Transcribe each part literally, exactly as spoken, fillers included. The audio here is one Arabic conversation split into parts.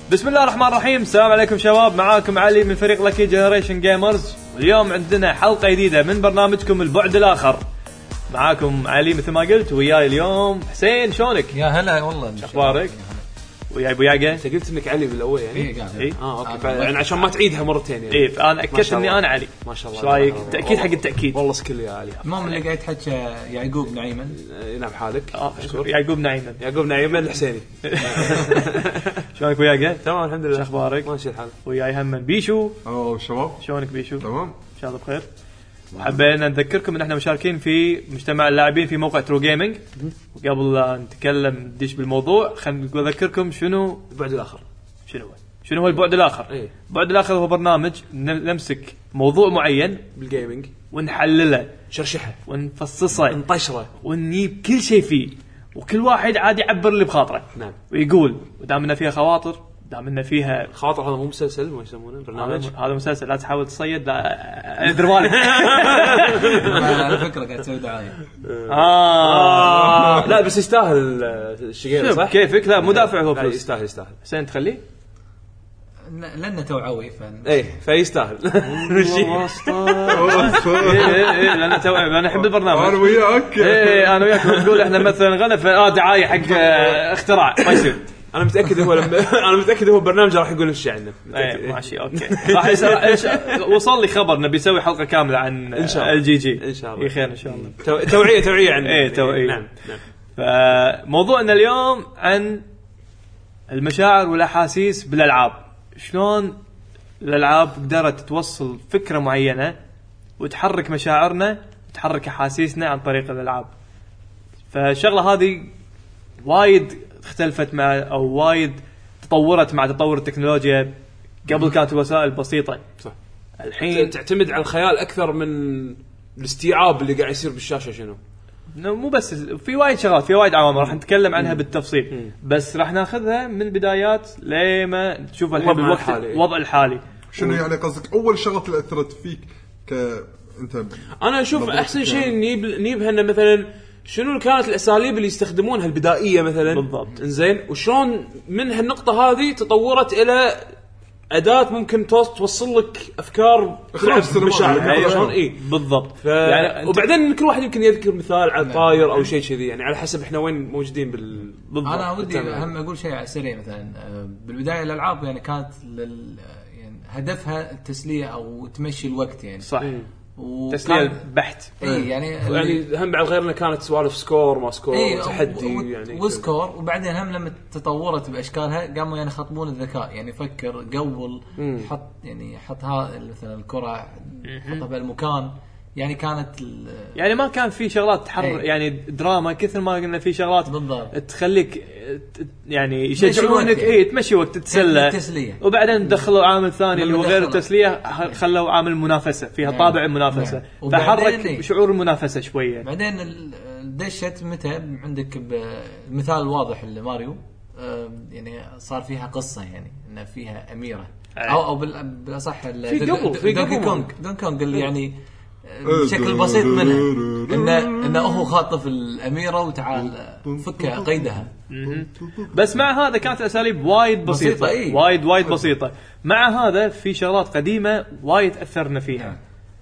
بسم الله الرحمن الرحيم. السلام عليكم شباب، معاكم علي من فريق لكي جنريشن جيمرز. اليوم عندنا حلقة جديدة من برنامجكم البعد الآخر. معاكم علي مثل ما قلت، وياي اليوم حسين. شلونك؟ يا هلا والله، أخبارك؟ وياي ابو ياقه. انت قلت انك علي بالاول يعني اي قاعد اي اه اوكي يعني عشان ما تعيدها مرتين يعني. اي فانا اكدت اني انا علي. ما شاء الله. ايش رايك؟ تاكيد حق التاكيد. والله سكل يا علي. المهم اللي قاعد يتحكى يعقوب نعيمن. نعم حالك. اه يعقوب نعيمن. يعقوب نعيمن الحسيني. شلونك وياقه؟ تمام الحمد لله. شو اخبارك؟ ماشي الحال. وياي هم بيشو. اوه شباب شلونك بيشو؟ تمام ان شاء الله بخير. حبينا نذكركم ان احنا مشاركين في مجتمع اللاعبين في موقع ترو جيمنج. وقبل لا نتكلم ندش بالموضوع خلينا نذكركم شنو البعد الاخر. شنو هو شنو هو البعد الاخر. ايه. البعد الاخر هو برنامج نمسك موضوع معين بالجيمنج ونحلله نشرشحه ونفصصه نطشره ونجيب كل شيء فيه، وكل واحد عاد يعبر اللي بخاطره. نعم. ويقول ودامنا فيها خواطر، دامنا فيها خاطر. هذا مو مسلسل ما يسمونه برنامج. هذا مسلسل. لا تحاول تصيد، لا ادري بالك. على فكره قاعد تسوي دعايه. اه لا بس يستاهل الشقيره صح كيفك. لا مدافع هو فلوس. يستاهل يستاهل حسين تخليه لانه توعوي فن ايه فيستاهل. ايه انا تو انا احب البرنامج. انا وياك. ايه انا وياك. نقول احنا مثلا غلف اه دعايه حق اختراع ما يصير. انا متاكد هو لما انا متاكد هو برنامج راح يقول ايش عنه. ايه ماشي اوكي. راح يسوي وصل لي خبر نبي نسوي حلقه كامله عن الجي جي ان شاء الله. خير ان شاء الله. توعيه توعيه عن ايه توعيه. نعم نعم. فموضوعنا اليوم عن المشاعر والاحاسيس بالالعاب. شلون الالعاب قدرت توصل فكره معينه وتحرك مشاعرنا وتحرك احاسيسنا عن طريق الالعاب. فالشغله هذه وايد اختلفت مع او وايد تطورت مع تطور التكنولوجيا. قبل كانت الوسائل بسيطه صح. الحين تعتمد على الخيال اكثر من الاستيعاب اللي قاعد يصير بالشاشه. شنو مو بس في وايد شغلات، في وايد عوامل راح نتكلم عنها بالتفصيل. مم. بس راح ناخذها من البدايات لما تشوف الحين بالوقت الوضع الحالي. شنو يعني قصدك اول شغله اللي اثرت فيك ك انت؟ انا اشوف احسن شيء نجيب نجيبها انه مثلا شنو كانت الاساليب اللي يستخدمونها البدائيه مثلا. بالضبط. انزين وشلون من هالنقطه هذه تطورت الى اداه ممكن توصل لك افكار مشاعر. شلون اي بالضبط. ف... يعني وبعدين كل واحد يمكن يذكر مثال على طاير او شيء كذي يعني على حسب احنا وين موجودين بال... بالضبط. انا ودي اهم اقول شيء على السريع. مثلا بالبدايه الالعاب يعني كانت لل... يعني هدفها التسليه او تمشي الوقت يعني. صح. تسليه بحت. اي يعني يعني هم بعد غيرنا كانت سوالف سكور ما سكور إيه تحدي و... يعني وسكور. وبعدين هم لما تطورت باشكالها قاموا يعني يخاطبون الذكاء. يعني فكر قول حط يعني حط هذا مثلا الكره حطها بالمكان. يعني كانت يعني ما كان في شغلات تحرك. ايه. يعني دراما كثر ما قلنا في شغلات بالضبط تخليك يعني يشجعونك. اي يعني. تمشي وقت تتسلى. وبعدين دخلوا عامل ثاني اللي هو غير التسليه. خلوا عامل منافسه فيها. نعم. طابع المنافسه. نعم. فحرك شعور المنافسه شويه. بعدين دشت متى عندك المثال الواضح اللي ماريو يعني صار فيها قصه يعني ان فيها اميره. ايه. او او بالاصح دونكي كونغ دونكي كونغ اللي يعني بشكل بسيط منها إنه إنه هو خاطف الأميرة وتعال فك قيدها. بس مع هذا كانت أساليب وايد بسيطة, بسيطة إيه؟ وايد وايد بسيطة. مع هذا في شغلات قديمة وايد أثرنا فيها.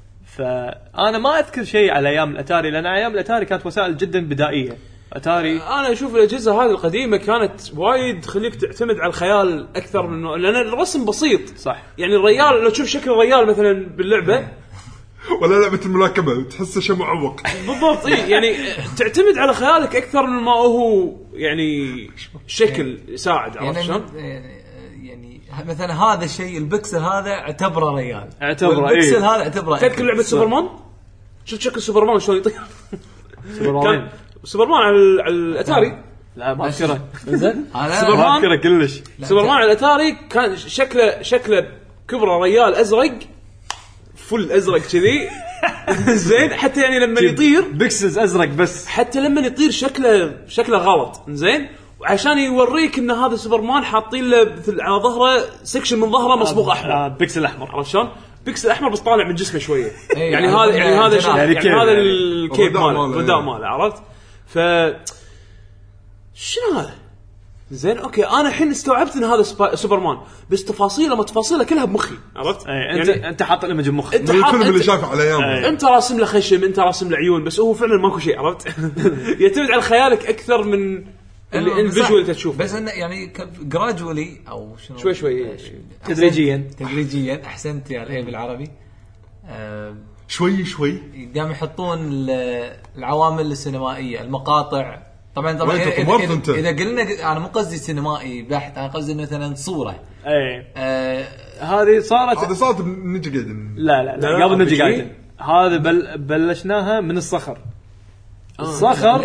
فأنا ما أذكر شيء على أيام الأتاري لأن أيام الأتاري كانت وسائل جدا بدائية. أتاري أنا أشوف الأجهزة هذه القديمة كانت وايد تخليك تعتمد على الخيال أكثر منه لأن الرسم بسيط. صح. يعني الرجال لو تشوف شكل الرجال مثلا باللعبة ولا لعبة الملاكمة تحسه شيء معوق. بالضبط. إيه يعني تعتمد على خيالك أكثر من ما هو يعني شكل يساعد. عرفت شلون؟ يعني يعني مثلا هذا الشيء البكسل هذا اعتبره ريال. اعتبره البكسل إيه؟ هذا اعتبره. تذكر لعبة سوبرمان؟ شفت شكل سوبرمان شلون يطير؟ سوبرمان سوبرمان على الأتاري. لا ما أذكره. زين. سوبرمان ما أذكره كلش. سوبرمان على الأتاري كان شكله شكله كبره ريال أزرق فل ازرق كذي. زين حتى يعني لما يطير بيكسلز ازرق بس حتى لما يطير شكله شكله غلط. زين وعشان يوريك ان هذا سوبرمان حاطين له على ظهره سكشن من ظهره مصبوغ احمر. آه بيكسل احمر. عرفت شلون؟ بيكسل احمر بس طالع من جسمه شويه. يعني هذا يعني هذا يعني, يعني هذا الكيب ماله الرداء ماله. عرفت؟ ف شنو هذا زين اوكي انا الحين استوعبت ان هذا سبا... سوبرمان بس تفاصيله ما تفاصيله كلها بمخي عرفت يعني انت انت حاط الايمج بمخك انت الفيلم حاط اللي انت... شايفه على ايام انت راسم له خشم انت راسم له عيون بس هو فعلا ماكو شيء عرفت يعتمد على خيالك اكثر من الفيجوال اللي تشوفه بس انه يعني جراجولي او شنو شوي شوي تدريجيا تدريجيا احسنت يا الايه بالعربي آه شوي شوي قام يحطون العوامل السينمائيه المقاطع طبعا طبعا وين إذا, تطورت إذا, إذا قلنا انا مو قصدي سينمائي بحت انا قصدي مثلا صوره اي آه هذه صارت هذا صارت نينجا جايدن لا لا, لا, لا قبل نينجا جايدن هذا بل بلشناها من الصخر آه الصخر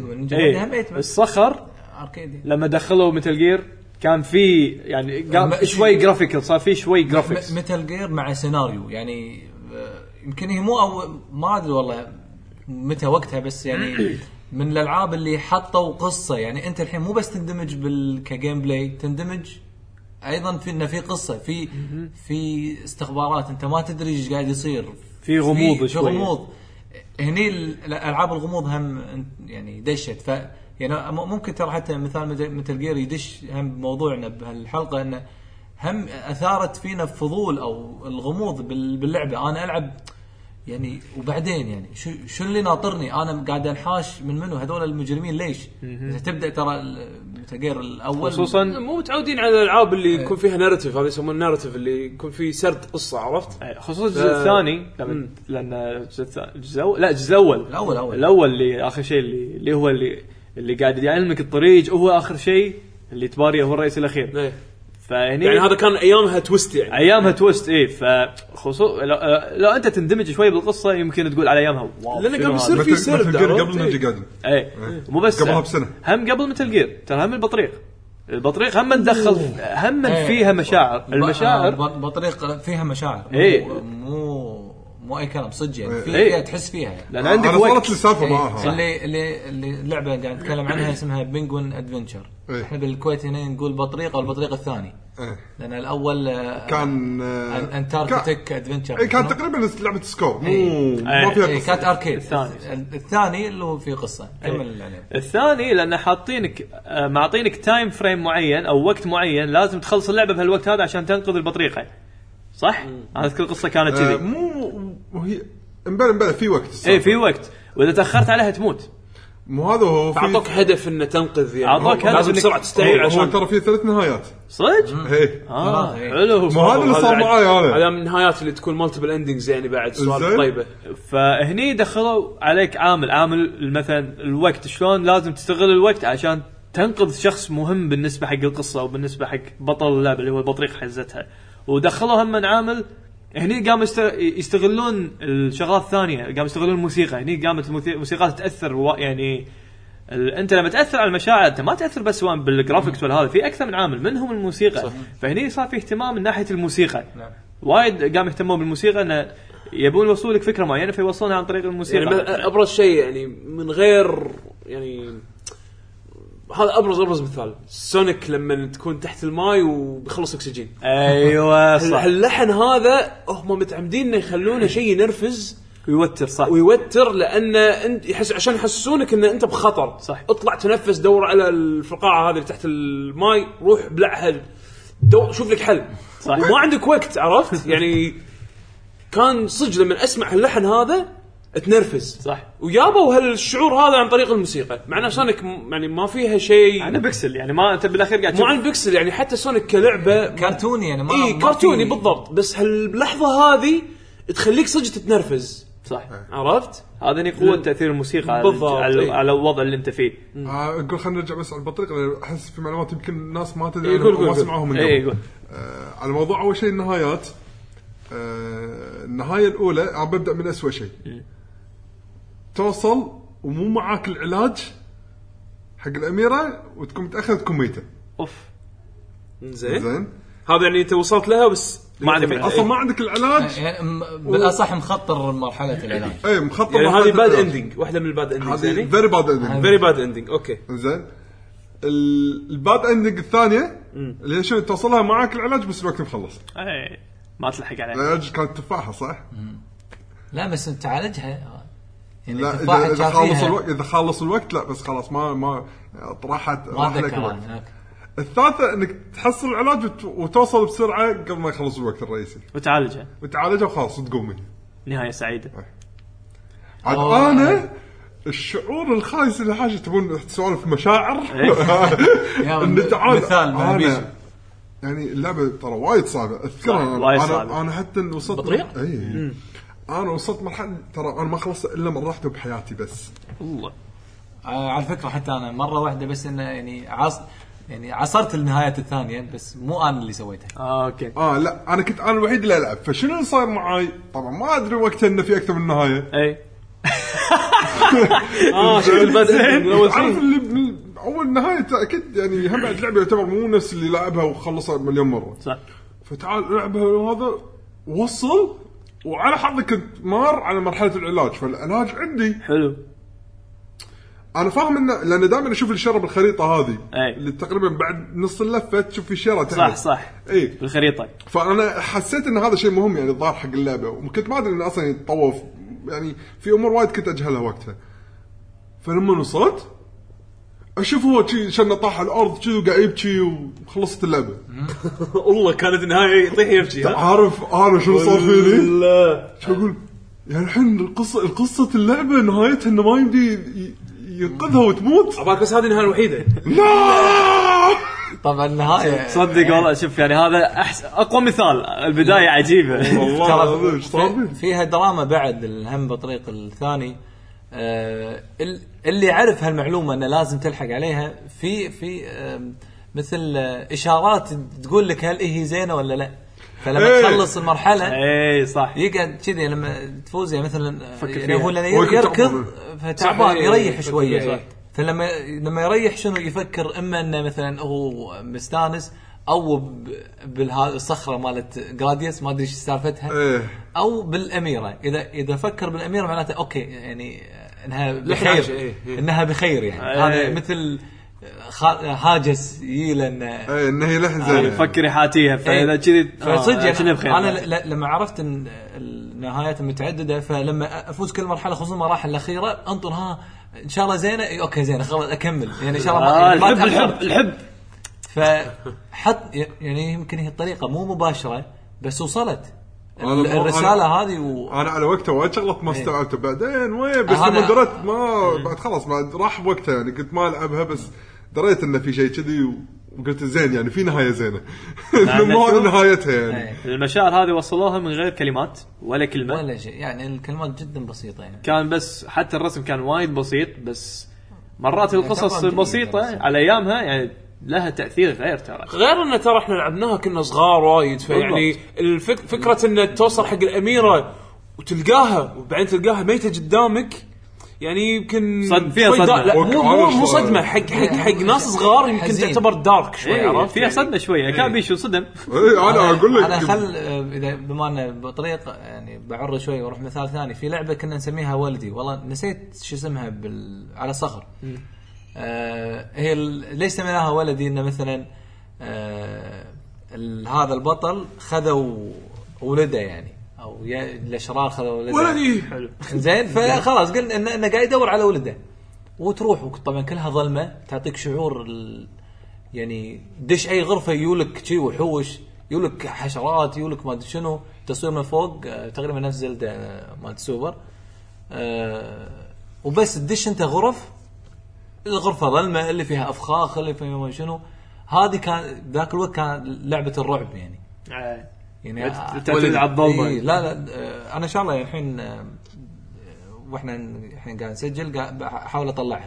اي الصخر اركيدي لما دخلوا ميتال جير كان في يعني قام شوي جرافيكال صار في شوي جرافيكس ميتال جير مع سيناريو يعني يمكن هي مو أو ما ادري والله متى وقتها بس يعني من الالعاب اللي حطوا قصه يعني انت الحين مو بس تندمج بالكجيم بلاي تندمج ايضا في انه في قصه في في استخبارات انت ما تدري ايش قاعد يصير في غموض شوي غموض هني الالعاب الغموض هم يعني دشت ف يعني ممكن ترى حتى مثال مثل جير يدش هم موضوعنا بهالحلقه انه هم اثارت فينا فضول او الغموض باللعبه انا العب يعني وبعدين يعني شو شو اللي ناطرني انا قاعد انحاش من منو هذول المجرمين ليش تبدا ترى متغير الاول خصوصا مو متعودين على الالعاب اللي يكون فيها ناريتيف هذا يسمونه ناريتيف اللي يكون فيه سرد قصه عرفت خصوصا الجزء الثاني لان الجزء لا الجزء الاول الاول الاول اللي اخر شيء اللي اللي هو اللي اللي قاعد يعلمك الطريق هو اخر شيء اللي تباري هو الرئيس الاخير فهني يعني هذا كان ايامها تويست يعني ايامها تويست ايه فخصوصا لو, لو انت تندمج شوي بالقصه يمكن تقول على ايامها لان قبل يصير في سرد قبل نينجا جايدن اي مو بس قبلها بسنه هم قبل ميتال جير ترى هم البطريق البطريق هم ندخل هم فيها مشاعر المشاعر بطريق فيها مشاعر مو مو مو اي كلام صدق يعني في فيها تحس فيها يعني. لان عندك وقت صارت السالفه معها اللي اللي اللي اللعبه قاعد نتكلم عنها اسمها بينجوين ادفنتشر احنا بالكويت هنا نقول بطريق او البطريق الثاني لان الاول كان انتاركتيك ادفنتشر اي كان تقريبا لعبه سكور مو ما فيها قصه كانت اركيد الثاني الثاني اللي هو فيه قصه كمل عليه الثاني لان حاطينك معطينك تايم فريم معين او وقت معين لازم تخلص اللعبه بهالوقت هذا عشان تنقذ البطريقه صح انا اذكر القصه كانت كذي مو هي امبلا امبلا في وقت اي في وقت واذا تاخرت عليها تموت مو هذا هو اعطوك هدف انه تنقذ يعني اعطوك لازم بسرعه تستوعب عشان ترى في ثلاث نهايات صدق ايه اه حلو مو هذا اللي صار معاي انا على من النهايات اللي تكون مالتيبل اندينجز يعني بعد سؤال طيبه فهني دخلوا عليك عامل عامل مثلا الوقت شلون لازم تستغل الوقت عشان تنقذ شخص مهم بالنسبه حق القصه او بالنسبه حق بطل اللعبه اللي هو البطريق حزتها ودخلوا هم من عامل هني قام يستغلون الشغلات الثانيه قام يستغلون الموسيقى هني قامت الموسيقى تاثر يعني انت لما تاثر على المشاعر انت ما تاثر بس سواء بالجرافيكس ولا هذا في اكثر من عامل منهم الموسيقى صح. فهني صار في اهتمام من ناحيه الموسيقى نعم. وايد قام يهتمون بالموسيقى انه يبون يوصلوا لك فكره معينه فيوصلونها عن طريق الموسيقى يعني ابرز شيء يعني من غير يعني هذا ابرز ابرز مثال سونيك لما تكون تحت الماي وبيخلص اكسجين ايوه صح اللحن هذا هم متعمدين انه يخلونه شيء ينرفز ويوتر صح ويوتر لان انت يحس عشان يحسسونك ان انت بخطر صح اطلع تنفس دور على الفقاعه هذه اللي تحت الماي روح بلعها دور شوف لك حل صح ما عندك وقت عرفت يعني كان صدق لما اسمع اللحن هذا اتنرفز صح ويابوا هالشعور هذا عن طريق الموسيقى مع ان سونيك يعني ما فيها شيء يعني بيكسل يعني ما انت بالاخير قاعد مو عن بيكسل يعني حتى سونيك كلعبه كرتوني يعني ما اي كرتوني بالضبط بس هاللحظه هذه تخليك صدق تتنرفز صح عرفت هذا ني قوه تاثير الموسيقى على إيه؟ على الوضع اللي انت فيه اقول آه خلينا نرجع بس على البطريق احس في معلومات يمكن الناس ما تدري ما سمعوهم من قبل إيه آه على موضوع اول شيء النهايات آه النهايه الاولى ابدا من اسوأ شيء توصل ومو معاك العلاج حق الاميره وتكون متاخر تكون ميته اوف زين زين هذا يعني انت وصلت لها بس ما عندك اصلا ما عندك العلاج يعني بالاصح مخطر مرحله العلاج اي مخطر يعني هذه باد اندنج واحده من الباد اندنج يعني فيري باد اندنج فيري باد اندنج اوكي زين الباد اندنج الثانيه اللي هي شو توصلها معاك العلاج بس الوقت مخلص اي ما تلحق عليه العلاج كانت تفاحه صح لا بس انت تعالجها يعني لا إذا, إذا خلص الوقت إذا خلص الوقت لا بس خلاص ما ما طرحت راح لك الثالثه انك تحصل العلاج وت... وتوصل بسرعه قبل ما يخلص الوقت الرئيسي وتعالجه وتعالجه وخلاص وتقومي نهايه سعيده. عاد انا الشعور الخايس اللي حاجه تبون سوالف مشاعر ان تعال مثال ما يعني اللعبه ترى وايد صعبه اذكرها انا صعبة. انا حتى وصلت اي انا وصلت مرحله ترى انا ما خلصت الا مره واحده بحياتي بس والله. آه على فكره حتى انا مره واحده بس انه يعني عص يعني عصرت النهايات الثانيه بس مو انا اللي سويتها. اه اوكي اه لا انا كنت انا الوحيد اللي العب فشنو اللي صار معاي طبعا ما ادري وقتها انه في اكثر من نهايه. اي اه شوف البدل اول عارف اللي اول نهايه اكيد يعني هم بعد لعبه يعتبر مو نفس اللي لعبها وخلصها مليون مره صح. فتعال لعبها وهذا وصل وعلى حظي كنت مار على مرحله العلاج فالعلاج عندي حلو. انا فاهم انه لان دائما اشوف الشره بالخريطه هذه أي. اللي تقريبا بعد نص اللفه تشوف في شره تحت صح صح اي بالخريطه فانا حسيت ان هذا شيء مهم يعني الظاهر حق اللعبه وكنت ما ادري انه اصلا يتطوف يعني في امور وايد كنت اجهلها وقتها. فلما وصلت اشوف هو شيء شنه طاح على الارض كذا وقاعد يبكي وخلصت اللعبه. والله كانت النهايه يطيح يبكي. عارف انا شو صار فيني شو اقول يعني الحين القصه القصه اللعبه نهايتها انه ما يمدي ينقذها وتموت. اباك بس هذه النهايه الوحيده. لا طبعا النهايه صدق والله. شوف يعني هذا احسن اقوى مثال. البدايه عجيبه والله فيها دراما بعد الهم بطريق الثاني. آه اللي يعرف هالمعلومه انه لازم تلحق عليها في في آه مثل آه اشارات تقول لك هل هي زينه ولا لا. فلما ايه تخلص المرحله اي صح يقعد كذي لما تفوز يعني مثلا يعني هو لانه يركض فتعبان يريح شويه. فلما لما يريح شنو يفكر اما انه مثلا هو مستانس او بالصخره مالت جراديوس ما ادري ايش سالفتها ايه او بالاميره. اذا اذا فكر بالاميره معناته اوكي يعني انها بخير إيه إيه. انها بخير يعني ايه. هذا مثل هاجس يلن ايه انه هي لحن زين يفكر يحاتيها فاذا كذي فصدق انا لما عرفت ان النهايات متعدده فلما افوز كل مرحله خصوصا المراحل الاخيره انطر ها ان شاء الله زينه اوكي زينه خلاص اكمل يعني ان شاء الله آه ما الحب الحب الحب فحط يعني يمكن هي الطريقه مو مباشره بس وصلت الرساله هذه و... انا على وقته وايد شغلات ما استوعبتها بعدين وين بس لما دريت ما بعد خلاص بعد راح وقتها يعني كنت ما العبها بس دريت انه في شيء كذي وقلت زين يعني في نهايه زينه مو هذه نهايتها يعني. المشاعر هذه وصلوها من غير كلمات ولا كلمه ولا شيء يعني الكلمات جدا بسيطه يعني. كان بس حتى الرسم كان وايد بسيط بس مرات القصص البسيطه على ايامها يعني لها تأثير غير ترى غير ان ترى احنا لعبناها كنا صغار وايد فيعني الفك... فكره ان توصل حق الاميره وتلقاها وبعدين تلقاها ميته قدامك يعني يمكن صد فيها صدمه لا مو مو, مو صدمه حق حق حق ناس صغار يمكن حزين. تعتبر دارك شوي ايه عرفت فيها صدمه شويه كان بيشو صدم. اي انا اقول لك انا خل اذا بما انه بطريقه يعني بعر شوي واروح مثال ثاني في لعبه كنا نسميها ولدي والله نسيت شو اسمها بال... على صخر آه هي ليش سميناها ولدي إنه مثلا آه هذا البطل خذوا ولده يعني أو الأشرار خذوا ولده ولدي زين فخلاص قلنا إنه, إنه قاعد يدور على ولده وتروح طبعا كلها ظلمة تعطيك شعور يعني دش أي غرفة يولك شيء وحوش يولك حشرات يولك ما أدري شنو تصوير من فوق آه تقريبا نفس زلدة مال سوبر آه وبس تدش أنت غرف الغرفة ظلمة اللي فيها أفخاخ اللي فيها ما شنو هذه كان ذاك الوقت كان لعبة الرعب يعني آه. يعني تعتمد على الظلمة إيه لا لا أنا إن شاء الله الحين وإحنا الحين قاعد نسجل قاعد أحاول أطلعها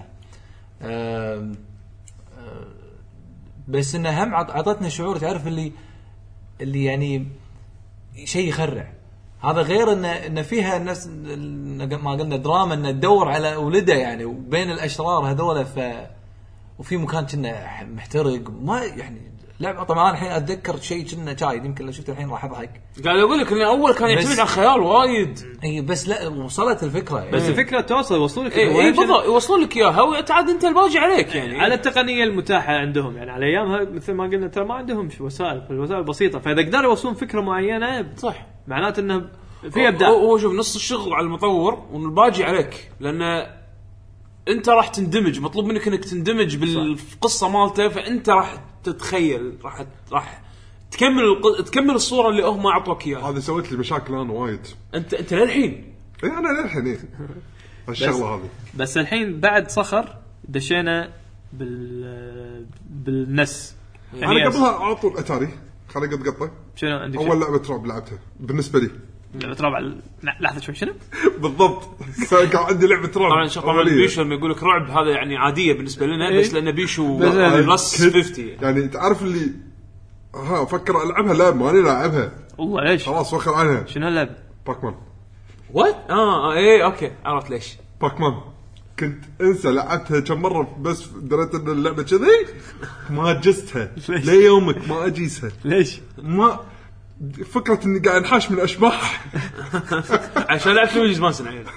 أه أه بس إنها هم عطتني شعور تعرف اللي اللي يعني شيء يخرع هذا غير إن إن فيها الناس ما قلنا دراما إن تدور على ولده يعني وبين الأشرار هذول ف وفي مكان كنا محترق ما يعني لعبة طبعا الحين أتذكر شيء كنا شايد يمكن لو شفت الحين راح أضحك قاعد أقول لك إن أول كان يعتمد على خيال وايد أي بس لا وصلت الفكرة يعني. بس الفكرة توصل يوصلون لك إيه بالضبط يوصلون لك إياها وتعاد أنت الباجي عليك يعني على التقنية المتاحة عندهم يعني على أيامها مثل ما قلنا ترى ما عندهم وسائل الوسائل بسيطة فإذا قدروا يوصلون فكرة معينة صح معناته إنه في ابداع هو شوف نص الشغل على المطور والباقي عليك لان انت راح تندمج مطلوب منك انك تندمج بالقصه مالته فانت راح تتخيل راح راح تكمل الق... تكمل الصوره اللي هم اعطوك اياها. هذا سويت لي مشاكل انا وايد. انت انت للحين اي انا للحين ايه الشغله هذه. بس الحين بعد صخر دشينا بال بالنس يعني انا قبلها على طول اتاري خليني قد قطه. شنو عندك؟ اول لعبه رعب لعبتها بالنسبه لي لعبه رعب. لحظه شوي شنو بالضبط؟ كان عندي لعبه رعب. طبعا شغله بيشو لما يقول لك رعب هذا يعني عاديه بالنسبه لنا بس لان بيشو بلس خمسين يعني تعرف اللي ها فكر العبها لا ماني لاعبها والله ليش خلاص وخر عنها. شنو اللعبه؟ باكمان. وات اه ايه اوكي عرفت ليش باكمان كنت انسى لعبتها كم مره بس دريت ان اللعبه كذي ما جستها ليومك ما اجيسها. ليش ما فكره اني قاعد انحاش من اشباح عشان لعبت لويجز مانشن عيل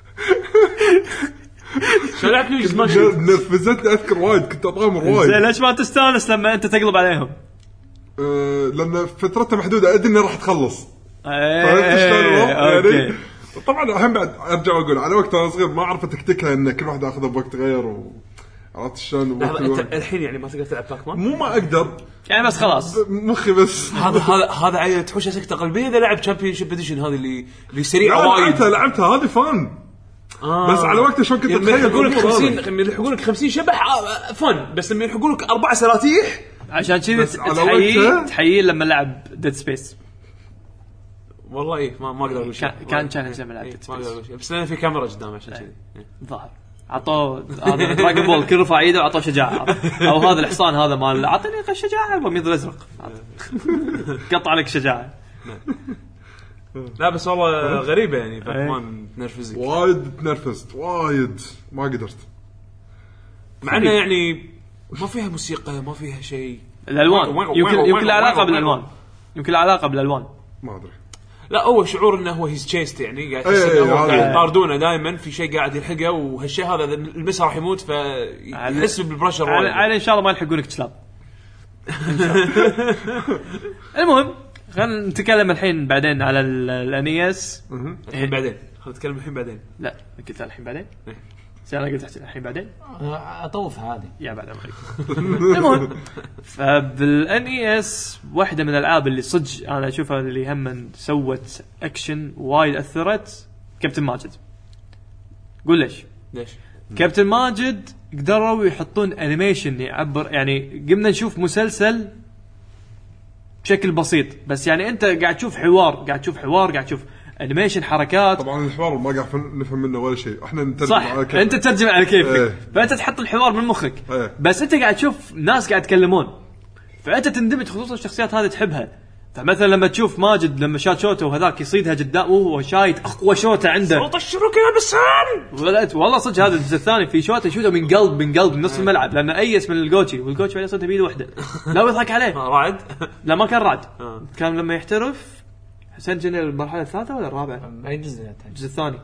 شو لعبت لويجز مانشن نرفزتني اذكر وايد كنت اضامر وايد. ليش ما تستانس لما انت تقلب عليهم؟ أه لان فترتها محدوده ادري اني راح تخلص. ايه يعني طبعا اهم بعد ارجع اقول على وقت انا صغير ما اعرف تكتيكها ان كل واحد اخذه بوقت غير و عرفت شلون. انت الحين يعني ما تقدر تلعب باكمان؟ مو ما اقدر يعني بس خلاص مخي بس هذا هذا هذا عيل تحوشه سكته قلبيه اذا لعب تشامبيونشيب اديشن هذه اللي اللي سريعه وايد. لعبتها لعبتها هذه فان آه. بس على وقت شلون كنت يعني اتخيل يقول لك خمسين يلحقون لك خمسين شبح فن بس لما يلحقون لك اربع سلاتيح عشان كذي تحيي تحيي لما لعب ديد سبيس. والله ايه ما ما اقدر اقول شيء كان تشالنج لما لعب ديد سبيس بس لأن في كاميرا قدام عشان كذي ظهر عطوه هذا دراجون بول كل رفع ايده وعطوه شجاعه او هذا الحصان هذا مال عطني شجاعه بميض الازرق قطع لك شجاعه. لا بس والله غريبه يعني باكمان تنرفزك وايد تنرفزت وايد ما قدرت مع انه يعني ما فيها موسيقى ما فيها شيء. الالوان يمكن يمكن له علاقه بالالوان يمكن له علاقه بالالوان ما ادري. لا هو شعور انه هو هيز تشيست يعني قاعد يحس انه هو قاعد يطاردونه دائما في شيء قاعد يلحقه وهالشيء هذا المس راح يموت فيحس بالبريشر على, على ان شاء الله ما يلحقونك تسلاب. المهم خلينا نتكلم الحين بعدين على الانيس. الحين بعدين خلينا نتكلم الحين بعدين. لا قلت الحين بعدين انا قلت الحين بعدين اطوف هذه يا بعد المهم فبالان اي اس واحده من الالعاب اللي صدق انا اشوفها اللي هم سوت اكشن وايد اثرت كابتن ماجد. قول ليش ليش كابتن ماجد قدروا يحطون انيميشن يعبر يعني قمنا نشوف مسلسل بشكل بسيط بس يعني انت قاعد تشوف حوار قاعد تشوف حوار قاعد تشوف انيميشن حركات. طبعا الحوار ما قاعد نفهم منه ولا شيء احنا نترجم على كيفك انت تترجم على كيفك ايه. فانت تحط الحوار من مخك ايه. بس انت قاعد تشوف ناس قاعد يتكلمون فانت تندمج خصوصا الشخصيات هذه تحبها. فمثلا لما تشوف ماجد لما شات شوته وهذاك يصيدها قدام وهو شايت اقوى شوته عنده صوت الشروك يا بسان والله صدق هذا الجزء الثاني في شوته يشوته من قلب من قلب نص الملعب لانه ايس من الجوتشي والجوتشي بعدين صوته بيد واحده لا يضحك عليه رعد لا ما كان رعد كان لما يحترف حسين جنى المرحله الثالثه ولا الرابعه اي جزء الجزء الثاني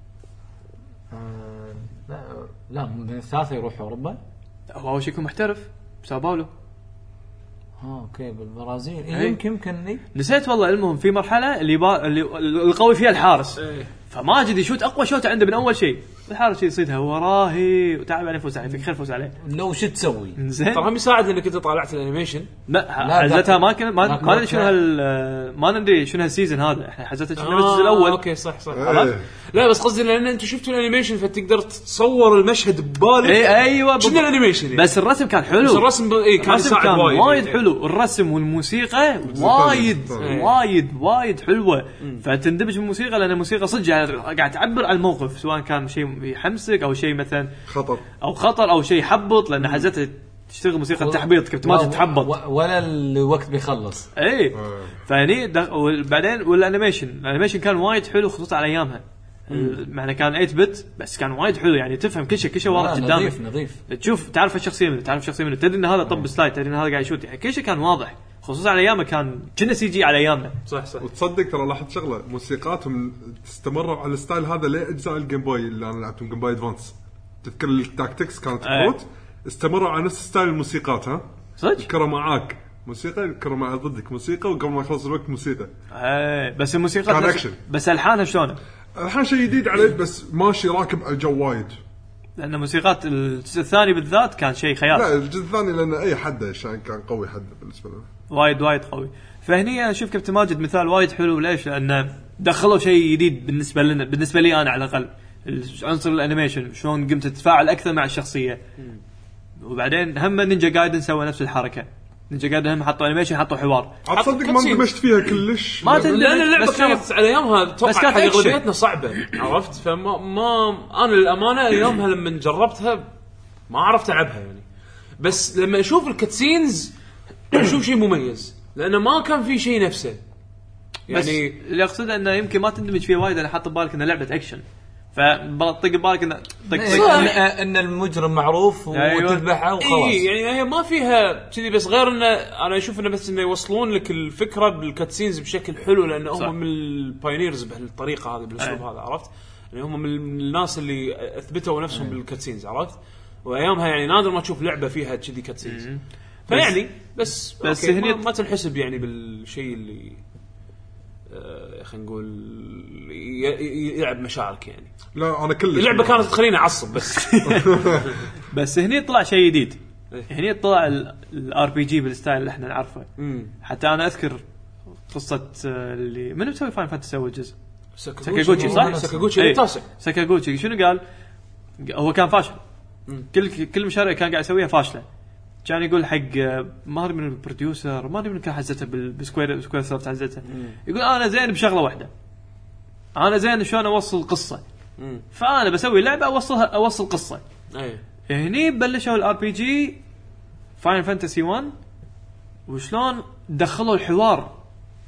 آه لا لا من الثالثه يروح اوروبا هو اول شيء يكون محترف ساو باولو اه اوكي بالبرازيل إيه يمكن يمكن نسيت والله. المهم في مرحله اللي با... اللي القوي فيها الحارس ايه. فماجد يشوت اقوى شوته عنده من اول شيء الحارس يصيدها وراهي وتعب عليه فوز عليه فكر فوز عليه لو شو تسوي زين طبعا يساعد انك انت طالعت الانيميشن. لا حزتها ما كان ما ما ندري شنو هال ما ندري شنو هالسيزون هذا احنا حزتها شنو الجزء الاول اوكي صح صح ايه. لا بس قصدي لان انتم شفتوا الانيميشن فتقدر تصور المشهد ببالك. اي ايوه شنو الانيميشن يعني. بس الرسم كان حلو بس الرسم ب... اي كان يساعد وايد وايد حلو الرسم والموسيقى وايد وايد وايد حلوه فتندمج بالموسيقى لان الموسيقى صدق قاعد تعبر عن الموقف سواء كان شيء يحمسك او شيء مثلا خطر او خطر او شيء يحبط لان حزتها تشتغل موسيقى التحبيط كنت ما تتحبط ولا الوقت بيخلص اي فاني وبعدين والانيميشن الانيميشن كان وايد حلو خصوصا على ايامها معنى كان ثمانية بت بس كان وايد حلو يعني تفهم كل شيء كل شيء واضح قدامك نظيف نظيف تشوف تعرف الشخصيه منه تعرف الشخصيه منه تدري ان هذا طب سلايد تدري ان هذا قاعد يشوت يعني كل شيء كان واضح خصوصا على ايامه كان كنا سي جي على ايامنا صح صح. وتصدق ترى لاحظت شغله موسيقاتهم تستمر على الستايل هذا لاجزاء الجيم بوي اللي انا لعبتهم جيم بوي ادفانس تذكر التاكتكس كانت كروت استمروا على نفس ستايل الموسيقات ها صدق الكره معاك موسيقى الكره مع ضدك موسيقى وقبل ما يخلص الوقت موسيقى اي بس الموسيقى بس, بس الحانها شلون الحين شيء جديد عليه بس ماشي راكب على الجو وايد لان موسيقات الجزء الثاني بالذات كان شيء خيال. لا الجزء الثاني لان اي حد عشان كان قوي حد بالنسبه له وايد وايد قوي. فهني انا اشوف كابتن ماجد مثال وايد حلو. ليش؟ لانه دخلوا شيء جديد بالنسبه لنا، بالنسبه لي انا على الاقل، عنصر الانيميشن شلون قمت تتفاعل اكثر مع الشخصيه. وبعدين هم نينجا جايدن سوى نفس الحركه. نينجا جايدن هم حطوا انيميشن، حطوا حوار. تصدق ما اندمجت فيها كلش ما تندمج، لان اللعبه كانت على ايامها اتوقع حق اغلبيتنا صعبه، عرفت؟ فما ما انا للامانه ايامها لما جربتها ما عرفت العبها يعني. بس لما اشوف الكاتسينز اشوف شيء مميز، لانه ما كان في شيء نفسه يعني. اللي اقصده انه يمكن ما تندمج فيه وايد. انا حاط ببالك انه لعبه اكشن، فطق بالك انه طق طق ان المجرم معروف وتذبحه وخلاص. إيه يعني هي ما فيها كذي، بس غير انه انا اشوف انه بس انه يوصلون لك الفكره بالكاتسينز بشكل حلو، لان هم من البايونيرز بهالطريقه هذه بالاسلوب هذا، عرفت؟ يعني هم من الناس اللي اثبتوا نفسهم بالكاتسينز، عرفت؟ وايامها يعني نادر ما تشوف لعبه فيها كذي كاتسينز. فيعني بس بس هني ما, ما تنحسب يعني بالشيء اللي آه خلينا نقول يلعب مشاعرك يعني. لا انا كل اللعبه كانت تخليني اعصب بس. بس هني طلع شيء جديد. هني طلع الار بي جي بالستايل اللي احنا نعرفه. حتى انا اذكر قصه اللي من مسوي فاين فانتسي اول جزء، ساكاغوتشي صح؟ ساكاغوتشي التاسع. ساكاغوتشي شنو قال؟ هو كان فاشل. كل كل مشاريع كان قاعد يسويها فاشله. كان يقول حق ما ادري من البروديوسر، ما ادري من كان حزته بالسكوير سكوير سوفت حزته، يقول انا زين بشغله واحده، انا زين شلون اوصل قصه، فانا بسوي لعبه اوصلها اوصل قصه. اي هني بلشوا الار بي جي فاينل فانتسي واحد، وشلون دخلوا الحوار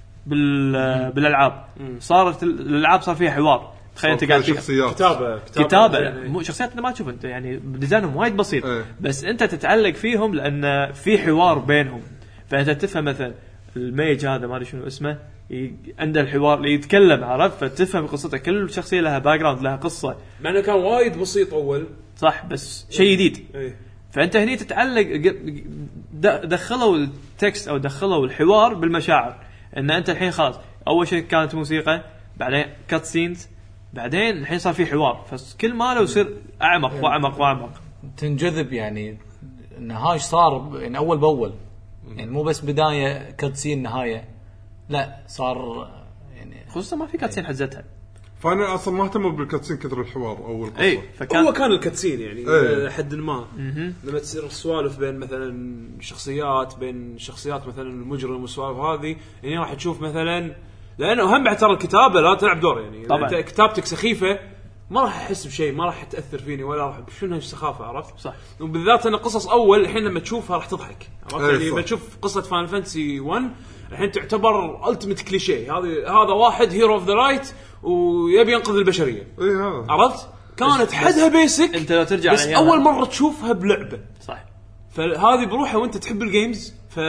بال بالالعاب. صارت الالعاب صار فيها حوار. تخيل انت قاعد فيها كتابه كتابه يعني. مو شخصيات ما تشوف انت يعني ديزاينهم وايد بسيط ايه. بس انت تتعلق فيهم لان في حوار بينهم. فانت تفهم مثلا الميج هذا ما ادري شنو اسمه عنده الحوار اللي يتكلم، عرفت؟ فتفهم قصته. كل شخصيه لها باك جراوند، لها قصه، مع انه كان وايد بسيط اول صح، بس شيء جديد. ايه. فانت هني تتعلق. دخلوا التكست او دخلوا الحوار بالمشاعر، ان انت الحين خلاص اول شيء كانت موسيقى، بعدين كات سينز، بعدين الحين صار في حوار. فكل ما له يصير اعمق واعمق واعمق، تنجذب يعني. ان هاي صار يعني اول باول، يعني مو بس بدايه كاتسين نهايه، لا صار يعني خصوصا ما في كاتسين حزتها. فانا اصلا ما اهتم بالكاتسين كثر الحوار او القصه. اي فكان هو كان الكاتسين يعني ايه. حد ما لما تصير السوالف بين مثلا شخصيات، بين شخصيات مثلا المجرم والسوالف هذه، يعني راح تشوف مثلا، لانه هم بعد ترى الكتابه لا تلعب دور يعني. طبعا. انت كتابتك سخيفه ما راح احس بشيء، ما راح تاثر فيني ولا راح شنو هالسخافه، عرفت؟ صح. وبالذات ان قصص اول الحين لما تشوفها راح تضحك، عرفت؟ ايه يعني بتشوف قصه فاينل فانتسي واحد الحين تعتبر التيمت كليشيه. هذه هذا واحد هيرو اوف ذا رايت ويبي ينقذ البشريه، اي هذا عرفت؟ كانت حدها بيسك. انت لو ترجع بس اول مره تشوفها بلعبه، صح، فهذه بروحها وانت تحب الجيمز، ف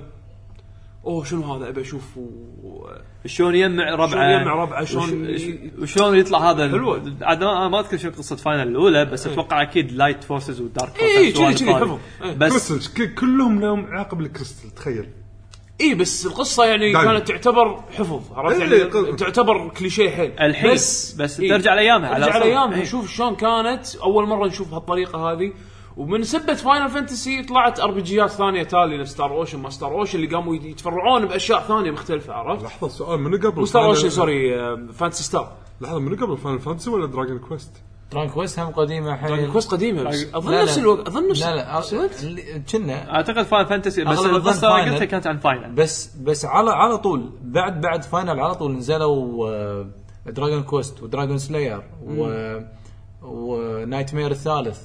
اوه شنو هذا ابي اشوف و... شلون يجمع ربعه، شلون يجمع ربعه، شلون وشلون يطلع هذا. حلوة. عاد ما ما اذكر شنو قصه فاينل الاولى، بس اتوقع اكيد لايت فورسز ودارك اي كذي كذي حفظ. بس كلهم لهم علاقه بالكريستال تخيل. اي بس القصه يعني دايما. كانت تعتبر حفظ، عرفت؟ إيه يعني تعتبر كليشيه حيل الحين، بس بس إيه؟ ترجع لايامها، على ترجع لايامها نشوف شلون كانت اول مره نشوف هالطريقه هذه. ومن سبه فاينل فانتسي طلعت ار بي جيات ثانيه تالي لستار اوشن، ما ستار اوشن اللي قاموا يتفرعون باشياء ثانيه مختلفه، عرفت؟ لحظه سؤال، من قبل ستار اوشن سوري فانتسي ستار. لحظه من قبل فاينل فانتسي ولا دراجون كويست؟ دراجون كويست هم قديمه حيل. دراجون كويست قديمه بس اظن لا نفس الوقت، اظن نفس لا لا الوقت كنا اعتقد فاينل فانتسي، بس القصه قلتها كانت عن فاينل. بس بس على على طول بعد بعد فاينل على طول نزلوا دراجون كويست ودراجون سلاير و ونايت مير الثالث.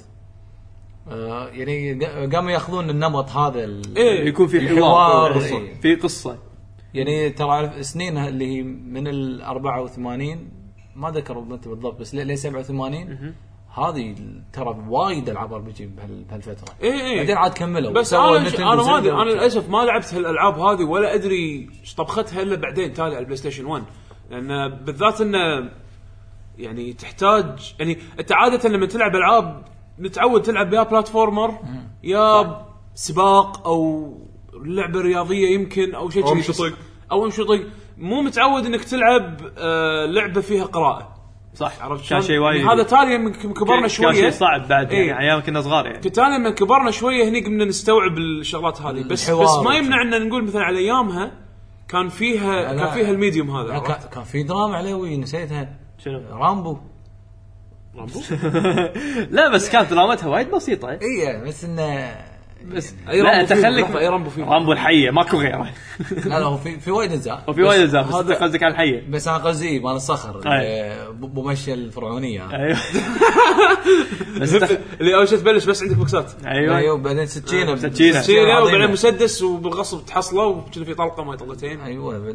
آه يعني قاموا ياخذون النمط هذا إيه يكون في حوار قصة. في قصه يعني ترى سنين اللي هي من ال أربعة وثمانين ما ذكر متى بالضبط، بس لين سبعة وثمانين هذه ترى وايد العاب ار بي جي بهالفتره. ايه ايه بعدين عاد كملوا. بس انا انا ما ادري، انا للاسف ما لعبت هالالعاب هذه ولا ادري ايش طبختها الا بعدين تالي على البلاي ستيشن واحد، لان بالذات انه يعني تحتاج، يعني انت عاده لما تلعب العاب متعود تلعب يا بلاتفورمر يا سباق او لعبه رياضيه يمكن او شيء كذي او امشي طق، مو متعود انك تلعب آه لعبه فيها قراءه. صح عرفت كان شيء وايد هذا تالي من كبرنا شويه كان شيء صعب بعد إيه. يعني ايام كنا صغار يعني كنت انا من كبرنا شويه هني قمنا نستوعب الشغلات هذه بس بس ما يمنع ان نقول مثلا على ايامها كان فيها كان فيها الميديوم هذا كان في دراما علوي نسيتها شنو رامبو رامبو لا بس كانت درامتها وايد بسيطه اي بس انه بس اي رامبو تخليك اي رامبو فيه رامبو الحيه ماكو غيره لا لا في في وايد اجزاء وفي وايد اجزاء هذا قصدك على الحيه بس انا قصدي مال الصخر بمشي الفرعونيه ايوه بس اللي اول شيء تبلش بس عندك بوكسات ايوه ايوه بعدين سكينه سكينه وبعدين مسدس وبالغصب تحصله وكذا في طلقه ما طلقتين ايوه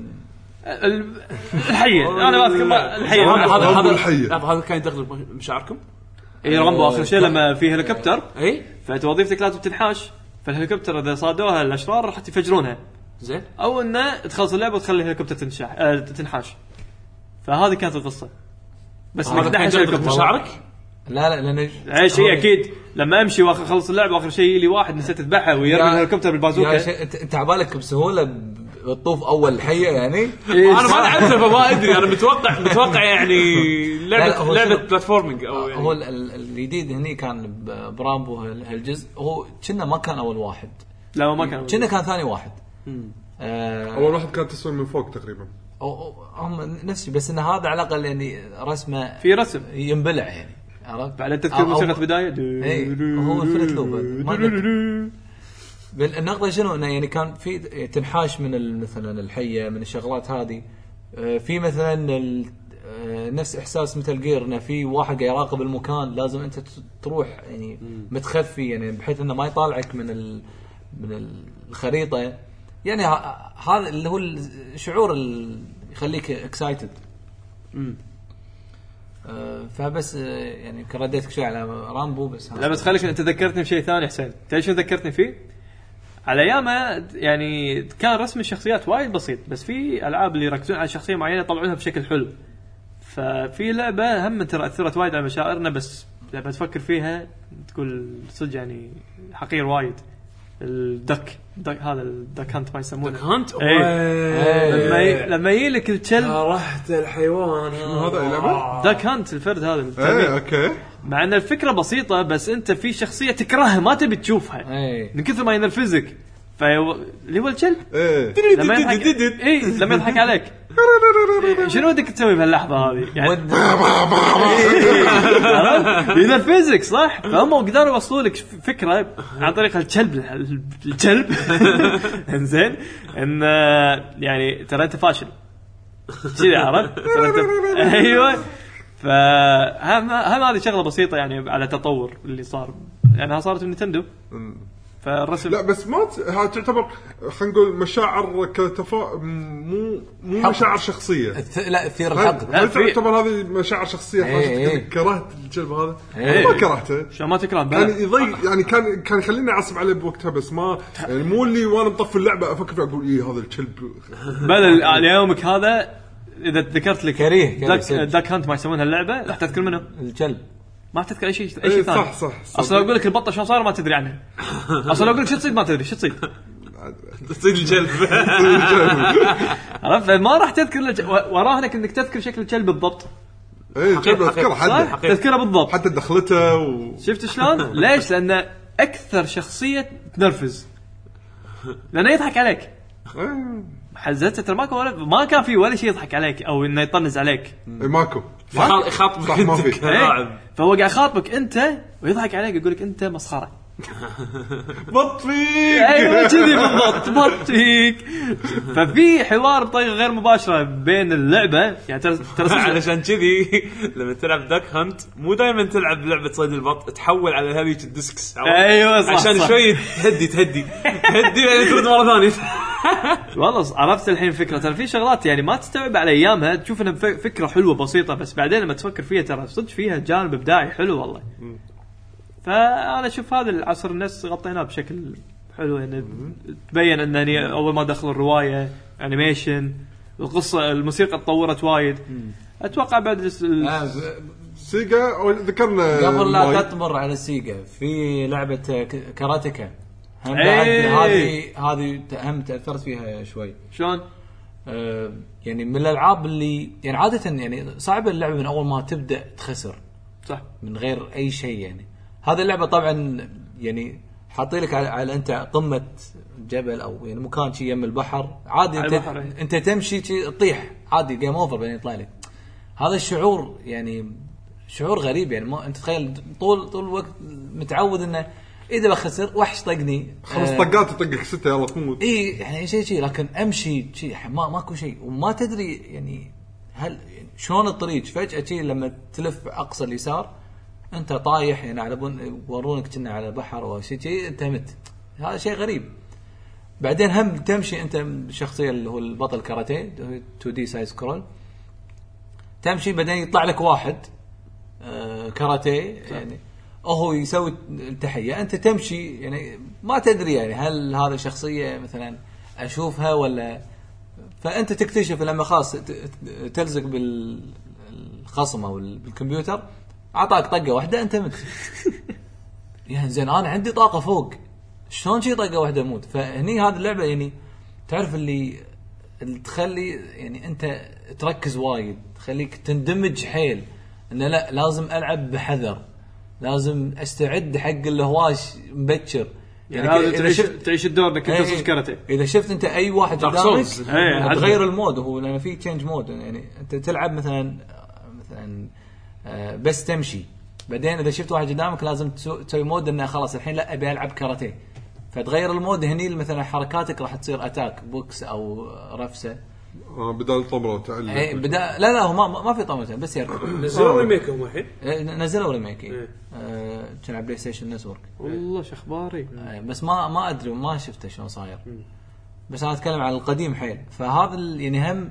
الحيه انا ما اذكر الحيه هذا هذا الحيه هذا كان يدخل مشاعركم اي رامبو اخر شيء لما في هليكوبتر اي فوظيفتك لازم تنحاش فالهليكوبتر اذا صادوها الاشرار راح يفجرونها زين او انه تخلص اللعبه وتخلي الهليكوبتر تنشح أه تنحاش فهذه كانت القصه بس هذا كان يدخل مشاعرك لا لا لان اي شيء اكيد لما امشي واخلص اللعبه واخر شيء لي واحد نسيت اذبحه ويرمي الهليكوبتر بالبازوكا انت عبالك بسهوله بتطوف اول حيه يعني انا ما لعبتها فما ادري انا متوقع متوقع يعني لعبه لعبه بلاتفورمينج او يعني هو الجديد هني كان برامبو هالجزء هو كنا ما كان اول واحد لا ما كان كنا كان ثاني واحد آه اول واحد كان تسوي من فوق تقريبا هم نفسي بس ان هذا على الاقل يعني رسمه في رسم ينبلع يعني عرفت بعد تذكر موسيقى بدايه هو الفلت لوب بالنقطه شنو انه يعني كان في تنحاش من مثلا الحيه من الشغلات هذه في مثلا نفس احساس مثل جير انه في واحد يراقب المكان لازم انت تروح يعني متخفي يعني بحيث انه ما يطالعك من من الخريطه يعني هذا اللي هو الشعور اللي يخليك اكسايتد فبس يعني كرديتك شوي على رامبو بس لا بس خليك انت ذكرتني بشيء ثاني حسين تعرف شو ذكرتني فيه على ايامها يعني كان رسم الشخصيات وايد بسيط بس في العاب اللي يركزون على شخصيه معينه يطلعونها بشكل حلو ففي لعبه هم ترى اثرت وايد على مشاعرنا بس لما تفكر فيها تقول صدق يعني حقير وايد الدك دك هذا الدك هانت ما يسمونه هانت ايه لما ي... لما يجيلك الكلب رحت الحيوان هذا اللعبه دك هانت الفرد هذا ايه اوكي مع ان الفكره بسيطه بس انت في شخصيه تكرهها ما تبي تشوفها ايه. من كثر ما ينرفزك فيو... اللي هو الكلب ايه. لما يضحك ايه لما يضحك عليك إيه. شنو بدك تسوي بهاللحظه هذه يعني ينرفزك صح فهم قدروا يوصلوا لك فكره عن طريق الكلب الكلب انزين ان يعني ترى انت فاشل كذا عرفت ترى انت ايوه فهم هم هذه شغله بسيطه يعني على تطور اللي صار يعني صارت نينتندو فالرسم لا بس ما ها تعتبر خلينا نقول مشاعر كتفا مو مو مشاعر شخصيه لا اثير الحق هل تعتبر هذه مشاعر شخصيه حاجه كرهت الكلب هذا ما كرهته شو ما تكره كان يضيق يعني كان كان يخليني اعصب عليه بوقتها بس ما يعني مو اللي وانا مطفي اللعبه افكر اقول ايه هذا الكلب بل اليومك هذا اذا ذكرت لك كريه داك, داك هانت ما يسمونها اللعبه راح تذكر منه الكلب ما تذكر اي شيء اي شيء ثاني صح صح, صح اصلا اقول لك البطه شلون صار ما تدري عنها اصلا اقول لك شو تصيد ما تدري شو تصيد تصيد الكلب عرفت ما راح تذكر وراهنك انك تذكر شكل الكلب بالضبط ايه الكلب اذكره حد تذكره بالضبط حتى دخلته و... شفت شلون ليش لان اكثر شخصيه تنرفز لانه يضحك عليك حزتها ترى ماكو ولا ما كان في ولا شيء يضحك عليك او انه يطنز عليك اي ماكو يخاطبك انت كلاعب فهو قاعد يخاطبك انت ويضحك عليك يقول لك انت مسخره بط فيك ايوه كذي بالضبط بط فيك ففي حوار بطريقه غير مباشره بين اللعبه يعني ترى ترى علشان كذي لما تلعب داك هانت مو دائما تلعب لعبه صيد البط تحول على هذيك الديسكس ايوه صح عشان صح. شوي تهدي تهدي تهدي يعني ترد مره ثانيه والله عرفت الحين فكره ترى في شغلات يعني ما تستوعب على ايامها تشوف انها فكره حلوه بسيطه بس بعدين لما تفكر فيها ترى صدق فيها جانب ابداعي حلو والله فانا اشوف هذا العصر الناس غطيناه بشكل حلو يعني تبين انني اول ما دخل الروايه انيميشن القصه الموسيقى تطورت وايد اتوقع بعد ال... سيجا ذكرنا قبل لا تطمر على سيجا في لعبه كاراتيكا هم بعد هذه هذه هم تاثرت فيها شوي شلون آه يعني من الالعاب اللي يعني عاده يعني صعبه اللعبه من اول ما تبدا تخسر صح من غير اي شيء. يعني هذه اللعبه طبعا يعني حاطين لك على, على انت قمه جبل او يعني مكان شيء يم البحر عادي، انت البحر. انت تمشي تطيح عادي جيم اوفر بعدين يطلع لك. هذا الشعور يعني شعور غريب يعني ما انت تخيل طول طول الوقت متعود انه اذا بخسر وحش طقني خمس آه طقات يطقك ستة يلا تموت. اي يعني شيء شيء لكن امشي شيء ما ماكو شيء وما تدري يعني هل شلون الطريق فجأة شيء لما تلف اقصى اليسار انت طايح يعني على بن ورونك كنا على بحر او شيء شيء انت مت. هذا شيء غريب. بعدين هم تمشي انت الشخصيه اللي هو البطل كاراتيه تو دي سايز سكرول تمشي بعدين يطلع لك واحد آه كاراتيه يعني هو يسوي التحيه انت تمشي يعني ما تدري يعني هل هذا شخصيه مثلا اشوفها ولا. فانت تكتشف لما خلاص تلزق بالخصم او بالكمبيوتر اعطاك طقه واحده انت مت. يعني زين انا عندي طاقه فوق شلون شي طقه واحده اموت. فهني هذه اللعبه يعني تعرف اللي, اللي تخلي يعني انت تركز وايد تخليك تندمج حيل انه لا لازم العب بحذر لازم استعد حق الهواش مبكر. يعني, يعني اذا تعيش شفت تعيش الدور انك انت تصير كاراتيه اذا شفت انت اي واحد قدامك تغير المود هو لان في تشينج مود يعني انت تلعب مثلا مثلا بس تمشي بعدين اذا شفت واحد قدامك لازم تسوي مود انه خلاص الحين لا ابي العب كاراتيه فتغير المود. هني مثلا حركاتك راح تصير اتاك بوكس او رفسه اه بدال طمره تعلم اي بدا لا لا هو ما ما في طمره بس يركض. نزلوا ريميك هم الحين نزلوا ريميك اي آه كان على بلاي ستيشن نتورك والله شو اخباري آه بس ما ما ادري ما شفته شلون صاير بس انا اتكلم عن القديم حيل. فهذا يعني هم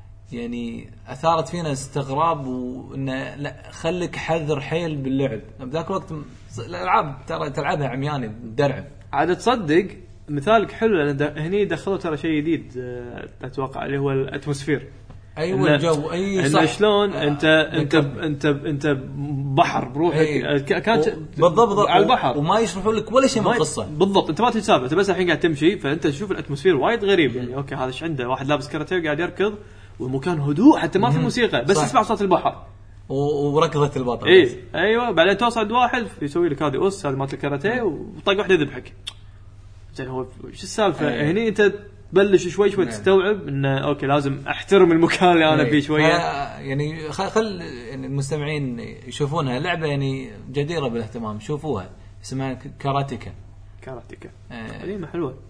يعني اثارت فينا استغراب وانه لا خليك حذر حيل باللعب. بذاك الوقت الالعاب ترى تلعبها عمياني درع عاد تصدق مثالك حلو لان هني دخلوا ترى شيء جديد اتوقع اللي هو الاتموسفير. ايوه الجو اي صح شلون آه انت انت انت انت بحر بروحك أيه. كانت بالضبط على البحر وما يشرحوا لك ولا شيء من القصه بالضبط انت ما تتسابق انت بس الحين قاعد تمشي فانت تشوف الاتموسفير وايد غريب يعني اوكي هذا ايش عنده واحد لابس كاراتيه وقاعد يركض والمكان هدوء حتى ما في موسيقى بس تسمع صوت البحر وركضه البطل اي ايوه بعدين توصل واحد يسوي لك هذه اس هذا مالت الكاراتيه وطق واحده يذبحك. زين هو ايش السالفه أيه. هني انت تبلش شوي شوي تستوعب انه اوكي لازم احترم المكان اللي انا فيه شويه يعني خل يعني المستمعين يشوفونها لعبه يعني جديره بالاهتمام شوفوها اسمها كاراتيكا كاراتيكا قديمه أه. حلوه.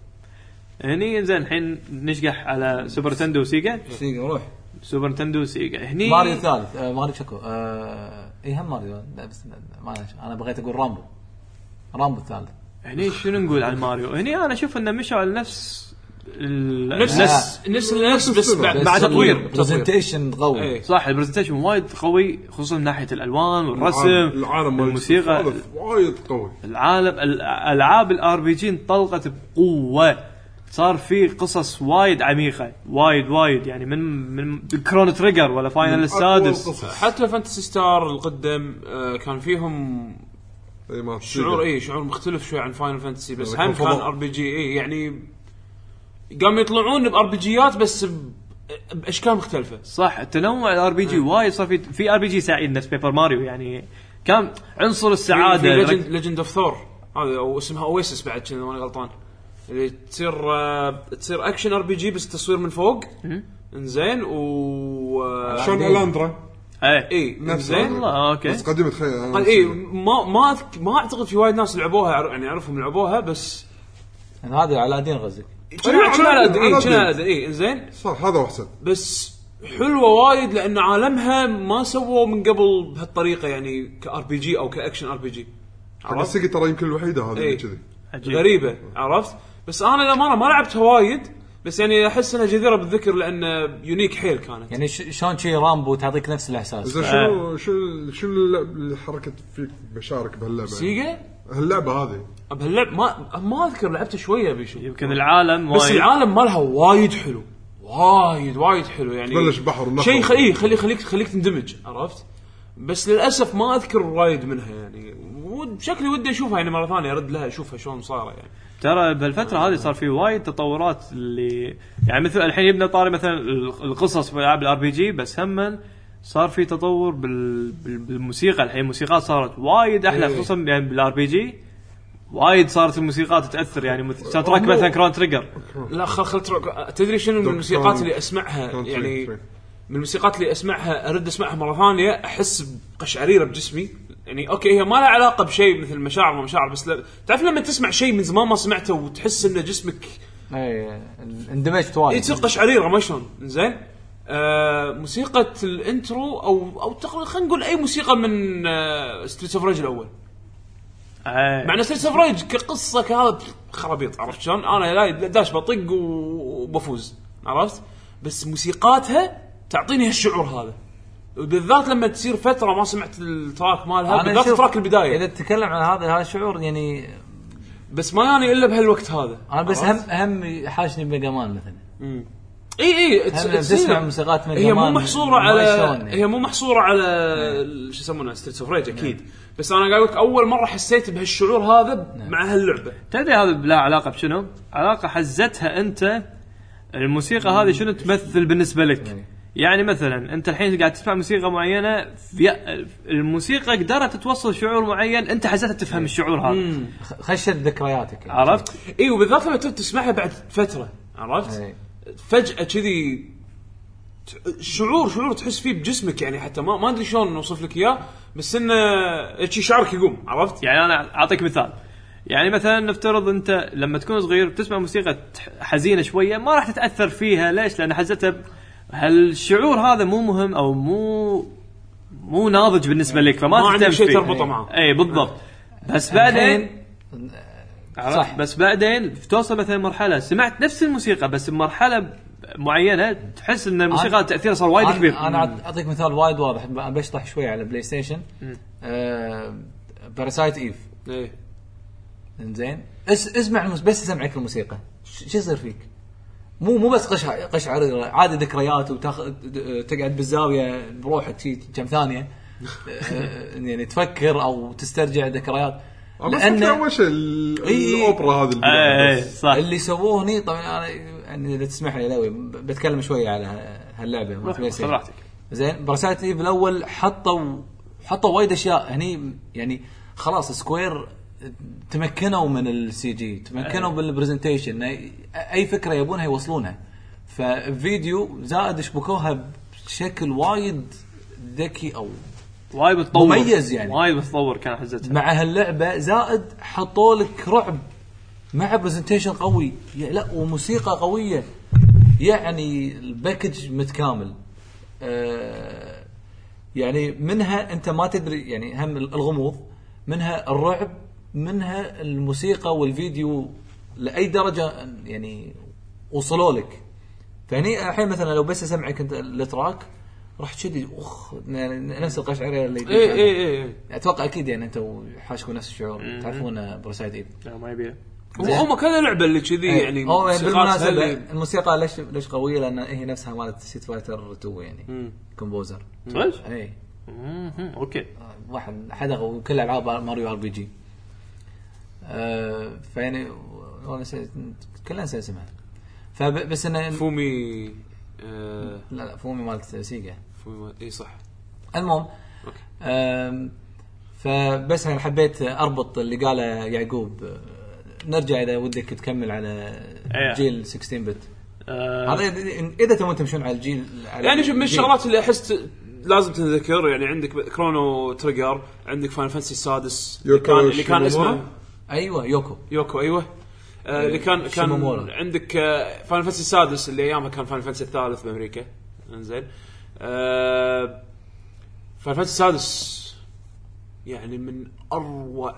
هني زين الحين نشقح على سوبر نتندو وسيجا سيجا روح سوبر نتندو وسيجا هني ماريو الثالث آه ماريو شكو آه ايه هم ماريو لا بس ما انا بغيت اقول رامبو رامبو الثالث. هني شنو نقول عن ماريو هني انا اشوف انه مشوا على نفس نفس نفس نفس بس بعد تطوير برزنتيشن قوي صح البرزنتيشن وايد قوي خصوصا من ناحيه الالوان والرسم العالم والموسيقى وايد قوي. العالم الالعاب الار بي جي انطلقت بقوه صار في قصص وايد عميقه وايد وايد يعني من من كرون تريجر ولا فاينل السادس حتى فانتسي ستار القدم آه كان فيهم شعور ايه شعور مختلف شوي عن فاينل فانتسي بس هم كان ار بي جي ايه يعني قاموا يطلعون بار بي جيات بس باشكال مختلفه. صح التنوع الار بي جي وايد صار في في ار بي جي سعيد نفس بيبر ماريو يعني كان عنصر السعاده. ليجند ليجند اوف ثور هذا او اسمها اويسس بعد كذا وانا غلطان اللي تصير تصير اكشن ار بي جي بس تصوير من فوق انزين و شون الاندرا اي زين والله اوكي بس قديم تخيل اي ما ما ما اعتقد في وايد ناس لعبوها يعني اعرفهم لعبوها بس يعني هذا على غزك شنو شنو على شنو على اي زين صح هذا احسن بس حلوه وايد لان عالمها ما سووا من قبل بهالطريقه يعني كار بي جي او كاكشن ار بي جي بس ترى يمكن الوحيده هذه كذي غريبه عرفت بس انا للامانه ما لعبتها وايد بس يعني احس انها جديره بالذكر لان يونيك حيل كانت يعني شلون شي رامبو تعطيك نفس الاحساس. اذا شنو شو شو الحركه فيك بشارك بهاللعبه سيجا هاللعبه هذه بهاللعبه ما ما اذكر لعبتها شويه بيشو يمكن العالم بس العالم مالها وايد حلو وايد وايد حلو يعني تبلش بحر ونهر شيء خليه خلي خليك خليك تندمج عرفت بس للاسف ما اذكر وايد منها يعني بشكل ودي اشوفها يعني مره ثانيه ارد لها اشوفها شلون صايره يعني ترى بهالفتره هذه صار في وايد تطورات اللي يعني مثل الحين يبنى طاري مثلا القصص في العاب الار بي جي بس هم صار في تطور بال... بالموسيقى. الحين الموسيقات صارت وايد احلى خصوصا يعني بالار بي جي وايد صارت الموسيقات تاثر يعني ساوند تراك مثلا كرون تريجر. لا خل خل تدري شنو من الموسيقات اللي اسمعها يعني من الموسيقات اللي اسمعها ارد اسمعها مره ثانيه احس بقشعريره بجسمي يعني اوكي هي ما لها علاقه بشيء مثل مشاعر ما مشاعر بس ل... تعرف لما تسمع شيء من زمان ما سمعته وتحس ان جسمك اي اندمجت وايد يصير قشعريره ما شلون زين. آه موسيقى الانترو او او تقريبا خلينا نقول اي موسيقى من آه ستريت اوف ريج الاول آه. مع ستريت اوف ريج كقصه كهذا خرابيط عرفت شلون انا لا داش بطق وبفوز عرفت بس موسيقاتها تعطيني هالشعور هذا وبالذات لما تصير فتره ما سمعت التراك مالها بالذات تراك البدايه اذا تتكلم عن هذا هذا الشعور يعني بس ما يعني الا بهالوقت هذا انا بس هم هم حاشني ميجا مان مثلا امم اي اي تسمع موسيقات ميجا هي مو محصوره على هي مو محصوره على شو يسمونها ستريت اوف ريج اكيد بس انا قاعد لك اول مره حسيت بهالشعور هذا مع هاللعبه. تدري هذا بلا علاقه بشنو علاقه حزتها انت الموسيقى هذه شنو تمثل بالنسبه لك يعني مثلا انت الحين قاعد تسمع موسيقى معينه في الموسيقى قدرت توصل شعور معين انت حسيت تفهم الشعور هذا خشت ذكرياتك عرفت اي وبالذات لما تسمعها بعد فتره عرفت أي. فجاه كذي شعور شعور تحس فيه بجسمك يعني حتى ما ما ادري شلون نوصف لك اياه بس انه شيء شعرك يقوم عرفت يعني انا اعطيك مثال يعني مثلا نفترض انت لما تكون صغير بتسمع موسيقى حزينه شويه ما راح تتاثر فيها ليش لان حزتها هالشعور هذا مو مهم او مو مو ناضج بالنسبه لك فما عندك شيء تربطه معه اي بالضبط بس بعدين صح بس بعدين توصل مثلا مرحله سمعت نفس الموسيقى بس بمرحله معينه تحس ان الموسيقى تاثيرها صار وايد كبير. انا اعطيك مثال وايد واضح بشطح شوي على بلاي ستيشن آه باراسايت ايف ايه انزين اس اسمع بس اسمعك الموسيقى شو يصير فيك مو مو بس قش قشعر عادي ذكريات وتاخذ تقعد بالزاويه بروحك شي كم ثانيه يعني تفكر او تسترجع ذكريات لان اول شيء الاوبرا هذه اي صح اللي سووه هني. طبعا انا يعني اذا تسمح لي لوي بتكلم شويه على هاللعبه زين برسالتي في الاول حطوا حطوا وايد اشياء هني يعني خلاص سكوير تمكنوا من السي جي تمكنوا بالبرزنتيشن اي فكره يبونها يوصلونها ففيديو زائد شبكوها بشكل وايد ذكي او وايد متطور مميز يعني وايد متطور كان حزتها مع هاللعبه زائد حطوا لك رعب مع برزنتيشن قوي لا وموسيقى قويه يعني الباكج متكامل آه يعني منها انت ما تدري يعني هم الغموض منها الرعب منها الموسيقى والفيديو لأي درجة يعني وصلوا لك. فهني الحين مثلا لو بس أسمعك أنت التراك راح تشدي أخ نفس القشعريرة اللي إيه إيه إيه أتوقع أكيد يعني أنت وحاشكوا نفس الشعور تعرفون برسايد إيب لا ما يبيه هم كذا لعبة اللي كذي يعني بالمناسبة الموسيقى ليش ليش قوية لأن هي نفسها مالت ستريت فايتر تو يعني كومبوزر صدق إيه أوكي واحد حدا وكل ألعاب ماريو ار بي جي أه فيعني وانا كلنا نسى اسمها فبس انا فومي أه لا لا فومي مالت سيجا فومي اي صح المهم أه فبس انا حبيت اربط اللي قاله يعقوب نرجع اذا ودك تكمل على جيل ستة عشر بت هذا أه اذا تبون تمشون على الجيل على يعني شوف من الشغلات اللي احس لازم تذكر يعني عندك كرونو تريجر عندك فاينل فانتسي السادس اللي كان, اللي كان اسمه ايوه يوكو يوكو ايوه آه اللي كان كان شمومورا. عندك آه فاينل فانتسي السادس اللي ايامها كان فاينل فانتسي الثالث بامريكا انزين آه فاينل فانتسي السادس يعني من اروع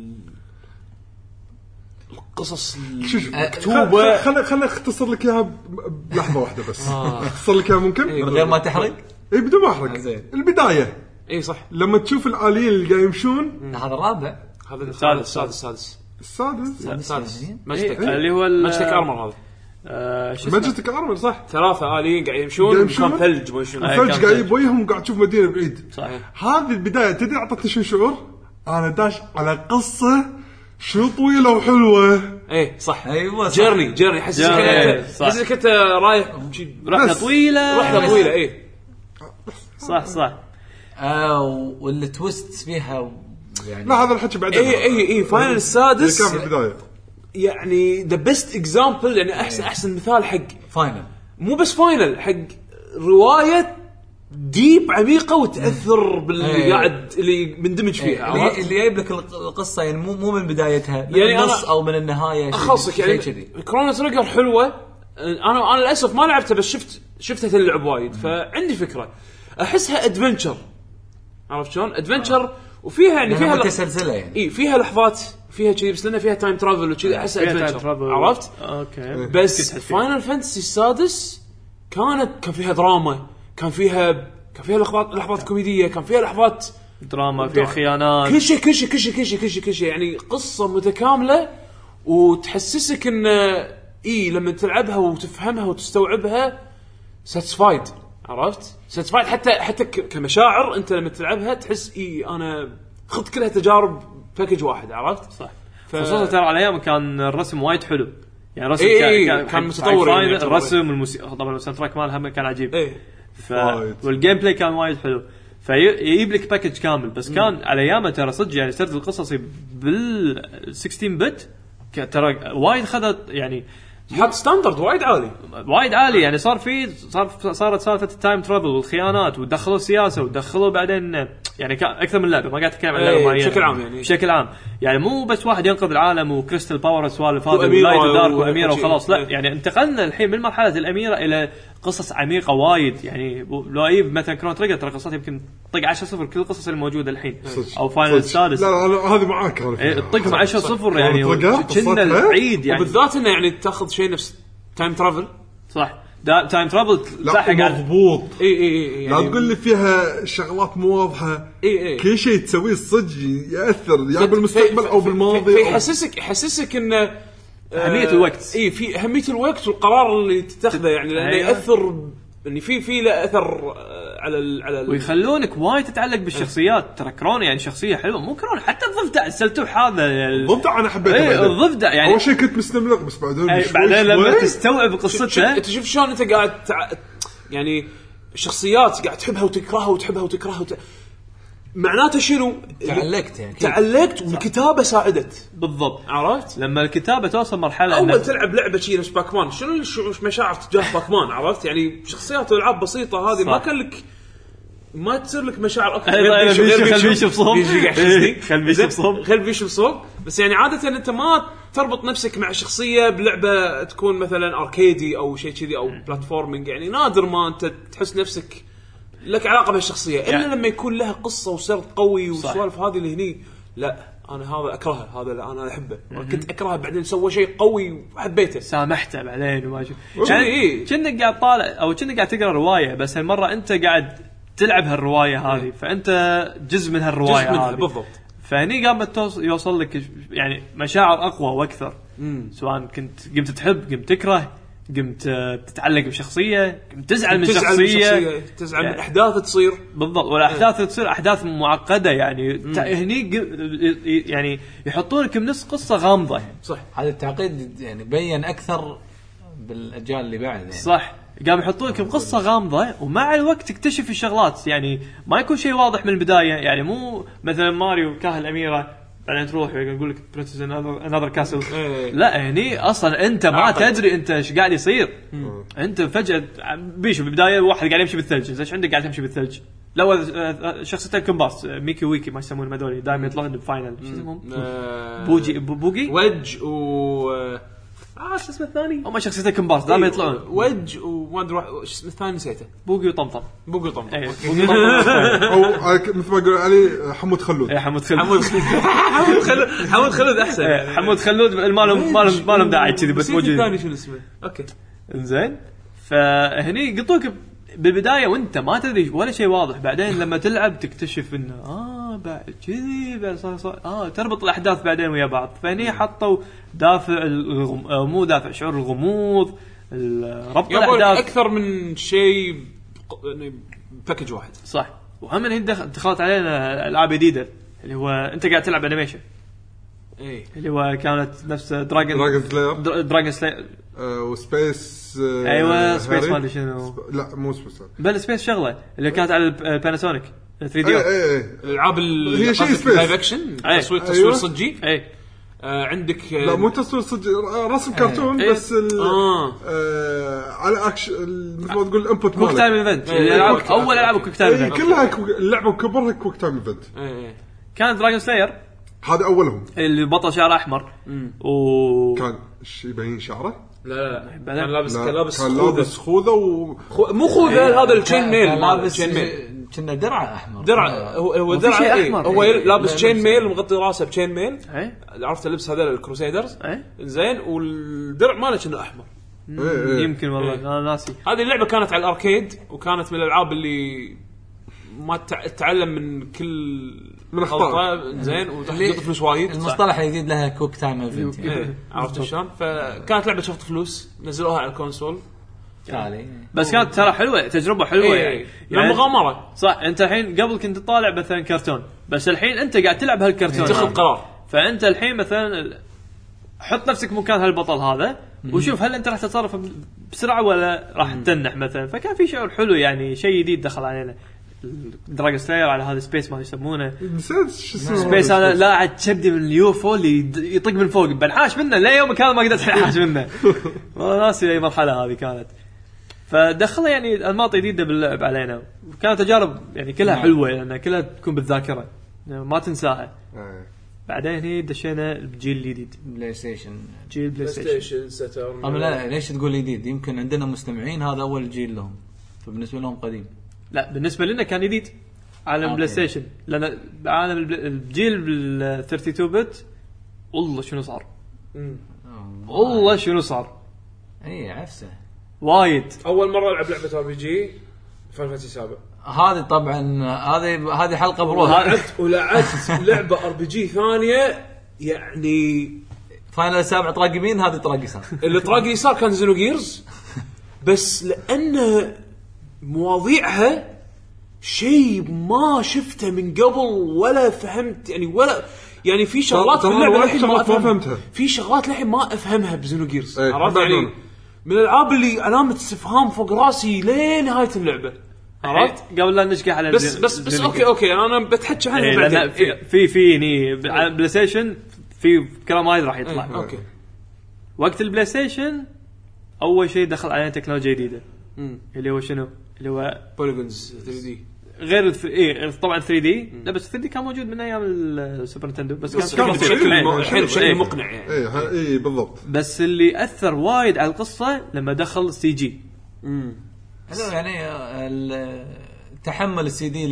القصص المكتوبه. خلنا خلنا اختصر لك اياها بلحظه واحده بس اختصر لك اياها ممكن من غير ما تحرق اي بدون ما احرق البدايه اي صح لما تشوف الآليين اللي قاعد يمشون هذا الرابع هذا السادس السادس السادس السادس ماجيك اللي هو ماجيك ارمر هذا ماجيك ارمر صح ثلاثه آليين قاعد يمشون كان ثلج ويشون الثلج قاعد يبويهم قاعد تشوف مدينه بعيد صحيح. هذه البدايه تدري اعطتني شو شعور انا داش على قصه شو طويله وحلوه ايه صح ايوه جيرني جيرني حسسك حسسك انت رايح رحله طويله رحله طويله ايه صح صح اه والتويست فيها يعني لا هذا الحكي بعدين اي اي اي فاينل السادس كان في البدايه يعني ذا بيست اكزامبل يعني احسن احسن مثال حق فاينل مو بس فاينل حق روايه ديب عميقه وتاثر باللي قاعد اللي مندمج فيها اللي, اللي جايب لك القصه يعني مو مو من بدايتها من يعني النص او من النهايه اخصك يعني كرونو تريجر حلوه انا انا للاسف ما لعبتها بس شفت شفتها تلعب وايد فعندي فكره احسها ادفنتشر عرفت شلون ادفنتشر وفيها يعني فيها متسلسله يعني اي فيها لحظات فيها شيء بس لنا فيها تايم ترافل وكذا احسها ادفنتشر عرفت اوكي بس فاينل فانتسي السادس كانت كان فيها دراما كان فيها كان فيها لحظات لحظات كوميديه كان فيها لحظات دراما فيها خيانات كل شيء كل شيء كل شيء كل شيء كل شيء كل شيء يعني قصه متكامله وتحسسك ان اي لما تلعبها وتفهمها وتستوعبها ساتسفايد عرفت ساتسفايد حتى حتى كمشاعر انت لما تلعبها تحس اي انا خذت كلها تجارب باكج واحد عرفت صح ف... خصوصا ترى على ايام كان الرسم وايد حلو يعني الرسم إيه كان إيه كان, كان متطور يعني الرسم والموسيقى طبعا الساوند تراك مالها كان عجيب إيه. ف... والجيم بلاي كان وايد حلو فيجيب لك باكج كامل بس م. كان على ايامه ترى صدق يعني سرد القصصي بال ستة عشر بت ترى وايد خذت يعني حط ستاندرد وايد عالي وايد عالي يعني صار في صار صارت سالفه التايم ترافل والخيانات ودخلوا السياسه ودخلوا بعدين يعني اكثر من لعبه ما قاعد اتكلم عن لعبه معينه بشكل عام يعني بشكل عام يعني مو بس واحد ينقذ العالم وكريستال باور والسوالف هذه ولايت دارك واميره وخلاص لا يعني انتقلنا الحين من مرحله الاميره الى قصص عميقه وايد يعني لو ايب مثلا كرون تريجر ترى قصتها يمكن طق عشرة صفر كل القصص الموجوده الحين او فاينل السادس لا لا هذه معاك طقهم عشرة صفر يعني كنا العيد يعني وبالذات انه يعني تاخذ شيء نفس تايم ترافل صح تايم ترافل تلحق مضبوط اي اي اي لا تقول لي فيها شغلات مو واضحه اي اي كل شيء تسويه الصدق ياثر يا يعني بالمستقبل او بالماضي يحسسك يحسسك انه اهميه الوقت اي في اهميه الوقت والقرار اللي تتخذه يعني لانه ياثر ان في في له اثر على ال على ال ويخلونك وايد تتعلق بالشخصيات ترى كرون يعني شخصيه حلوه مو كرون حتى الضفدع السلتوح هذا الضفدع انا حبيته ايه الضفدع يعني اول شيء كنت مستملق بس بعدين ايه بعدين لما تستوعب قصتها انت شوف شلون انت قاعد تع... يعني الشخصيات قاعد تحبها وتكرهها وتحبها وتكرهها وت... معناته شنو تعلقت يعني تعلقت والكتابه ساعدت بالضبط عرفت لما الكتابه توصل مرحله اول تلعب لعبه شيء نفس باكمان شنو المشاعر تجاه باكمان عرفت يعني شخصيات والعاب بسيطه هذه ما كان لك ما تصير لك مشاعر اكثر خل بيشوف صوب خل بيشوف صوب خل بيشوف صوب بس يعني عاده انت ما تربط نفسك مع شخصيه بلعبه تكون مثلا اركيدي او شيء كذي او بلاتفورمينج يعني نادر ما انت تحس نفسك لك علاقه بالشخصيه الا يعني لما يكون لها قصه وسرد قوي والسوالف هذه اللي هني لا انا هذا اكرهه هذا لا انا احبه كنت اكرهه بعدين سوى شيء قوي وحبيته سامحته بعدين وما شو يعني كأنك قاعد طالع او كأنك قاعد تقرا روايه بس هالمره انت قاعد تلعب هالروايه هذه فانت جزء من هالروايه هذه بالضبط فهني قامت يوصل لك يعني مشاعر اقوى واكثر سواء كنت قمت تحب قمت تكره قمت تتعلق بشخصيه قمت تزعل من شخصيه تزعل من احداث تصير بالضبط والاحداث تصير احداث معقده يعني هني يعني يحطونك بنص قصه غامضه يعني. صح هذا التعقيد يعني بين اكثر بالاجيال اللي بعد يعني. صح قام يحطونك بقصه غامضه ومع الوقت تكتشف الشغلات يعني ما يكون شيء واضح من البدايه يعني مو مثلا ماريو كاهل الاميره بعدين تروح يقول لك برنسس انذر كاسل لا هني اصلا انت ما تدري انت ايش قاعد يصير انت فجاه بيشو بالبدايه واحد قاعد يمشي بالثلج ايش عندك قاعد تمشي بالثلج لو شخصيتين كومبارس ميكي ويكي ما يسمون هذول دائما يطلعون بفاينل شو اسمهم بوجي بوجي ويدج و اه شو اسمه الثاني هم شخصيتين كومبارس دائما يطلعون ويدج وما ادري شو اسمه الثاني نسيته بوجي وطمطم بوجي وطمطم او مثل ما قال علي حمود خلود اي حمود خلود حمود خلود حمود خلود احسن حمود خلود مالهم مالهم مالهم داعي كذي بس موجود الثاني شو اسمه اوكي انزين فهني يقطوك بالبدايه وانت ما تدري ولا شيء واضح بعدين لما تلعب تكتشف انه اه بعد كذي بعد صار صار اه تربط الاحداث بعدين ويا بعض فهني حطوا دافع الغم... مو دافع شعور الغموض ربط الاحداث اكثر من شيء يعني باكج واحد صح وهم هني دخلت علينا العاب جديده اللي هو انت قاعد تلعب انيميشن اي اللي هو كانت نفس دراجون دراجون سلاير دراجون سلاير وسبيس ايوه سبيس ما ادري شنو سب... لا مو سبيس بل سبيس شغله اللي كانت على الباناسونيك ثري دي اي اي الالعاب هي شيء سبيس لايف اكشن تصوير تصوير صجي اي آه عندك لا مو تصوير صدق رسم كرتون أيه. بس ال آه. آه على اكشن مثل ما تقول الانبوت كوك تايم ايفنت اول العاب كوك تايم ايفنت كلها اللعبه كبرها كوك تايم ايفنت. كان دراجون سلاير هذا اولهم اللي بطل شعر احمر و كان شيء يبين شعره. لا لا كان لابس كان لابس كان لابس خوذه و خو... مو خوذه هذا التشين ميل لابس كنا درع احمر درع هو هو درع إيه؟ هو لابس تشين ميل ومغطي راسه بتشين ميل ايه؟ عرفت اللبس هذا الكروسيدرز ايه؟ زين والدرع ماله كنا احمر إيه إيه. يمكن والله انا إيه. ناسي. هذه اللعبه كانت على الاركيد وكانت من الالعاب اللي ما تتعلم من كل من اخطاء زين وتحط فلوس وايد. المصطلح الجديد لها كوك تايم ايفنت إيه. عرفت شلون؟ فكانت لعبه شفط فلوس نزلوها على الكونسول تعالي بس كانت ترى حلوه تجربه حلوه إيه. يعني يعني مغامره صح. انت الحين قبل كنت تطالع مثلا كرتون بس الحين انت قاعد تلعب هالكرتون تاخذ قرار. فانت الحين مثلا حط نفسك مكان هالبطل هذا وشوف هل انت راح تتصرف بسرعه ولا راح تتنح مثلا. فكان في شعور حلو يعني شيء جديد دخل علينا دراجون سلاير على هذا سبيس ما يسمونه سبيس. هذا لا عاد تشبدي من اليوفو اللي يطق من فوق بنحاش منه لا يومك هذا ما قدرت انحاش منه والله ناسي اي مرحله هذه كانت. فدخلنا يعني انماط جديده باللعب علينا وكانت تجارب يعني كلها حلوه لان يعني كلها تكون بالذاكره يعني ما تنساها. بعدين هي دشينا الجيل الجديد بلاي ستيشن جيل بلاي ستيشن ساترن. أم لا ليش تقول جديد؟ يمكن عندنا مستمعين هذا أول جيل لهم فبالنسبة لهم قديم. لا بالنسبة لنا كان جديد عالم بلاي ستيشن لأن عالم الجيل بال اثنين وثلاثين بت والله شنو صار والله شنو صار اي عفسه وايد. اول مره العب لعبه ار بي جي فاينل فانتسي سبعة. هذه طبعا هذه هذه حلقه بروحها. لعبت ولعبت لعبه ار بي جي ثانيه يعني فاينل سبعة طراق يمين هذه طراق يسار. اللي طراق يسار كان زينو جيرز بس لان مواضيعها شيء ما شفته من قبل ولا فهمت يعني ولا يعني في شغلات في اللعبه الحين ما فهمتها. في شغلات الحين ما افهمها بزينو جيرز ايه عرفت يعني من الالعاب اللي علامه استفهام فوق راسي لين نهايه اللعبه. عرفت قبل لا نشقح على بس بس بس اوكي اوكي انا بتحكي عنها إيه بعدين في في في هني بلاي ستيشن في كلام وايد راح يطلع. ايه اوكي وقت البلاي ستيشن اول شيء دخل علينا تكنولوجيا جديده امم اللي هو شنو اللي هو بوليجونز ثري دي غير الث... ايه طبعا ثري دي لا بس ثري دي كان موجود من ايام السوبر نينتندو بس, بس كان حلو شيء مقنع يعني ايه ايه بالضبط. بس اللي اثر وايد على القصه لما دخل السي جي. امم يعني تحمل السي دي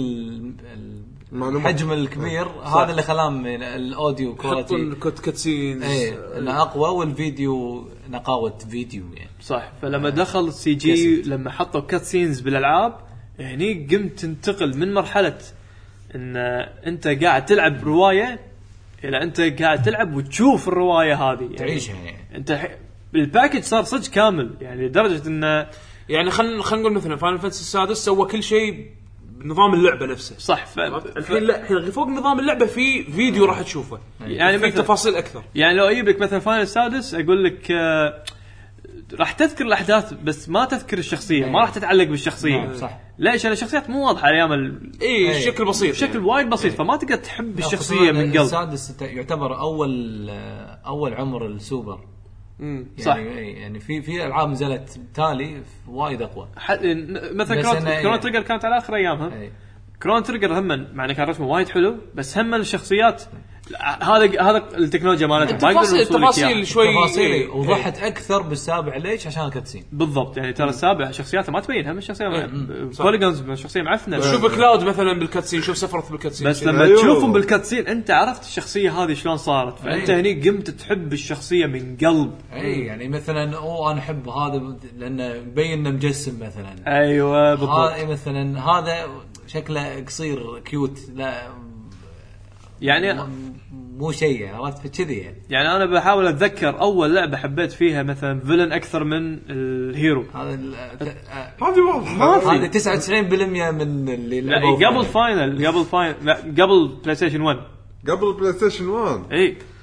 الحجم الكبير هذا اللي خلاه الاوديو كواليتي الكوت كاتسينز ايه انه اقوى والفيديو نقاوه فيديو يعني صح. فلما دخل السي جي لما حطوا كاتسينز بالالعاب هني قمت تنتقل من مرحله ان انت قاعد تلعب روايه الى انت قاعد تلعب وتشوف الروايه هذه يعني تعيشها يعني انت ح... الباكج صار صدق كامل يعني لدرجه انه يعني خلينا خلينا نقول مثلا فاينل فانتسي السادس سوى كل شيء بنظام اللعبه نفسه صح. ف... الحين لا الحين فوق نظام اللعبه في فيديو راح تشوفه يعني في تفاصيل اكثر. يعني لو اجيب لك مثلا فاينل السادس اقول لك آه راح تذكر الاحداث بس ما تذكر الشخصيه ما راح تتعلق بالشخصيه. صح. ليش؟ انا الشخصيات مو واضحه ايام ال... اي الشكل بسيط بشكل يعني. وايد بسيط فما تقدر تحب الشخصيه من قلب. السادس يعتبر اول اول عمر السوبر. امم يعني صح. يعني في في العاب نزلت تالي وايد اقوى ح... مثلا كرون, كرون تريجر كانت على اخر ايامها. أي. كرون تريجر هم مع انه كان رسمه وايد حلو بس هم الشخصيات هذا هذا التكنولوجيا مالتها ما يقدرون يوصلوا لك تفاصيل شوي تفاصيل وضحت اكثر بالسابع ليش عشان الكاتسين بالضبط. يعني ترى السابع شخصياته ما تبين هم الشخصيه بوليجونز من الشخصيه معفنه. شوف كلاود مثلا بالكاتسين شوف سفرت بالكاتسين بس لما أيوه. تشوفهم بالكاتسين انت عرفت الشخصيه هذه شلون صارت فانت أيوه. هني قمت تحب الشخصيه من قلب. اي يعني مثلا او انا احب هذا لانه مبين مجسم مثلا. ايوه بالضبط. هذا مثلا هذا شكله قصير كيوت لا يعني مو شيء عرفت كذي يعني. يعني انا بحاول اتذكر اول لعبه حبيت فيها مثلا فيلن اكثر من الهيرو. هذا هذه واضحه هذا تسعة وتسعين بالمية من اللي لعبوا قبل فاينل قبل فاينل قبل بلاي ستيشن واحد قبل بلاي ستيشن واحد اي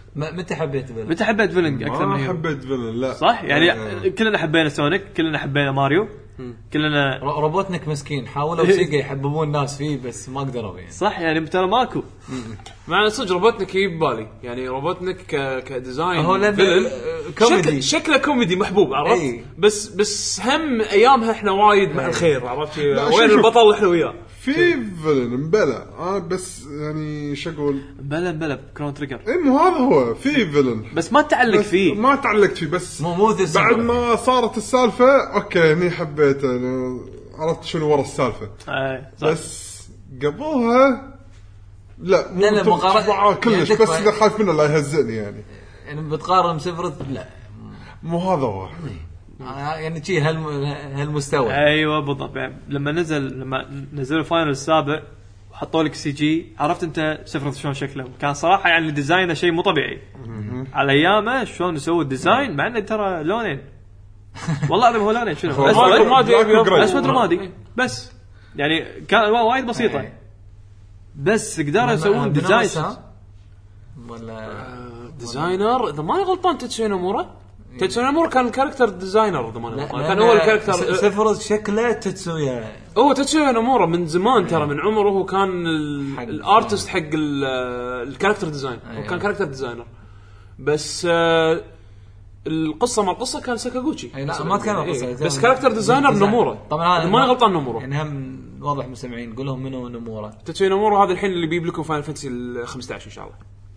متى حبيت فيلن متى حبيت فيلن اكثر من ما حبيت فيلن لا صح يعني آه. كلنا حبينا سونيك كلنا حبينا ماريو كلنا روبوتنك مسكين حاولوا سيجا يحببون الناس فيه بس ما قدروا يعني صح يعني ترى ماكو مع صدق روبوتنك يجيب بالي يعني روبوتنك ك كديزاين هو كوميدي شكل شكله كوميدي محبوب عرفت أي. بس بس هم ايامها احنا وايد مع الخير عرفت وين البطل احنا وياه في فيلن مبلا اه بس يعني شو اقول بلا بلا كرون تريجر اي مو هذا هو في فيلن بس ما تعلق فيه ما تعلقت فيه بس مو مو بعد ما صارت السالفه اوكي هني حبيت عرفت شنو ورا السالفه آه بس قبلها لا لا لا مقارنة كلش بس اذا خايف منه لا يهزني يعني يعني بتقارن سفرت لا مو هذا هو يعني شيء هال هالمستوى ايوه بالضبط لما نزل لما نزلوا الفاينل السابع وحطوا لك سي جي عرفت انت سفرت شلون شكله كان صراحه يعني ديزاينه شيء مو طبيعي على ايامه شلون يسووا الديزاين مع انه ترى لونين والله هذا هو لونين شنو اسود رمادي اسود رمادي بس يعني كان وايد بسيطه بس قدروا يسوون ديزاين ولا ديزاينر اذا ماني غلطان تتسوي نموره تتسوي نموره كان الكاركتر ديزاينر اذا ماني غلطان كان هو الكاركتر سفرت شكله تتسوي هو تتسوي نموره من زمان ترى من عمره هو كان الارتست حق الكاركتر ديزاين هو كان كاركتر ديزاينر بس القصه ما القصه كان ساكاغوتشي لا ما كان القصه بس كاركتر ديزاينر نموره طبعا ما غلطان نموره يعني هم واضح مستمعين قول لهم منو نموره تتسوي نموره هذا الحين اللي بيجيب لكم فاينل فانتسي خمسة عشر ان شاء الله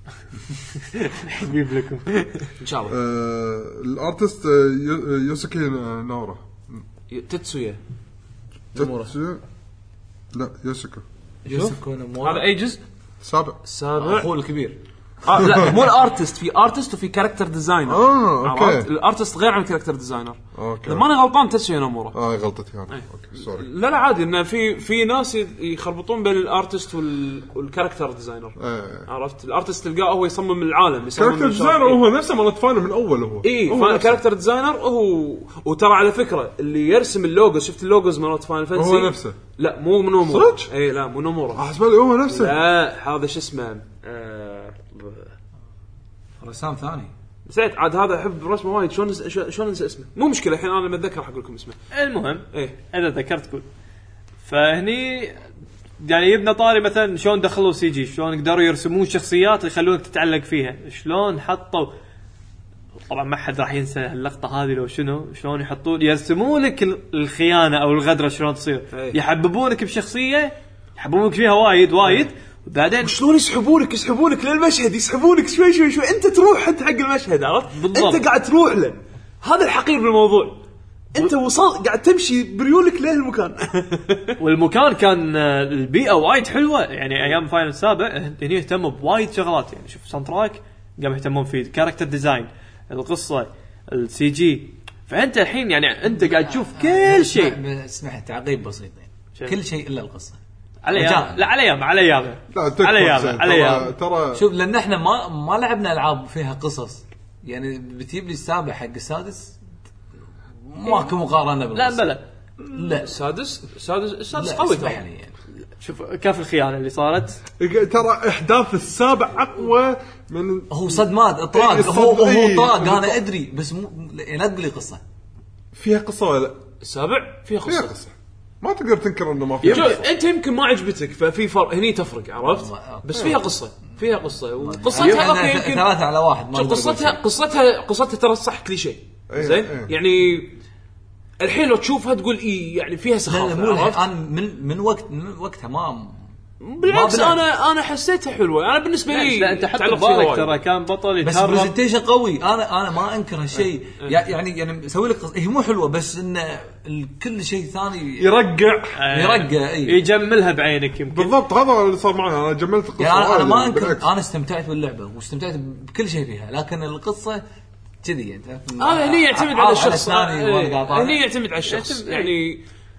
بيجيب لكم ان شاء الله الارتست يوسكي نورا تتسوي نموره لا يوسكو يوسكو نموره هذا اي جزء سابع سابع اخوه الكبير آه لا مو الارتست في ارتست وفي كاركتر ديزاينر اه اوكي الارتست غير عن الكاركتر ديزاينر اوكي لما انا غلطان تتسوي نموره اه غلطتي انا اوكي سوري لا لا عادي انه في في ناس يخربطون بين الارتست وال والكاركتر ديزاينر ايه. عرفت الارتست تلقاه هو يصمم العالم يصمم كاركتر ديزاينر هو نفسه مال فاينل من اول هو اي كاركتر ديزاينر هو وترى على فكره اللي يرسم اللوجو شفت اللوجوز مالت فاينل فانتسي هو نفسه لا مو نموره اي لا مو نموره احسب لي هو نفسه لا هذا شو اسمه آه رسام ثاني نسيت عاد هذا احب رسمه وايد شلون شلون انسى اسمه مو مشكله الحين انا متذكر حق لكم اسمه المهم ايه اذا ذكرت كل فهني يعني يبنى طاري مثلا شلون دخلوا سي جي شلون قدروا يرسمون شخصيات يخلونك تتعلق فيها شلون حطوا طبعا ما حد راح ينسى اللقطه هذه لو شنو شلون يحطون يرسمون لك الخيانه او الغدره شلون تصير ايه. يحببونك بشخصيه يحببونك فيها وايد وايد وبعدين شلون يسحبونك يسحبونك للمشهد يسحبونك شوي شوي شوي انت تروح حتى حق المشهد عرفت انت قاعد تروح له هذا الحقير بالموضوع انت وصل قاعد تمشي بريولك له المكان والمكان كان البيئه وايد حلوه يعني ايام فاينل السابع هني يهتموا بوايد شغلات يعني شوف ساوندتراك قام يهتمون فيه كاركتر ديزاين القصه السي جي فانت الحين يعني انت قاعد تشوف كل شيء اسمح تعقيب بسيط كل شيء الا القصه على ايام لا على ايام على ايام على ايام على ايام ترى شوف لان احنا ما ما لعبنا العاب فيها قصص يعني بتجيب لي السابع حق السادس ماكو مقارنه بالقصه لا بلا لا السادس السادس السادس قوي يعني شوف كيف الخيانه اللي صارت ترى احداث السابع اقوى من هو صدمات اطراق هو هو طاق انا ادري بس مو لا تقول لي قصه فيها قصه ولا السابع فيها قصه, فيها قصة. ما تقدر تنكر انه ما فيها قصه انت يمكن ما عجبتك ففي فرق هني تفرق عرفت بس فيها قصه فيها قصه وقصتها اوكي يمكن ثلاثة على واحد ما قصتها قصتها قصتها ترى صح كليشيه زين يعني الحين لو تشوفها تقول اي يعني فيها سخافه انا من من وقت من وقتها ما بالعكس انا انا حسيتها حلوه انا بالنسبه لي لا انت حط بالك ترى كان بطل يتهرب بس برزنتيشن قوي انا انا ما انكر هالشيء يعني يعني مسوي لك هي مو حلوه بس ان كل شيء ثاني يرقع يرقع اي يجملها بعينك يمكن بالضبط هذا اللي صار معي انا جملت القصه يعني انا, أنا ما انكر انا استمتعت باللعبه واستمتعت بكل شيء فيها لكن القصه كذي انت هذا هني يعتمد على الشخص هني يعتمد على الشخص يعني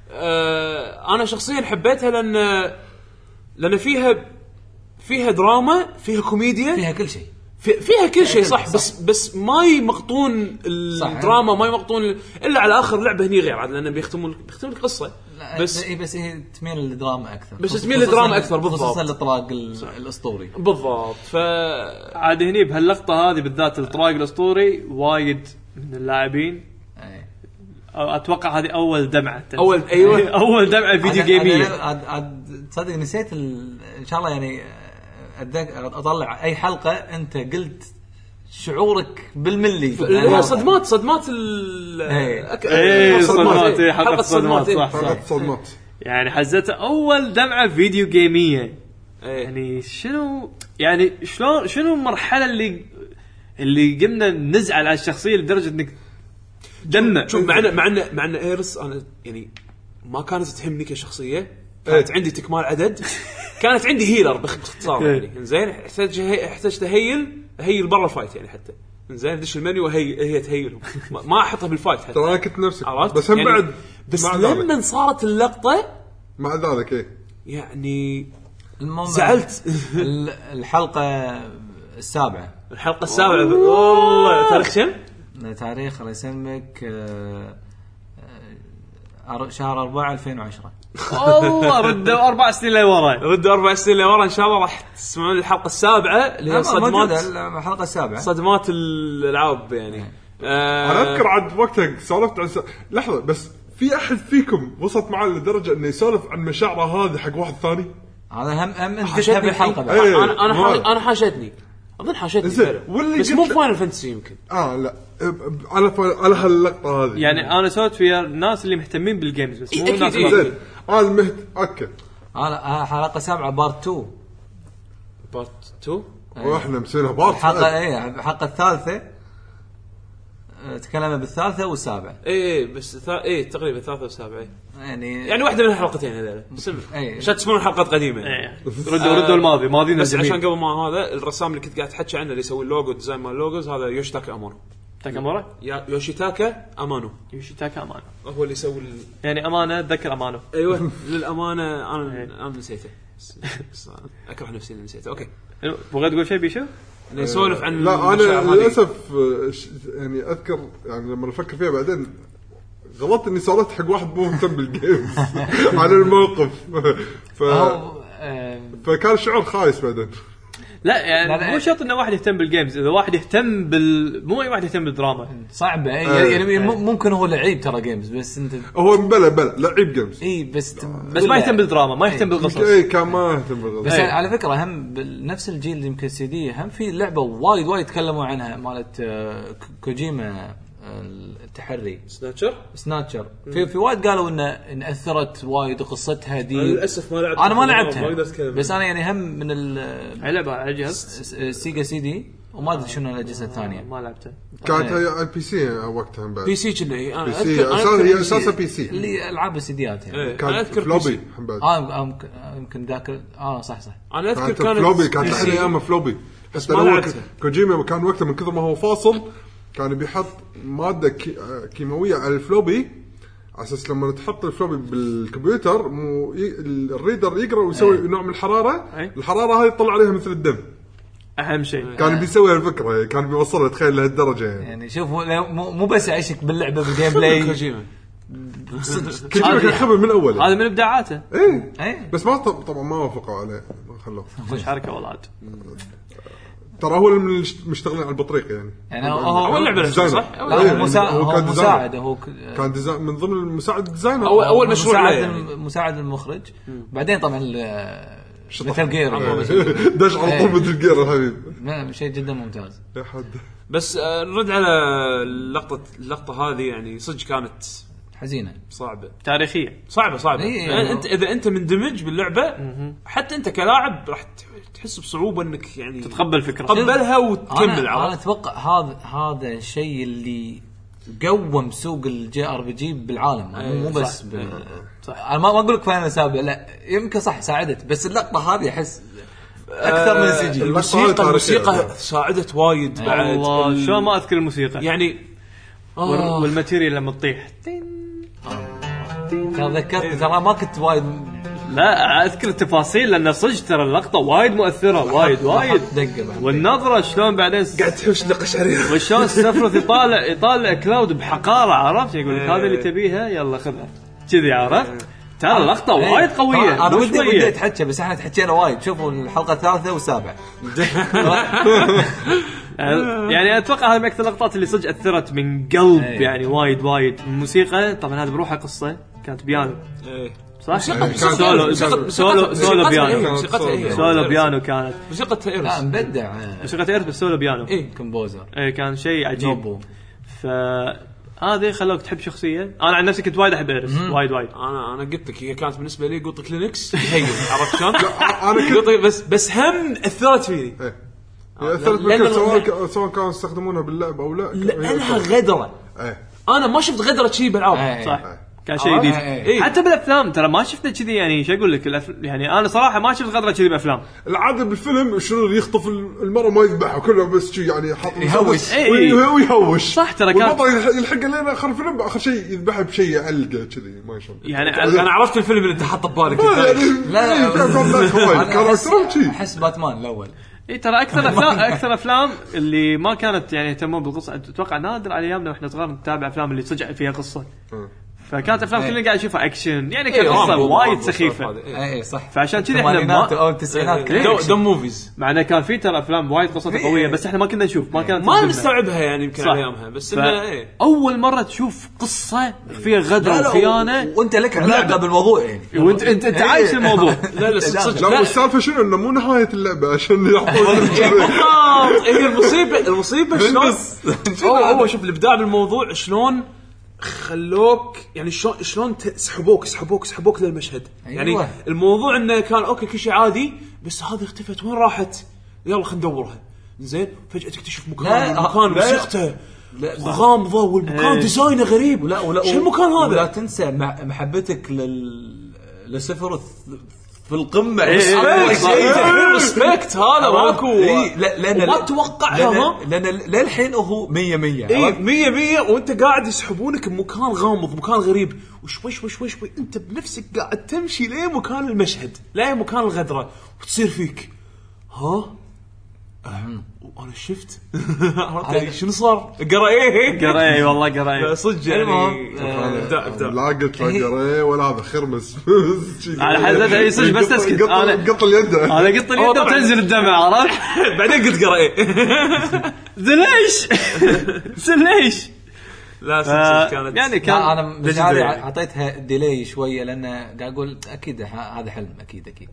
آه انا شخصيا حبيتها لان لان فيها فيها دراما فيها كوميديا فيها كل شيء في فيها كل شيء صح, صح بس بس ما يمقطون الدراما ما يمقطون الا على اخر لعبه هني غير عاد لان بيختمون بيختمون القصه بس اي بس هي تميل للدراما اكثر بس تميل للدراما اكثر بالضبط خصوصا الاطراق الاسطوري بالضبط. ف عاد هني بهاللقطه هذه بالذات الاطراق الاسطوري وايد من اللاعبين اتوقع هذه اول دمعه اول ايوه اول دمعه فيديو جيميه. تصدق نسيت ان شاء الله يعني اطلع اي حلقه انت قلت شعورك بالملي لا صدمات صدمات ال ايه صدمات حلقه صدمات صح صح صدمات يعني حزتها اول دمعه فيديو جيميه. يعني شنو يعني شلون شنو المرحله اللي اللي قمنا نزعل على الشخصيه لدرجه انك دمه. شوف معنا معنا معنا ايرس انا يعني ما كانت تهمني كشخصيه كانت عندي تكمال عدد كانت عندي هيلر باختصار يعني زين احتاج احتاج تهيل هيل برا الفايت يعني حتى زين دش المنيو وهي هي تهيلهم ما احطها بالفايت حتى ترى كنت نفسك بس هم يعني بعد بس لما صارت اللقطه مع ذلك ايه يعني زعلت. الحلقه السابعه الحلقه السابعه والله تاريخ كم تاريخ الله يسلمك شهر أربعة ألفين وعشرة. والله ردوا أربع سنين لورا ردوا أربع سنين لورا إن شاء الله راح تسمعون الحلقة السابعة اللي هي صدمات الحلقة السابعة صدمات الألعاب يعني. آه أنا أذكر عاد وقتها سولفت عن س... لحظة بس في أحد فيكم وصلت معاه لدرجة إنه يسولف عن مشاعره هذه حق واحد ثاني. هذا هم هم أنت في الحلقة ايه أنا أنا حاش... أنا حاشتني أظن حاشتني بس مو فاينل فانتسي يمكن آه لا على ف... على هاللقطة هذه يعني أنا سويت فيها الناس اللي مهتمين بالجيمز بس مو الناس زين أنا مهت أوكي أنا حلقة سبعة بارت تو بارت تو وإحنا مسوينها بارت حلقة إيه الحلقة الثالثة تكلمنا بالثالثة والسابعة إيه بس ثا... إيه تقريبا ثالثة والسابعة يعني يعني واحدة من الحلقتين هذول إيه عشان تسمعون حلقات قديمة إيه. ردوا ردوا الماضي ماضينا بس عشان قبل ما هذا الرسام اللي كنت قاعد تحكي عنه اللي يسوي اللوجو ديزاين مال اللوجوز هذا يوشيتاكا أمانو تاكامورا يوشيتاكا أمانو يوشيتاكا أمانو هو اللي يسوي ال... يعني أمانة ذكر أمانو أيوة للأمانة أنا أنا نسيته أكره نفسي إني نسيته أوكي بغيت تقول شيء بيشو نسولف عن لا أنا للأسف يعني أذكر يعني لما نفكر فيها بعدين غلطت إني صارت حق واحد مو مهتم بالجيمز على الموقف ف فكان شعور خايس بعدين. لا يعني مو شرط انه واحد يهتم بالجيمز اذا واحد يهتم بال مو اي واحد يهتم بالدراما صعبه يعني ممكن هو لعيب ترى جيمز بس انت هو بلا بلا لعيب جيمز اي بس بس ما يهتم بالدراما ما يهتم بالقصص اي كان ما يهتم بالقصص. بس على فكره هم نفس الجيل اللي يمكن سي دي هم في لعبه وايد وايد تكلموا عنها مالت كوجيما التحري سناتشر سناتشر في في وايد قالوا ان ان اثرت وايد قصتها دي. للاسف ما لعبت انا ما لعبتها بس انا يعني هم من اللعبه على جهاز سيجا سي دي وما ادري شنو الاجهزه الثانيه ما لعبتها كانت هي على البي سي وقتها بعد بي سي كنا انا اذكر هي اساسا بي سي اللي العاب السيديات يعني كانت فلوبي اه يمكن ذاك اه صح صح انا اذكر كانت فلوبي كانت احنا ايام فلوبي حتى لو كوجيما كان وقتها من كثر ما هو فاصل كان بيحط مادة كيماوية على الفلوبي على أساس لما تحط الفلوبي بالكمبيوتر مو ي... الريدر يقرأ ويسوي أي. نوع من الحرارة أي. الحرارة هذه يطلع عليها مثل الدم أهم شيء كان بيسوي الفكرة كان بيوصلها تخيل لهالدرجة يعني, يعني شوف مو مو بس يعيشك باللعبة بالجيم بلاي كوجيما كوجيما كان خبر من أول هذا من إبداعاته إيه أي. بس ما طبعا ما وافقوا عليه ما خلوه مش حركة ولاد ترى هو اللي مشتغلين على البطريق يعني يعني هو اول لعبه صح هو مساعد هو مساعد هو كان ديزاين من ضمن المساعد ديزاينر اول اول مشروع مساعد مساعد المخرج بعدين طبعا مثل جير دش على طول مثل جير الحبيب لا شيء جدا ممتاز يا حد بس نرد على اللقطه اللقطه هذه يعني صدق كانت حزينه صعبه تاريخيه صعبه صعبه يعني انت اذا انت مندمج باللعبه حتى انت كلاعب راح تحس بصعوبه انك يعني تتقبل فكره تقبلها وتكمل. انا, أنا اتوقع هذا هذا الشيء اللي قوم سوق الجي ار بي جي بالعالم مو بس صح. ب... صح. انا ما اقول لك فاينل سابع لا يمكن صح ساعدت بس اللقطه هذه احس اكثر من سي جي. الموسيقى الموسيقى ساعدت وايد بعد الله شو ما اذكر الموسيقى يعني آه. والماتيريال لما تطيح تذكرت ترى ما كنت وايد لا اذكر التفاصيل لان صدق ترى اللقطه وايد مؤثره وايد وايد والنظره شلون بعدين قاعد تحوش لقشعرير وشلون سفرة يطالع يطالع كلاود بحقاره عرفت يقول لك هذا اللي تبيها يلا خذها كذي عرفت ترى اللقطه وايد قويه. انا ودي ودي اتحكى بس احنا تحكينا وايد. شوفوا الحلقه الثالثه والسابعه يعني اتوقع هذا من اكثر اللقطات اللي صدق اثرت من قلب يعني وايد وايد. الموسيقى طبعا هذا بروحها قصه كانت بيانو صح سولو سولو سولو بيانو سولو بيانو كانت موسيقى ايرس لا مبدع موسيقى ايرس بس سولو بيانو اي كومبوزر اي كان شيء عجيب. ف هذه خلوك تحب شخصيه. انا عن نفسي كنت وايد احب ايرس وايد وايد. انا انا قلت لك هي كانت بالنسبه لي قطه كلينكس هي عرفت شلون انا قطه بس بس هم اثرت فيني اثرت بك سواء سواء كانوا يستخدمونها باللعب او لا لانها غدره. انا ما شفت غدره شيء بالعاب صح كان شيء جديد إيه. حتى بالافلام ترى ما شفنا كذي يعني شو اقول لك الأف... يعني انا صراحه ما شفت غدره كذي بافلام. العاده بالفيلم شنو يخطف المرأة ما يذبحها كله بس شيء يعني حاط يهوش ايه. ويهوش صح ترى كان والبطل يلحق لنا اخر الفيلم اخر شيء يذبحها بشيء يعلقه كذي ما شاء الله. يعني انا عرفت الفيلم اللي انت حاطه ببالك لا كان احس باتمان الاول اي ترى اكثر افلام اكثر افلام اللي ما كانت يعني يهتمون بالقصه. اتوقع نادر على ايامنا واحنا صغار نتابع افلام اللي صدق فيها قصه فكانت افلام كلنا قاعد نشوفها اكشن يعني كانت قصه وايد سخيفه اي صح فعشان كذا احنا ما او التسعينات دم موفيز معنا كان في ترى افلام وايد قصتها قويه بس احنا ما كنا نشوف ما كانت ما نستوعبها يعني يمكن ايامها بس انه ايه اول مره تشوف قصه فيها غدر وخيانه وانت لك علاقه بالموضوع يعني وانت انت انت عايش الموضوع. لا لا صدق لا السالفه شنو انه مو نهايه اللعبه عشان يحطون هي المصيبه المصيبه شلون هو هو شوف الابداع بالموضوع شلون خلوك يعني شلون شلون سحبوك سحبوك سحبوك للمشهد. أيوة. يعني الموضوع انه كان اوكي كل شيء عادي بس هذه اختفت وين راحت يلا خلينا ندورها زين فجاه تكتشف مكان مكان موسيقته غامضه والمكان ديزاينه غريب ولا ولا شو المكان هذا. ولا تنسى محبتك لل لسفر في القمه ريسبكت هذا ماكو لان ما اتوقعها لان للحين هو مية مية اي مية مية وانت قاعد يسحبونك بمكان غامض مكان غريب وشوي شوي شوي شوي انت بنفسك قاعد تمشي ليه مكان المشهد لا مكان الغدره وتصير فيك ها انا شفت شنو صار قرا ايه قرا ايه والله قرا ايه صدق يعني ابداع ابداع لا قلت قرا ايه ولا هذا خرمس على حد اي صدق بس تسكت انا قط اليد انا قط اليد وتنزل الدمع عرفت بعدين قلت قرا ايه ليش ليش لا صدق كانت يعني كان انا بس هذه اعطيتها ديلي شويه لان قاعد اقول اكيد هذا حلم اكيد اكيد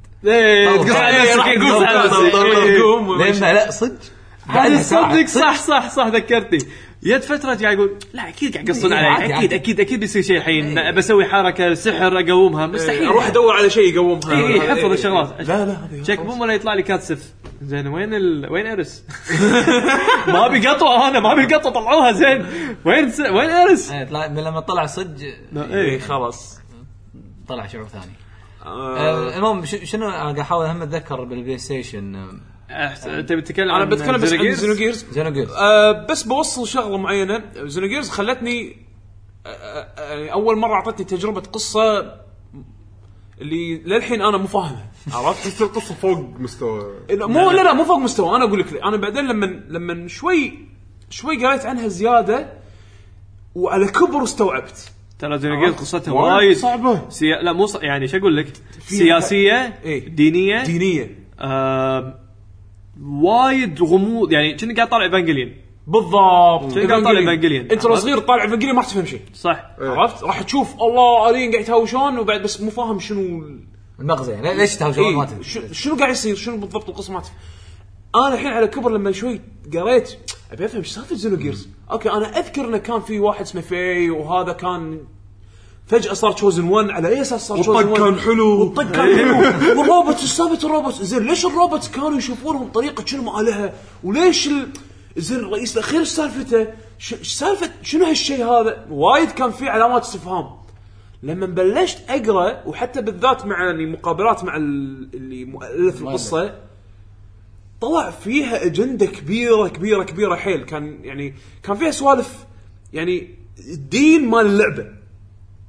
لان لا صدق صدق صح صح صح ذكرتني يد فتره قاعد يقول لا اكيد قاعد يقصون علي اكيد اكيد اكيد بيصير شيء الحين بسوي حركه سحر اقومها مستحيل اروح ادور على شيء يقومها اي حفظ الشغلات لا لا تشيك بوم ولا يطلع لي كاتسف زين وين ال... وين ارس ما بيقطعوا انا ما بيقطعوا طلعوها زين وين س... وين ارس طلع لما طلع صدق اي خلاص طلع شعور ثاني. المهم شنو قاعد احاول هم اتذكر بالبلاي ستيشن انت بتتكلم انا بتكلم بس عن زينوجيرز زينوجيرز أه بس بوصل شغله معينه. زينوجيرز خلتني أه اول مره اعطتني تجربه قصه اللي للحين انا مو فاهمها عرفت القصه فوق مستوى مو لا لا مو فوق مستوى. انا اقول لك انا بعدين لما لما شوي شوي قريت عنها زياده وعلى كبر استوعبت ترى زينوجيرز قصتها وايد صعبه سي... لا مو ص... يعني شو اقول لك سياسيه إيه؟ دينيه دينيه آه... وايد غموض يعني كنت قاعد طالع ايفانجيليون بالضبط كنت قاعد طالع ايفانجيليون انت صغير طالع ايفانجيليون ما تفهم شيء صح عرفت راح تشوف الله ارين قاعد يتهاوشون وبعد بس مو فاهم شنو المغزى يعني ليش تهاوشون إيه؟ ما تدري شنو قاعد يصير شنو بالضبط القصه ما تفهم. انا الحين على كبر لما شوي قريت ابي افهم ايش سالفه زينوجيرز. اوكي انا اذكر انه كان في واحد اسمه في وهذا كان فجأة صار تشوزن ون على أي أساس صار تشوزن ون والطق كان حلو والطق كان حلو والروبوت سالفة الروبوت زين ليش الروبوت كانوا يشوفونهم طريقة شنو مالها وليش ال... زين الرئيس الأخير سالفته ش... سالفة شنو هالشيء هذا وايد كان فيه علامات استفهام. لما بلشت أقرأ وحتى بالذات مع يعني مقابلات مع اللي مؤلف القصة طلع فيها أجندة كبيرة كبيرة كبيرة حيل. كان يعني كان فيها سوالف يعني الدين مال اللعبة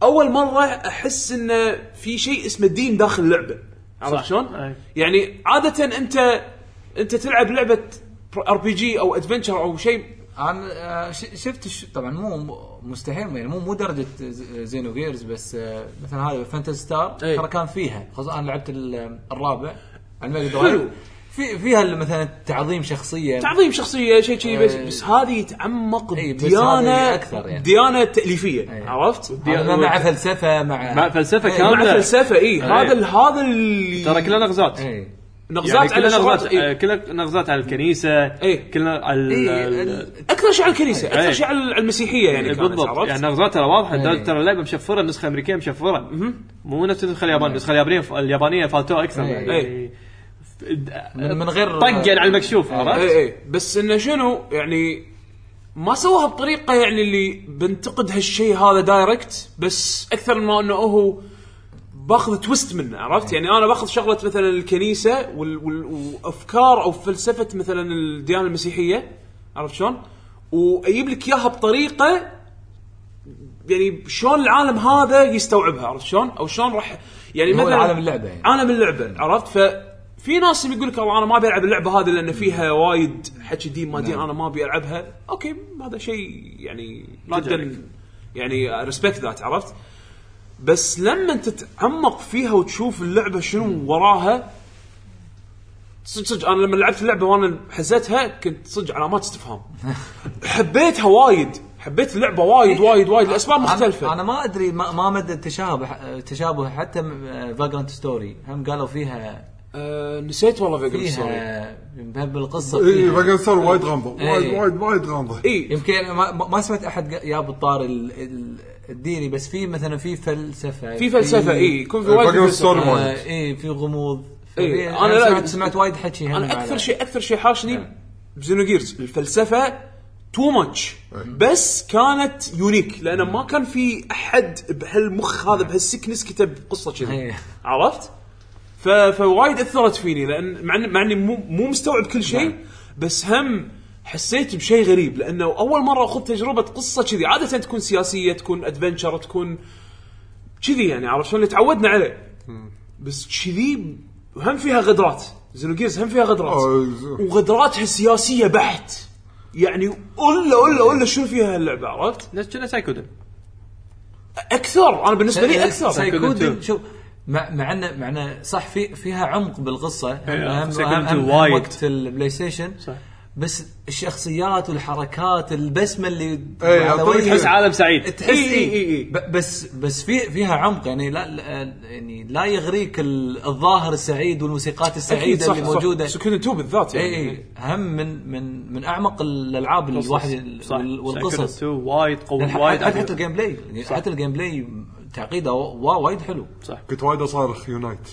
اول مره احس انه في شيء اسمه دين داخل اللعبه. عرفت شلون؟ يعني عاده انت انت تلعب لعبه ار بي جي او ادفنتشر او شيء. انا شفت طبعا مو مستحيل يعني مو مو درجه زينو جيرز بس مثلا هذا فانتسي ستار ترى كان فيها خاصه انا لعبت الرابع على الميجا درايف في فيها مثلا تعظيم شخصيه تعظيم شخصيه شيء شيء بس بس هذه يتعمق ديانه اكثر يعني ديانه تاليفيه. أي. عرفت مع فلسفه مع مع فلسفه كامله مع فلسفه اي هذا هذا اللي ترى كلها نغزات أي. نغزات يعني على نغزات إيه؟ كلها نغزات على الكنيسه إيه؟ كلها على إيه؟ اكثر شيء على الكنيسه اكثر إيه؟ شيء على المسيحيه يعني إيه بالضبط يعني نغزات ترى واضحه إيه؟ ترى اللعبه مشفره النسخه الامريكيه مشفره مو نفس النسخه اليابانيه النسخه اليابانيه اليابانيه فاتوها اكثر إيه؟ يعني إيه؟ من غير طقن على المكشوف عرفت اي اي بس انه شنو يعني ما سووها بطريقه يعني اللي بنتقد هالشيء هذا دايركت بس اكثر ما انه هو باخذ تويست منه. عرفت يعني انا باخذ شغله مثلا الكنيسه والافكار او فلسفه مثلا الديانه المسيحيه. عرفت شلون واجيب لك اياها بطريقه يعني شلون العالم هذا يستوعبها. عرفت شلون او شلون راح يعني مثلا عالم اللعبه يعني. عالم اللعبه. عرفت ففي ناس يقول لك انا ما ابي العب اللعبه هذه لان فيها وايد حكي دين ما دين انا ما ابي العبها. اوكي هذا شيء يعني جدا يعني ريسبكت ذات. عرفت بس لما تتعمق فيها وتشوف اللعبة شنو وراها صدق صدق أنا لما لعبت اللعبة وأنا حزتها كنت صدق علامات استفهام. حبيتها وايد حبيت اللعبة وايد وايد وايد لأسباب مختلفة. أنا ما أدري ما, ما مدى التشابه تشابه حتى فاجرانت ستوري هم قالوا فيها أه نسيت والله فاجرانت ستوري بهب القصة. إيه فاجرانت ستوري وايد غامضة وايد وايد وايد غامضة. إيه يمكن ما, ما سمعت أحد ياب الطار ال ال الديني بس في مثلا في فلسفه في فلسفه اي يكون في وايد فلسفه اي في غموض. إيه انا لا سمعت, سمعت وايد حكي. انا اكثر شيء اكثر شيء حاشني بزينوجيرز الفلسفه تو ماتش بس كانت يونيك لانه ما كان في احد بهالمخ هذا بهالسكنس كتب قصه كذي. عرفت فوايد اثرت فيني لان مع مع اني مو مو مستوعب كل شيء بس هم حسيت بشيء غريب لانه اول مره اخذ تجربه قصه كذي. عاده تكون سياسيه تكون ادفنتشر تكون كذي يعني عرفت شلون اللي تعودنا عليه بس كذي هم فيها غدرات. زينوجيرز هم فيها غدرات وغدراتها سياسيه بحت يعني ولا ولا ولا شنو فيها اللعبه. عرفت نفس كنا سايكودن اكثر انا بالنسبه لي اكثر سايكودن شوف مع معنا معنا صح في فيها عمق بالقصه هم هم وقت البلاي ستيشن صح بس الشخصيات والحركات البسمه اللي تحس عالم سعيد تحس إيه إيه إيه. بس بس في فيها عمق يعني لا يعني لا يغريك الظاهر السعيد والموسيقات السعيده صح اللي صح موجوده. سكن تو بالذات يعني إيه إيه. هم من من من اعمق الالعاب الواحد والقصص وايد قوي وايد حتى الجيم بلاي يعني حتى الجيم بلاي تعقيده وايد حلو صح. كنت وايد اصارخ يونايت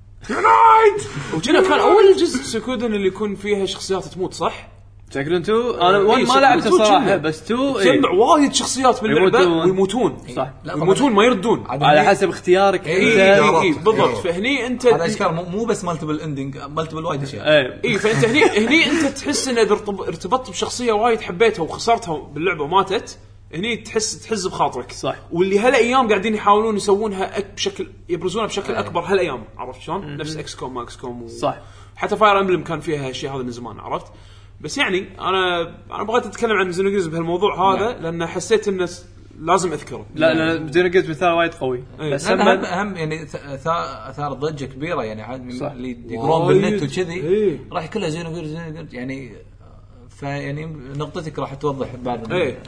يونايت وكنا كان اول جزء سكودن اللي يكون فيها شخصيات تموت صح. سكرن تو انا وين ما لعبت الصراحه بس تو تسمع ايه وايد شخصيات باللعبه ويموتون صح يموتون ما يردون على حسب اختيارك ايه انت ايه بالضبط. فهني انت هذا اشكال مو بس مالتيبل اندنج مالتيبل وايد اشياء ايه ايه فانت هني هني انت تحس ان اذا ارتبطت بشخصيه وايد حبيتها وخسرتها باللعبه وماتت هني تحس تحز بخاطرك صح. واللي هالايام قاعدين يحاولون يسوونها بشكل يبرزونها بشكل أيه. اكبر هالايام. عرفت شلون نفس اكس كوم ماكس كوم و... صح حتى فاير امبلم كان فيها هالشيء هذا من زمان. عرفت بس يعني انا انا بغيت اتكلم عن زينوجيرز بهالموضوع هذا نعم. لان حسيت انه لازم اذكره. لا لا زينوجيرز مثال وايد قوي أيه. بس هم اهم يعني اثار ضجه كبيره يعني اللي يقرون بالنت وكذي أيه. راح كلها زينوجيرز يعني فيعني نقطتك راح توضح بعد أيه.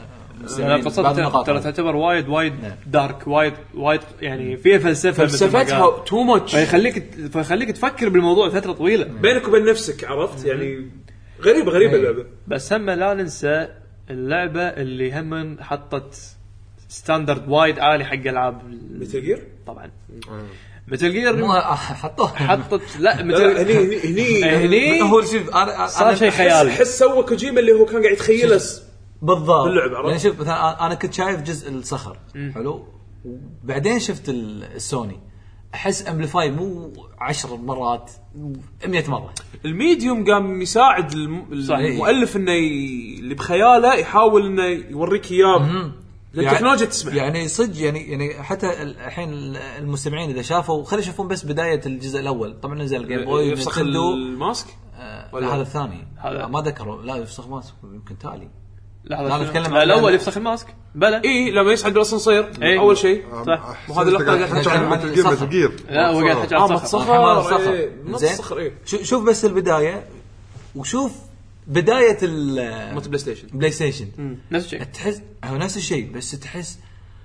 قصتها ترى تعتبر وايد وايد دارك وايد وايد يعني فيها فلسفه فلسفتها تو ماتش فيخليك فيخليك تفكر بالموضوع فتره طويله بينك وبين نفسك. عرفت يعني غريبه غريبه اللعبه. بس هم لا ننسى اللعبه اللي هم حطت ستاندرد وايد عالي حق العاب ميتل جير طبعا. ميتل جير حطوها حطت لا ميتل هني هني هني هو شوف انا صار شيء خيالي احس سوى كوجيما اللي هو كان قاعد يتخيله بالضبط باللعبه. يعني شوف مثلا انا كنت شايف جزء الصخر م. حلو وبعدين شفت السوني احس امبليفاي مو عشر مرات مئة مره. الميديوم قام يساعد المؤلف انه ي... اللي بخياله يحاول انه يوريك اياه التكنولوجيا تسمح يعني صدق يعني يعني حتى الحين المستمعين اذا شافوا خلي يشوفون بس بدايه الجزء الاول. طبعا نزل الجيم بوي يفسخ الماسك آه ولا هذا الثاني ما ذكروا. لا يفسخ ماسك يمكن تالي. لا نتكلم عن الاول يفسخ الماسك بلا اي لما يصعد بالاسانسير إيه؟ اول شيء صح. وهذا اللقطه قاعد حكى عن مثل جير. لا هو قاعد يحكي عن صخر صخر ايه شوف بس البدايه وشوف بدايه موت بلاي ستيشن بلاي ستيشن نفس الشيء تحس هو نفس الشيء بس تحس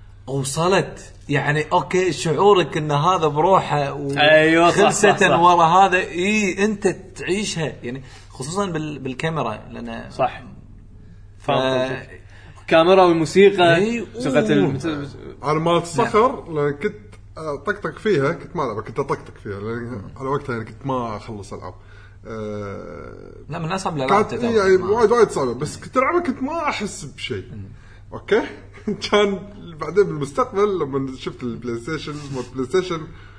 وصلت يعني اوكي شعورك ان هذا بروحه ايوه خلصه ورا هذا اي انت تعيشها يعني خصوصا بالكاميرا لان صح ف... كاميرا والموسيقى ايه موسيقى المت... انا مالت الصخر لان كنت طقطق فيها كنت ما العب كنت اطقطق فيها لان على وقتها يعني كنت ما اخلص العب أه... لا من اصعب الالعاب يعني وايد وايد صعبه بس كنت العبها كنت ما احس بشيء اوكي كان بعدين بالمستقبل لما شفت البلاي ستيشن مود بلاي ستيشن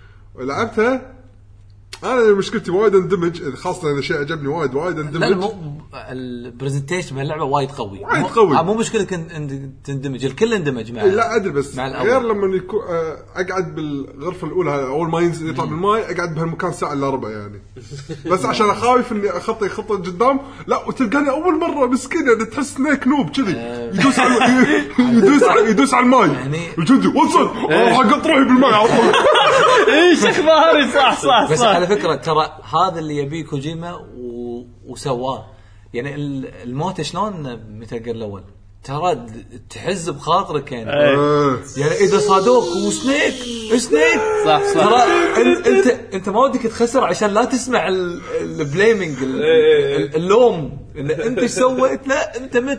ولعبتها انا مشكلتي وايد اندمج خاصه اذا شيء عجبني وايد وايد اندمج. لا مو البرزنتيشن بهاللعبه وايد قوي وايد قوي مو مشكله ان تندمج الكل اندمج مع لا ادري بس غير لما يكون اقعد بالغرفه الاولى اول ما ينزل يطلع بالماي اقعد بهالمكان ساعه الا ربع يعني بس عشان اخايف اني اخطي خطه قدام لا وتلقاني اول مره مسكين يعني تحس سنيك نوب كذي يدوس على يدوس يدوس على الماي وجدي وصل راح اقط روحي بالماء على طول. ايش اخباري صح صح بس على فكره ترى هذا اللي يبيه كوجيما و... وسواه يعني الموت شلون متى قال الاول ترى تحز بخاطرك يعني أه. يعني اذا صادوك وسنيك سنيك صح صح ترى انت انت ما ودك تخسر عشان لا تسمع البليمينج اللوم ان انت ايش سويت لا انت مت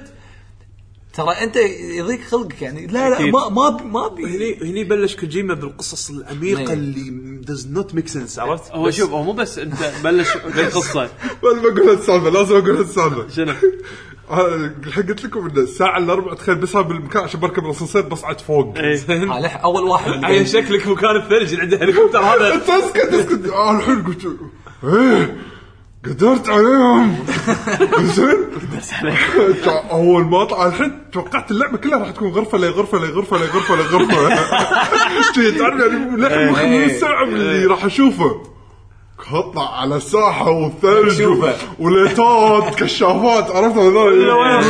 ترى انت يضيق خلقك يعني لا لا ما ما ما بي هني هني بلش كوجيما بالقصص العميقه اللي does not make sense عرفت هو شوف هو مو بس انت بلش بالقصه بس بقول السالفه لازم اقول السالفه شنو قلت لكم ان الساعه الاربع تخيل بس بالمكان عشان بركب الاسانسير بصعد فوق على اول واحد على شكلك مكان الثلج اللي عنده هليكوبتر هذا انت اسكت اسكت الحين قلت ايه قدرت عليهم زين قدرت عليهم اول ما اطلع الحين توقعت اللعبه كلها راح تكون غرفه لي غرفه لي غرفه لي غرفه لي غرفه شيء تعرف يعني لحم مخمين الساعه اللي راح اشوفه اطلع على ساحه والثلج وليتات كشافات عرفت هذول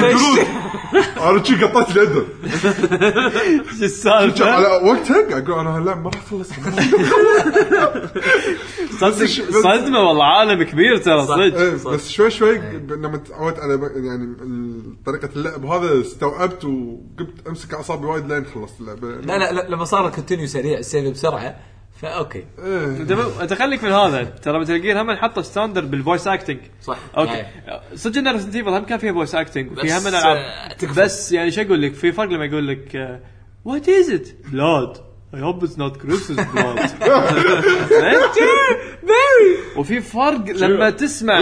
انا شي قطيت اليد ايش السالفه على وقتها اقول انا هلا ما راح اخلص صدق صدمه والله عالم كبير ترى صدق بس شوي شوي لما تعودت على يعني طريقه اللعب هذا استوعبت وقمت امسك اعصابي وايد لين خلصت اللعبه. لا لا لما صار كونتينيو سريع السيف بسرعه فاوكي انت خليك من هذا ترى متلقين هم نحط ستاندرد بالفويس اكتنج صح اوكي صدق ان ريزنت ايفل هم كان فيها فويس اكتنج وفيها هم العاب بس يعني شو اقول لك في فرق لما يقول لك وات از ات بلاد I hope it's not Chris's blood وفي فرق لما تسمع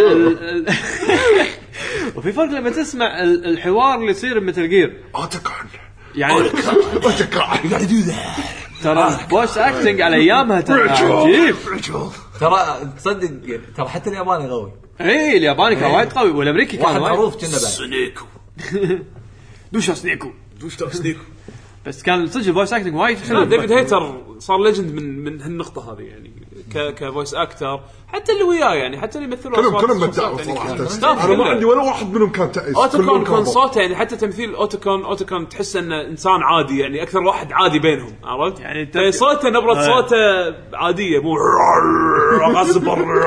وفي فرق لما تسمع الحوار اللي يصير بمتل جير اوتوكون يعني اوتوكون قاعد يدو ترى فويس اكتنج على ايامها ترى عجيب ترى تصدق ترى حتى الياباني قوي اي الياباني كان وايد قوي والامريكي كان وايد معروف كنا بعد سنيكو دوش سنيكو دوش سنيكو بس كان صدق الفويس اكتنج وايد حلو. ديفيد هيتر صار ليجند من من هالنقطه هذه يعني ك كفويس اكتر حتى اللي وياه يعني حتى اللي يمثلوا كلهم كلهم متعوا صراحه انا ما عندي ولا واحد منهم كان تعيس اوتوكون كان صوته يعني حتى تمثيل اوتوكون اوتوكون تحس انه انسان عادي يعني اكثر واحد عادي بينهم عرفت يعني تك... صوته نبره آه. صوته عاديه مو غصب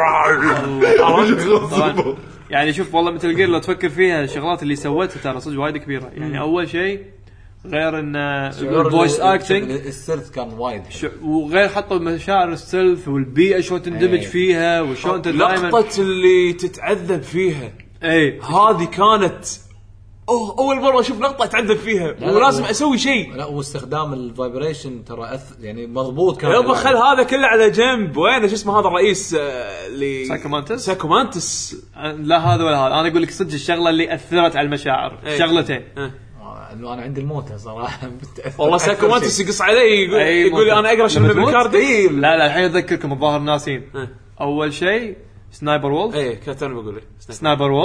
عرفت يعني شوف والله مثل جير لو تفكر فيها الشغلات اللي سوتها ترى صدق وايد كبيره يعني اول شيء غير ان الفويس اكتنج السيلف كان وايد وغير حطوا مشاعر السيلف والبيئه شلون تندمج فيها وشلون انت دائما لقطه اللي تتعذب فيها اي هذه كانت أوه اول مره اشوف لقطه اتعذب فيها ولازم اسوي شيء لا واستخدام الفايبريشن ترى أث... يعني مضبوط كان يابا خل هذا كله على جنب وين شو اسمه هذا الرئيس اللي ساكومانتس ساكومانتس لا هذا ولا هذا انا اقول لك صدق الشغله اللي اثرت على المشاعر أي. شغلتين أه. انه انا عندي الموت صراحه والله ساكومانتس يقص علي يقول, يقول انا اقرا شنو بالكاردي لا لا الحين اذكركم الظاهر ناسين اول شيء سنايبر وولف اي كنت انا بقول سنايبر وولف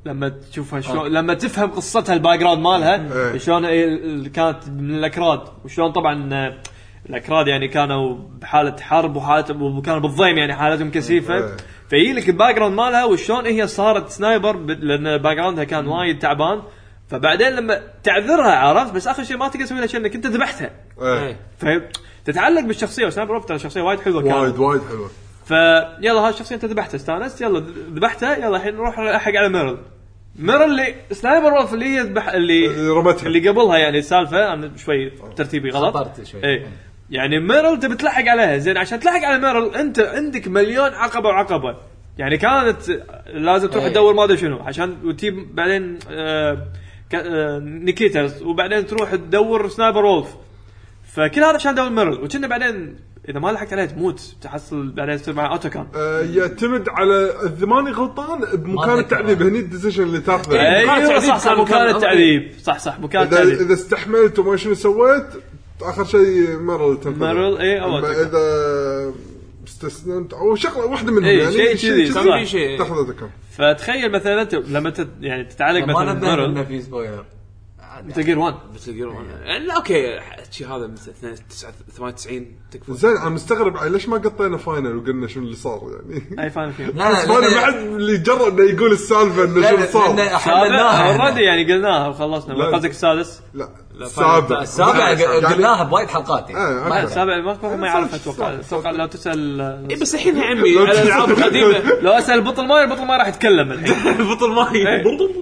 لما تشوفها شلون آه. لما تفهم قصتها الباك جراوند مالها شلون كانت من الاكراد وشلون طبعا الاكراد يعني كانوا بحاله حرب وحالة وكانوا بالضيم يعني حالتهم كثيفه فيجي لك الباك جراوند مالها وشلون هي صارت سنايبر لان الباك جراوندها كان وايد تعبان فبعدين لما تعذرها عرفت بس اخر شيء ما تقدر تسوي لها شيء انك انت ذبحتها فتتعلق بالشخصيه وسنايبر وولف ترى شخصيه وايد حلوه كانت وايد وايد حلوه فيلا هاي الشخصيه انت ذبحتها استانست يلا ذبحتها يلا الحين نروح احق على ميرل ميرل اللي سنايبر وولف اللي هي ذبح اللي اللي قبلها يعني السالفه انا شوي ترتيبي غلط اي يعني ميرل تبي تلحق عليها زين عشان تلحق على ميرل انت عندك مليون عقبه وعقبه يعني كانت لازم تروح تدور ما ادري شنو عشان وتجيب بعدين آه آه نيكيتاز وبعدين تروح تدور سنايبر وولف فكل هذا عشان دور ميرل وكنا بعدين اذا ما لحقت عليها تموت تحصل بعدين تصير مع اوتوكان آه يعتمد على الزماني غلطان بمكان التعذيب هني الديسيجن اللي تاخذه ايوه صح صح مكان التعذيب صح صح مكان التعذيب اذا استحملت وما شنو سويت اخر شيء ميرل تنفذ ميرل اي او اذا استسلمت او شغله واحده منهم يعني شيء شيء شيء تاخذ ذكر فتخيل مثلا انت لما تت يعني تتعلق مثلا ميرل ما في سبويلر مثل جير واحد مثل جير واحد يعني اوكي شيء هذا مثل ثمانية وتسعين تكفى زين انا مستغرب ليش ما قطينا فاينل وقلنا شنو اللي صار يعني اي فاينل فيه لا لا بعد اللي جرب انه يقول السالفه انه شو صار اوريدي يعني قلناها وخلصنا قصدك السادس لا السابع السابع قلناها بوايد حلقات يعني السابع ما ما يعرف اتوقع اتوقع لو تسال اي بس الحين يا عمي على الالعاب القديمه لو اسال بطل ماي البطل ما راح يتكلم الحين بطل ماي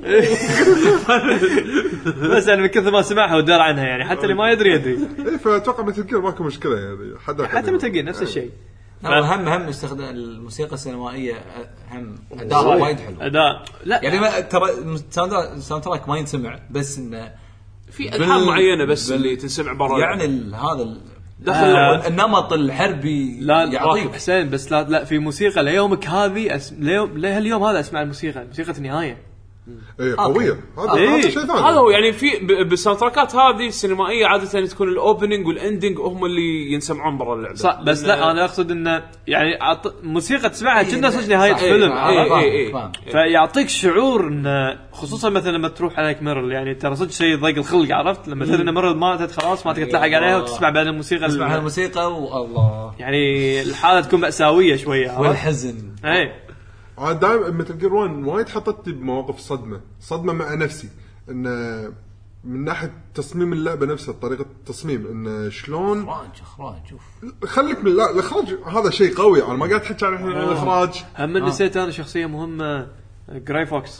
بس انا من كثر ما سمعها ودار عنها يعني حتى اللي ما يدري يدري اي فاتوقع مثل كذا ماكو مشكله يعني حدا حتى متلقين نفس الشيء هم هم استخدام الموسيقى السينمائيه هم اداء وايد حلو اداء لا يعني ترى ساوند تراك ما ينسمع بس انه في الحان معينه بس اللي تنسمع برا يعني هذا دخل النمط الحربي لا يعطيك حسين بس لا لا في موسيقى ليومك هذه أس... ليوم لهاليوم هذا اسمع الموسيقى موسيقى النهايه اي قويه هذا هذا شيء ثاني هذا هو يعني في بالساوند تراكات هذه السينمائيه عاده تكون الاوبننج والاندنج هم اللي ينسمعون برا اللعبه صح بس لا انا اقصد انه يعني عط... موسيقى تسمعها كأنها صدق نهايه فيلم اي اي فيعطيك شعور انه خصوصا مثلا لما تروح عليك ميرل يعني ترى صدق شيء ضيق الخلق عرفت لما تدري ان ميرل ماتت خلاص ما تقدر تلحق عليها وتسمع بعد الموسيقى تسمع الموسيقى والله يعني الحاله تكون مأساويه شويه والحزن اي عاد دائما مثل جير واحد وايد حطتني بمواقف صدمه صدمه مع نفسي ان من ناحيه تصميم اللعبه نفسها طريقه التصميم ان شلون اخراج اخراج شوف خليك من لا الاخراج هذا شيء قوي انا ما قاعد احكي عن الاخراج هم نسيت انا شخصيه مهمه جراي فوكس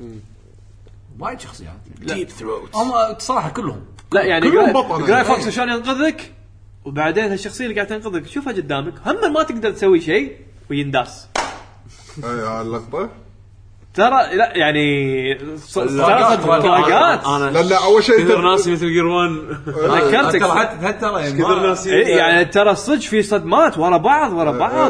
وايد شخصيات ديب ثروت هم صراحه كلهم لا يعني جراي فوكس عشان ينقذك وبعدين هالشخصيه اللي قاعد تنقذك شوفها قدامك هم ما تقدر تسوي شيء وينداس اي اللقطه ترى لا يعني ترى طاقات انا لا لا اول شيء كثر ناسي مثل جير واحد ذكرتك حتى ترى كثر ناسي يعني ترى صدق في صدمات ورا بعض ورا بعض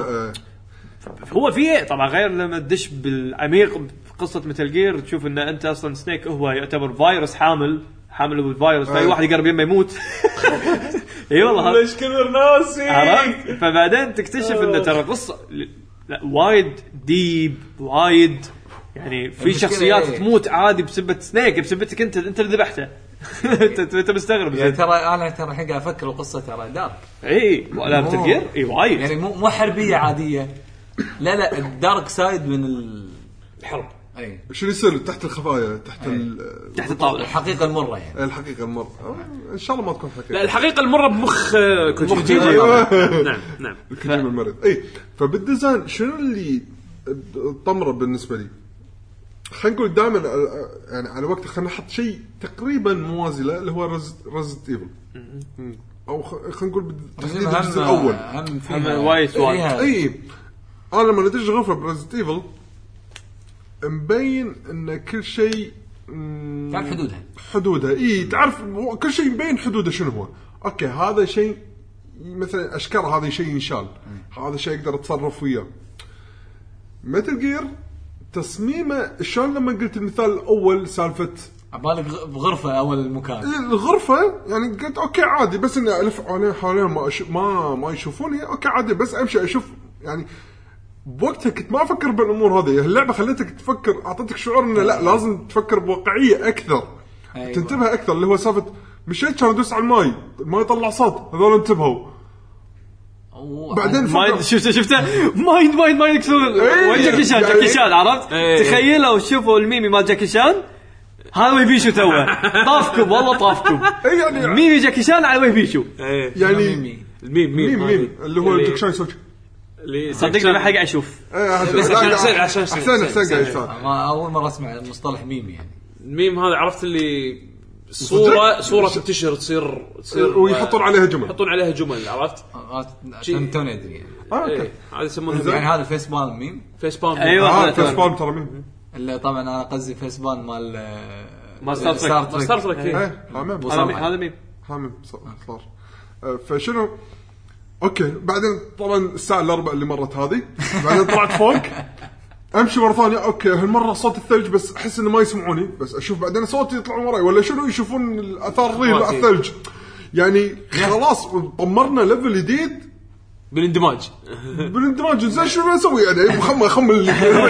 هو فيه طبعا غير لما تدش بالعميق بقصه مثل جير تشوف ان انت اصلا سنيك هو يعتبر فيروس حامل حامل بالفيروس فاي واحد يقرب يمه يموت اي والله ليش كثر ناسي عرفت فبعدين تكتشف ان ترى قصه لا وايد ديب وايد يعني في شخصيات ايه. تموت عادي بسبة سنيك بسبتك انت انت اللي ذبحته انت انت مستغرب يعني ترى انا ترى الحين قاعد افكر القصه ترى دارك اي ولا بتغير اي وايد يعني مو مو حربيه عاديه لا لا الدارك سايد من الحرب اي شو يصير تحت الخفايا تحت تحت الطاوله الحقيقه المره يعني الحقيقه المره ان شاء الله ما تكون حقيقه لا الحقيقه المره بمخ كوتشي نعم نعم كلمه المرض اي فبالديزاين شنو اللي طمره بالنسبه لي خلينا نقول دائما يعني على وقت خلينا نحط شيء تقريبا موازي له اللي هو ريزنت ايفل او خلينا نقول بالتحديد الجزء الاول هم وايد سؤال اي انا لما ندش غرفه بريزنت ايفل مبين ان كل شيء تعرف حدودها حدودها اي تعرف كل شيء مبين حدوده شنو هو اوكي هذا شيء مثلا اشكال هذا شيء ينشال هذا شيء اقدر اتصرف وياه متل جير تصميمه شلون لما قلت المثال الاول سالفه عبالك بغرفه اول المكان الغرفه يعني قلت اوكي عادي بس اني الف عليه حوالين ما أش... ما ما يشوفوني اوكي عادي بس امشي اشوف يعني بوقتها كنت ما افكر بالامور هذه. اللعبه خلتك تفكر، اعطتك شعور انه لا لازم تفكر بواقعيه اكثر. أيوة. تنتبه اكثر اللي هو سالفه مشيت كان ادوس على الماي الماي يطلع صوت هذول انتبهوا بعدين مايند شفته شفته مايند مايند مايند يكسر وين جاكي شان جاكي شان عرفت تخيلوا شوفوا الميمي مال جاكي شان هذا ويبيشو توه طافكم والله طافكم يعني ميمي جاكي شان على ويبيشو يعني الميم ميم ميم اللي هو جاكي شان يسوي صدقني ما حق اشوف بس عشان عشان عشان احسن احسن قاعد ما اول مره اسمع المصطلح ميمي يعني الميم هذا عرفت اللي صوره صوره تنتشر تصير تصير ويحطون عليها جمل يحطون عليها جمل عرفت عشان توني ادري اوكي هذا يسمونه يعني هذا فيس بالم ميم فيس بالم ايوه فيس بالم ترى ميم اللي طبعا انا قصدي فيس بالم مال ما ستار تريك ستار تريك هذا ميم هذا صار فشنو اوكي بعدين طبعا الساعه الاربع اللي مرت هذه بعدين طلعت فوق امشي مره ثانيه اوكي هالمره صوت الثلج بس احس انه ما يسمعوني بس اشوف بعدين صوتي يطلع وراي ولا شنو يشوفون الاثار الريل الثلج يعني خلاص طمرنا ليفل جديد بالاندماج بالاندماج زين شنو اسوي يعني مخمه خم اللي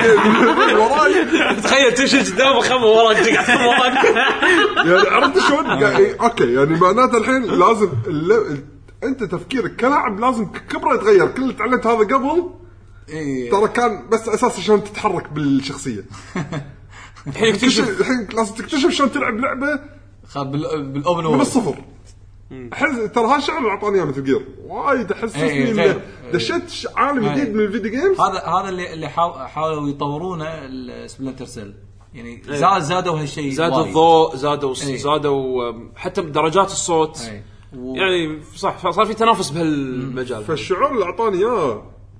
وراي تخيل تمشي قدام وخمه وراك تقعد وراك يعني عرفت شلون اوكي يعني معناته الحين لازم انت تفكيرك كلاعب لازم كبره يتغير كل اللي تعلمت هذا قبل إيه. ترى كان بس اساس شلون تتحرك بالشخصيه الحين تكتشف الحين لازم تكتشف شلون تلعب لعبه بالاوبن من الصفر احس ترى هالشعور اعطاني مثل جير وايد احسسني إيه دشيت عالم جديد من الفيديو جيمز هذا هذا اللي اللي حاولوا يطورونه السبلنتر سيل يعني زاد زادوا هالشيء زادوا الضوء زادوا إيه. زادوا حتى درجات الصوت إيه. و... يعني صح صار في تنافس بهالمجال فالشعور اللي اعطاني اياه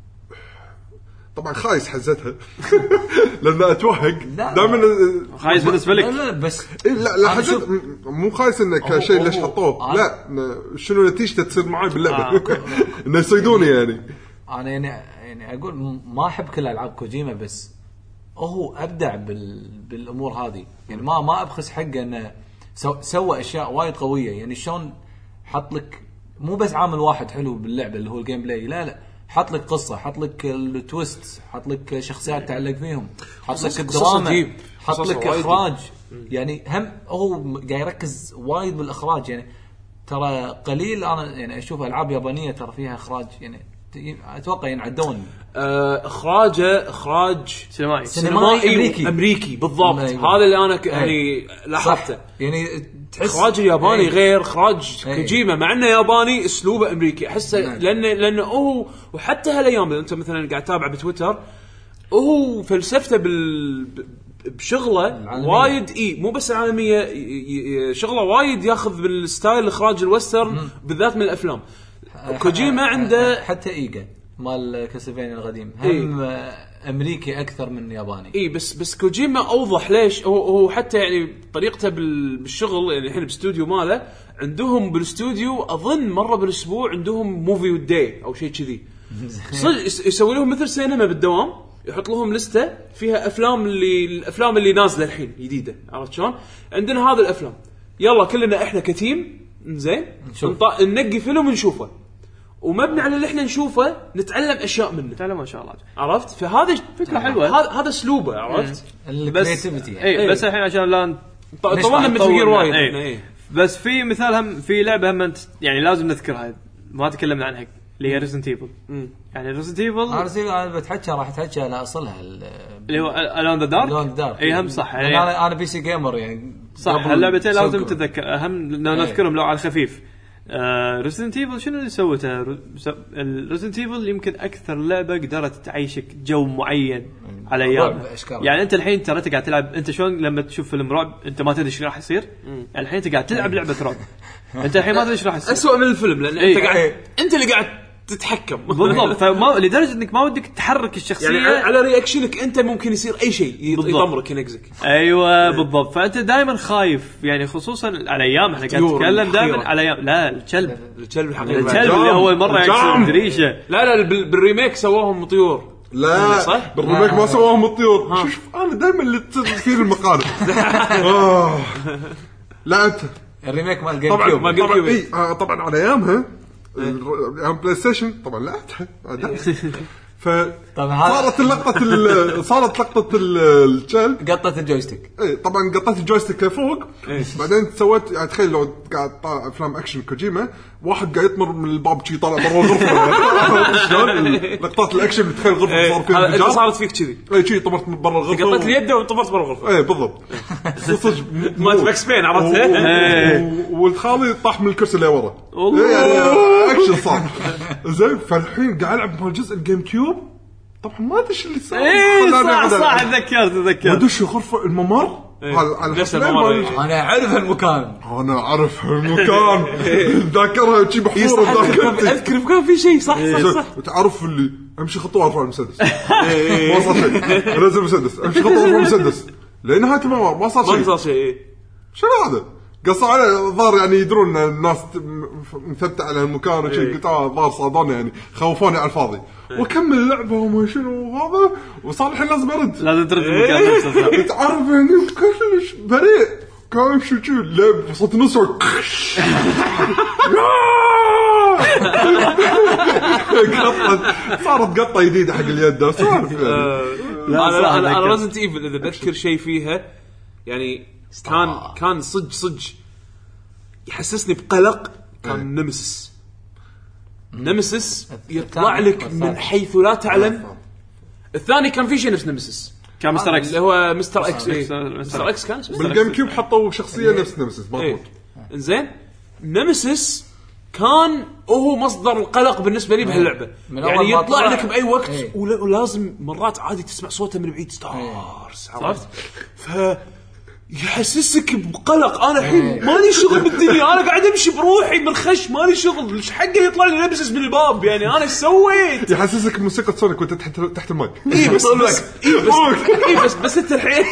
طبعا خايس حزتها لان اتوهق دائما خايس بالنسبه لك لا بس إيه لا لا حزت مو خايس انه كشيء ليش حطوه لا شنو نتيجته تصير معي باللعبه انه يصيدوني يعني انا يعني يعني اقول ما احب كل العاب كوجيما بس هو ابدع بال... بالامور هذه يعني ما ما ابخس حقه انه سو... سوى اشياء وايد قويه يعني شلون حط لك مو بس عامل واحد حلو باللعبه اللي هو الجيم بلاي لا لا حط لك قصه حط لك التويست حط لك شخصيات تعلق فيهم حط لك الدراما حط لك اخراج يعني هم هو قاعد يركز وايد بالاخراج يعني ترى قليل انا يعني اشوف العاب يابانيه ترى فيها اخراج يعني اتوقع ينعدون اخراجه اخراج سينمائي سينمائي امريكي امريكي بالضبط هذا اللي انا ك... يعني لاحظته يعني اخراج الياباني ايه. غير اخراج ايه. كوجيما مع انه ياباني اسلوبه امريكي احسه ايه. لان لانه هو وحتى هالايام انت مثلا قاعد تتابع بتويتر هو فلسفته بال بشغله وايد اي مو بس العالميه شغله وايد ياخذ بالستايل الاخراج الوسترن بالذات من الافلام كوجيما عنده حتى ايجا مال كاسلفينيا القديم هم إيه؟ امريكي اكثر من ياباني اي بس بس كوجيما اوضح ليش هو هو حتى يعني طريقته بالشغل يعني الحين باستوديو ماله عندهم بالاستوديو اظن مره بالاسبوع عندهم موفي وداي او شيء كذي يسوي لهم مثل سينما بالدوام يحط لهم لسته فيها افلام اللي الافلام اللي نازله الحين جديده عرفت شلون عندنا هذه الافلام يلا كلنا احنا كتيم زين ننقي فيلم ونشوفه ومبني على اللي احنا نشوفه نتعلم اشياء منه نتعلم ما شاء الله عرفت فهذا فكره حلوه هذا هذا اسلوبه عرفت الكرياتيفيتي اي ايه. بس الحين عشان لا طولنا مثل غير وايد ايه. بس في مثال هم في لعبه هم يعني لازم نذكرها ما تكلمنا عنها اللي هي ريزنت ايفل يعني ريزنت ايفل انا بتحكي راح تحكي على اصلها اللي هو الون ذا دارك اي هم صح يعني انا انا بي سي جيمر يعني صح اللعبتين لازم تتذكر اهم نذكرهم لو على الخفيف ريزنت ايفل شنو اللي سوته ريزنت ايفل يمكن اكثر لعبه قدرت تعيشك جو معين على ايام يعني انت الحين ترى انت قاعد تلعب انت شلون لما تشوف فيلم رعب انت ما تدري ايش راح يصير الحين انت قاعد تلعب لعبه رعب انت الحين ما تدري ايش راح يصير اسوء من الفيلم لان انت قاعد انت اللي قاعد تتحكم بالضبط فما لدرجه انك ما ودك تحرك الشخصيه يعني على رياكشنك انت ممكن يصير اي شيء يطمرك ينقزك ايوه بالضبط فانت دائما خايف يعني خصوصا على ايام احنا قاعد نتكلم دائما على ايام لا الكلب الكلب الحقيقي الكلب اللي اول مره يكسر الدريشه لا لا بالريميك سواهم طيور لا صح بالريميك ما سواهم الطيور شوف انا دائما اللي تصير المقالب لا انت الريميك مال جيم كيوب طبعا طبعا اي طبعا على ايامها البلاي ستيشن طبعا لا فصارت اللقطه صارت لقطه الكلب قطه الجويستيك. اي طبعا قطت الجويستيك لفوق. بعدين سويت يعني تخيل لو قاعد طالع افلام اكشن كوجيما واحد قاعد يطمر من الباب شي طالع برا الغرفه شلون لقطات الاكشن تخيل غرفه صار فيها انت صارت فيك كذي اي شيء طمرت برا الغرفه قطت اليد وطمرت برا الغرفه. اي بالضبط صدق مات ماكس بين عرفتها. والخالي طاح من الكرسي اللي ورا يعني اكشن صار زين. فالحين قاعد العب مع جزء الجيم كيوب طبعا ما ادري ايش اللي صار. اي صح صح تذكرت تذكرت ودش غرفه الممر على نفس الممر. انا اعرف هالمكان انا اعرف هالمكان ذاكرها شي بحفوره ذاكرتي اذكر مكان في شيء صح صح صح. وتعرف اللي امشي خطوه ارفع المسدس ما صار شيء انزل المسدس امشي خطوه ارفع المسدس لنهايه الممر ما صار شيء ما صار شيء. شنو هذا قصوا عليه ظهر يعني يدرون الناس مثبتة على المكان وشي قلت اه ظهر صادوني يعني خوفوني على الفاضي وكمل اللعبة وما شنو هذا وصار الحين لازم أرد لازم ترد المكان نفسه. تعرف يعني كلش بريء كان شو شو لعب وصلت نص صارت قطة جديدة حق اليد سوالف أنا أنا أنا رزنت إيفل إذا بذكر شيء فيها يعني كان كان صج صج يحسسني بقلق. كان نمسس نمسس يطلع لك من حيث لا تعلم. الثاني كان في شيء نفس نمسس كان مستر اكس اللي هو مستر اكس. مستر اكس كان بالجيم كيوب حطوا شخصيه نفس نمسس مضبوط. انزين نمسس كان هو مصدر القلق بالنسبه لي بهاللعبه يعني يطلع لك باي وقت ولازم مرات عادي تسمع صوته من بعيد ستارز عرفت ف يحسسك بقلق. انا الحين مالي شغل بالدنيا انا قاعد امشي بروحي بالخش مالي شغل ايش حقه يطلع لي نبسس من الباب يعني انا ايش سويت. يحسسك بموسيقى سونيك وانت تحت تحت الماء. اي بس بس اي بس بس انت الحين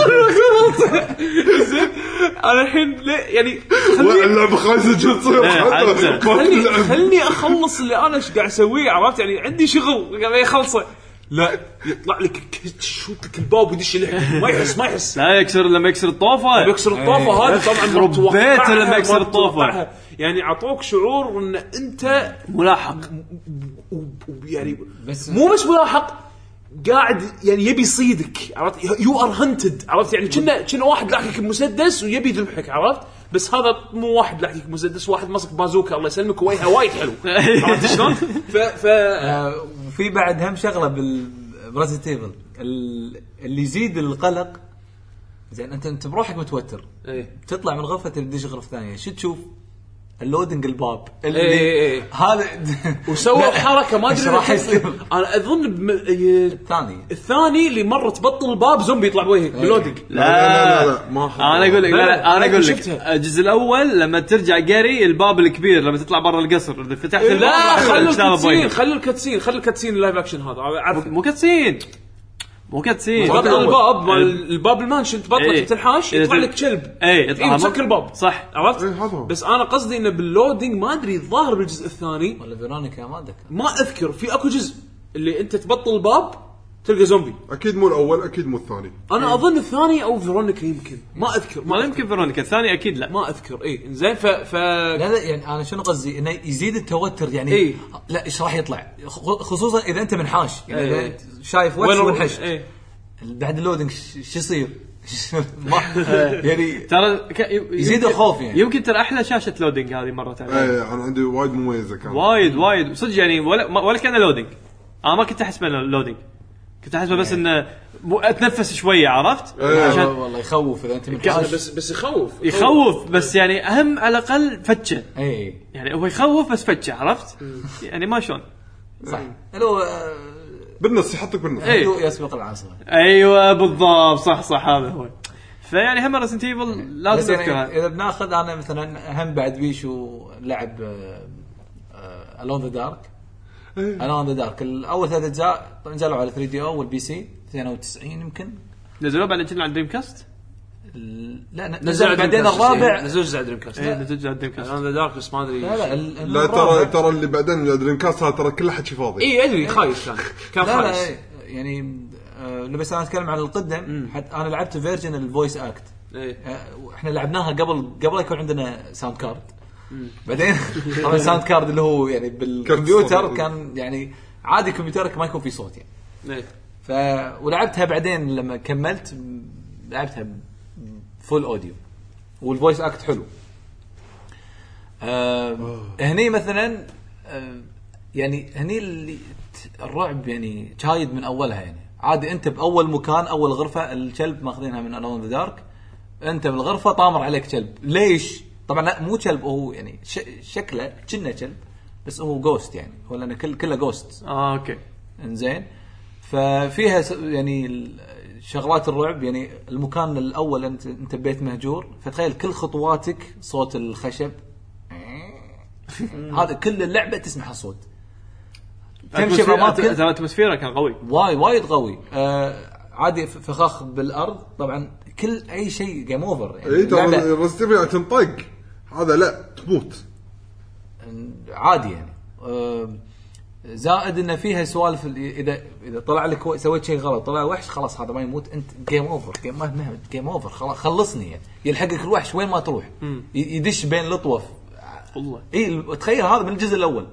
زين انا الحين يعني اللعبه خايسه جد تصير خلني خلني اخلص اللي انا ايش قاعد اسويه عرفت يعني عندي شغل قاعد اخلصه. لا يطلع لك شوت لك الباب ويدش لحد ما يحس ما يحس لا يكسر لما يكسر الطوفه يكسر الطوفه هذا طبعا ربيته لما يكسر الطوفه يعني عطوك شعور ان انت ملاحق يعني مو بس ملاحق قاعد يعني يبي يصيدك عرفت يو ار هانتد عرفت يعني كنا كنا واحد لاحقك بمسدس ويبي يذبحك عرفت بس هذا مو واحد لاحقك بمسدس واحد ماسك بازوكا الله يسلمك وجهه وايد حلو عرفت شلون ف ف وفي بعد هم شغله بالريزنت ايفل اللي يزيد القلق. زين انت انت بروحك متوتر تطلع من غرفه تدش غرفه ثانيه شو تشوف اللودنج الباب اللي ايه ايه هذا وسوى حركه ما ادري راح يصير. انا اظن بم... الثاني الثاني اللي مره تبطل الباب زومبي يطلع بوجهك ايه. باللودنج. لا لا, لا, لا. ما انا اقول لك لا, لا انا اقول لك الجزء الاول لما ترجع جاري الباب الكبير لما تطلع برا القصر اذا فتحت ايه لا خلوا الكاتسين خلوا الكاتسين خلوا الكاتسين اللايف اكشن هذا عارف مو كاتسين مو كاتسين تبطل الباب مال الباب المانشن تبطل ايه. تنحاش يطلع لك كلب اي يطلع مسكر الباب صح عرفت ايه بس انا قصدي انه باللودينج ما ادري الظاهر بالجزء الثاني ولا فيرونيكا ما ذكر ما اذكر في اكو جزء اللي انت تبطل الباب تلقى زومبي. اكيد مو الاول اكيد مو الثاني انا اظن الثاني او فيرونيكا يمكن ما اذكر ما يمكن فيرونيكا الثاني اكيد لا ما اذكر. اي زين ف ف لا لا يعني انا شنو قصدي انه يزيد التوتر يعني إيه؟ لا ايش راح يطلع خصوصا اذا انت منحاش يعني إيه؟ اذا شايف وش منحش إيه؟ بعد اللودينج شو يصير يعني ترى يزيد الخوف يعني يمكن ترى احلى شاشه لودينج هذه مره ثانيه. اي انا عندي وايد مميزه كان وايد وايد صدق يعني ولا ولا كان لودينج انا ما كنت احس انه لودينج كنت احس بس انه اتنفس شويه عرفت عشان والله يخوف اذا انت بس بس بس يخوف يخوف بس يعني اهم على الاقل فتشه اي يعني هو يخوف بس فتشه عرفت يعني ما شلون صح لو بالنص يحطك بالنص ايه. يسبق العصر ايوه بالضبط صح صح هذا هو. فيعني هم ريزنت ايفل لازم تذكرها يعني اذا بناخذ انا مثلا هم بعد بيشو لعب الون ذا دارك الون ذا دارك الاول ثلاث اجزاء نزلوا على ثري دي او والبي سي اثنين وتسعين يمكن نزلوا بعد كنا على دريم كاست لا نزل بعدين الرابع نزل على دريم كاست ايه نزل على دريم كاست الون ذا دارك بس ما ادري لا لا, لا ترى ترى اللي بعدين دريم كاست ترى كل حد شي فاضي اي ادري خايس كان كان خايس يعني لو بس انا اتكلم عن القدم حتى انا لعبت فيرجن الفويس اكت ايه احنا لعبناها قبل قبل يكون عندنا ساوند كارد بعدين طبعا ساوند كارد اللي هو يعني بالكمبيوتر كان يعني عادي كمبيوترك ما يكون فيه صوت يعني. ف ولعبتها بعدين لما كملت لعبتها فول اوديو والفويس اكت حلو. آه هني مثلا آه يعني هني اللي الرعب يعني شايد من اولها يعني. عادي انت باول مكان اول غرفه الكلب ماخذينها من Alone in the Dark، انت بالغرفه طامر عليك كلب. ليش؟ طبعا لا مو كلب، هو يعني ش... شكله كنا كلب بس هو جوست يعني، هو لأنه كل كله جوست. اه اوكي انزين. ففيها يعني شغلات الرعب يعني. المكان الاول انت انت ببيت مهجور، فتخيل كل خطواتك صوت الخشب هذا كل اللعبه تسمع الصوت. تمشي باماكن الاتموسفير كان قوي واي وايد قوي. آه عادي فخاخ بالارض طبعا كل اي شيء جيم اوفر يعني. اي طبعا الرستيفيا تنطق هذا لا تموت عادي يعني. آه زائد ان فيها سوالف اذا اذا طلع لك سويت شيء غلط طلع وحش خلاص هذا ما يموت انت جيم اوفر. جيم ما جيم اوفر خلاص خلصني يعني. يلحقك الوحش وين ما تروح م. يدش بين لطوف والله. اي تخيل هذا من الجزء الاول.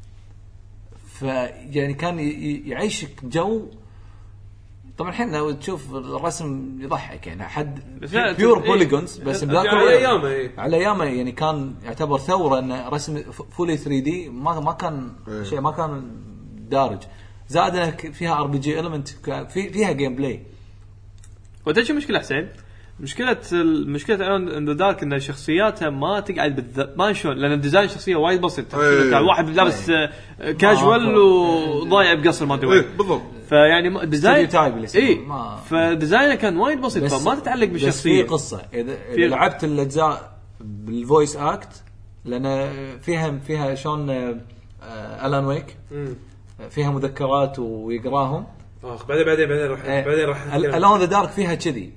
فيعني كان يعيشك جو. طبعا الحين لو تشوف الرسم يضحك يعني حد بيور بوليجونز بس بذاك على ايامه على ايامه يعني كان يعتبر ثوره ان رسم فولي ثري دي ما ما كان شيء ما كان دارج. زائد انه فيها ار بي جي إليمنت في فيها جيم بلاي. وتجي مشكله حسين مشكله المشكله ان ذا دارك ان شخصياتها ما تقعد بالذات ما شلون لان الديزاين شخصيه وايد بسيط. كان واحد لابس كاجوال وضايع بقصر ما ادري بالضبط. فيعني ديزاين اي فديزاينه كان وايد بسيط فما تتعلق بالشخصيه. في قصه اذا في لعبت الاجزاء بالفويس اكت لان فيها فيها شلون الان ويك فيها مذكرات ويقراهم. اخ بعدين بعدين بعدين راح بعدين راح الان ذا دارك فيها كذي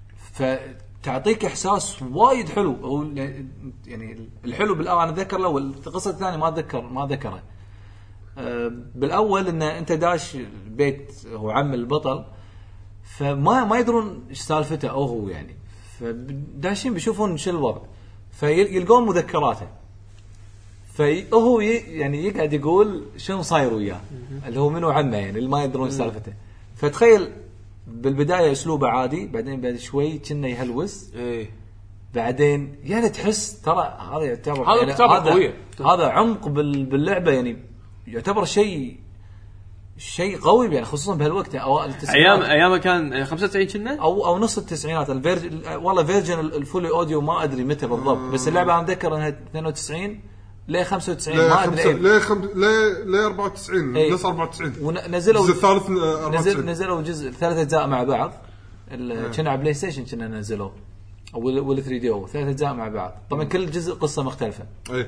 فتعطيك احساس وايد حلو. يعني الحلو بالاول انا اتذكر الاول القصه الثانيه ما اتذكر ما ذكرها. بالاول ان انت داش بيت هو عم البطل فما ما يدرون ايش سالفته او هو يعني فداشين بيشوفون شو الوضع فيلقون مذكراته فهو يعني يقعد يقول شنو صاير وياه اللي هو منو عمه يعني اللي ما يدرون سالفته. فتخيل بالبدايه اسلوبه عادي بعدين بعد شوي كنا يهلوس ايه بعدين يعني تحس ترى هذا يعتبر هذا يعني هذا عمق باللعبه يعني يعتبر شيء شيء قوي يعني خصوصا بهالوقت اوائل التسعينات. ايام ايام كان خمسة وتسعين كنا او او نص التسعينات. الفيرجن والله فيرجن الفولي اوديو ما ادري متى بالضبط بس اللعبه انا اتذكر انها اثنين وتسعين ل خمسة وتسعين ما ادري ل خم... ل ل أربعة وتسعين ايه. نص أربعة وتسعين ونزلوا الجزء الثالث نزل نزلوا جزء ثلاث اجزاء مع بعض كنا على بلاي ستيشن كنا نزلوا او ولا ثري دي او ثلاث اجزاء مع بعض طبعا كل جزء قصه مختلفه. ايه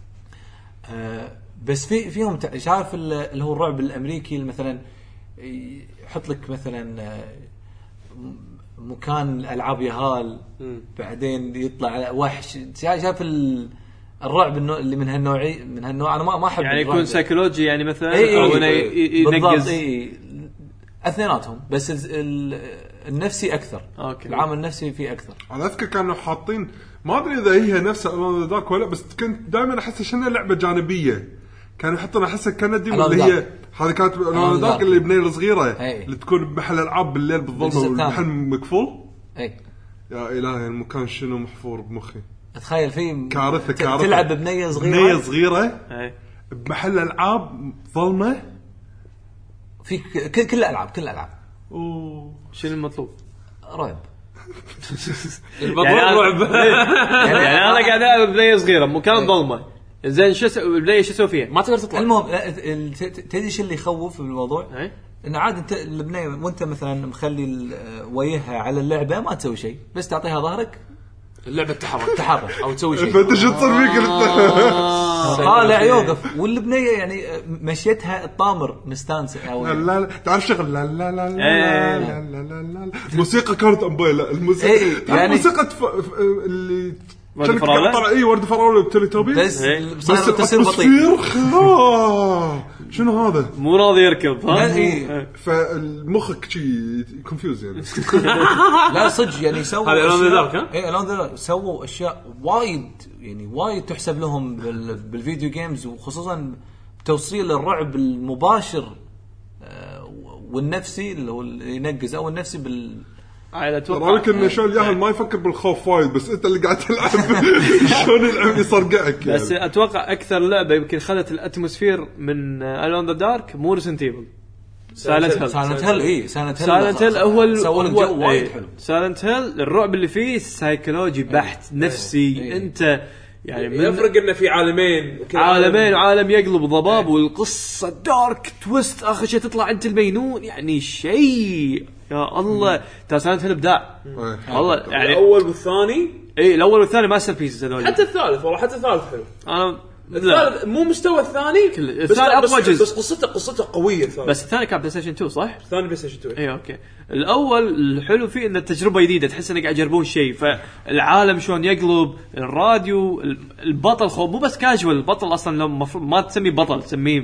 آه بس في فيهم شايف اللي هو الرعب الامريكي مثلا يحط لك مثلا مكان الالعاب يهال بعدين يطلع وحش. شايف الرعب اللي من هالنوعي من هالنوع انا ما ما احب يعني يكون سايكولوجي يعني مثلا ايه او انه ينقز ايه اثنيناتهم بس النفسي اكثر. أوكي. العامل النفسي فيه اكثر. انا اذكر كانوا حاطين ما ادري اذا هي نفس Alone in the Dark ولا بس كنت دائما احس شنو لعبه جانبيه كانوا يحطون احسها كندي اللي هي هذه كانت Alone in the Dark اللي بنيه الصغيره اللي تكون بمحل العاب بالليل بالظلمه والمحل مقفول. اي يا الهي المكان شنو محفور بمخي. تخيل في كارثه كارثه تلعب ببنيه صغيره بنيه صغيره بمحل العاب ظلمه في كل كل الالعاب كل الالعاب. اوه شنو المطلوب؟ رعب. الموضوع رعب. يعني انا قاعد العب ببنيه صغيره مكان ظلمه زين شو البنيه شو اسوي فيها؟ ما تقدر تطلع. المهم تدري شو اللي يخوف بالموضوع؟ ان عاد انت البنيه وانت مثلا مخلي وجهها على اللعبه ما تسوي شيء بس تعطيها ظهرك اللعبه تحرك تحرك او تسوي شيء. فانت شو تصير فيك انت؟ طالع يوقف والبنيه يعني مشيتها الطامر مستانسه او لا لا تعرف شغل لا لا لا لا لا لا لا الموسيقى كانت امبيلا الموسيقى يعني موسيقى اللي ورد فراولة اي ورد فراولة بالتليتوبي بس بس تصير بطيء. شنو هذا مو راضي يركب ها فالمخك شيء كونفيوز يعني. لا صدق يعني سووا هذا Alone in the Dark. اي Alone in the Dark سووا اشياء وايد يعني وايد تحسب لهم بالفيديو جيمز وخصوصا توصيل الرعب المباشر والنفسي اللي هو ينقز او النفسي بال عائله توقع رايك ان شلون الياهل ما يفكر بالخوف وايد بس انت اللي قاعد تلعب شلون يلعب يصرقعك يعني. بس اتوقع اكثر لعبه يمكن خذت الاتموسفير من الون ذا دارك مو ريزنت ايفل سايلنت هيل سايلنت هيل اي سايلنت هيل سايلنت هيل اول سووا الجو وايد حلو سايلنت هيل الرعب اللي فيه سايكولوجي بحت أي. نفسي أي. انت يعني يفرق انه في عالمين عالمين وعالم يقلب ضباب والقصه دارك تويست اخر شيء تطلع انت المجنون يعني شيء يا الله تسانت الابداع والله يعني الاول والثاني اي الاول والثاني ماستر بيسز هذول حتى الثالث والله حتى الثالث حلو انا الثالث مو مستوى الثاني الثاني اقوى جزء بس قصته قصته قويه الثاني بس الثاني كان بلاي ستيشن اثنين صح الثاني بلاي ستيشن اثنين اي اوكي الاول الحلو فيه ان التجربه جديده تحس انك قاعد يجربون شيء فالعالم شلون يقلب الراديو البطل خو مو بس كاجوال البطل اصلا لو مفروض ما تسميه بطل تسميه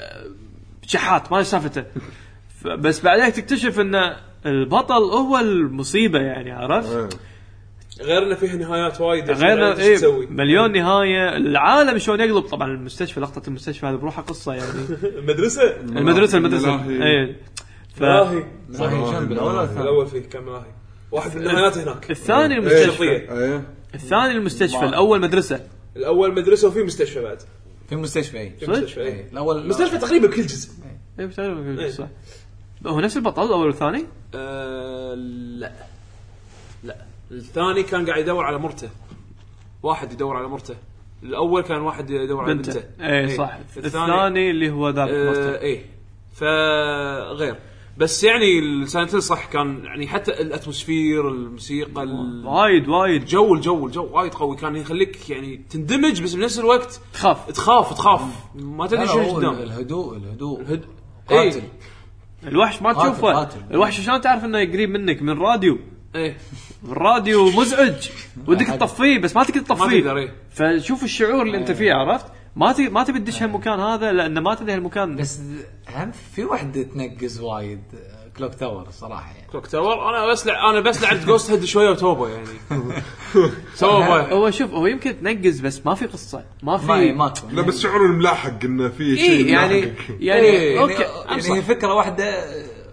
شحات ما شافته بس بعدين تكتشف ان البطل هو المصيبه يعني عرفت غير انه فيه نهايات وايد غير إيه مليون نهايه العالم شلون يقلب طبعا المستشفى لقطه المستشفى هذا بروحها قصه يعني المدرسه المدرسه المدرسه اي ملاهي صحيح جنب الاول الاول فيه كان ملاهي واحد من النهايات هناك الثاني المستشفى الثاني المستشفى الاول مدرسه الاول مدرسه وفي مستشفى بعد في مستشفى اي في مستشفى اي الاول مستشفى تقريبا كل جزء اي تقريبا كل جزء صح هو نفس البطل الاول والثاني أه لا لا الثاني كان قاعد يدور على مرته واحد يدور على مرته الاول كان واحد يدور على بنته اي صح الثاني اللي هو ذاك مرته اي فغير بس يعني السايلنت صح كان يعني حتى الاتموسفير الموسيقى وايد وايد جو الجو الجو وايد قوي كان يخليك يعني تندمج بس بنفس الوقت تخاف تخاف تخاف ما تدري شو قدام الهدوء الهدوء الهد... قاتل الوحش ما تشوفه الوحش عشان تعرف انه قريب منك من راديو ايه الراديو مزعج ودك تطفيه بس ما تقدر تطفيه إيه؟ فشوف الشعور اللي انت فيه عرفت ما تي ما تبي تدش هالمكان هذا لان ما تدري هالمكان بس هم في وحده تنقز وايد كلوك تاور صراحه يعني كلوك تاور انا بس لع... انا بس لعبت جوست هيد شويه وتوبه يعني توبه هو شوف هو يمكن تنقز بس ما في قصه ما في ما لا بس شعور الملاحق انه في شيء إيه يعني يعني إيه اوكي يعني هي فكره واحده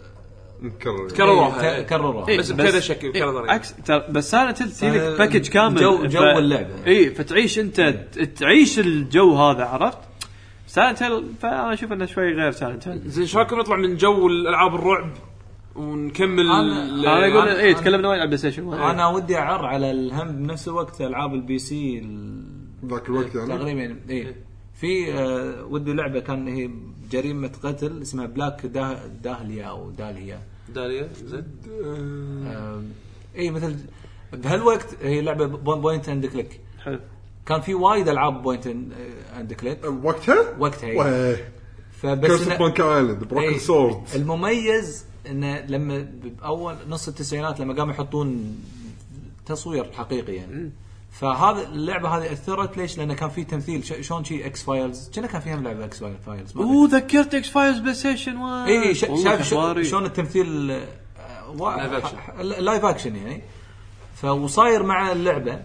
كرروها كرروها بس بكذا شكل كرر عكس بس انا تلتي لك باكج كامل جو جو اللعبه اي فتعيش انت تعيش الجو هذا عرفت سايلنت هيل فانا اشوف انه شوي غير سايلنت هيل زين شو رايكم نطلع من جو الالعاب الرعب ونكمل انا اقول ايه تكلمنا وايد على البلاي ستيشن انا ودي اعر على الهم بنفس الوقت العاب البي سي ذاك الوقت يعني تقريبا ايه في آه ودي لعبه كان هي جريمه قتل اسمها بلاك دا داهليا او داليا داليا زين آه اي مثل بهالوقت هي لعبه بوينت اند كليك حلو كان في وايد العاب بوينت اند كليك وقتها وقتها فبس بانك ايلاند بروكن سورد المميز انه لما باول نص التسعينات لما قاموا يحطون تصوير حقيقي يعني فهذا اللعبه هذه اثرت ليش لانه كان في تمثيل شلون شيء اكس فايلز كنا كان فيها لعبه اكس فايلز اوه ذكرت اكس فايلز بلاي ستيشن واحد اي شايف شلون التمثيل لايف اكشن يعني فوصاير مع اللعبه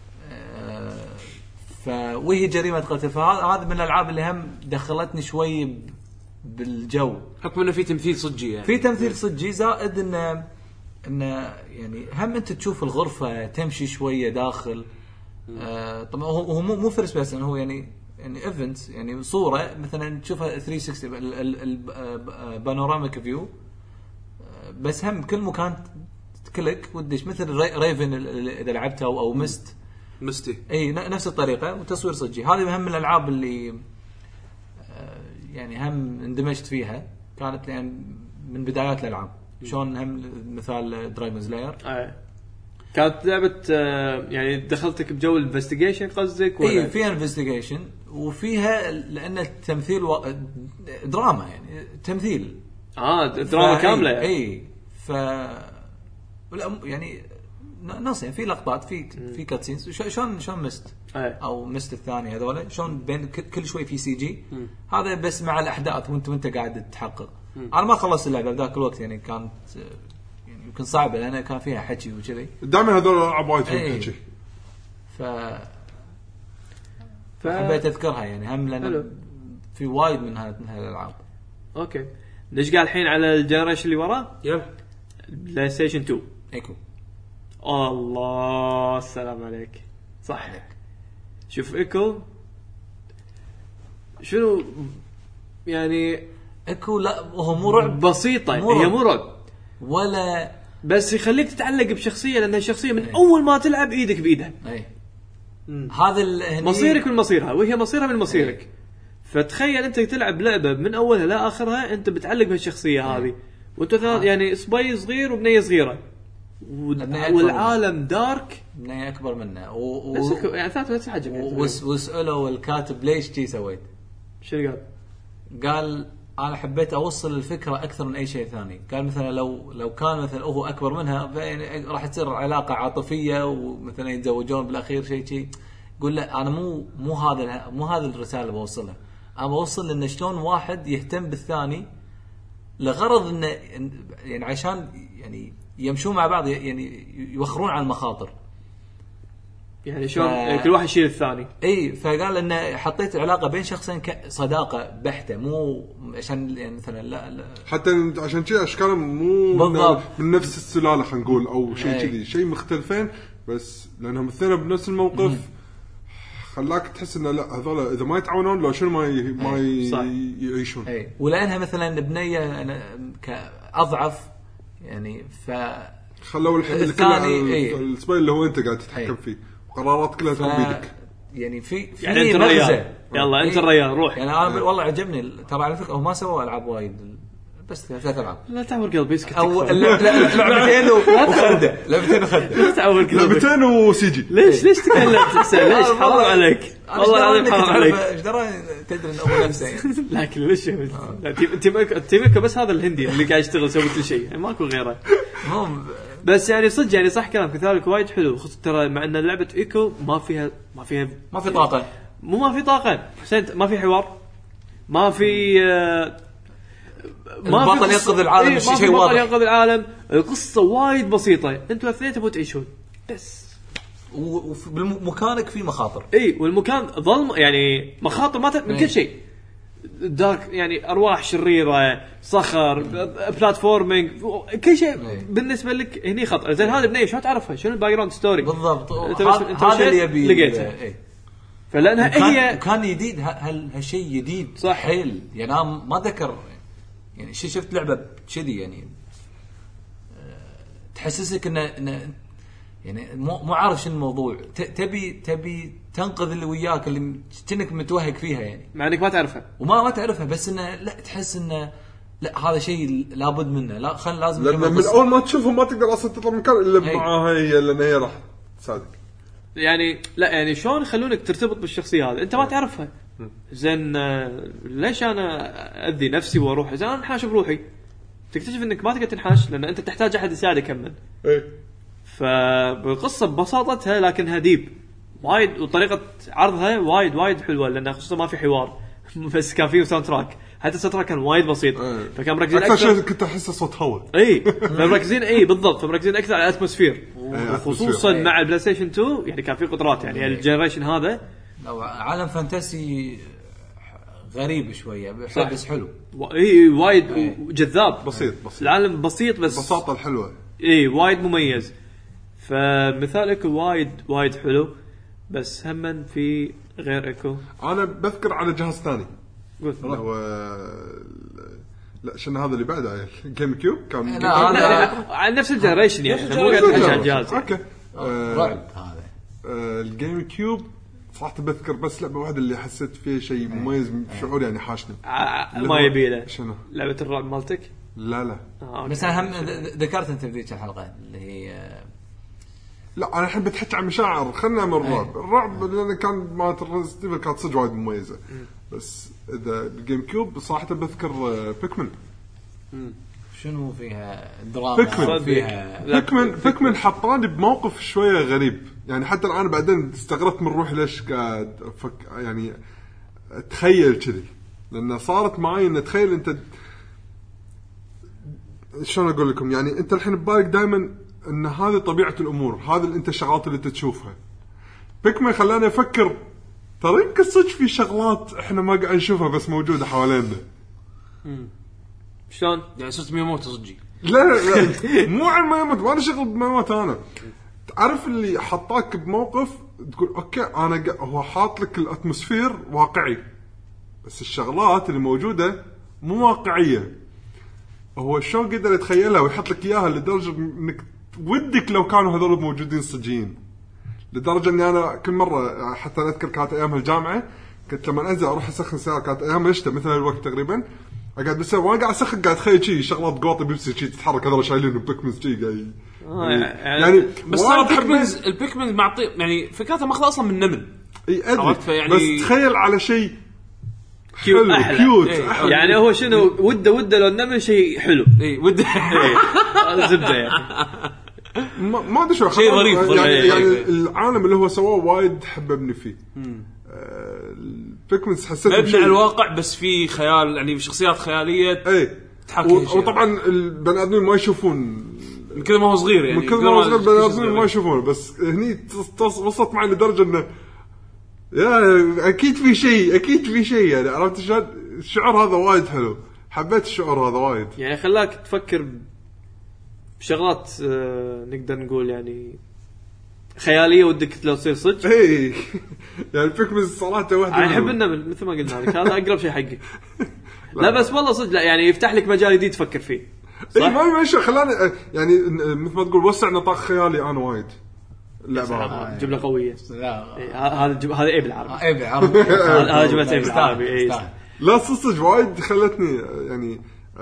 فوهي جريمه قتل فهذا من الالعاب اللي هم دخلتني شوي بالجو حكم انه في تمثيل صجي يعني في تمثيل صجي زائد انه انه يعني هم انت تشوف الغرفه تمشي شويه داخل آه طبعا هو مو مو فيرست بيرسون هو يعني يعني ايفنت يعني صوره مثلا تشوفها ثلاثمية وستين البانوراميك فيو بس هم كل مكان تكليك ودش مثل ريفن اذا لعبتها او مست مستي اي نفس الطريقه وتصوير صجي هذه هم من الالعاب اللي يعني هم اندمجت فيها كانت يعني من بدايات الالعاب شلون هم مثال درايفن سلاير اي كانت لعبه يعني دخلتك بجو الانفستيجيشن قصدك ولا اي فيها انفستيجيشن وفيها لان التمثيل و... دراما يعني تمثيل اه دراما كامله يعني. اي ف يعني نص يعني في لقطات في في كاتسينز شلون شلون مست او مست الثاني هذول شلون بين كل شوي في سي جي هذا بس مع الاحداث وانت وانت قاعد تحقق انا ما خلصت اللعبه بذاك الوقت يعني كانت يعني يمكن صعبه لان كان فيها حكي وكذي دائما هذول العاب وايد فيهم حكي ف فحبيت اذكرها يعني هم لان في وايد من هذه من هالالعاب. اوكي نرجع الحين على الجنريشن اللي وراه. يلا بلاي ستيشن اثنين. ايكو الله السلام عليك. صح عليك. شوف ايكو شنو يعني ايكو لا هو مو رعب بسيطه مو هي مو رعب ولا بس يخليك تتعلق بشخصيه لانها شخصيه من أي. اول ما تلعب ايدك بايدها اي هذا مصيرك من مصيرها وهي مصيرها من مصيرك. أي. فتخيل انت تلعب لعبه من اولها لاخرها انت بتعلق بهالشخصيه هذه وانت يعني صبي صغير وبنيه صغيره والعالم دارك بنيه اكبر منه و... و... يعني ثلاث حاجه وس... وسألوا الكاتب ليش تي سويت شو قال قال انا حبيت اوصل الفكره اكثر من اي شيء ثاني. قال مثلا لو لو كان مثلا هو اكبر منها راح تصير علاقه عاطفيه ومثلا يتزوجون بالاخير شيء شيء. يقول لا انا مو مو هذا مو هذا الرساله اللي بوصلها. انا بوصل ان شلون واحد يهتم بالثاني لغرض انه يعني عشان يعني يمشون مع بعض يعني يوخرون عن المخاطر يعني شلون ف... كل واحد يشيل الثاني. اي فقال انه حطيت العلاقه بين شخصين صداقه بحته مو عشان يعني مثلا لا, لا حتى عشان شيء اشكالهم مو بالضبط. من نفس السلاله خلينا نقول او شيء كذي شيء مختلفين بس لانهم الاثنين بنفس الموقف م- خلاك تحس انه لا هذول اذا ما يتعاونون لو شنو ما ي... ما ي... يعيشون. اي ولانها مثلا بنيه انا كاضعف يعني ف خلوا الحمل كله السبايل اللي هو انت قاعد تتحكم فيه قرارات كلها تكون بيدك يعني في في يعني انت الريال يلا انت الريال روح يعني انا والله عجبني ترى على فكره ما سووا العاب وايد بس ثلاث العاب لا تعور قلبي اسكت او لعبتين وخده لعبتين وخده لا تعور قلبي لعبتين وسيجي ليش ليش تكلمت ليش حرام عليك والله العظيم حرام عليك ايش درى تدري انه هو نفسه لكن ليش انت انت بس هذا الهندي اللي قاعد يشتغل يسوي كل شيء يعني ماكو غيره بس يعني صدق يعني صح كلامك كذلك وايد حلو خصوصا ترى مع ان لعبه ايكو ما فيها ما فيها ما في طاقه مو ما في طاقه حسين ما في حوار ما في ما البطل ينقذ العالم إيه شيء واضح البطل ينقذ العالم القصه وايد بسيطه انتوا الاثنين تبون تعيشون بس ومكانك في مخاطر اي والمكان ظلم يعني مخاطر ما من كل شيء دارك يعني ارواح شريره صخر بلاتفورمينج كل شيء بالنسبه لك هني خطر زين هذا بنيه شو تعرفها شنو الباك جراوند ستوري بالضبط هذا اللي يبي لقيته ايه. فلانها كان هي كان جديد هل هالشيء جديد صح حيل يعني انا ما ذكر يعني شي شفت لعبه كذي يعني تحسسك انه إن يعني مو مو عارف شنو الموضوع تبي تبي تنقذ اللي وياك اللي كأنك متوهق فيها يعني مع انك ما تعرفها وما ما تعرفها بس انه لا تحس انه لا هذا شيء لابد منه لا خل لازم لما من اول ما تشوفهم ما تقدر اصلا تطلع من مكان الا معاها هي لان هي راح تصادق يعني لا يعني شلون يخلونك ترتبط بالشخصيه هذه انت ما تعرفها زين ليش انا اذي نفسي واروح زين انا انحاش بروحي تكتشف انك ما تقدر تنحاش لان انت تحتاج احد يساعدك كمل ايه فالقصه ببساطتها لكنها ديب وايد وطريقه عرضها وايد وايد حلوه لان خصوصا ما في حوار بس كان فيه ساوند تراك حتى الساوند تراك كان وايد بسيط أيه. فكان مركزين اكثر شيء كنت احس صوت هواء اي فمركزين اي بالضبط فمركزين اكثر على الاتموسفير وخصوصا أيه. مع البلاي ستيشن اثنين يعني كان في قدرات يعني أيه. الجنريشن هذا لو عالم فانتسي غريب شويه بس حلو اي وايد أيه. جذاب بسيط بسيط العالم بسيط بس بساطه الحلوه اي وايد مميز فمثال ايكو وايد وايد حلو بس همًا في غير ايكو انا بذكر على جهاز ثاني قلت هو لا شنو هذا اللي بعده جيم كيوب كان لا لا على نفس الجنريشن يعني مو قاعد احكي عن الجهاز اوكي رعب هذا الجيم كيوب صراحه بذكر بس لعبه واحده اللي حسيت فيها شيء مميز شعور يعني حاشني ما يبي له شنو لعبه الرعب مالتك لا لا آه بس انا هم ذكرت انت في ذيك الحلقه اللي هي لا انا الحين بتحكي عن مشاعر خلنا من الرعب الرعب لان كان مالت ريزيدنت كانت صدق وايد مميزه بس اذا الجيم كيوب صراحه بذكر بيكمن شنو فيها دراما فيها بيكمن بيكمن حطاني بموقف شويه غريب يعني حتى الان بعدين استغربت من روحي ليش قاعد فك يعني اتخيل كذي لان صارت معي ان تخيل انت شلون اقول لكم يعني انت الحين ببالك دائما ان هذه طبيعه الامور هذا اللي انت الشغلات اللي انت تشوفها بيكمن خلاني افكر ترى يمكن صدق في شغلات احنا ما قاعد نشوفها بس موجوده حوالينا. امم شلون يعني صرت ميموت صدقي؟ لا لا مو عن ما يموت، وانا شغل بموت. انا تعرف اللي حطاك بموقف تقول اوكي انا قا... هو حاط لك الاتموسفير واقعي بس الشغلات اللي موجوده مو واقعيه. هو شلون قدر يتخيلها ويحط لك اياها لدرجه انك ودك لو كانوا هذول موجودين صجيين. لدرجه اني انا كل مره حتى اذكر كانت ايام الجامعه كنت لما انزل اروح اسخن سياره، كانت ايام الشتاء مثل الوقت تقريبا، اقعد بس وانا قاعد اسخن قاعد اتخيل شيء شغلات قواطي بيبسي شيء تتحرك هذول شايلين بيكمنز شيء قاعد يعني, يعني بس ترى البيكمنز البيكمنز معطي يعني فكرتها ماخذه اصلا من نمل. اي ادري يعني بس تخيل على شيء كيوت أحلى. كيوت إيه. أحلى. يعني هو شنو وده وده لو النمل شيء حلو اي وده زبده يعني ما ما ادري شو شيء ظريف يعني, يعني, يعني العالم اللي هو سواه وايد حببني فيه. البيكمنز حسيت مبني على الواقع بس في خيال يعني شخصيات خياليه اي تحكي و... وطبعا البني ادمين ما يشوفون من كذا ما هو صغير يعني من كذا ما هو صغير البني ادمين ما يشوفونه بس هني وصلت معي لدرجه انه يا اكيد في شيء اكيد في شيء يعني عرفت شلون الشعور هذا وايد حلو. حبيت الشعور هذا وايد يعني خلاك تفكر بشغلات آه نقدر نقول يعني خياليه ودك لو تصير صدق. اي يعني البيكمنز صراحه واحده انا احب النمل مثل ما قلنا لك هذا اقرب شيء حقي. لا بس والله صدق لا يعني يفتح لك مجال جديد تفكر فيه. اي ما ماشي خلاني يعني مثل ما تقول وسع نطاق خيالي انا وايد. اللعبه جمله قويه. هذا هذا ايه بالعربي ايه بالعربي هذا جمله ايه بالعربي اي لا صدق وايد خلتني يعني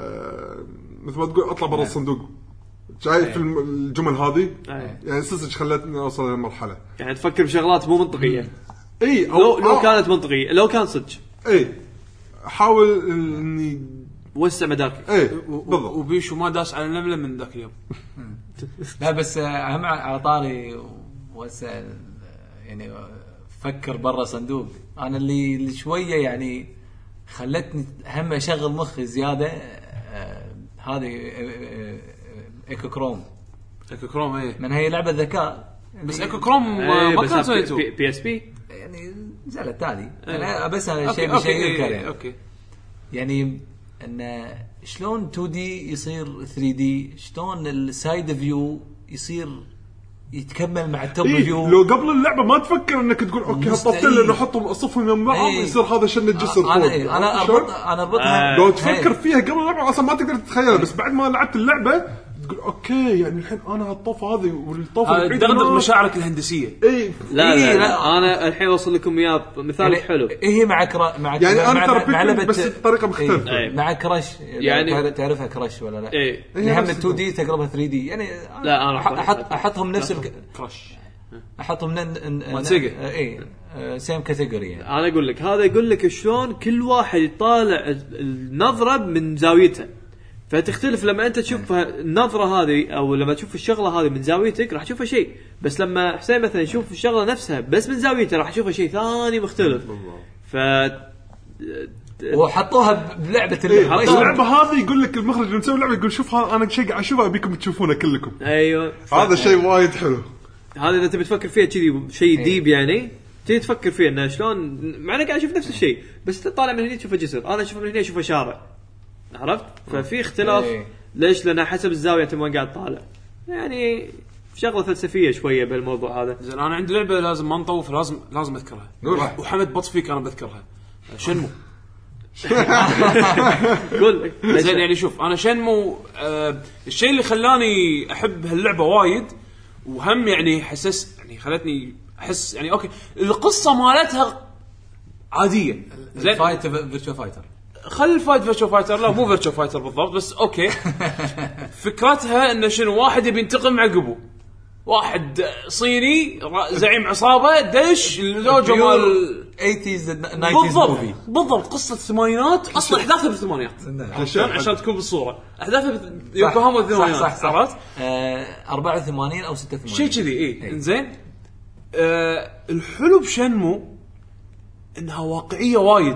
مثل ما تقول اطلع برا الصندوق شايف الجمل هذه يعني صدق خلتني اوصل للمرحله يعني تفكر بشغلات مو منطقيه. اي لو لو كانت منطقيه لو كان صدق اي احاول اني وسع مدارك. اي بالضبط. وبيشو ما داس على نمله من ذاك اليوم. لا بس اهم على طاري وسع يعني فكر برا صندوق. انا اللي اللي شويه يعني خلتني هم اشغل مخي زياده هذه ايكو كروم. ايكو كروم ايه من هي لعبه ذكاء بس ايكو كروم ما كان سويته بي اس بي يعني نزلت تالي انا بس انا شيء شيء يذكر يعني اوكي يعني ان شلون تو دي يصير ثري دي شلون السايد فيو يصير يتكمل مع التوب إيه فيو. لو قبل اللعبه ما تفكر انك تقول اوكي هالطفتين نحطهم اصفهم جنب بعض إيه يصير هذا شن الجسر فوق. انا إيه انا اربط انا اربطها آه. لو تفكر فيها قبل اللعبه اصلا ما تقدر تتخيلها بس بعد ما لعبت اللعبه تقول اوكي يعني الحين انا هالطف هذه والطف اللي تدغدغ مشاعرك الهندسيه. اي لا, إيه لا, لا انا الحين اوصل لكم اياه مثال يعني حلو. ايه مع كرا مع يعني مع انا ترى مع بس بطريقه مختلفه. إيه مع كراش يعني تعرفها كراش ولا لا؟ ايه اللي هم تو دي تقربها ثري دي يعني لا انا احط احطهم نفس كراش احطهم من سيجا اي سيم كاتيجوري يعني. انا اقول لك هذا يقول لك شلون كل واحد يطالع النظره من زاويته فتختلف لما انت تشوف النظره هذه او لما تشوف الشغله هذه من زاويتك راح تشوفها شيء بس لما حسين مثلا يشوف الشغله نفسها بس من زاويته راح يشوفها شيء ثاني مختلف. ف وحطوها بلعبه اللعبه هذه يقول لك المخرج اللي مسوي اللعبه يقول شوف انا شيء قاعد اشوفه ابيكم تشوفونه كلكم. ايوه هذا شيء وايد حلو. هذا اذا تبي تفكر فيها كذي شيء ديب يعني تيجي تفكر فيه انه شلون مع انك قاعد اشوف نفس الشيء بس تطالع من هنا تشوفه جسر انا اشوف من هنا اشوفه شارع عرفت. ففي اختلاف أيه. ليش لأنه حسب الزاوية انت ما قاعد طالع يعني شغله فلسفيه شويه بالموضوع هذا. زين انا عندي لعبه لازم ما نطوف لازم لازم اذكرها وحمد بط فيك انا بذكرها شنمو. قول زين يعني شوف انا شنمو آه الشيء اللي خلاني احب هاللعبه وايد وهم يعني حسس يعني خلتني احس يعني اوكي القصه مالتها عاديه. زين فايت فيرتشو فايتر خل فايت فيرتشو فايتر لا مو فيرتشو فايتر بالضبط بس اوكي. فكرتها انه شنو واحد يبي ينتقم مع قبو واحد صيني زعيم عصابه دش اللوجو مال ثمانينات ناينتيز موفي بالضبط قصه الثمانينات اصلا احداثها بالثمانينات عشان عشان تكون بالصوره احداثها يوكوهاما الثمانينات عرفت أربعة وثمانين او ستة وثمانين شيء كذي اي انزين. آه الحلو بشنمو انها واقعيه وايد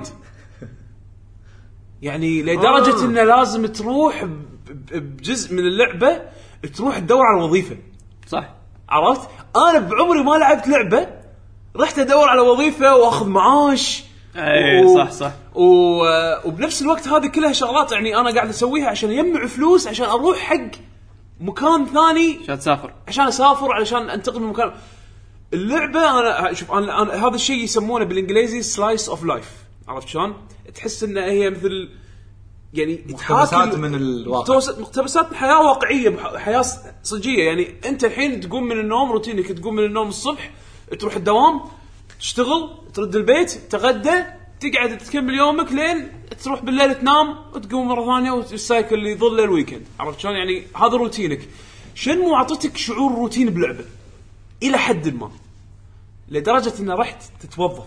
يعني لدرجه آه. انه لازم تروح بجزء من اللعبه تروح تدور على وظيفه صح. عرفت انا بعمري ما لعبت لعبه رحت ادور على وظيفه واخذ معاش. اي و... صح صح و... وبنفس الوقت هذه كلها شغلات يعني انا قاعد اسويها عشان اجمع فلوس عشان اروح حق مكان ثاني عشان تسافر عشان اسافر علشان انتقل من مكان. اللعبه انا شوف انا, أنا هذا الشيء يسمونه بالانجليزي سلايس اوف لايف. عرفت شلون؟ تحس ان هي مثل يعني مقتبسات من الواقع، مقتبسات حياه واقعيه، حياه صجيه. يعني انت الحين تقوم من النوم روتينك، تقوم من النوم الصبح تروح الدوام تشتغل ترد البيت تغدى تقعد تكمل يومك لين تروح بالليل تنام وتقوم مره ثانيه والسايكل اللي يظل الويكند. عرفت شلون؟ يعني هذا روتينك. شنو اعطتك شعور روتين بلعبه الى حد ما لدرجه ان رحت تتوظف.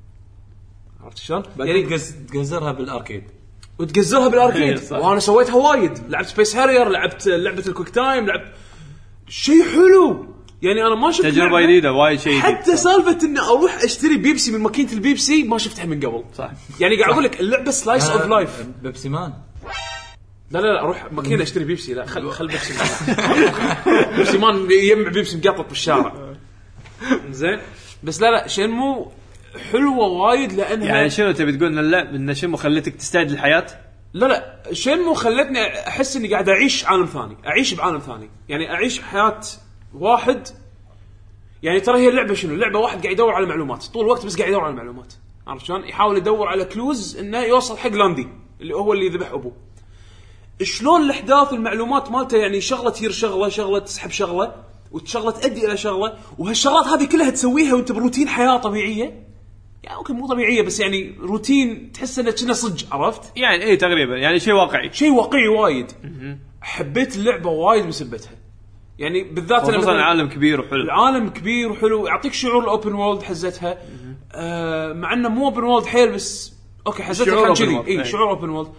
عرفت شلون؟ يعني تقزرها بالاركيد وتقزرها بالاركيد. وانا سويتها وايد، لعبت سبيس هارير، لعبت لعبه الكويك تايم، لعبت شيء حلو. يعني انا ما شفت تجربه جديده وايد شيء حتى جديد. سالفه اني اروح اشتري بيبسي من ماكينه البيبسي ما شفتها من قبل. صح يعني قاعد اقول لك اللعبه سلايس اوف لايف. بيبسي مان لا لا لا اروح ماكينه اشتري بيبسي. لا خل خل بيبسي بيبسي مان يجمع بيبسي مقطط بالشارع زين. بس لا لا شنمو حلوه وايد لانها يعني شنو تبي تقول ان اللعب ان شنمو خلتك تستعد للحياه؟ لا لا شنمو خلتني احس اني قاعد اعيش عالم ثاني، اعيش بعالم ثاني. يعني اعيش حياه واحد. يعني ترى هي اللعبه شنو؟ اللعبه واحد قاعد يدور على معلومات طول الوقت، بس قاعد يدور على معلومات. عرفت شلون؟ يحاول يدور على كلوز انه يوصل حق لاندي اللي هو اللي ذبح ابوه. شلون الاحداث المعلومات مالته يعني شغله تير شغله، شغله تسحب شغله، وشغله تؤدي الى شغله. وهالشغلات هذه كلها تسويها وانت بروتين حياه طبيعيه. يعني ممكن مو طبيعيه بس يعني روتين تحس انه كنا صج. عرفت يعني ايه تقريبا يعني شيء واقعي، شيء واقعي وايد. حبيت اللعبه وايد بسبتها. يعني بالذات لما العالم كبير وحلو، العالم كبير وحلو يعطيك شعور الاوبن وورلد. حزتها آه مع انه مو اوبن وورلد حيل بس اوكي حزتها كان كذي. اي شعور اوبن وورلد.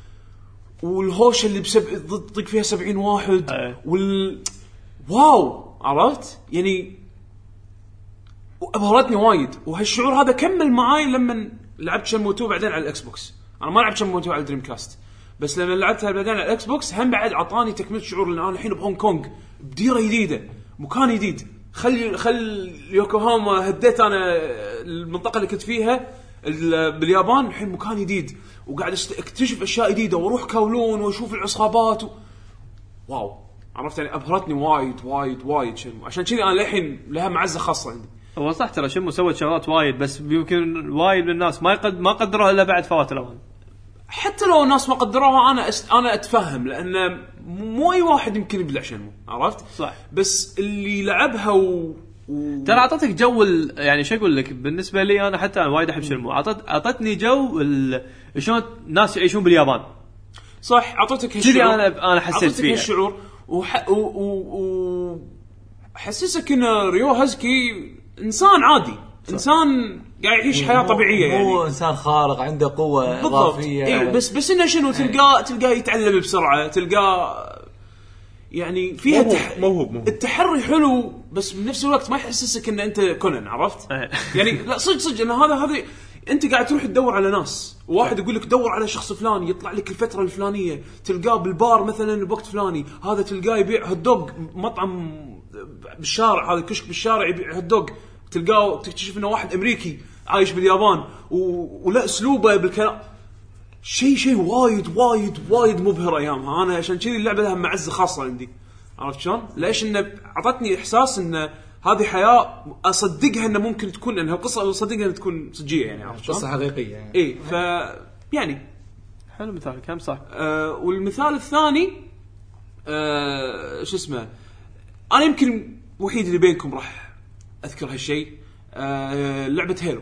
والهوشه اللي بسبع تطق فيها سبعين واحد أي. وال واو عرفت يعني ابهرتني وايد. وهالشعور هذا كمل معاي لما لعبت شنمو تو بعدين على الاكس بوكس. انا ما لعبت شنمو تو على الدريم كاست، بس لما لعبتها بعدين على الاكس بوكس هم بعد عطاني تكمله شعور لان انا الحين بهونغ كونغ بديره جديده، مكان جديد. خلي خل يوكوهاما هديت انا المنطقه اللي كنت فيها باليابان، الحين مكان جديد وقاعد اكتشف اشياء جديده واروح كاولون واشوف العصابات و... واو عرفت يعني ابهرتني وايد وايد وايد شنمو. عشان كذي انا الحين لها معزه خاصه عندي. هو صح ترى شنمو سوت شغلات وايد بس يمكن وايد من الناس ما يقد ما قدروها الا بعد فوات الاوان. حتى لو الناس ما قدروها انا أست... انا اتفهم لان مو اي واحد يمكن يبلع شنمو. عرفت صح. بس اللي لعبها و... و... ترى اعطتك جو ال... يعني شو اقول لك بالنسبه لي انا حتى انا وايد احب شنمو. اعطت اعطتني جو ال... شلون الناس يعيشون باليابان. صح اعطتك هالشعور. انا انا حسيت فيه هالشعور وح... و... و... و... حسسك ان ريو هازكي انسان عادي. صح. انسان قاعد يعيش حياه طبيعيه يعني مو انسان خارق عنده قوه اضافيه. إيه بس بس انه شنو تلقاه تلقاه يتعلم بسرعه، تلقاه يعني فيها موهوب. تح... موهوب. موهوب. التحري حلو بس بنفس الوقت ما يحسسك ان انت كونان. عرفت يعني لا صدق صدق ان هذا هذا انت قاعد تروح تدور على ناس، واحد يقول لك دور على شخص فلاني يطلع لك الفتره الفلانيه، تلقاه بالبار مثلا بوقت فلاني، هذا تلقاه يبيع هوت دوغ مطعم بالشارع، هذا كشك بالشارع يبيع هوت دوغ، تلقاه تكتشف انه واحد امريكي عايش باليابان و... ولا اسلوبه بالكلام شيء شيء وايد وايد وايد مبهر ايامها. انا عشان كذي اللعبه لها معزه خاصه عندي. عرفت شلون؟ ليش انه عطتني احساس ان هذه حياه اصدقها انه ممكن تكون انها قصه اصدقها انها تكون صجيه يعني. عرفت قصه حقيقيه يعني. اي ف يعني حلو مثال كم صح. آه والمثال الثاني آه شو اسمه انا يمكن وحيد اللي بينكم راح اذكر هالشيء. آه لعبه هيلو.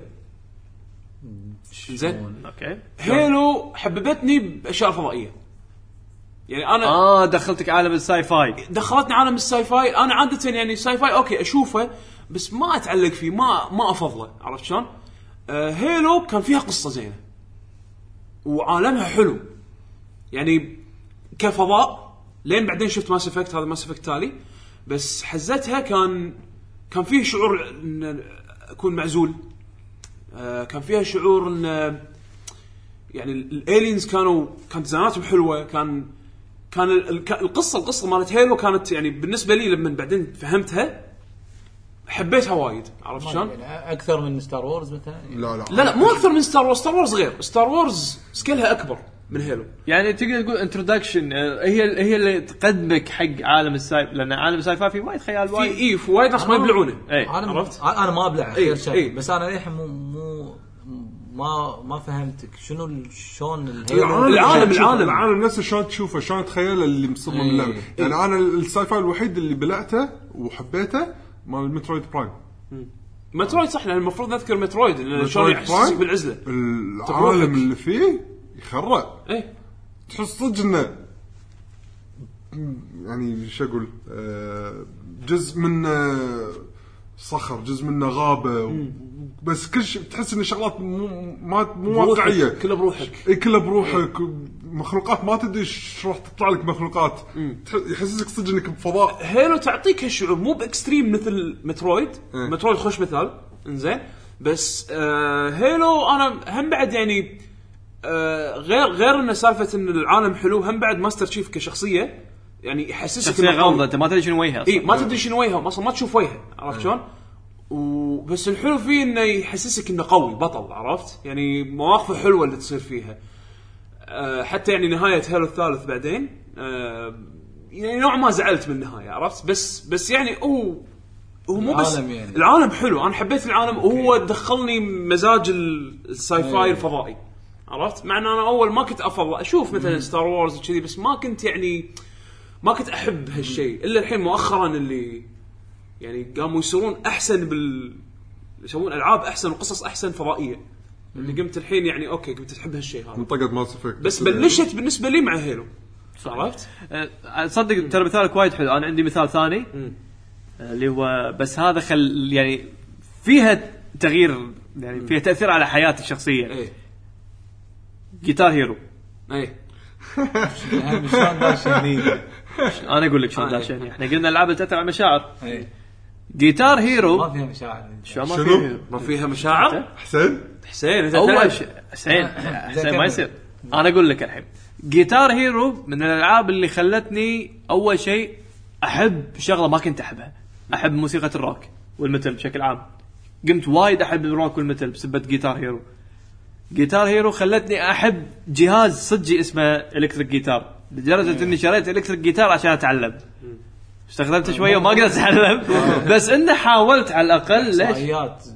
زين اوكي. هيلو حببتني باشياء فضائيه. يعني انا اه دخلتك عالم الساي فاي. دخلتني عالم الساي فاي. انا عاده يعني الساي فاي اوكي اشوفه بس ما اتعلق فيه، ما ما افضله. عرفت شلون؟ آه هيلو كان فيها قصه زينه وعالمها حلو يعني كفضاء. لين بعدين شفت ماس افكت، هذا ماس افكت تالي، بس حزتها كان كان فيه شعور ان اكون معزول. آه كان فيها شعور ان يعني الالينز كانوا كانت زاناتهم حلوه. كان كان القصه القصه مالت هيلو كانت يعني بالنسبه لي لما بعدين فهمتها حبيتها وايد عرفت شلون يعني اكثر من ستار وورز مثلا لا لا لا لا مو اكثر من ستار وورز ستار وورز غير ستار وورز سكيلها اكبر من هيلو يعني تقدر تقول انتروداكشن هي هي اللي تقدمك حق عالم الساي لان عالم الساي فاي في وايد خيال في وايد اي في وايد ناس ما يبلعونه انا عرفت انا ما ابلع خير شيء بس انا للحين مو مو ما ما فهمتك شنو شلون العالم العالم العالم, العالم نفسه شلون تشوفه شلون تخيله اللي مصمم ايه اللعبه ايه يعني انا الساي فاي الوحيد اللي بلعته وحبيته مال مترويد برايم مترويد صح لان المفروض نذكر مترويد لان شلون يحسسك بالعزله العالم اللي فيه يخرع ايه تحس صدق انه يعني شو اقول جزء من صخر جزء منه غابه بس كل شيء تحس ان شغلات مو ما مو واقعيه كلها بروحك اي كلها بروحك مخلوقات ما تدري ايش راح تطلع لك مخلوقات يحسسك صدق انك بفضاء هيلو تعطيك هالشعور مو باكستريم مثل مترويد اه. مترويد خوش مثال انزين بس آه هيلو انا هم بعد يعني آه غير غير ان سالفه ان العالم حلو هم بعد ماستر تشيف كشخصيه يعني يحسسك انك غامضه انت ما تدري شنو وجهها اي ما تدري شنو وجهها اصلا ما تشوف وجهها عرفت شلون وبس الحلو فيه انه يحسسك انه قوي بطل عرفت يعني مواقفه حلوه اللي تصير فيها أه حتى يعني نهايه هيلو الثالث بعدين أه يعني نوع ما زعلت من النهايه عرفت بس بس يعني هو هو مو بس يعني. العالم حلو انا حبيت العالم وهو دخلني مزاج الساي فاي الفضائي عرفت مع ان انا اول ما كنت افضل اشوف مثلا ستار وورز وكذي بس ما كنت يعني ما كنت احب هالشيء الا الحين مؤخرا اللي يعني قاموا يصيرون احسن بال يسوون العاب احسن وقصص احسن فضائيه اللي قمت الحين يعني اوكي قمت تحب هالشيء هذا منطقه ماس افكت بس بلشت بالنسبه لي مع هيلو عرفت أه صدق ترى مثالك وايد حلو انا عندي مثال ثاني اللي هو بس هذا خل يعني فيها تغيير يعني فيها تاثير على حياتي الشخصيه ايه جيتار هيرو ايه شلون داشني انا اقول لك شلون داشني احنا قلنا العاب تاثر على المشاعر ايه جيتار هيرو ما فيها مشاعر شو ما فيها ما فيها مشاعر حسين حسين انت اول شيء حسين حسين ما يصير انا اقول لك الحين جيتار هيرو من الالعاب اللي خلتني اول شيء احب شغله ما كنت احبها احب موسيقى الروك والميتال بشكل عام قمت وايد احب الروك والميتال بسبب جيتار هيرو جيتار هيرو خلتني احب جهاز صجي اسمه الكتريك جيتار لدرجه اني شريت الكتريك جيتار عشان اتعلم استخدمته شويه وما قدرت اتعلم بس انه حاولت على الاقل ليش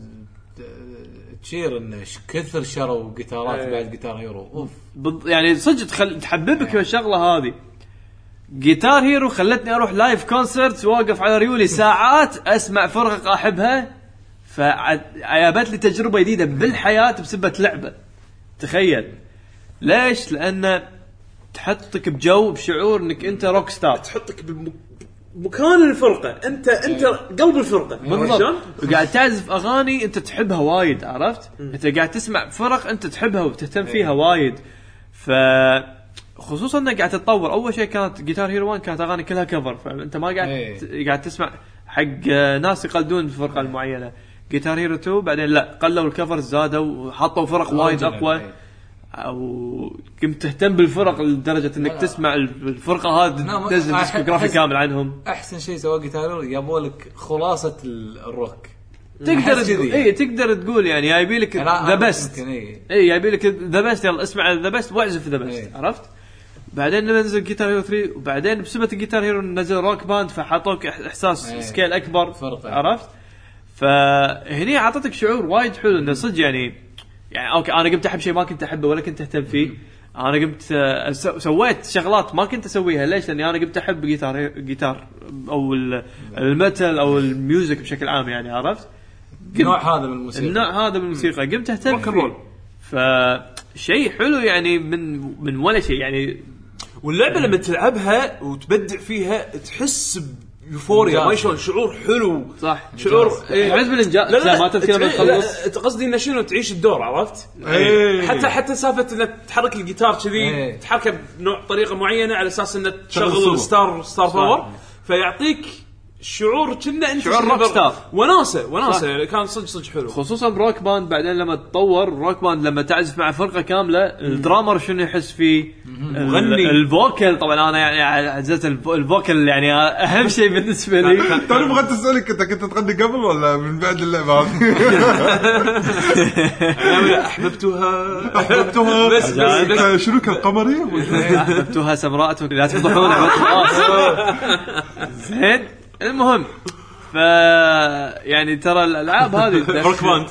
تشير ان كثر شروا جيتارات بعد جيتار هيرو اوف يعني صدق تخل تحببك بالشغله هذه جيتار هيرو خلتني اروح لايف كونسرت واقف على ريولي ساعات اسمع فرق احبها فعيابت لي تجربه جديده بالحياه بسبب لعبه تخيل ليش لان تحطك بجو بشعور انك انت روك ستار تحطك بمكان الفرقه انت انت قلب الفرقه بالضبط وقاعد تعزف اغاني انت تحبها وايد عرفت م. انت قاعد تسمع فرق انت تحبها وتهتم فيها وايد ف خصوصا انك قاعد تتطور اول شيء كانت جيتار هيرو واحد كانت اغاني كلها كفر فانت ما قاعد ايه. قاعد تسمع حق ناس يقلدون الفرقه ايه. المعينه جيتار هيرو تو بعدين لا قلوا الكفر زادوا وحطوا فرق وايد اقوى ايه. او كنت تهتم بالفرق لدرجه انك لا. تسمع الفرقه هذه تنزل ديسكوغرافي كامل عنهم احسن شيء سوى جيتار يابوا لك خلاصه الروك تقدر تقول اي تقدر تقول يعني جايبي لك ذا بيست اي جايبي لك ذا بيست يلا اسمع ذا بيست واعزف ذا بيست عرفت بعدين نزل جيتار هيرو ثلاثة وبعدين بسبب الجيتار هيرو نزل روك باند فحطوك احساس أيه. سكيل اكبر فرق. عرفت فهني عطتك شعور وايد حلو انه صدق يعني يعني اوكي انا قمت احب شيء ما كنت احبه ولا كنت اهتم فيه انا قمت سويت شغلات ما كنت اسويها ليش لاني انا قمت احب جيتار جيتار او الميتال او الميوزك بشكل عام يعني عرفت النوع هذا من الموسيقى النوع هذا من الموسيقى قمت اهتم فيه فشيء حلو يعني من من ولا شيء يعني واللعبه لما تلعبها وتبدع فيها تحس بيوفوريا ما شلون شعور حلو صح شعور حزب الانجاز لا, لا ما تذكر من تخلص قصدي انه شنو تعيش الدور عرفت ايه. حتى حتى سالفه انك تحرك الجيتار كذي ايه. تحركه بنوع طريقه معينه على اساس انه تشغل الستار ستار باور فيعطيك شعور كنا انت شعور روك ستار وناسه وناسه كان صدق صدق حلو خصوصا بروك باند. بعدين لما تطور روك باند لما تعزف مع فرقه كامله الدرامر شنو يحس فيه مغني الفوكل. طبعا انا يعني عزت الفوكل يعني اهم شيء بالنسبه لي. تعرف بغيت اسالك انت كنت تغني قبل ولا من بعد اللعبه هذه؟ احببتها احببتها بس, بس شنو كان قمري احببتها سمراء لا تفضحون زين. المهم ف يعني ترى الالعاب هذه روك باند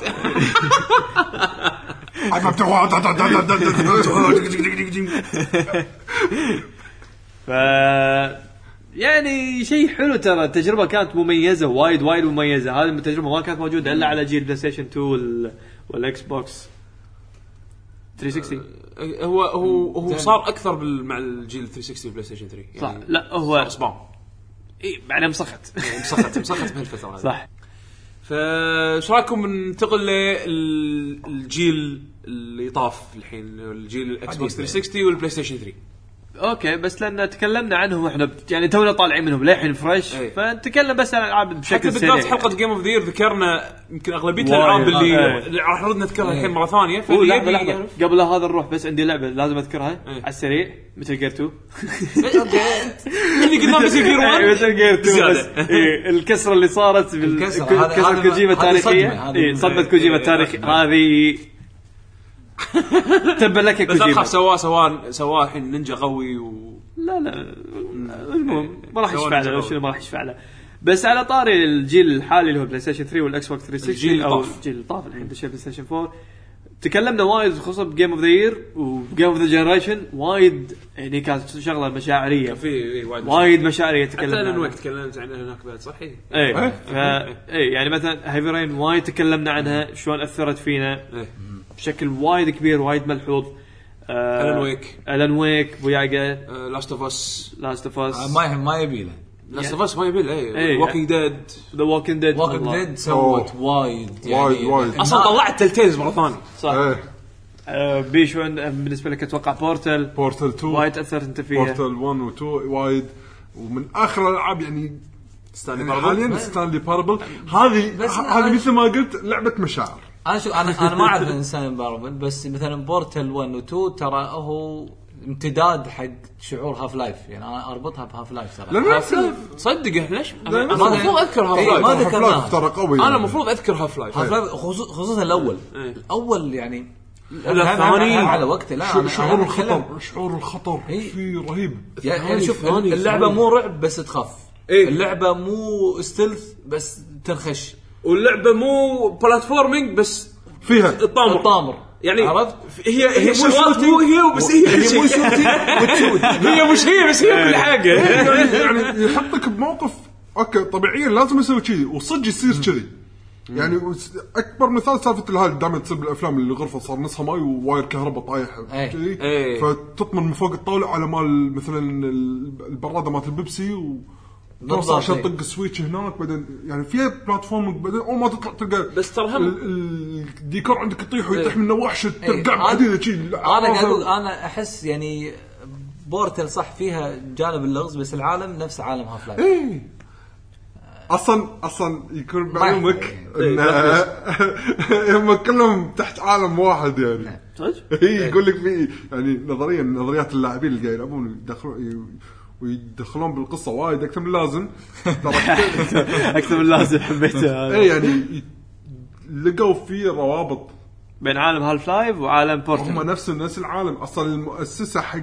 ف يعني شيء حلو. ترى التجربه كانت مميزه وايد وايد مميزه. هذه التجربه ما كانت موجوده الا على جيل بلاي ستيشن تو وال... والاكس بوكس ثلاثمية وستين. هو هو هو صار اكثر بال... مع الجيل ثلاثمية وستين بلاي ستيشن ثري يعني. صح لا هو سبام اي بعدين مسخت مسخت مسخت بهالفتره هذه صح. فايش رايكم ننتقل للجيل اللي طاف الحين الجيل الاكس بوكس ثلاثمية وستين والبلاي ستيشن ثري؟ اوكي بس لان تكلمنا عنهم احنا يعني تونا طالعين منهم للحين فريش أي. فنتكلم بس عن الالعاب بشكل سريع. بالذات حلقه جيم اوف ذا يير ذكرنا يمكن اغلبيه الالعاب اللي اللي راح نرد نذكرها الحين مره ثانيه. لحظه لحظه قبل هذا نروح بس عندي لعبه لازم اذكرها أي. على السريع مثل جير تو اللي قدام مثل جير واحد مثل جير تو بس الكسره اللي صارت بالكسره كوجيما التاريخيه اي صدمه كوجيما التاريخي هذه تبا لك كوجيما. بس سوا سوا سوا الحين نينجا قوي و لا لا المهم ما راح يشفع له شنو ما راح يشفع له. بس على طاري الجيل الحالي اللي هو بلاي ستيشن ثري والاكس بوكس ثلاثمية وستين او الجيل الطاف الحين بلاي ستيشن فور تكلمنا وايد خصوصا بجيم اوف ذا يير وجيم اوف ذا جنريشن وايد يعني كانت شغله مشاعريه في وايد مشاعريه تكلمنا حتى الوقت تكلمت عنها هناك بعد صحيح اي اي يعني مثلا هيفي رين وايد تكلمنا عنها شلون اثرت فينا بشكل وايد كبير وايد ملحوظ. ألان ويك ألان ويك بوياقة لاست اوف اس لاست اوف اس ما ما يبي له لاست اوف اس ما يبي له اي ووكينج ديد ذا ووكينج ديد ووكينج ديد سوت وايد وايد وايد اصلا طلعت تلتيز مره ثانيه صح. بيشو بالنسبه لك اتوقع بورتل بورتل تو وايد اثرت انت فيها. بورتل واحد و اثنين وايد ومن اخر الالعاب يعني ستانلي حاليا ستانلي باربل هذه هذه مثل ما قلت لعبه مشاعر. انا شو انا انا ما اعرف انسان باربل بس مثلا بورتل واحد و اثنين ترى هو امتداد حق شعور هاف لايف يعني انا اربطها بهاف لايف ترى. لا تصدق ليش انا المفروض اذكر هاف لايف ما ذكرناه ترى قوي انا المفروض اذكر هاف لايف هاف لايف خصوصا الاول الاول يعني الثاني على وقته. لا شعور الخطر شعور الخطر في رهيب يعني شوف اللعبه مو رعب بس تخاف اللعبه مو ستيلث بس تنخش واللعبه مو بلاتفورمينج بس فيها الطامر الطامر يعني عرفت هي هي شغلات مو هي بس هي هي مو شوتي هي مش هي بس هي كل حاجه يعني يحطك بموقف اوكي طبيعيا لازم يسوي كذي وصدق يصير كذي يعني اكبر مثال سالفه هاي دائما تصير بالافلام اللي غرفه صار نصها ماي وواير كهرباء طايح كذي فتطمن من فوق الطاوله على مال مثلا البراده مالت البيبسي و توصل عشان طق سويتش هناك بعدين يعني فيها بلاتفورم بعدين او ما تطلع تلقى بس ترى هم الديكور عندك يطيح ويطيح منه وحش ترجع حديده شيء. انا قاعد اقول انا احس يعني بورتل صح فيها جانب اللغز بس العالم نفس عالم هاف لايف. اي اصلا اصلا يكون بعلمك ان هم كلهم تحت عالم واحد يعني صدق. هي يقول لك في يعني نظريا نظريات اللاعبين اللي قاعد يلعبون يدخلون ويدخلون بالقصه وايد اكثر من اللازم اكثر من اللازم حبيتها. اي يعني لقوا في روابط بين عالم هالف لايف وعالم بورتل. هم نفس نفس العالم اصلا المؤسسه حق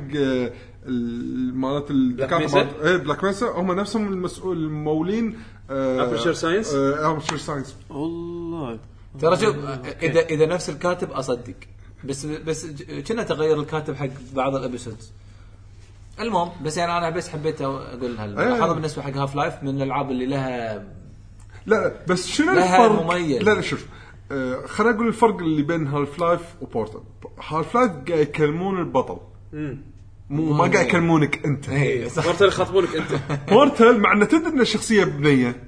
مالت الدكاتره اي بلاك ميسا هم نفسهم المسؤول المولين ابشر ساينس ابشر ساينس والله. ترى شوف اذا اذا نفس الكاتب اصدق بس بس كنا تغير الكاتب حق بعض الابيسودز. المهم بس يعني انا بس حبيت اقول هذا أيه. بالنسبه حق هاف لايف من الالعاب اللي لها لا بس شنو الفرق؟ لا لا شوف آه خلينا نقول الفرق اللي بين هاف لايف وبورتل. هاف لايف قاعد يكلمون البطل امم مو ما قاعد يكلمونك انت. بورتل يخاطبونك انت. بورتل مع ان تدري ان الشخصيه بنيه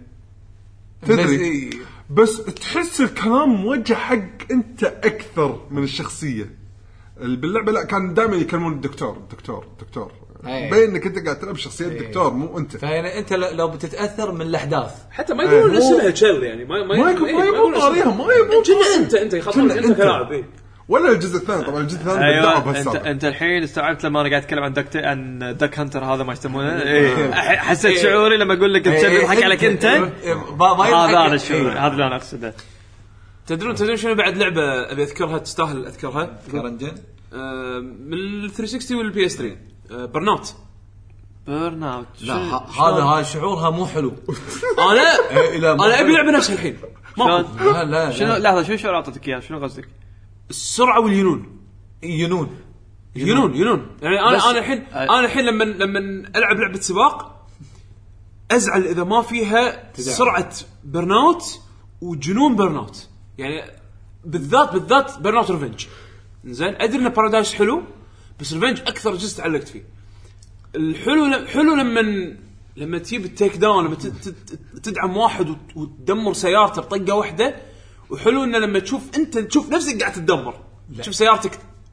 تدري بس, بس تحس الكلام موجه حق انت اكثر من الشخصيه. باللعبه لا كان دائما يكلمون الدكتور الدكتور الدكتور بين انك انت قاعد تلعب شخصيه الدكتور مو انت. فيعني انت لو بتتاثر من الاحداث حتى ما يقولون اسمها تشيل يعني ما ما ما يقولون طاريها ما يقولون انت انت خاطر انت كلاعب. ولا الجزء الثاني طبعا الجزء الثاني أيوة انت انت الحين استوعبت لما انا قاعد اتكلم عن دك عن دك هانتر هذا ما يسمونه ايه حسيت شعوري لما اقول لك تشبه حق عليك انت هذا هذا الشعور هذا اللي انا اقصده. تدرون تدرون شنو بعد لعبه ابي اذكرها تستاهل اذكرها كرنجن آه من ال ثلاثمية وستين والبي اس ثلاثة آه برناوت بيرن اوت. لا هذا هاي شعورها مو حلو. انا انا ابي لعبه نفس الحين لا لا شنو لحظه شنو شعور اعطتك اياه شنو قصدك؟ السرعه والينون ينون ينون ينون يعني انا انا الحين انا الحين لما لما العب لعبه سباق ازعل اذا ما فيها سرعه برناوت وجنون برناوت يعني بالذات بالذات برناوت ريفنج. زين ادري ان بارادايس حلو بس ريفنج اكثر جزء تعلقت فيه. الحلو حلو لما لما تجيب التيك داون لما تدعم واحد وتدمر سيارته بطقه واحده. وحلو انه لما تشوف انت تشوف نفسك قاعد تدمر تشوف سيارتك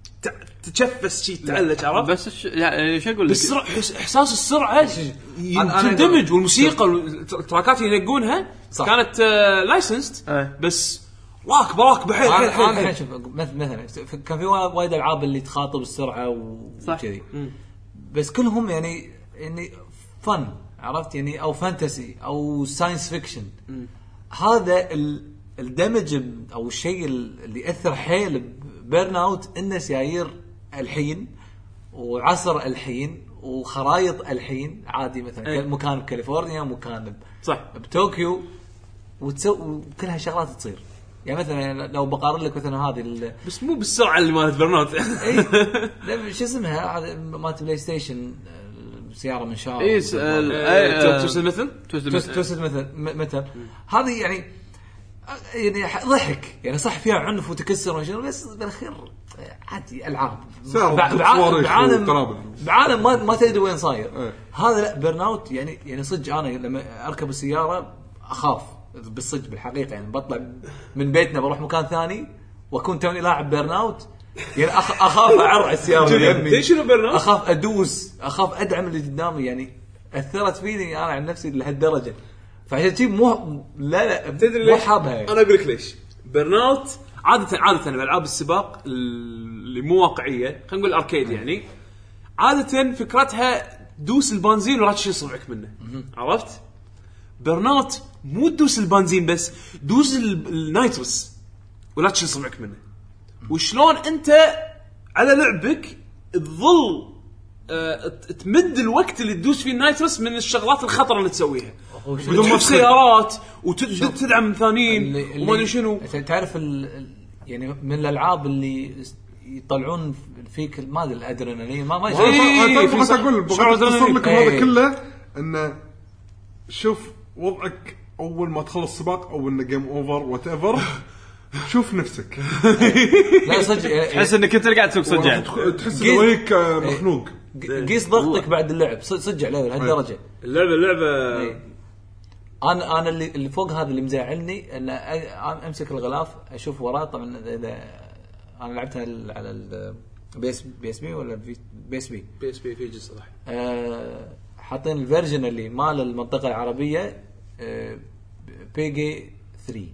تتشفس شيء تعلق عرفت. بس يعني شو اقول لك بالسرعه احساس السرعه تندمج والموسيقى التراكات اللي ينقونها كانت لايسنسد آه بس راك براك بحيل انا شوف مثلا كان في وايد العاب اللي تخاطب السرعه وكذي بس كلهم يعني يعني فن عرفت يعني او فانتسي او ساينس فيكشن. هذا الدمج او الشيء اللي ياثر حيل بيرن اوت انه سيايير الحين وعصر الحين وخرايط الحين عادي مثلا أيه. مكان بكاليفورنيا مكان صح بطوكيو وتسوي كلها شغلات تصير يعني مثلا لو بقارن لك مثلا هذه بس مو بالسرعه اللي مالت برنوت اي شو اسمها هذا مالت بلاي ستيشن سياره من شارع اي توصل مثل توصل مثل مثل هذه يعني يعني ضحك يعني صح فيها عنف وتكسر وشنو بس بالاخير عادي العاب بعالم بعالم ما ما تدري وين صاير. ايه. هذا لا برناوت يعني يعني صدق انا لما اركب السياره اخاف بالصدق بالحقيقه يعني بطلع من بيتنا بروح مكان ثاني واكون توني لاعب برناوت يعني أخ اخاف اعرع السياره يمي شنو برناوت اخاف ادوس اخاف ادعم اللي قدامي يعني اثرت فيني انا عن نفسي لهالدرجه فعشان شيء مو لا لا مو حابها يعني. انا اقول لك ليش برناوت عاده عاده بالعاب السباق اللي مو واقعيه خلينا نقول اركيد يعني عاده فكرتها دوس البنزين ولا تشيل صبعك منه عرفت. برناوت مو دوس البنزين بس دوس النايتروس ولا تشيل صبعك منه. وشلون انت على لعبك تظل أه تمد الوقت اللي تدوس فيه النايتروس من الشغلات الخطره اللي تسويها بدون ما سيارات وتدعم ثانيين وما ادري شنو. تعرف يعني من الالعاب اللي يطلعون فيك ما ادري الادرينالين ما ما ايش اقول بغير لكم هذا كله انه شوف وضعك اول ما تخلص سباق او انه جيم اوفر وات ايفر شوف نفسك لا صدق تحس انك انت قاعد تسوق صدق تحس انه هيك مخنوق قيس ضغطك بعد اللعب صدق عليه لهالدرجه اللعبه اللعبه انا انا اللي اللي فوق هذا اللي مزعلني ان امسك الغلاف اشوف وراه. طبعا اذا انا لعبتها على البي اس بي اس بي ولا بي اس بي بي اس بي في جزء صح أه حاطين الفيرجن اللي مال المنطقه العربيه أه بيجي ثلاثة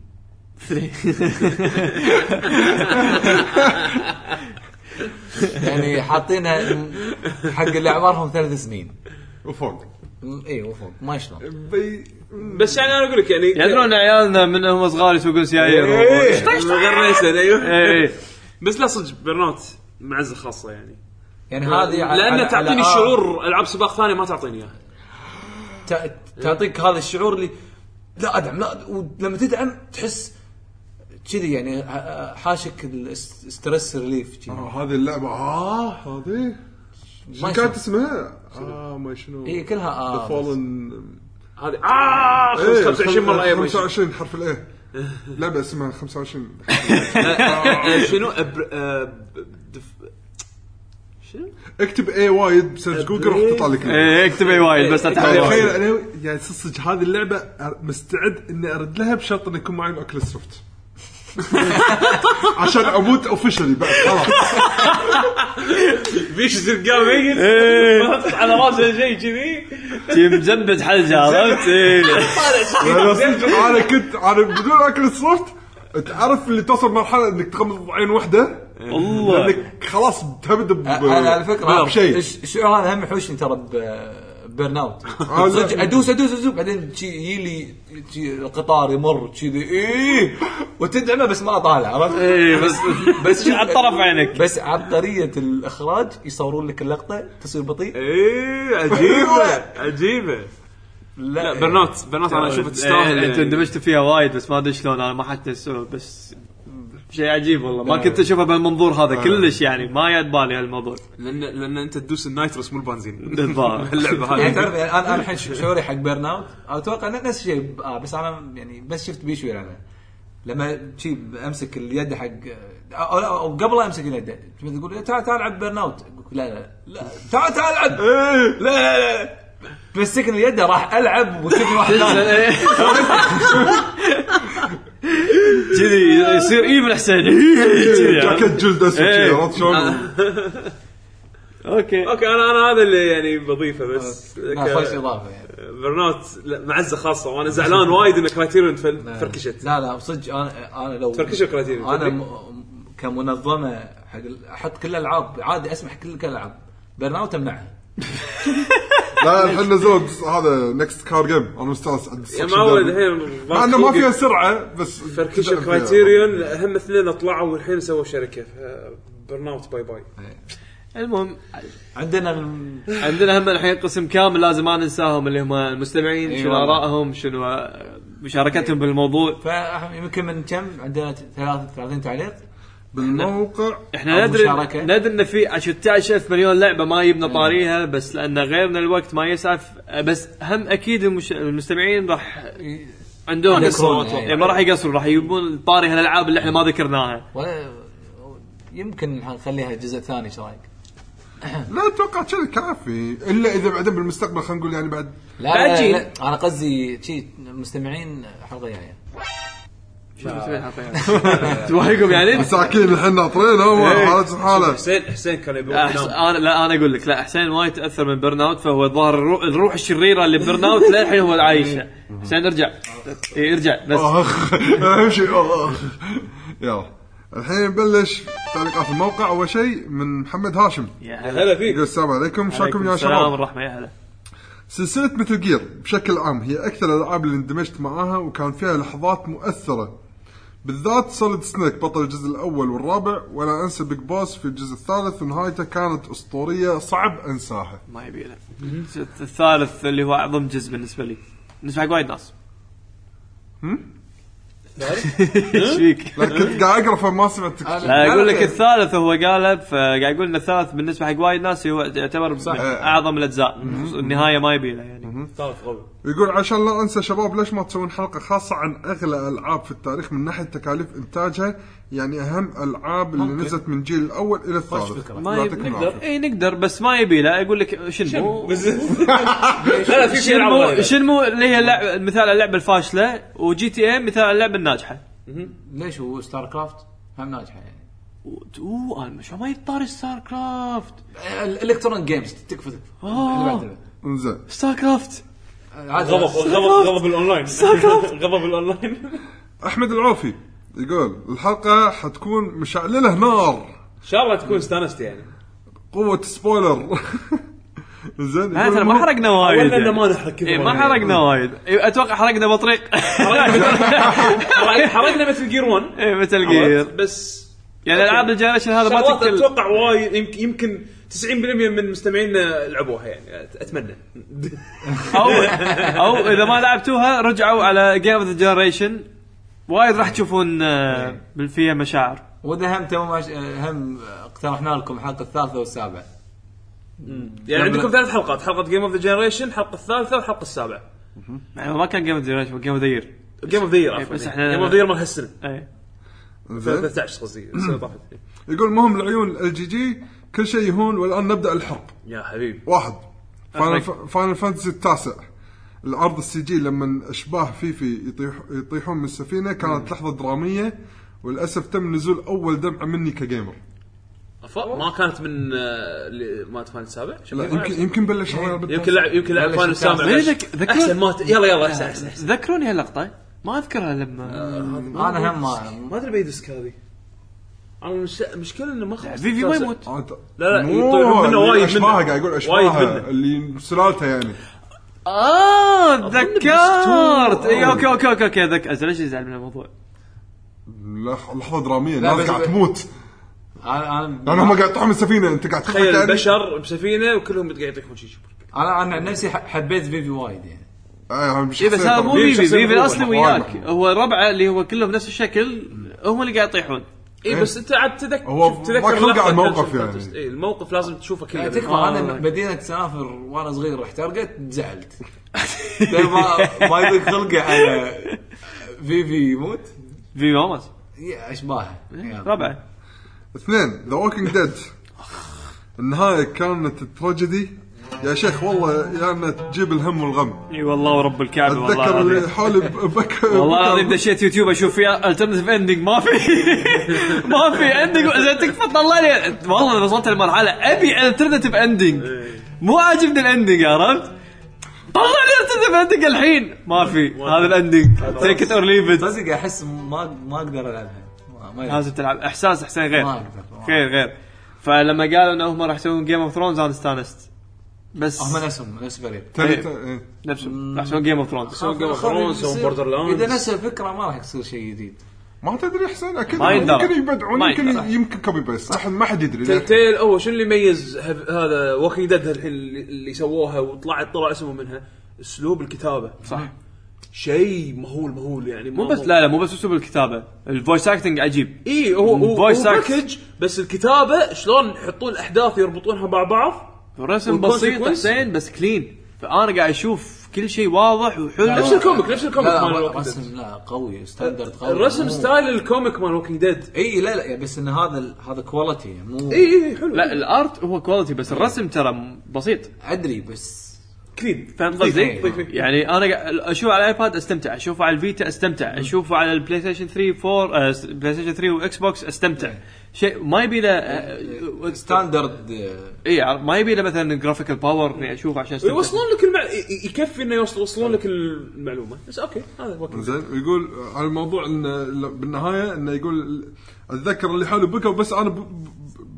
يعني حاطينها حق اللي عمرهم ثلاث سنين وفوق. اي وفوق ما شلون بس يعني انا اقول لك يعني يدرون عيالنا من هم صغار يسوقون سيايير غير ريسن ايوه بس لا صدق برنوت معزه خاصه يعني يعني هذه لان تعطيني شعور العاب سباق ثانيه ما تعطيني اياه تعطيك هذا الشعور اللي لا ادعم لا ولما تدعم تحس كذي يعني حاشك الستريس ريليف كذي. اه هذه اللعبه اه هذه شو كانت اسمها اه ما شنو اي كلها اه فولن هذه اه خمسة وعشرين مره اي خمسة وعشرين حرف الايه لعبه اسمها خمسة وعشرين شنو شنو اكتب اي وايد بسيرش جوجل راح تطلع لك ايه اكتب اي وايد بس تخيل انا يعني صدق هذه اللعبه مستعد اني ارد لها بشرط ان يكون معي الاوكيوليس ريفت عشان اموت اوفيشلي بعد خلاص. بيش يصير قام ميت على راسه شيء كذي شي مزبد حلجه عرفت. انا كنت انا بدون اكل الصوت تعرف اللي توصل مرحله انك تغمض عين واحده والله لانك خلاص تهبد. انا على فكره بشيء الشعور هذا هم يحوشني ترى بيرن اوت. ادوس ادوس ادوس بعدين شي يلي القطار يمر كذي ايه وتدعمه بس ما طالع عرفت. ايه بس بس على طرف عينك. بس عبقريه الاخراج يصورون لك اللقطه تصير بطيء. ايه عجيبه عجيبه. لا برنوت برنوت انا اشوف تستاهل. انت اندمجت فيها وايد بس ما ادري شلون انا ما حتى اسوي بس شيء عجيب والله ما كنت اشوفه بالمنظور هذا كلش يعني ما ياد بالي هالموضوع لان لان انت تدوس النايتروس مو البنزين بالضبط. اللعبه هذه يعني تعرف انا الحين شعوري حق بيرن اوت اتوقع نفس الشيء آه بس انا يعني بس شفت بيه شوي انا لما شي امسك اليد حق او, أو قبل امسك اليد تقول تعال تعال العب بيرن اوت لا لا لا تعال تعال العب لا لا مسكني اليد راح العب وشفني واحد ثاني كذي يصير ايمن حسين جاكيت جلد اسود عرفت شلون. اوكي اوكي انا انا هذا اللي يعني بضيفه بس ما فاش اضافه يعني برنوت معزه خاصه وانا زعلان وايد ان كرايتيريون فركشت. لا لا صدق انا انا لو فركشوا كرايتيريون انا م... كمنظمه حق احط كل الالعاب عادي اسمح كل الالعاب برناوت امنعها. لا الحين نزلوا هذا نكست كار جيم انا مستانس عند يا ما هو الحين مع انه ما فيها سرعه بس فركشوا كرايتيريون هم اثنين طلعوا والحين سووا شركه برناوت باي باي. المهم عندنا ال... عندنا هم الحين قسم كامل لازم ما ننساهم اللي هم المستمعين. أيوة. شنو آرائهم شنو مشاركتهم بالموضوع. فيمكن من كم عندنا ثلاثين تعليق بالموقع. احنا ندري ندري ان في ستة عشر مليون لعبه ما يبنى طاريها بس لان غيرنا الوقت ما يسعف بس هم اكيد المش... المستمعين راح عندهم يعني ما راح يقصروا راح يجيبون طاري هالالعاب اللي احنا ما ذكرناها. يمكن نخليها جزء ثاني شو رايك؟ لا اتوقع كذا كافي الا اذا بعدين بالمستقبل خلينا نقول يعني بعد لا, لا, لا انا قصدي شيء مستمعين حلقه جايه شو مستمعين حلقه جايه توهقهم يعني مساكين الحين ناطرين هم حاله حاله. حسين حسين كان يقول انا لا انا اقول لك لا حسين وايد تاثر من بيرن اوت فهو الظاهر الروح, الروح الشريره اللي بيرن اوت للحين هو عايشه. حسين ارجع ارجع بس امشي يلا الحين نبلش تعليقات الموقع. أول شيء من محمد هاشم. يا هلا فيك. السلام عليكم شلونكم يا شباب. السلام ورحمة يا هلا. سلسلة مثل جير بشكل عام هي أكثر الألعاب اللي اندمجت معاها وكان فيها لحظات مؤثرة بالذات سوليد سنيك بطل الجزء الأول والرابع ولا أنسى بيج بوس في الجزء الثالث ونهايته كانت أسطورية صعب أنساها. ما يبي له. الثالث اللي هو أعظم جزء بالنسبة لي بالنسبة حق وايد ناس. هم؟ ايش فيك؟ لا كنت قاعد اقرا فما سمعت. لا اقول لك الثالث هو قالب فقاعد يقول ان الثالث بالنسبه حق وايد ناس هو يعتبر اعظم الاجزاء. النهايه ما يبي له يعني. ثالث قوي. يقول عشان لا انسى شباب ليش ما تسوون حلقه خاصه عن اغلى العاب في التاريخ من ناحيه تكاليف انتاجها يعني اهم العاب اللي ممكن. نزلت من جيل الاول الى الثالث. ما نقدر اي نقدر بس ما يبي له. اقول لك شنو لا في شنو شنو اللي هي اللعبه مثال اللعبه الفاشله وجي تي اي مثال اللعبه الناجحه. ليش هو ستار كرافت هم ناجحه يعني. اوه انا مش ما يطار ستار كرافت الالكترون جيمز تكفى اه انزين ستار كرافت غضب غضب غضب الاونلاين غضب الاونلاين. احمد العوفي يقول الحلقه حتكون مشعلله نار ان شاء الله تكون استانست يعني قوه سبويلر. زين احنا ما حرقنا وايد ولا يعني. ما نحرق إيه ما حرقنا وايد. اتوقع حرقنا بطريق حرقنا مثل جير واحد ايه مثل جير بس يعني العاب الجنريشن هذا ما تقدر اتوقع وايد يمكن تسعين بالمية من مستمعينا لعبوها يعني اتمنى. او او اذا ما لعبتوها رجعوا على جيم اوف ذا جنريشن وايد راح تشوفون فيها مشاعر. واذا هم تم هم اقترحنا لكم حلقه الثالثه والسابعه يعني عندكم ثلاث حلقات حلقه جيم اوف ذا جنريشن الحلقه الثالثه والحلقه السابعه. ما كان جيم اوف ذا جنريشن جيم اوف ذا يير جيم اوف ذا يير بس احنا جيم اوف ذا يير ما هالسنه اي ثلاثة عشر قصدي السنه طافت. يقول مهم العيون ال جي جي كل شيء يهون والان نبدا الحرب يا حبيبي. واحد فاينل فاينل فانتسي التاسع العرض السي جي لما اشباه فيفي يطيح يطيحون من السفينه كانت لحظه دراميه وللاسف تم نزول اول دمعه مني كجيمر. ما كانت من ما فاينل السابع. يمكن يمكن بلش يمكن لعب يمكن لعب فاينل السابع. احسن ما يلا يلا احسن. ذكروني هاللقطه ما اذكرها لما انا هم ما ما ادري بيدسك هذه. انا مش مشكله انه ما خلص فيفي ما يموت. لا لا يطلعون منه وايد اشباهه قاعد يقول اشباهه اللي سلالته يعني. اه ذكرت. اي اوكي اوكي اوكي اوكي ذك ازل ايش يزعل من الموضوع. لحظه دراميه الناس قاعد تموت. انا انا هم قاعد يطلعون من السفينه انت قاعد تخيل البشر بسفينه وكلهم قاعد يطيحون شيء. انا انا نفسي حبيت فيفي وايد يعني. اه بس هذا مو فيفي فيفي الاصلي وياك هو ربعه اللي هو كلهم نفس الشكل هم اللي قاعد يطيحون. اي بس انت عاد تذكر تذكر الموقف يعني. اي الموقف لازم تشوفه كله. تذكر انا مدينه سافر وانا صغير احترقت زعلت. ما ما يدق خلقه على فيفي يموت. فيفي مامس اشباهه ربعه. اثنين ذا ووكينج ديد النهايه كانت تراجيدي يا شيخ والله يعني تجيب الهم والغم. اي والله ورب الكعبه والله اتذكر اللي حالي بك والله العظيم دشيت يوتيوب اشوف فيها الترناتيف اندنج ما في ما في اندنج اذا تكفى طلع لي والله انا وصلت لمرحله ابي الترناتيف اندنج مو عاجبني الاندنج عرفت طلع لي الترناتيف اندنج الحين ما في هذا الاندنج تيك ات اور ليف ات. صدق احس ما ما اقدر العبها لازم تلعب احساس احسن غير غير غير. فلما قالوا انهم راح يسوون جيم اوف ثرونز انا استانست بس هم نفسهم نفس فريق نفسهم راح يسوون جيم اوف ثرونز يسوون جيم اوف ثرونز يسوون بوردر لاندز. اذا نفس الفكره ما راح يصير شيء جديد ما تدري حسين اكيد يمكن يبدعون يمكن يمكن كوبي بيست احد ما حد يدري. تيل اول شنو اللي يميز هذا ووكينج ديد الحين اللي سووها وطلعت طلع اسمه منها اسلوب الكتابه صح شيء مهول مهول يعني مو بس لا لا مو بس اسلوب الكتابه الفويس اكتنج عجيب. اي هو هو باكج بس الكتابه شلون يحطون الاحداث يربطونها مع بعض. الرسم بسيط حسين بس كلين فانا قاعد اشوف كل شيء واضح وحلو نفس الكوميك نفس الكوميك مال الرسم لا قوي ستاندرد قوي الرسم ستايل الكوميك مال ووكينج ديد. اي لا لا بس ان هذا هذا كواليتي مو اي اي حلو. لا الارت هو كواليتي بس الرسم ترى بسيط ادري بس كلين فهمت قصدي يعني انا اشوف على الايباد استمتع اشوفه على الفيتا استمتع اشوفه على البلاي ستيشن ثري فور آه بلاي ستيشن ثري واكس بوكس استمتع شيء ما يبي له آه ستاندرد اي ما يبي له مثلا جرافيكال باور اني اشوفه عشان استمتع. يوصلون لك المع... يكفي انه يوصلون لك المعلومه بس اوكي هذا وقت زين. يقول على الموضوع ان بالنهايه انه يقول اتذكر اللي حاله بكى بس انا ب... ب...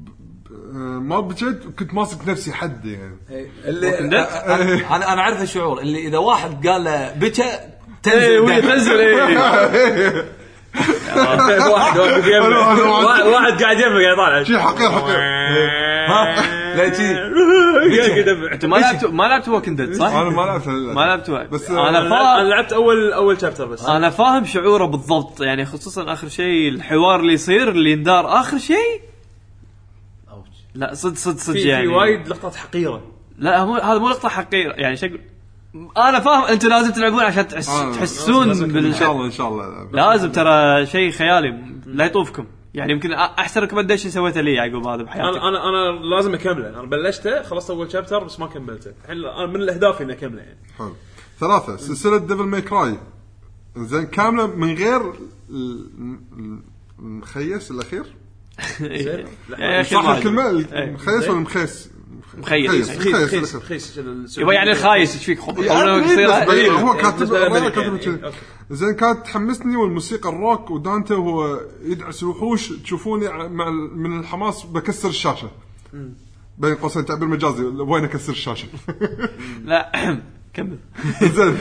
ما بجد كنت ماسك نفسي حد يعني اللي انا انا عارف الشعور اللي اذا واحد قال له بكى تنزل وينزل ايه واحد واحد واحد قاعد يبكي قاعد طالع شيء حقير حقير لا شيء انت ما لعبت ما لعبت ووكينج ديد صح؟ انا ما لعبت ما لعبت بس انا فاهم لعبت اول اول شابتر بس انا فاهم شعوره بالضبط يعني خصوصا اخر شيء الحوار اللي يصير اللي يندار اخر شيء لا صد صد صد يعني في وايد لقطات حقيره. لا مو هذا مو لقطه حقيره يعني شكل انا فاهم انتم لازم تلعبون عشان تحس آه تحسون ان شاء الله ان شاء الله لازم ترى شيء خيالي لا يطوفكم يعني يمكن احسن ريكومنديشن سويته لي يعقوب هذا بحياتي. انا انا انا لازم اكمله انا بلشته خلصت اول شابتر بس ما كملته الحين انا من الاهداف اني اكمله يعني. حلو. ثلاثه سلسله ديفل ماي كراي زين كامله من غير المخيس الاخير يا صح الكلمه مخيس ولا مخيس مخيس مخيس مخيس يبغى يعني الخايس ايش فيك هو كاتب كاتب زين كانت تحمسني والموسيقى الروك ودانته وهو يدعس الوحوش تشوفوني مع من الحماس بكسر الشاشه بين قوسين تعبير مجازي وين اكسر الشاشه لا كمل زين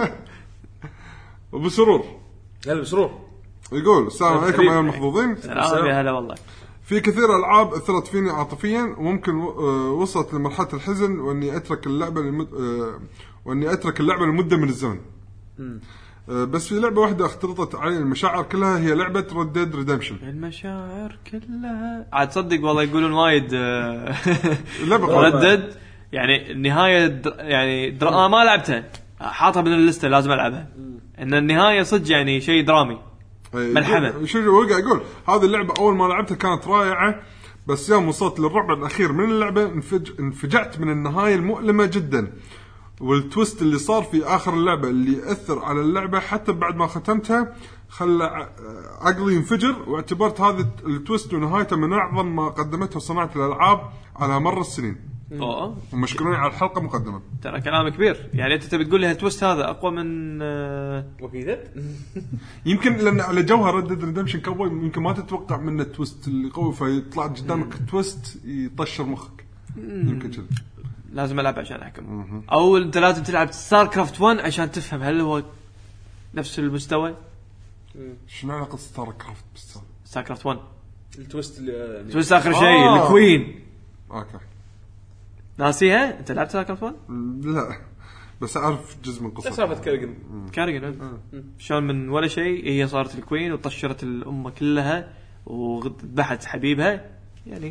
وبسرور هلا بسرور يقول السلام عليكم يا المحظوظين. هلا والله. في كثير ألعاب أثرت فيني عاطفيا وممكن وصلت لمرحلة الحزن وإني أترك اللعبة لمد... وإني أترك اللعبة لمدة من الزمن. بس في لعبة واحدة اختلطت علي المشاعر كلها هي لعبة Red Dead Redemption. المشاعر كلها عاد صدق والله يقولون وايد لعبة Red Dead يعني النهاية در... يعني در... أنا ما لعبتها حاطها من الليستة لازم ألعبها. إن النهاية صدق يعني شيء درامي. ملحمة. شو هو قاعد يقول هذه اللعبة أول ما لعبتها كانت رائعة بس يوم وصلت للربع الأخير من اللعبة انفج... انفجعت من النهاية المؤلمة جدا والتويست اللي صار في آخر اللعبة اللي أثر على اللعبة حتى بعد ما ختمتها خلى عقلي ينفجر، واعتبرت هذا التويست ونهايته من أعظم ما قدمته صناعة الألعاب على مر السنين. أوه ومشكورين على الحلقة مقدمة. ترى كلام كبير، يعني أنت تبي تقول لي التويست هذا أقوى من وكيدت يمكن لأن على جوها ردد ريدمشن كوبوي يمكن ما تتوقع منه التويست اللي قوي فيطلع قدامك تويست يطشر مخك. يمكن كذا لازم ألعب عشان أحكم، أو أنت لازم تلعب ستار كرافت واحد عشان تفهم هل هو نفس المستوى. شنو علاقة ستار كرافت بستار ستار كرافت واحد التويست اللي تويست آخر شيء آه. الكوين اوكي ناسيها. أنت لعبت ستار كرافت واحد؟ لا بس أعرف جزء من قصة سالفة كارجن كارجن شلون من ولا شيء هي صارت الكوين وطشرت الأمة كلها وذبحت حبيبها يعني.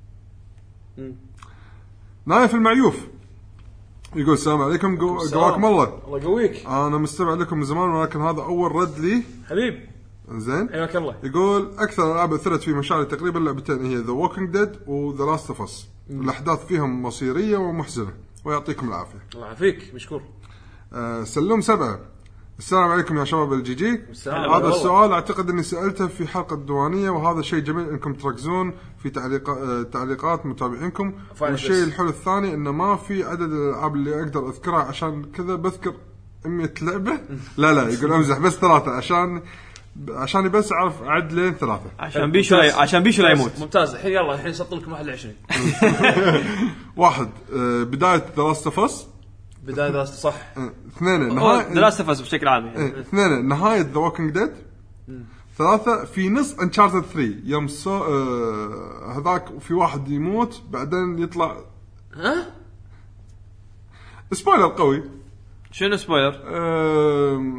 نايف المعيوف يقول السلام عليكم، قواكم الله. الله يقويك. انا مستمع لكم من زمان ولكن هذا اول رد لي حبيب. زين حياك الله. يقول اكثر العاب اثرت في مشاعري تقريبا لعبتين هي ذا ووكينج ديد وذا لاست اوف اس. الاحداث فيهم مصيريه ومحزنه ويعطيكم العافيه. الله يعافيك مشكور. آه سلم سبعة. السلام عليكم يا شباب الجي جي. هذا السؤال اعتقد اني سالته في حلقه الديوانيه، وهذا شيء جميل انكم تركزون في تعليقات تعليقات متابعينكم. والشيء الحلو الثاني انه ما في عدد الالعاب اللي اقدر اذكرها، عشان كذا بذكر مية لعبه. لا لا يقول امزح، بس ثلاثه عشان عشان بس اعرف اعد لين ثلاثه عشان بيشو لا عشان بيشو لا يموت. ممتاز. الحين يلا الحين سطل لكم واحد وعشرين. واحد بدايه ذا لاست اوف اس. بداية ذا صح. اثنين نهاية ذا لاست اوف اس بشكل عام يعني. اثنين نهاية ذا ووكينج ديد. ثلاثة في نص انشارتد ثلاثة يوم سو آه هذاك وفي واحد يموت بعدين يطلع ها سبويلر قوي. شنو سبويلر؟ آه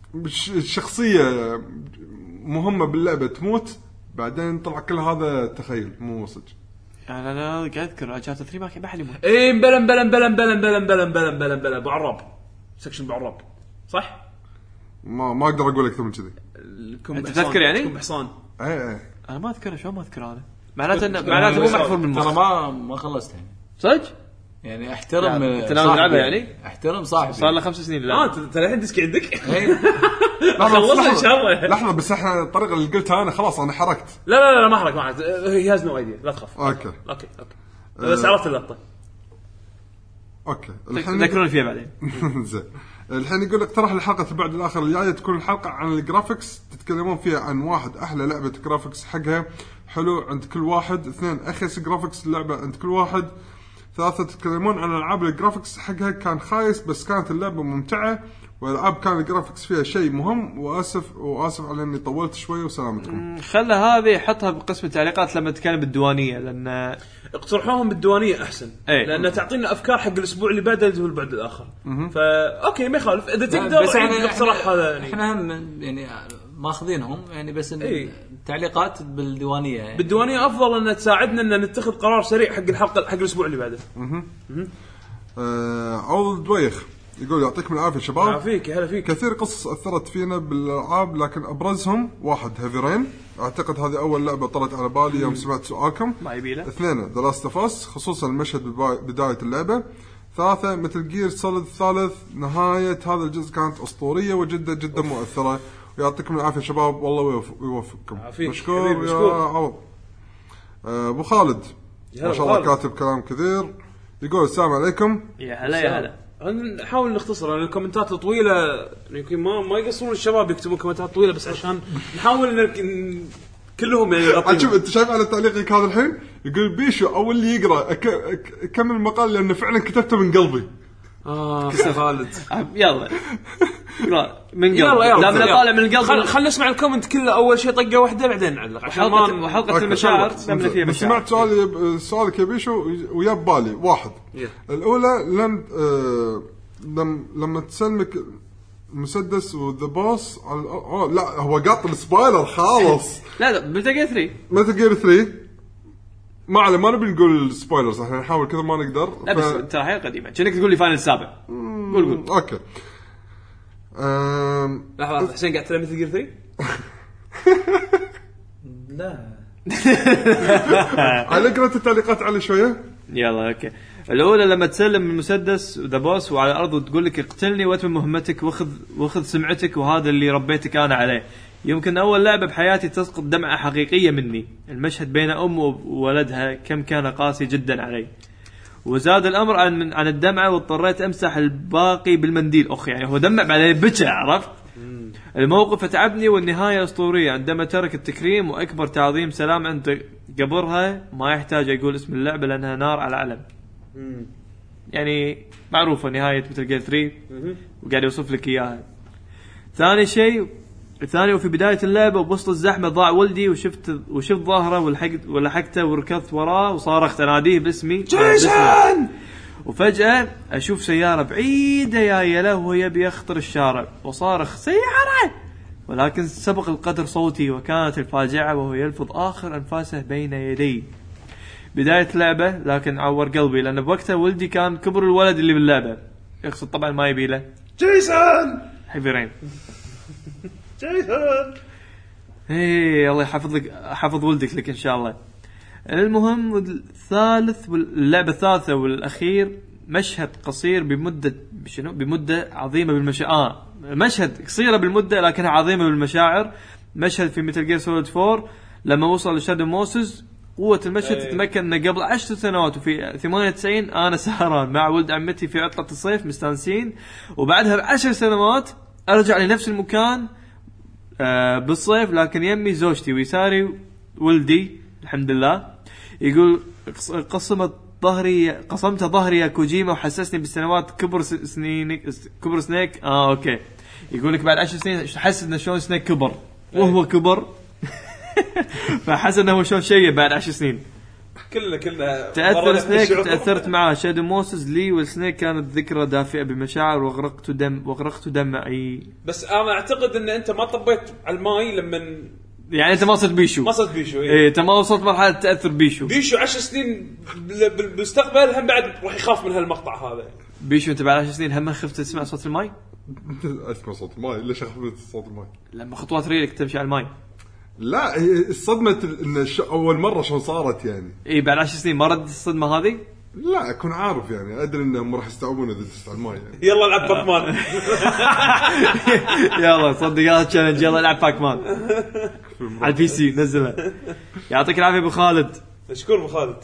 الشخصية مهمة باللعبة تموت بعدين طلع كل هذا تخيل مو صدق. يعني انا قاعد اذكر انشارتد ثلاثة ما كان بحد يموت. ايه بلن بلن بلن بلن بلن بلن بلن بلن بلن بعرب سكشن بعرب صح. ما ما اقدر اقول اكثر من كذي. انت تذكر يعني كم حصان. ايه ايه انا ما اذكر. شو ما اذكر انا معناته انه معناته مو محفور من المخ. ترى ما ما خلصت يعني صدق يعني احترم صاحبي يعني احترم صاحبي صار له خمس سنين. لا اه انت الحين ديسك عندك. خلصنا ان شاء الله. لحظه بس احنا الطريقه اللي قلتها انا خلاص انا حركت. لا لا لا ما حرك ما حرك. هي هاز نو ايديا لا تخاف. اوكي اوكي اوكي بس عرفت اللقطه. اوكي الحين ذكروني فيها بعدين. زين الحين يقول اقترح الحلقه البعد الاخر الجايه تكون الحلقه عن الجرافيكس، تتكلمون فيها عن واحد احلى لعبه جرافيكس حقها حلو عند كل واحد، اثنين اخيس جرافيكس اللعبه عند كل واحد، ثلاثه تتكلمون عن العاب الجرافيكس حقها كان خايس بس كانت اللعبه ممتعه، والالعاب كان الجرافيكس فيها شيء مهم. واسف واسف على اني طولت شوي وسلامتكم. خلى هذه حطها بقسم التعليقات لما تتكلم بالديوانيه لان اقترحوهم بالديوانيه احسن. ايه. لان تعطينا افكار حق الاسبوع اللي بعده اللي هو البعد الاخر. فا اوكي ما يخالف اذا تقدر. بس يعني الاقتراح هذا يعني احنا هم يعني ماخذينهم يعني بس ايه. التعليقات بالديوانيه يعني. بالديوانيه افضل ان تساعدنا ان نتخذ قرار سريع حق الحلقه حق الاسبوع اللي بعده. اها اول دويخ يقول يعطيكم العافيه شباب. يعافيك هلا فيك. كثير قصص اثرت فينا بالالعاب لكن ابرزهم واحد هيفي رين، اعتقد هذه اول لعبه طلعت على بالي يوم سمعت سؤالكم. ما يبيله. اثنين ذا لاست اوف اس خصوصا المشهد بدايه اللعبه. ثلاثة مثل جير سوليد الثالث نهايه هذا الجزء كانت اسطوريه وجدا جدا مؤثره. ويعطيكم العافيه شباب والله يوفقكم. مشكور يا عوض. ابو خالد ما شاء الله كاتب كلام كثير. يقول السلام عليكم. يا هلا يا هلا. نحاول نختصر لان الكومنتات طويله يمكن ما ما يقصرون الشباب يكتبون كومنتات طويله بس عشان نحاول ن... كلهم يعني يغطون. شوف انت شايف على تعليقك هذا الحين يقول بيشو اول اللي يقرا أك... اكمل المقال لانه فعلا كتبته من قلبي. اه كسر خالد. يلا من قلبي لا من طالع من القلب. خل... خلنا نسمع الكومنت كله اول شيء طقه واحده بعدين نعلق عشان ما وحلقه المشاعر نمنا فيها مشاعر. سمعت سؤال سؤالك يا بيشو ويا بالي واحد. yeah. الاولى لم آه... لم لما تسلمك المسدس وذا بوس على... لا هو قاط السبايلر خالص. لا لا متى جير ثلاثة متى جير ثلاثة ما عليه ما نبي نقول سبويلرز احنا نحاول كذا ما نقدر. لا ف... بس ترى هي قديمه كأنك تقول لي فاينل السابع. قول قول اوكي. امم لحظه حسين قاعد تلعب مثل جير ثلاثة. لا على قرأت التعليقات على شويه. يلا اوكي. الاولى لما تسلم المسدس ذا بوس وعلى الارض وتقول لك اقتلني واتم مهمتك واخذ واخذ سمعتك وهذا اللي ربيتك انا عليه. يمكن اول لعبه بحياتي تسقط دمعه حقيقيه مني. المشهد بين ام وولدها كم كان قاسي جدا علي، وزاد الامر عن من عن الدمعه واضطريت امسح الباقي بالمنديل. اخ يعني هو دمع بعدين بكى. عرفت الموقف تعبني، والنهايه اسطوريه عندما ترك التكريم واكبر تعظيم سلام عند قبرها. ما يحتاج اقول اسم اللعبه لانها نار على علم. يعني معروفه نهايه مثل جير ثلاثة وقاعد يوصف لك اياها. ثاني شيء الثاني وفي بدايه اللعبه وبوسط الزحمه ضاع ولدي وشفت وشفت ظهره ولحقت ولحقته وركضت وراه وصارخت اناديه باسمي جيسون. وفجاه اشوف سياره بعيده جايه له وهو يبي يخطر الشارع وصارخ سياره، ولكن سبق القدر صوتي وكانت الفاجعه وهو يلفظ اخر انفاسه بين يدي. بدايه لعبه لكن عور قلبي لان بوقتها ولدي كان كبر الولد اللي باللعبه، يقصد طبعا ما يبي له جيسون حفيرين. جيسون ايه الله يحفظك حفظ ولدك لك ان شاء الله. المهم الثالث واللعبه الثالثه والاخير مشهد قصير بمده شنو بمده عظيمه بالمشاعر. اه مشهد قصيره بالمده لكنها عظيمه بالمشاعر. مشهد في ميتال جير سوليد فور لما وصل لشادو موسز. قوه المشهد تتمكن انه قبل عشر سنوات وفي ثمانية وتسعين انا سهران مع ولد عمتي في عطله الصيف مستانسين، وبعدها بعشر سنوات ارجع لنفس المكان آه بالصيف لكن يمي زوجتي ويساري ولدي الحمد لله. يقول قسمت ظهري قسمت ظهري يا كوجيما وحسسني بالسنوات كبر سنين كبر سنيك. اه اوكي يقول لك بعد عشر سنين حس انه شلون سنيك كبر وهو كبر فحس انه هو شلون شيء بعد عشر سنين. كلنا كلنا تأثر سنيك تأثرت معه. شادو موسز لي والسنيك كانت ذكرى دافئة بمشاعر وغرقت دم وغرقت دمعي. بس انا اعتقد ان انت ما طبيت على الماي لما يعني انت ما وصلت بيشو ما وصلت بيشو ايه, إيه انت ما وصلت مرحله تاثر بيشو بيشو عشر سنين بالمستقبل هم بعد راح يخاف من هالمقطع هذا. بيشو انت بعد عشر سنين هم خفت تسمع صوت الماي. اسمع صوت الماي ليش خفت صوت الماي لما خطوات ريلك تمشي على الماي. لا الصدمه ان اول مره شلون صارت يعني اي بعد عشر سنين ما رد الصدمه هذه. لا اكون عارف يعني ادري انهم راح يستوعبون اذا تست على الماي يعني. يلا العب باكمان يلا صدق هذا تشالنج. يلا العب باكمان على البي سي نزله. يعطيك العافيه ابو خالد. مشكور ابو خالد.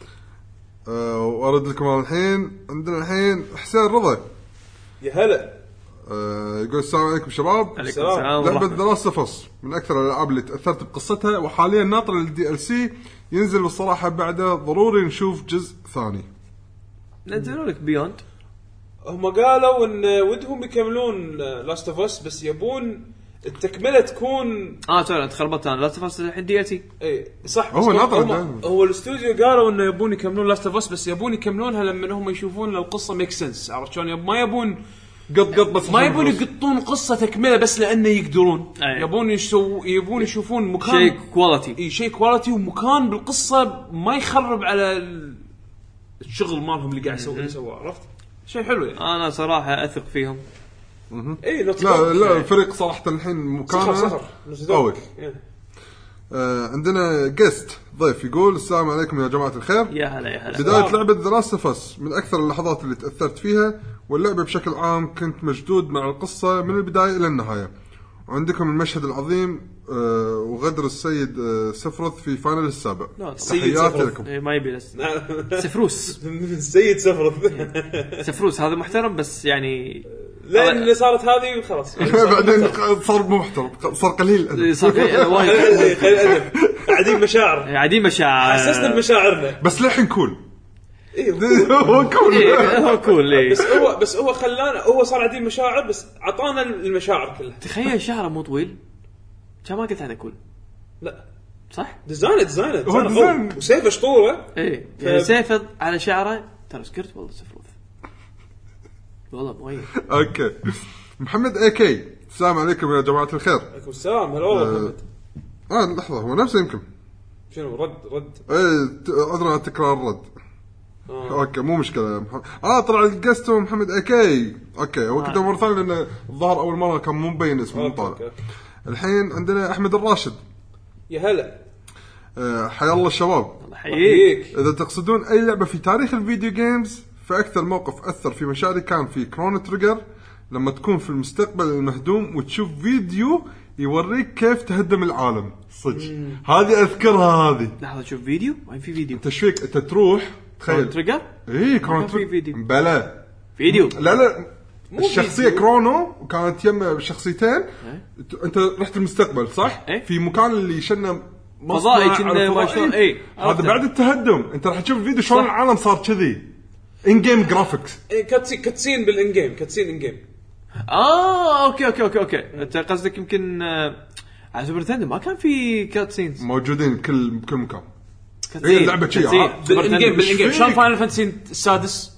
أه وارد لكم الحين عندنا الحين حسين رضا. يا هلا. أه يقول السلام عليكم شباب. السلام. لعبه ذا لاست اوف اس من اكثر الالعاب اللي تاثرت بقصتها وحاليا ناطر الدي ال سي ينزل والصراحه بعده ضروري نشوف جزء ثاني. نزلوا لك بيوند. هم قالوا ان ودهم يكملون لاست اوف اس بس يبون التكمله تكون اه ترى انت خربطت انا لاست اوف اس الحين دي ال سي. اي صح. هو ناطر هو الاستوديو قالوا انه يبون يكملون لاست اوف اس بس يبون يكملونها لما هم يشوفون القصه ميك سنس. عرفت شلون؟ ما يبون قط قط بس ما يبون يقطون قصه تكمله بس لانه يقدرون. أيه. يبون يسو يبون يشوفون مكان شيء كواليتي. اي شيء كواليتي ومكان بالقصه ما يخرب على الشغل مالهم اللي قاعد يسوون يسووا. عرفت شيء حلو يعني. انا صراحه اثق فيهم. اي لا لا الفريق صراحه الحين مكانه قوي. آه عندنا جيست ضيف يقول السلام عليكم يا جماعه الخير. يا هلا يا هلا. بدايه لعبه ذا لاست اوف اس من اكثر اللحظات اللي تاثرت فيها واللعبه بشكل عام كنت مشدود مع القصه من البدايه الى النهايه. وعندكم المشهد العظيم آه وغدر السيد آه سفروث في فاينل السابع. تحياتي لكم. إيه ما يبي سفروس. السيد سفروث. سفروس هذا محترم بس يعني لين اللي صارت هذه خلاص بعدين صار مو محترم صار قليل صار وايد خلي ادب عديم مشاعر عديم مشاعر حسسنا بمشاعرنا بس للحين كول. ايه هو كول هو كول ليه بس هو بس هو خلانا هو صار عديم مشاعر بس عطانا المشاعر كلها. تخيل شعره مو طويل كان ما قلت عنه كول. لا صح ديزاين ديزاين هو ديزاين وسيفه شطوره. ايه يعني سيفه على شعره ترى سكرت والله سفروث والله مويه. اوكي محمد اي كي السلام عليكم يا جماعه الخير. عليكم السلام هلا والله محمد. اه لحظه هو نفسه يمكن شنو رد رد ايه ادري تكرار الرد. آه. اوكي مو مشكله محمد. اه طلع الجست محمد اي كي. اوكي هو كده مره ثانيه لانه الظاهر اول مره كان مو مبين اسمه طالع. الحين عندنا احمد الراشد. يا هلا. أه حيا الله الشباب. حييك. اذا تقصدون اي لعبه في تاريخ الفيديو جيمز، فاكثر موقف اثر في مشاعري كان في كرونو تريجر، لما تكون في المستقبل المهدوم وتشوف فيديو يوريك كيف تهدم العالم صدق. هذه اذكرها هذه. لحظه شوف فيديو، وين في فيديو؟ انت شفيك انت تروح تخيل تريجر. اي كرونو تريجر بلا فيديو. لا لا الشخصيه كرونو كانت يم شخصيتين. ايه؟ انت رحت المستقبل صح؟ ايه؟ في مكان اللي شنا فضائي كنا ما شلون. اي هذا بعد التهدم انت راح تشوف الفيديو شلون العالم صار كذي ان جيم جرافيكس. كاتسين كاتسين بالان جيم كاتسين ان جيم. اه اوكي اوكي اوكي اوكي انت قصدك يمكن آه على سوبر نتندو ما كان في كاتسينز موجودين بكل بكل مكان. هي اللعبه شيء بالان جيم بالان جيم شلون فاينل فانتسي السادس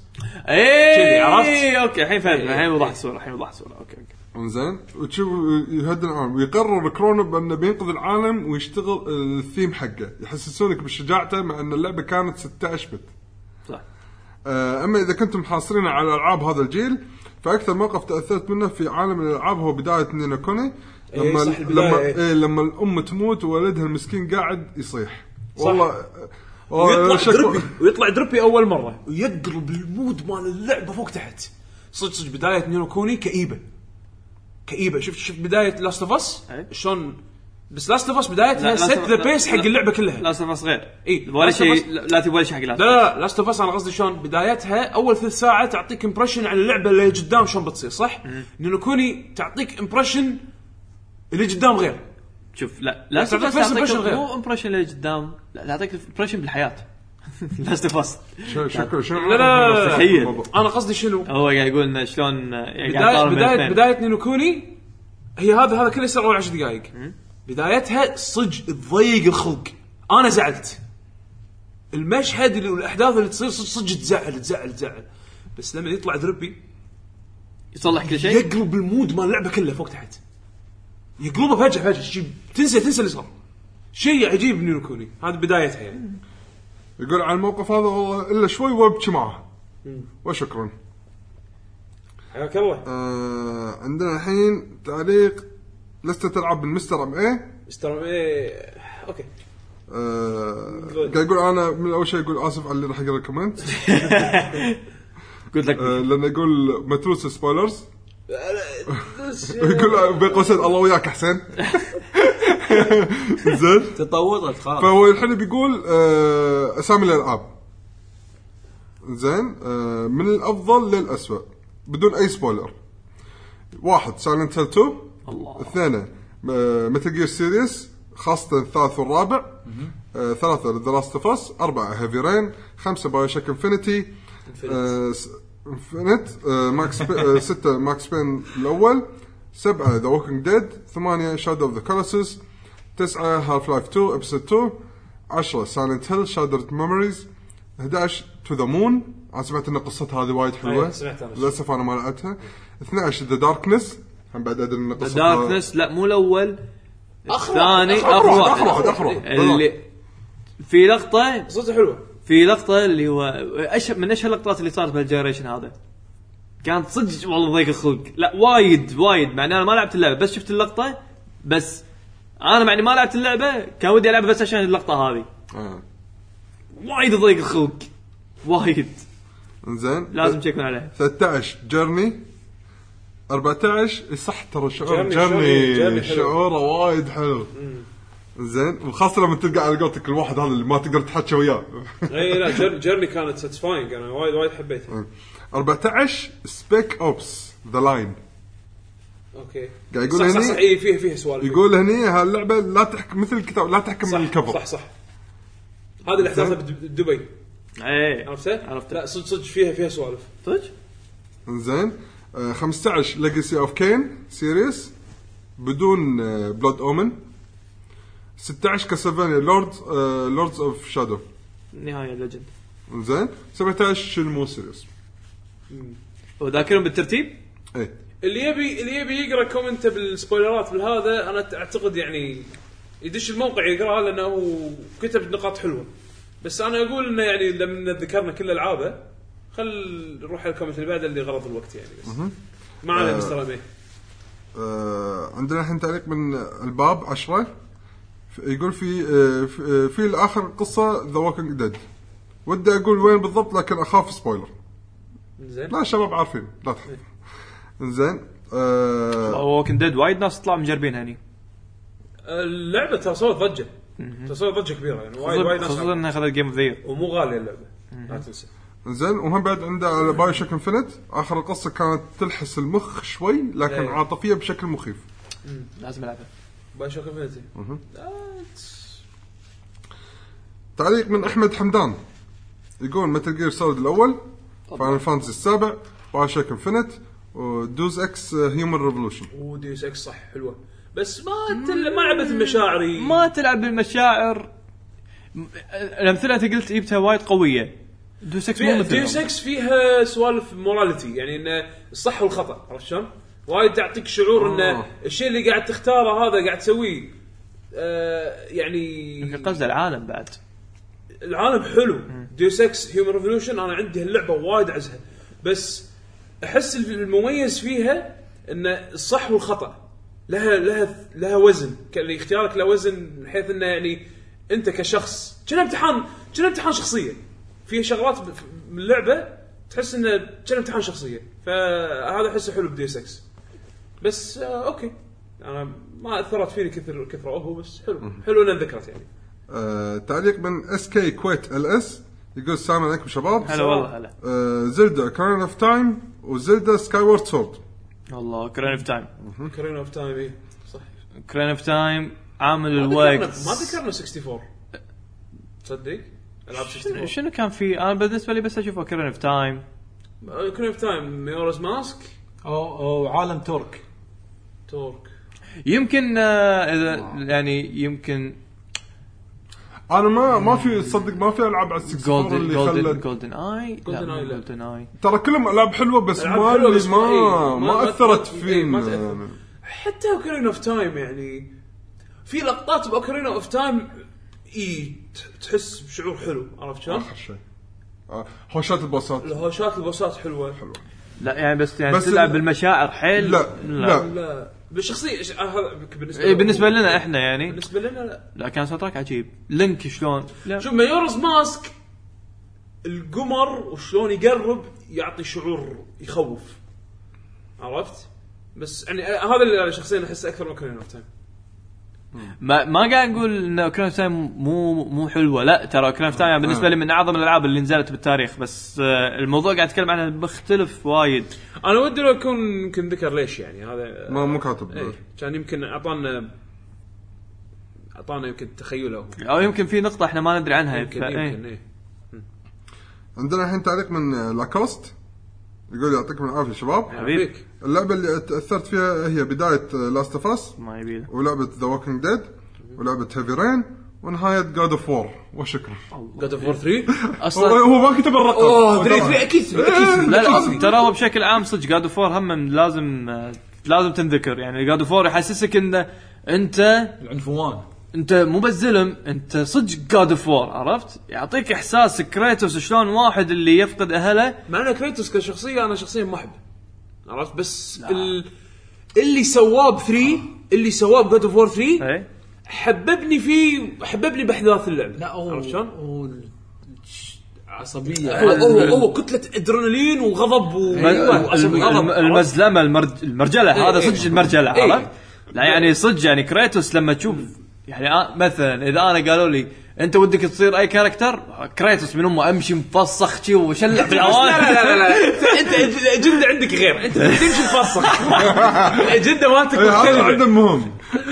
اي عرفت. اوكي الحين فهمت. الحين وضحت الصوره الحين وضحت الصوره. اوكي اوكي انزين وتشوف يهدن العالم ويقرر كرونو بانه بينقذ العالم ويشتغل الثيم حقه يحسسونك بشجاعته مع ان اللعبه كانت ستة عشر بت صح. اما اذا كنتم حاصرين على العاب هذا الجيل، فاكثر موقف تاثرت منه في عالم الالعاب هو بدايه نينو كوني لما إيه لما إيه لما الام تموت وولدها المسكين قاعد يصيح والله. ويطلع دربي ويطلع دربي اول مره ويقلب المود مال اللعبه فوق تحت. صدق صدق بدايه نينو كوني كئيبه كئيبه. شفت شفت بدايه لاست اوف اس شلون؟ بس لاست اوف اس بدايتها سيت ذا بيس حق اللعبه كلها. لاست اوف اس غير اي ولا شيء لا تبغى ولا شيء حق لا لا لاست اوف اس انا قصدي شلون بدايتها اول ثلث ساعه تعطيك امبريشن عن اللعبه اللي قدام شلون بتصير صح. نينو كوني تعطيك امبريشن اللي قدام غير. شوف لا لا تعطيك مو امبريشن اللي قدام، لا تعطيك امبريشن بالحياه. لاست اوف اس شكله شنو؟ لا لا تخيل انا قصدي شنو هو قاعد يقول شلون بدايه بدايه, بداية نينو كوني هي هذا هذا كله يصير اول عشر دقائق. بدايتها صج تضيق الخلق. انا زعلت المشهد اللي والاحداث اللي تصير صج صج تزعل تزعل تزعل. بس لما يطلع دربي يصلح كل شيء يقلب المود مال اللعبه كلها فوق تحت. يقلبها فجاه فجاه شيء تنسى تنسى اللي صار. شيء عجيب نينو كوني هذا بدايتها يعني. يقول على الموقف هذا والله الا شوي وابكي معه. وشكرا حياك الله. آه عندنا الحين تعليق لسه تلعب بالمستر ام ايه مستر ام ايه. اوكي آه قاعد يقول انا من اول شيء يقول اسف على اللي راح يقرا الكومنت. قلت لك آه لان يقول متروس سبويلرز. يقول بين قوسين الله وياك حسين. زين تطوطت خلاص. فهو الحين بيقول آه اسامي الالعاب زين آه من الافضل للاسوء بدون اي سبويلر. واحد سايلنت هيل تو. اثنين متل جير سيريس خاصة الثالث والرابع. آه ثلاثة ذا لاست اوف اس. أربعة هيفي رين. خمسة بايو شوك انفينيتي. انفينيت آه ماكس آه ستة ماكس بين الأول. سبعة ذا ووكينج ديد. ثمانية شادو اوف ذا كولوسس. تسعة هالف لايف تو ابسود تو. عشرة سايلنت هيل شادرد ميموريز. إحدى عشر تو ذا مون. أنا سمعت إن قصتها هذه وايد حلوة للأسف أنا ما لعبتها. اثنا عشر ذا داركنس. هم بعد أدري إن قصتها داركنس لا مو الأول الثاني أخر اللي في لقطة قصته حلوة. في لقطة اللي هو أش من أشهر اللقطات اللي صارت بالجنريشن هذا كانت صدق والله ضيق الخلق. لا وايد وايد مع أنا ما لعبت اللعبة بس شفت اللقطة. بس أنا معني ما لعبت اللعبة كان ودي ألعبها بس عشان اللقطة هذه. آه. وايد ضيق الخلق وايد. إنزين لازم تشيكون عليها. ثلاثة عشر جيرني. أربعة عشر صح ترى شعور جيرني شعوره وايد حلو. زين وخاصة لما تلقى على قولتك الواحد هذا اللي ما تقدر تحكي وياه. اي لا جيرني كانت ساتسفاينج انا وايد وايد حبيتها. أربعة عشر سبيك اوبس ذا لاين. اوكي قاعد يقول هني صح صح اي فيها فيها سوالف. يقول هني هاللعبة لا تحكم مثل الكتاب لا تحكم من الكفر. صح صح هذه اللي احداثها بدبي. اي عرفت عرفت لا صدق صدق فيها فيها سوالف صدق. زين آه خمسة عشر ليجاسي اوف كين سيريس بدون آه بلود اومن. ستة عشر كاسلفانيا لورد آه لوردز اوف شادو نهاية ليجند. زين سبعة عشر شنمو سيريس. وذاكرهم بالترتيب. اي اللي يبي اللي يبي يقرا كومنت بالسبويلرات بالهذا انا اعتقد يعني يدش الموقع يقراها لانه كتب نقاط حلوه. بس انا اقول انه يعني لما ذكرنا كل العابه خل نروح على الكومنت اللي بعده اللي غرض الوقت يعني. بس ما عليه آه مستر امي. آه عندنا الحين تعليق من الباب عشرة. يقول في في, في الاخر قصه ذا ووكينج ديد. ودي اقول وين بالضبط لكن اخاف سبويلر. زين لا شباب عارفين لا تخاف. زين ووكينج ديد وايد ناس طلعوا مجربين هني اللعبه ترى سوت ضجه ترى سوت ضجه كبيره يعني وايد وايد ناس خصوصا انها اخذت جيم اوف ذا يير ومو غاليه اللعبه لا تنسى. زين وهم بعد عنده بايو شوك انفينيت اخر القصه كانت تلحس المخ شوي لكن ايه. عاطفيه بشكل مخيف. لازم العبها بايو شوك انفينيت. تعليق من احمد حمدان يقول متل جير سوليد الاول فاينل فانتسي السابع بايو شوك انفينيت ودوز اكس هيومن ريفولوشن. ودوز اكس صح حلوه بس ما تل... ما لعبت المشاعري ما تلعب بالمشاعر. الامثله انت قلت جبتها وايد قويه. دوز اكس مو مثل دوز اكس فيها سوالف موراليتي يعني انه الصح والخطا عرفت شلون وايد تعطيك شعور ان آه. الشيء اللي قاعد تختاره هذا قاعد تسويه آه يعني يمكن قصد العالم بعد العالم حلو. ديوس اكس هيومن ريفولوشن انا عندي هاللعبه وايد عزها بس احس المميز فيها ان الصح والخطا لها لها لها وزن اللي اختيارك له وزن بحيث انه يعني انت كشخص كنا امتحان كنا امتحان شخصيه في شغلات من اللعبه تحس انه كنا امتحان شخصيه فهذا احسه حلو بديوس اكس بس آه اوكي انا ما اثرت فيني كثر كثر هو بس حلو حلو ان ذكرت يعني. آه، تعليق من اس كي كويت ال اس يقول السلام عليكم شباب. هلا والله هلا. آه، زلدا كارين اوف تايم وزلدا سكاي وورد سورد. والله كارين اوف تايم كارين اوف تايم ايه صح كارين اوف تايم عامل الوقت ما ذكرنا أربعة وستين تصدق العاب أربعة وستين شنو كان في انا بالنسبه لي بس اشوفه كارين اوف تايم كارين اوف تايم ميورز ماسك او او عالم تورك تورك يمكن آه اذا يعني يمكن انا ما ما في تصدق ما في العاب على السكس اللي خلت جولدن اي جولدن اي جولدن اي ترى كلهم العاب حلوه بس ما اللي ما ما, ما اثرت فينا حتى اوكرين اوف تايم يعني في لقطات باوكرين اوف تايم اي تحس بشعور حلو عرفت شلون اخر شيء آه. هوشات البوسات الهوشات البوسات حلوه حلوه لا يعني بس يعني بس تلعب بالمشاعر حيل لا لا, لا. لا. بالشخصيه هذا بالنسبه إيه بالنسبه لنا احنا يعني بالنسبه لنا لا لا كان صوتك عجيب لينك شلون شوف مايورز ماسك القمر وشلون يقرب يعطي شعور يخوف عرفت بس يعني هذا اللي شخصيا احس اكثر من اوكرين اوف تايم. ما ما قاعد نقول ان اوكرين اوف تايم مو مو حلوه لا ترى اوكرين اوف تايم بالنسبه لي من اعظم الالعاب اللي نزلت بالتاريخ بس الموضوع قاعد اتكلم عنه بختلف وايد. انا ودي لو يكون يمكن ذكر ليش يعني هذا ما مو كاتب ايه كان يمكن اعطانا اعطانا يمكن تخيله او يمكن في نقطه احنا ما ندري عنها يمكن, يمكن ايه. ايه عندنا الحين تعليق من لاكوست يقول يعطيكم العافيه شباب حبيبي. اللعبه اللي تاثرت فيها هي بدايه لاست اوف اس ما يبي ولعبه ذا ووكينج ديد ولعبه هيفي رين ونهايه جاد اوف وور وشكرا. جاد اوف وور ثلاثة اصلا هو ما كتب الرقم اوه ثلاثة اكيد اكيد لا لا ترى هو بشكل عام صدق جاد اوف وور هم لازم لازم تنذكر يعني جاد اوف وور يحسسك ان انت العنفوان انت مو بالظلم انت صدق جاد اوف وور عرفت يعطيك احساس كريتوس شلون واحد اللي يفقد اهله مع ان كريتوس كشخصيه انا شخصيا ما احبه عرفت بس ال... اللي سواه ب3 اللي سواه بجاد اوف وور ثلاثة اي حببني فيه حببني باحداث اللعبه لا هو عرفت شلون هو عصبيه هو هو, هو كتله ادرينالين وغضب وغضب المزلمه المرج... المرجله هذا صدق المرجله عرفت لا يعني صدق يعني كريتوس لما تشوف يعني آه مثلا اذا انا قالوا لي انت ودك تصير اي كاركتر كريتوس من امه امشي مفسخ شي وشلح بالعوان لا لا لا لا انت اجنده عندك غير انت تمشي مفسخ الاجنده مالتك هذا عنده مهم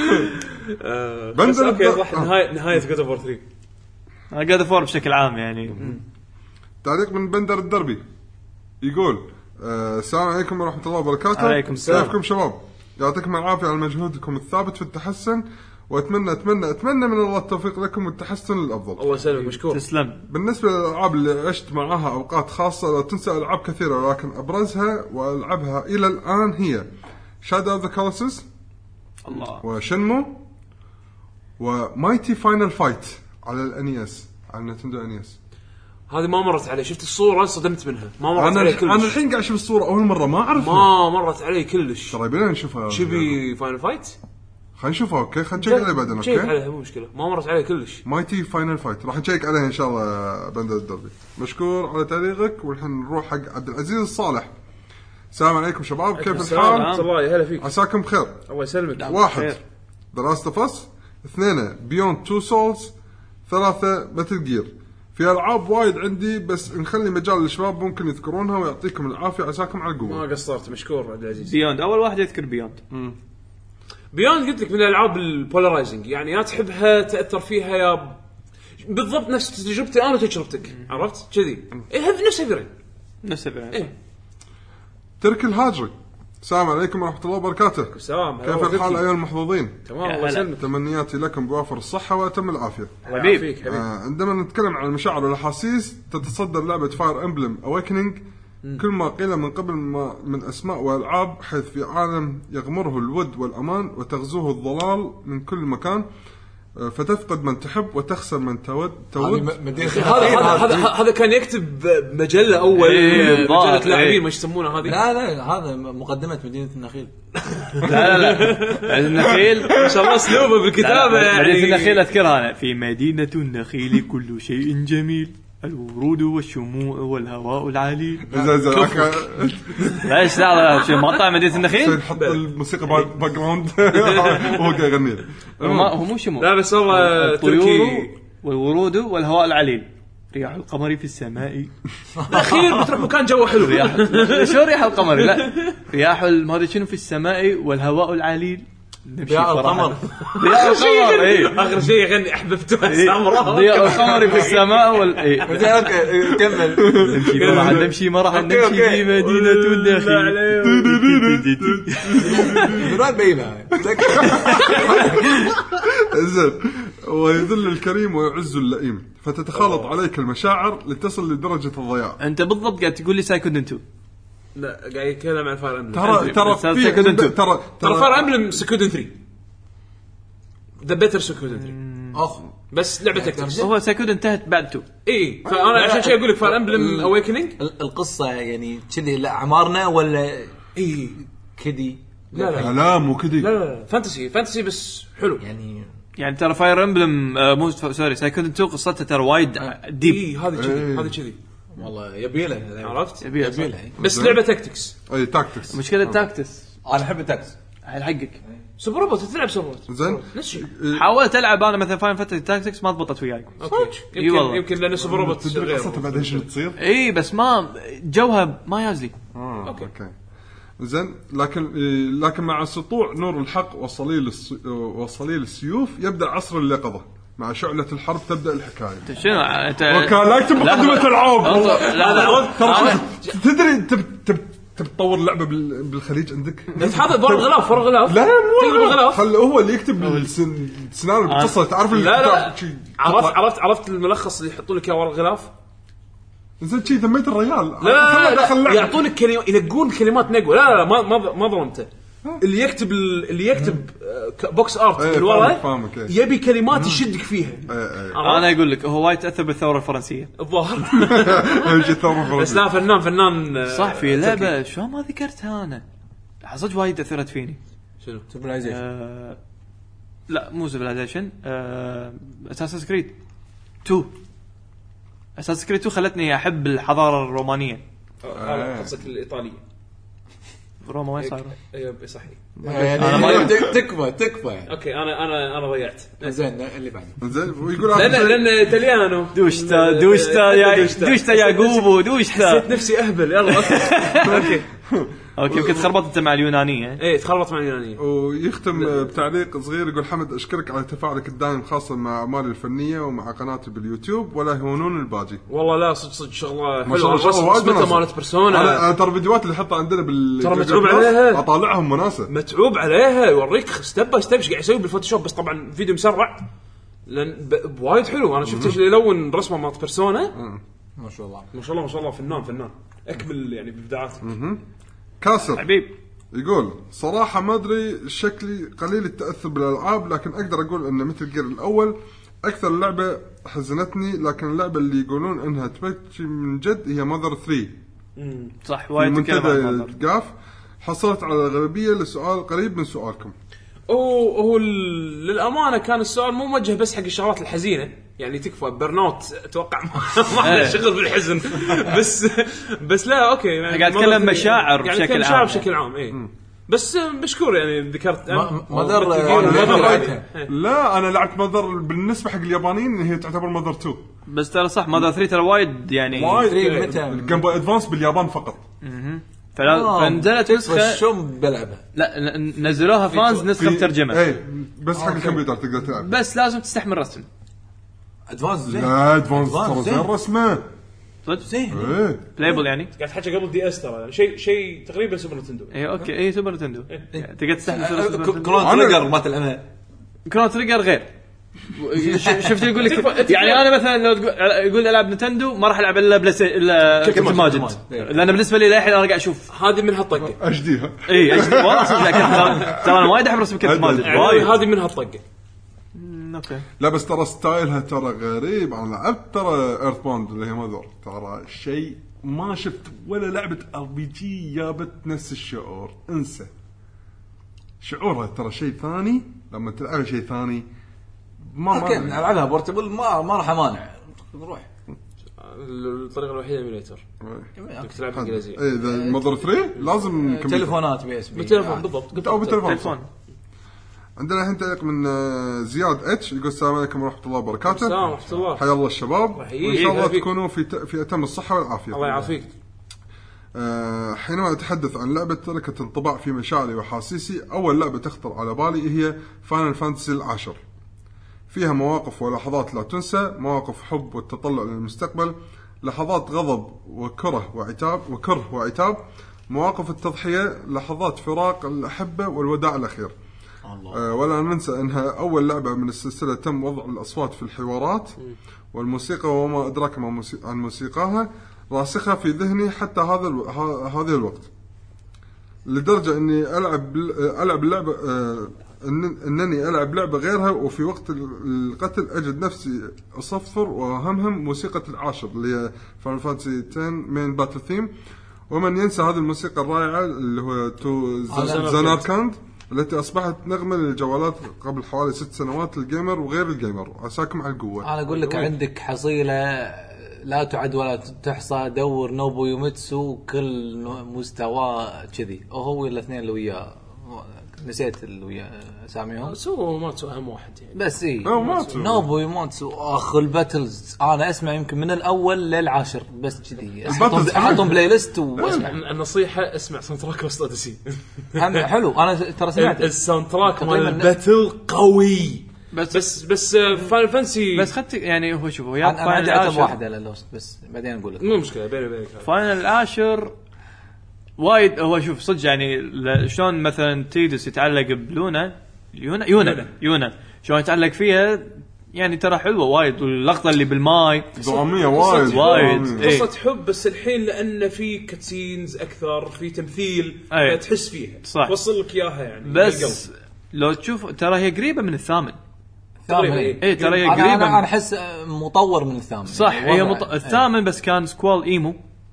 بس اوكي راح نهايه نهايه جاد اوف وور ثلاثة جاد اوف وور بشكل عام يعني. تعليق من بندر الدربي يقول السلام عليكم ورحمه الله وبركاته. عليكم السلام. كيفكم شباب يعطيكم العافيه على مجهودكم الثابت في التحسن واتمنى اتمنى اتمنى من الله التوفيق لكم والتحسن للافضل. الله يسلمك مشكور تسلم. بالنسبه للالعاب اللي عشت معها اوقات خاصه لا تنسى العاب كثيره ولكن ابرزها والعبها الى الان هي شادو اوف ذا كولوسس الله وشنمو ومايتي فاينل فايت على الانيس على نينتندو انيس. هذه ما مرت علي شفت الصوره صدمت منها ما مرت علي كلش. انا الحين قاعد اشوف الصوره اول مره ما اعرف ما مرت علي كلش ترى بينا نشوفها شبي فاينل فايت خلينا نشوفها. اوكي خلينا نشيك عليه بعدين. اوكي شيك عليها مو مشكله ما مرت عليه كلش. مايتي فاينل فايت راح نشيك عليها ان شاء الله بند الدربي. مشكور على تعليقك. والحين نروح حق عبد العزيز الصالح. السلام عليكم شباب كيف الحال؟ الله هلا فيك عساكم بخير. الله يسلمك. واحد دراسة فص. اثنين بيوند تو سولز. ثلاثة متل جير. في ألعاب وايد عندي بس نخلي مجال للشباب ممكن يذكرونها ويعطيكم العافية. عساكم على القوة. ما قصرت مشكور عبد العزيز. بيوند أول واحد يذكر بيوند. بيوند قلت لك من الألعاب البولارايزنج يعني يا تحبها تأثر فيها يا بالضبط نفس تجربتي أنا وتجربتك عرفت كذي. إيه هذا نفس فيرين نفس فيرين. إيه. ترك الهاجري. السلام عليكم ورحمة الله وبركاته. السلام. كيف الحال أيها المحظوظين؟ تمام الله يسلمك. تمنياتي لكم بوافر الصحة وأتم العافية. حبيبي آه عندما نتكلم عن المشاعر والأحاسيس تتصدر لعبة فاير إمبلم أويكنينج كل ما قيل من قبل ما من أسماء وألعاب حيث في عالم يغمره الود والأمان وتغزوه الضلال من كل مكان فتفقد من تحب وتخسر من تود تود. هذا هذا هذا كان يكتب مجلة أول إيه مجلة لاعبين ما يسمونها هذه. لا لا هذا مقدمة مدينة النخيل. لا لا النخيل ما شاء الله أسلوبه بالكتابة يعني. مدينة النخيل أذكرها أنا. في مدينة النخيل كل شيء جميل الورود والشموع والهواء العليل. ليش لا شو مقطع مدينة النخيل نحط الموسيقى باك جراوند وهو قاعد يغني. هو مو شموع لا بس والله الطيور والورود والهواء العليل. رياح القمر في السماء. أخير بتروح مكان جو حلو. رياح شو رياح القمر لا رياح ما ادري شنو في السماء والهواء العليل. رياح القمر. رياح القمر إيه آخر شيء يغني أحببته السمراء. رياح القمر في السماء وال إيه. أوكي كمل. نمشي ما راح نمشي ما راح نمشي في مدينة النخيل. مراد بينها. زين ويذل الكريم ويعز اللئيم فتتخالط عليك المشاعر لتصل لدرجة الضياع. أنت بالضبط قاعد تقول لي سايكودن تو. لا قاعد يتكلم عن فاير امبلم. ترى ترى سايكودن تو. ترى ترى فاير امبلم سكودن ثري ذا بيتر سكودن ثري أخ بس لعبة تكتيكس. هو سايكودن انتهت بعد تو. إيه فأنا عشان شيء أقول لك فاير امبلم أويكنينج القصة يعني كذي لا عمارنا ولا إيه كذي. لا لا لا مو كذي. لا لا فانتسي فانتسي بس حلو يعني يعني ترى فاير امبلم مو سوري سايكودن تو قصتها ترى وايد ديب. إيه هذا كذي هذا كذي والله يبي له عرفت يبي له بس لعبة تكتيكس. أي تاكتكس. مشكلة تاكتس أنا أحب التاكس حقك سوبر روبوت تلعب سوبر روبوت زين نسي. حاولت العب انا مثلا فاين فتره تاكتكس ما ضبطت وياي. يمكن يمكن لان سوبر روبوت تدري قصتها بعدين شو تصير. اي بس ما جوها ما يازلي. آه اوكي, أوكي. زين لكن لكن مع سطوع نور الحق وصليل وصليل السيوف يبدا عصر اليقظه. مع شعلة الحرب تبدأ الحكاية. شنو انت وكان لا يكتب مقدمة العاب. لا لا ترى تدري تب تب تطور لعبة بالخليج عندك تحط ورق غلاف ورق غلاف لا تقلب الغلاف خل هو اللي يكتب السيناريو بالقصة تعرف لا لا عرفت عرفت عرفت الملخص اللي يحطوا لك ورق غلاف. زين شيء ذميت الرجال. لا لا يعطونك كلمات ينقون كلمات نقوة. لا لا ما ما ما ظلمته. اللي يكتب اللي يكتب بوكس ارت ايه بالورقه يبي كلمات يشدك فيها. ايه انا اقول لك هو وايد تاثر بالثوره الفرنسيه الظاهر. بس لا فنان فنان صح. في لعبه شو ما ذكرتها انا حصج وايد اثرت فيني. شنو سيفلايزيشن؟ آه لا مو سيفلايزيشن. اساسن كريد تو. اساسن كريد تو خلتني احب الحضاره الرومانيه. قصدك الايطاليه روما وين صار؟ اي صحيح انا ما تكفى تكفى يعني. اوكي انا انا انا ضيعت. زين اللي بعده زين ويقول لان لان ايطاليانو دوشتا دوشتا يا دوشتا يعقوب دوشتا حسيت نفسي اهبل. يلا اوكي اوكي يمكن تخربط انت مع اليونانيه. ايه تخربط مع اليونانيه. ويختم بتعليق صغير يقول حمد اشكرك على تفاعلك الدائم خاصه مع اعمالي الفنيه ومع قناتي باليوتيوب ولا يهونون الباجي. والله لا صدق صدق شغله حلوه. الرسم مالت بيرسونا انا ترى الفيديوهات اللي حطها عندنا بال ترى متعوب عليها اطالعهم مناسب متعوب عليها يوريك ستيب باي ستيب ايش قاعد يسوي بالفوتوشوب. بس طبعا فيديو مسرع لان وايد حلو. انا شفت ايش اللي يلون رسمه مالت بيرسونا ما شاء الله ما شاء الله ما شاء الله فنان فنان اكمل يعني بابداعاتك. كاسر حبيب يقول صراحة ما أدري شكلي قليل التأثر بالألعاب لكن أقدر أقول أن مثل جير الأول أكثر لعبة حزنتني لكن اللعبة اللي يقولون أنها تبكي من جد هي ماذر ثري. صح وايد كلام قاف حصلت على الغالبية لسؤال قريب من سؤالكم. هو هو للامانه كان السؤال مو موجه بس حق الشغلات الحزينه، يعني تكفى برنوت اتوقع ما له شغل بالحزن بس بس لا اوكي يعني قاعد اتكلم مشاعر بشكل عام بشكل عام اي بس بشكر يعني ذكرت مدر لا انا لعبت مدر بالنسبه حق اليابانيين هي تعتبر مدر تو بس ترى صح مدر ثري ترى وايد يعني الجيم بوي ادفانس باليابان فقط فلا فنزلت نسخه شو بلعبها لا نزلوها فانز نسخه مترجمه اي بس حق الكمبيوتر تقدر تلعب بس لازم تستحمل رسم ادفانس لا ادفانس ترى زين رسمه صدق زين ايه بلايبل يعني قاعد تحكي قبل دي اس ترى شيء شيء تقريبا سوبر نتندو اي اوكي اي سوبر نتندو تقدر تستحمل كرون تريجر ما تلعبها كرون تريجر غير شفت يقول لك يعني انا مثلا لو يقول العب نتندو ما راح العب الا بلاس الا كابتن ماجد لان بالنسبه لي للحين انا قاعد اشوف هذه من هالطقه اشديها اي والله صدق ترى انا وايد احب رسم كابتن ماجد وايد هذه من هالطقه اوكي لا بس ترى ستايلها ترى غريب انا لعبت ترى ايرث بوند اللي هي ماذر ترى شيء ما شفت ولا لعبه ار بي جي جابت نفس الشعور انسى شعورها ترى شيء ثاني لما تلعب شيء ثاني ما اوكي نلعبها بورتبل ما ما راح امانع نروح الطريقه الوحيده ايميليتر انك تلعب انجليزي اي ذا ماذر ثري لازم تليفونات بي اس بي بالتليفون بالضبط او بالتليفون عندنا الحين تعليق من زياد اتش يقول السلام عليكم ورحمه الله وبركاته. السلام ورحمه الله. حيا الله الشباب وان شاء الله تكونوا في في اتم الصحه والعافيه. الله يعافيك. أه حينما اتحدث عن لعبه تركت انطباع في مشاعري وحاسيسي اول لعبه تخطر على بالي هي فاينل فانتسي العاشر. فيها مواقف ولحظات لا تنسى، مواقف حب والتطلع للمستقبل، لحظات غضب وكره وعتاب وكره وعتاب، مواقف التضحيه، لحظات فراق الأحبة والوداع الأخير. أه ولا ننسى أنها أول لعبة من السلسلة تم وضع الأصوات في الحوارات والموسيقى وما أدراك ما موسيقى عن موسيقاها راسخة في ذهني حتى هذا الو... هذا الوقت، لدرجة أني ألعب ألعب اللعبة أه إن... أنني ألعب لعبة غيرها وفي وقت القتل أجد نفسي أصفر وهمهم موسيقى العاشر اللي هي فاينل فانتسي عشرة مين باتل ثيم. ومن ينسى هذه الموسيقى الرائعة اللي هو تو زناركاند التي أصبحت نغمة للجوالات قبل حوالي ست سنوات للجيمر وغير الجيمر. عساكم على القوة. أنا أقول لك عندك حصيلة لا تعد ولا تحصى. دور نوبو يوميتسو كل مستوى كذي وهو الاثنين اللي وياه نسيت اللي وياه اساميهم سو ماتسو اهم واحد يعني. بس اي نوبو يوميتسو اخ الباتلز انا اسمع يمكن من الاول للعاشر بس كذي احطهم بلاي ليست واسمع. النصيحه اسمع ساوند تراك لوست اوديسي حلو. انا ترى سمعت الساوند تراك مال الباتل قوي بس بس بس فاينل فانسي بس خدت يعني هو شوف هو انا عندي عتب واحده للوست بس بعدين اقول لك مو مشكله بيني وبينك. فاينل العاشر وايد هو شوف صدق يعني شلون مثلا تيدس يتعلق بلونا يونا يونا يونا شلون يتعلق فيها يعني ترى حلوه وايد. واللقطه اللي بالماي دراميه وايد وايد قصه ايه. حب بس الحين لان في كاتسينز اكثر في تمثيل ايه. تحس فيها صح. وصل لك اياها يعني بس لو تشوف ترى هي قريبه من الثامن تقريبا ايه, ايه ترى هي قريبه. قريبه انا احس مطور من الثامن صح يعني هي مط... الثامن بس كان سكوال ايمو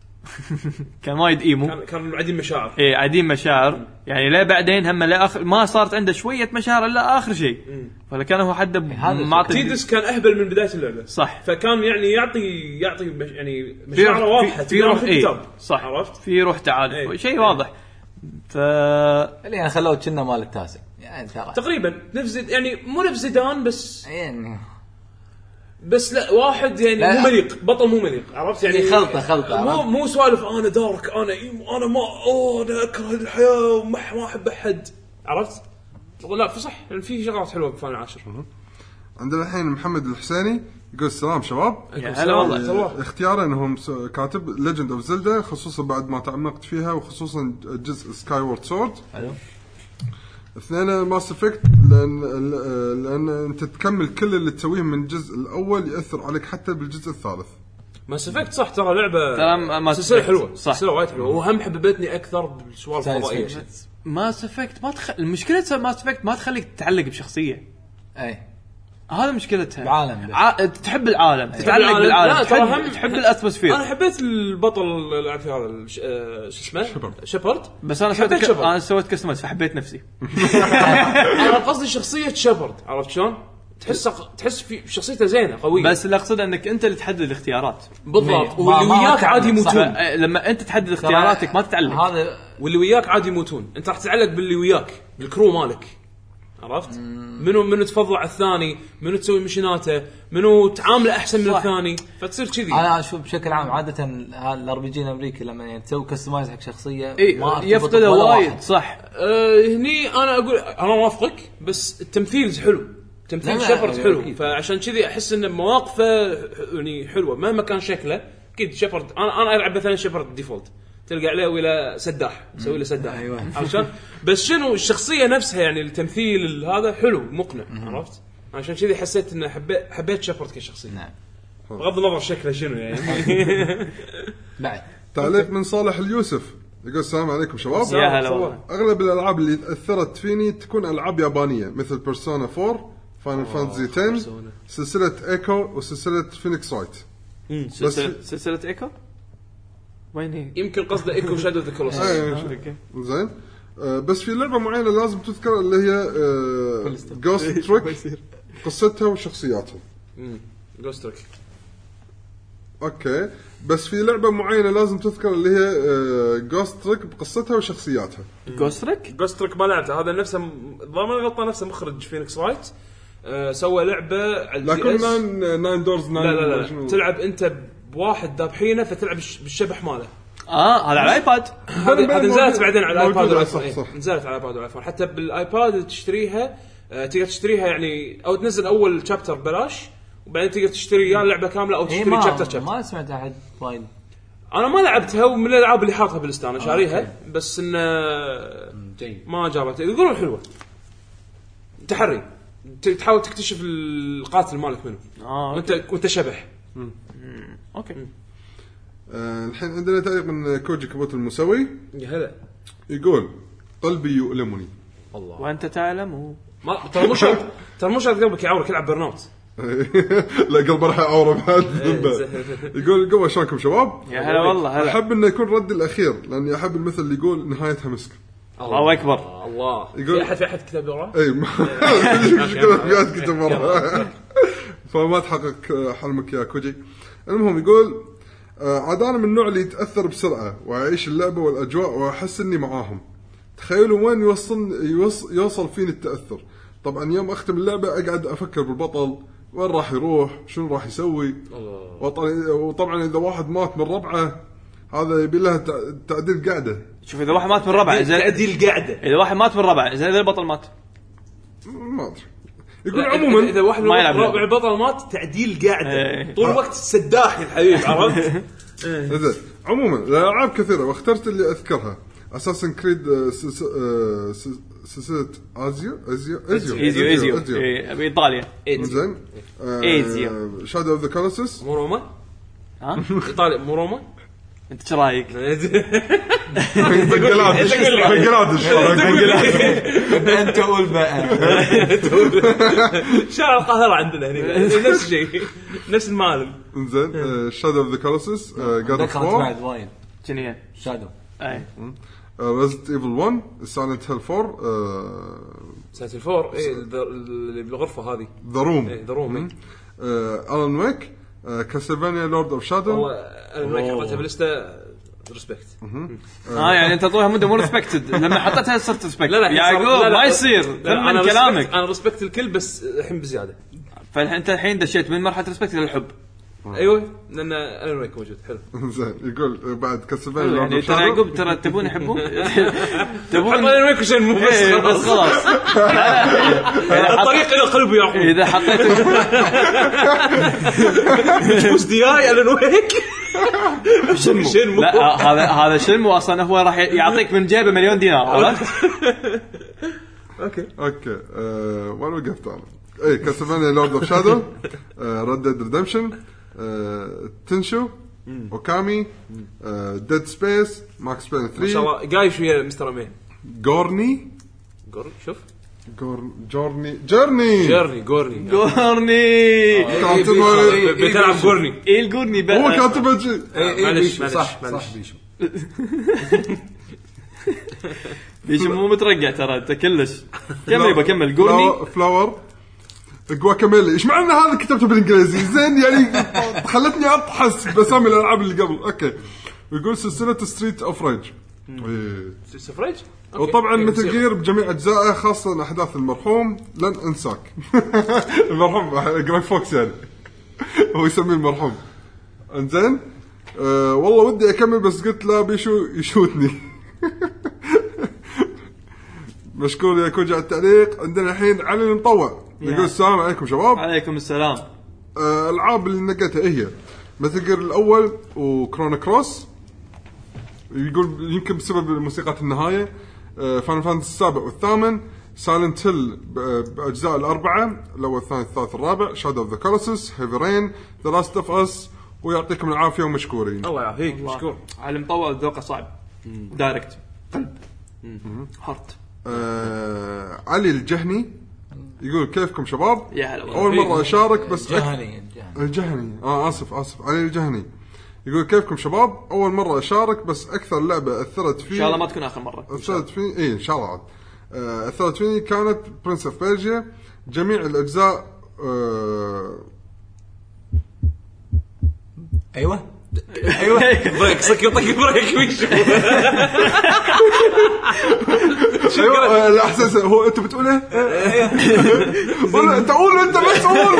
كان وايد ايمو كان كان عديم مشاعر ايه عديم مشاعر يعني لا بعدين هم لا اخر ما صارت عنده شويه مشاعر الا اخر شيء فلا كان هو حد معطي تيدس كان اهبل من بدايه اللعبه صح فكان يعني يعطي يعطي مش يعني مشاعر واضحه في روح ايه صح عرفت في روح تعال ايه. شيء واضح ف اللي يعني خلوه كنا مال التاسع يعني تقريبا نفس يعني مو نفس زيدان بس يعني بس لا واحد يعني لا مو مليق بطل مو مليق عرفت يعني خلطه خلطه مو مو سوالف انا دارك انا انا ما أوه انا اكره الحياه وما ما احب احد عرفت. لا في صح يعني في شغلات حلوه بفان العاشر. عندنا الحين محمد الحسيني يقول السلام شباب. هلا والله. اختياره انهم كاتب ليجند اوف زلدا خصوصا بعد ما تعمقت فيها وخصوصا جزء سكاي وورد سورد. ايوه اثنين ماس افكت لان لان انت تكمل كل اللي تسويه من الجزء الاول ياثر عليك حتى بالجزء الثالث. ماس افكت صح ترى لعبه ترى سلسله حلوه سلسله وايد حلوه وهم حببتني اكثر بالسوالف الفضائيه. ماس افكت ما تخ... المشكله ماس افكت ما تخليك تتعلق بشخصيه. اي هذا مشكلتها العالم ع... تحب العالم تتعلق بالعالم تحب, تحب الاتموسفير. انا حبيت البطل اللي لعب في هذا شو اسمه شيبرد بس انا سويت ك... انا سويت كستمايز فحبيت نفسي. انا قصدي شخصيه شيبرد عرفت شلون تحس تحس في شخصيته زينه قويه بس اللي اقصد انك انت اللي تحدد الاختيارات بالضبط واللي وياك عادي يموتون. لما انت تحدد اختياراتك ما تتعلق هذا واللي وياك عادي يموتون انت راح تتعلق باللي وياك بالكرو مالك عرفت منو منو تفضل على الثاني منو تسوي مشيناته منو تعامله احسن من الثاني فتصير كذي. انا اشوف بشكل عام عاده الار بي جي الامريكي لما يعني تسوي كستمايز حق شخصيه إيه ما يفقد وايد صح. أه هني انا اقول انا موافقك بس التمثيل حلو تمثيل شيبرد حلو أكيد. فعشان كذي احس ان مواقفه يعني حلوه مهما كان شكله اكيد شيبرد انا انا العب مثلا شيبرد ديفولت تلقى عليه ولا سداح يسوي له سداح أيوة. عشان بس شنو الشخصيه نفسها يعني التمثيل هذا حلو مقنع عرفت عشان كذي حسيت ان حبيت حبيت شيبرد كشخصيه نعم بغض النظر شكله شنو يعني. بعد تعليق من صالح اليوسف يقول السلام عليكم شباب. يا هلا. اغلب الالعاب اللي اثرت فيني تكون العاب يابانيه مثل بيرسونا فور فاينل فانتزي عشرة سلسله ايكو وسلسله فينيكس رايت. بس سلسله ايكو وين هي؟ يمكن قصده ايكو شادو ذا كولوس. زين بس في لعبه معينه لازم تذكر اللي هي جوست تريك قصتها وشخصياتها. امم جوست تريك اوكي بس في لعبه معينه لازم تذكر اللي هي جوست تريك بقصتها وشخصياتها. جوست تريك جوست تريك ما لعبته هذا نفسه ضامن غلطه نفسه مخرج فينيكس رايت أه سوى لعبه على لكن ناين ناين دورز لا لا لا, لا. تلعب انت بواحد ذابحينه فتلعب بالشبح ماله. اه هذا على الايباد هذا نزلت بعدين على الايباد والايفون نزلت على الايباد والايفون حتى بالايباد تشتريها أه تقدر تشتريها يعني او تنزل اول شابتر ببلاش وبعدين تقدر تشتري يا لعبه كامله او تشتري شابتر شابتر. ما سمعت احد وايد انا ما لعبتها ومن الالعاب اللي حاطها بالستان شاريها آه بس انه ما جابت يقولون حلوه تحري تحاول تكتشف القاتل مالك منه اه وانت وانت شبح. امم اوكي آه الحين عندنا تعليق من كوجي كابوت المسوي. يا هلا يقول قلبي يؤلمني الله وانت تعلم ما ترى مش ترى مش قلبك يعورك يلعب برنوت. لا قلب راح اعور بعد. يقول قوه شلونكم شباب؟ يا هلا والله هلا. احب انه يكون رد الاخير لاني احب المثل اللي يقول نهايتها مسك. الله اكبر. الله في احد في احد كتاب وراه اي في احد كتاب وراه فما تحقق حلمك يا كوجي. المهم يقول عاد انا من النوع اللي يتاثر بسرعه واعيش اللعبه والاجواء واحس اني معاهم. تخيلوا وين يوصل يوصل, يوصل فيني التاثر. طبعا يوم اختم اللعبه اقعد افكر بالبطل وين راح يروح شنو راح يسوي. وطبعا اذا واحد مات من ربعه هذا يبي له تعديل قاعده. شوف اذا واحد مات من ربعه تعديل قاعده اذا واحد مات من ربعه اذا البطل مات ما ادري. يقول عموما اذا واحد من ربع البطل مات تعديل قاعده طول الوقت السداح الحبيب عرفت. زين عموما الالعاب كثيره واخترت اللي اذكرها. اساسن كريد سلسله ازيو ازيو ازيو ازيو بايطاليا زين ازيو شادو اوف ذا كولوسس مو روما ها ايطاليا مو روما انت ايش رايك؟ بنجلاديش بنجلاديش انت قول بقى شارع القاهره عندنا هنا نفس الشيء نفس المعالم. زين شادو اوف ذا كولوسس جاد اوف وور جنيه شادو اي ريزنت ايفل واحد سايلنت هيل فور سايلنت هيل فور اي اللي بالغرفه هذه ذا روم ذا روم الان ويك كاسلفانيا لورد اوف شادو. والله انا ويك حطيتها باللسته ريسبكت. اه يعني انت طولها مده مو ريسبكتد لما حطيتها صرت ريسبكت يعقوب ما يصير من كلامك. انا ريسبكت الكل بس الحين بزياده. فانت الحين دشيت من مرحله ريسبكت للحب. ايوه لان انا ويك موجود حلو. زين يقول بعد كاسلفانيا يعني ترى يعقوب ترى تبون يحبون تبون انا ويك عشان مو بس خلاص الطريق الى قلبي يعقوب اذا حطيت مش دياي انا ويك شنمو. لا هذا هذا شنمو اصلا هو راح يعطيك من جيبه مليون دينار عرفت. اوكي اوكي وين وقفت انا؟ اي كاسلفانيا لورد اوف شادو ريد ديد ريدمشن تنشو اوكامي ديد سبيس ماكس بين ثلاثة ما شاء الله قايش ويا مستر امين غورني غور شوف جورني جورني جورني جورني جورني كاتبه بتلعب جورني ايه الجورني بقى هو كاتبه شيء معلش معلش صح معلش صح بيشو بيشو مو مترقع ترى انت كلش كمل بكمل جورني فلاور جواكاميلي. ايش معنى هذا كتبته بالانجليزي زين يعني خلتني اطحس بسامي الالعاب اللي قبل. اوكي يقول سلسله ستريت اوف ريج سفريج وطبعا مثل جير بجميع اجزائه خاصه احداث المرحوم لن انساك. المرحوم جراي فوكس يعني هو يسميه المرحوم. انزين أه والله ودي اكمل بس قلت لا بيشو يشوتني. مشكور يا كوجا على التعليق. عندنا الحين علي المطوع يقول السلام عليكم شباب. عليكم السلام. أه العاب اللي نقيتها هي مثل جير الاول وكرون كروس. يقول يمكن بسبب موسيقى النهايه. فان فانتسي السابع والثامن. سايلنت هيل باجزاء الاربعه الاول الثاني الثالث الرابع. شادو اوف ذا كولوسس. هيفي رين. ذا لاست اوف اس. ويعطيكم العافيه ومشكورين. الله يعافيك مشكور. على مطوع ذوقه صعب دايركت قلب هارت. آه علي الجهني يقول كيفكم شباب. يا هلا اول مره اشارك بس الجهني الجهني اه اسف اسف علي الجهني يقول كيفكم شباب. اول مره اشارك بس اكثر لعبه اثرت فيه ان شاء الله ما تكون اخر مره. اثرت فيني اي ان شاء الله عاد اثرت فيني كانت برنس اوف بيرجيا جميع الاجزاء. آه ايوه ايوه بريك سكتك بريك ويش ايوه الاحساس هو انت بتقول ايه ولا انت قول انت بس قول.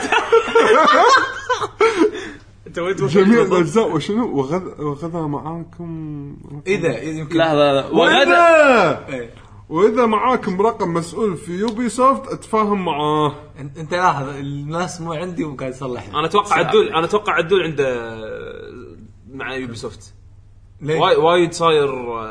جميع الأجزاء وشنو وغدا وغدا معاكم إذا يمكن لا لا لا وغدا وإذا معاكم رقم مسؤول في يوبي سوفت أتفاهم معاه. أنت لاحظ الناس مو عندي وقاعد يصلح. أنا أتوقع الدول أنا أتوقع الدول عنده مع يوبي سوفت وايد وايد صاير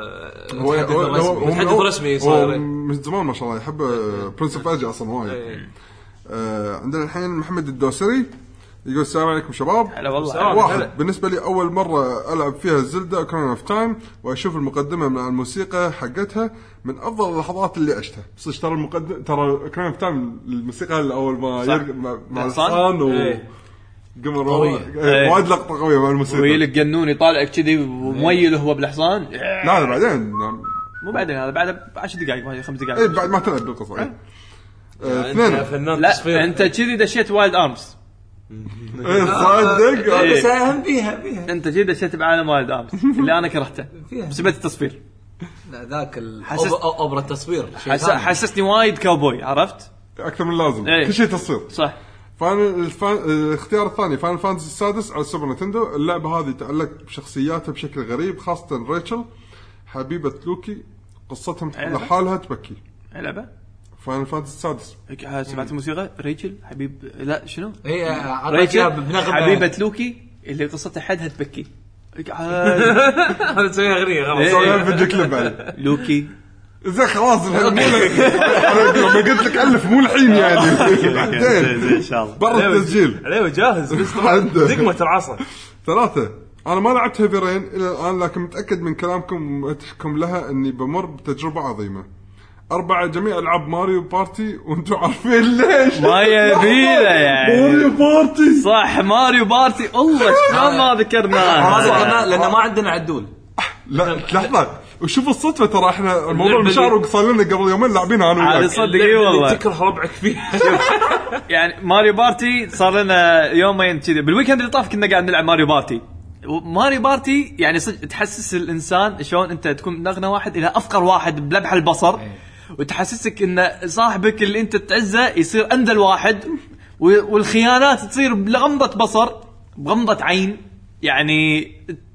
هو متحدث رسمي صاير من زمان ما شاء الله يحب برنس اوف ايجي أصلا وايد. عندنا الحين محمد الدوسري يقول السلام عليكم شباب. هلا والله. واحد هلا. بالنسبة لي أول مرة ألعب فيها زلدة أوكرين أوف تايم وأشوف المقدمة من الموسيقى حقتها من أفضل اللحظات اللي عشتها. بس ترى المقدمة ترى أوكرين أوف تايم الموسيقى اللي أول ما يرجع مع الحصان و ايه. قمر وايد لقطة قوية مع الموسيقى. ويلك جنون يطالعك كذي ومويل هو بالحصان. لا لا بعدين مو بعدين هذا بعد عشر دقائق ما خمس دقائق. إيه بعد ما تلعب بالقصة. إيه. اثنين. فنان لا تصفير. أنت كذي دشيت وايلد أرمز. إيه صدق. بس أهم فيها فيها. أنت كذي دشيت بعالم وايلد أرمز اللي أنا كرهته بسبب التصوير. لا ذاك الأوبرا التصوير. حسسني وايد كاوبوي عرفت. أكثر من لازم. ايه. كل شيء تصوير. صح. فان الفان... الاختيار الثاني فان فانتسي السادس على السوبر نينتندو. اللعبة هذه تعلق بشخصياتها بشكل غريب خاصة ريتشل حبيبة لوكي. قصتهم لحالها تبكي. لعبة فان فانتسي السادس. سمعت الموسيقى ريتشل حبيب لا شنو هي ريتشل حبيبة لوكي اللي قصتها حدها تبكي. هذا تسويها أغنية خلاص. سويها فيديو كليب بعد. لوكي زين خلاص انا ما قلت لك الف مو الحين يعني بعدين ان شاء الله برا التسجيل عليه جاهز دقمة العصا. ثلاثة. انا ما لعبت هيفي رين الى الان لكن متاكد من كلامكم ومتحكم لها اني بمر بتجربه عظيمه. أربعة جميع ألعاب ماريو بارتي وأنتوا عارفين ليش ما يبيله يعني ماريو بارتي صح ماريو بارتي الله شلون ما ذكرناه ذكرناه لأنه ما عندنا عدول. لا لحظة وشوف الصدفة ترى إحنا الموضوع مشارك صار لنا قبل يومين لاعبينها أنا وياك. صدقني والله تكره ربعك فيها. يعني ماريو بارتي صار لنا يومين كذا بالويكند اللي طاف كنا قاعد نلعب ماريو بارتي. ماريو بارتي يعني تحسس الإنسان شلون أنت تكون من أغنى واحد إلى أفقر واحد بلمح البصر وتحسسك إن صاحبك اللي أنت تعزه يصير أندل واحد والخيانات تصير بغمضة بصر بغمضة عين يعني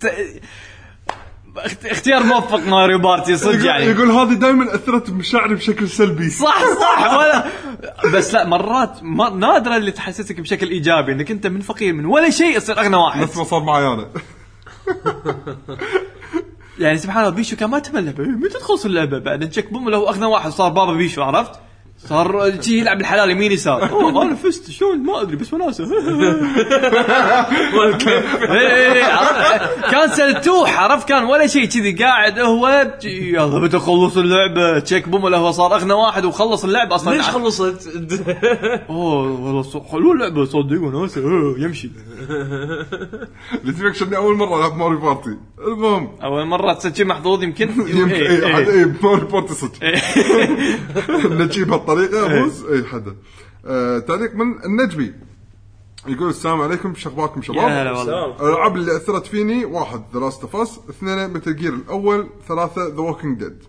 اختيار موفق ماريو بارتي صدق يعني. يقول هذه دائما أثرت بمشاعري بشكل سلبي. صح صح ولا بس لا مرات نادرة اللي تحسسك بشكل إيجابي إنك أنت من فقير من ولا شيء يصير أغنى واحد. بس ما صار معي أنا. يعني سبحان الله بيشو كان ما تمل لعبة متى تخلص اللعبة بعد نشك بوم لو أغنى واحد صار بابا بيشو عرفت صار شي يلعب الحلال يمين يسار. اوه انا فزت شلون ما ادري بس وناسه. كان سلتوح عرف كان ولا شيء كذي قاعد هو يلا بدي اخلص اللعبه تشيك بوم له هو صار اغنى واحد وخلص اللعبه اصلا. ليش خلصت؟ اوه والله حلو اللعبه صدق وناسه يمشي. ليتفكشن اول مره العب ماري بارتي. المهم اول مره تصير محظوظ يمكن يمكن اي حد اي ماري بارتي صدق نجيب هالطريقه ابوز اي حدا. آه تعليق من النجبي يقول السلام عليكم شخباركم شباب. الالعاب اللي اثرت فيني: واحد ذا لاست اوف اس، اثنين متل جير الاول، ثلاثه ذا ووكينج ديد.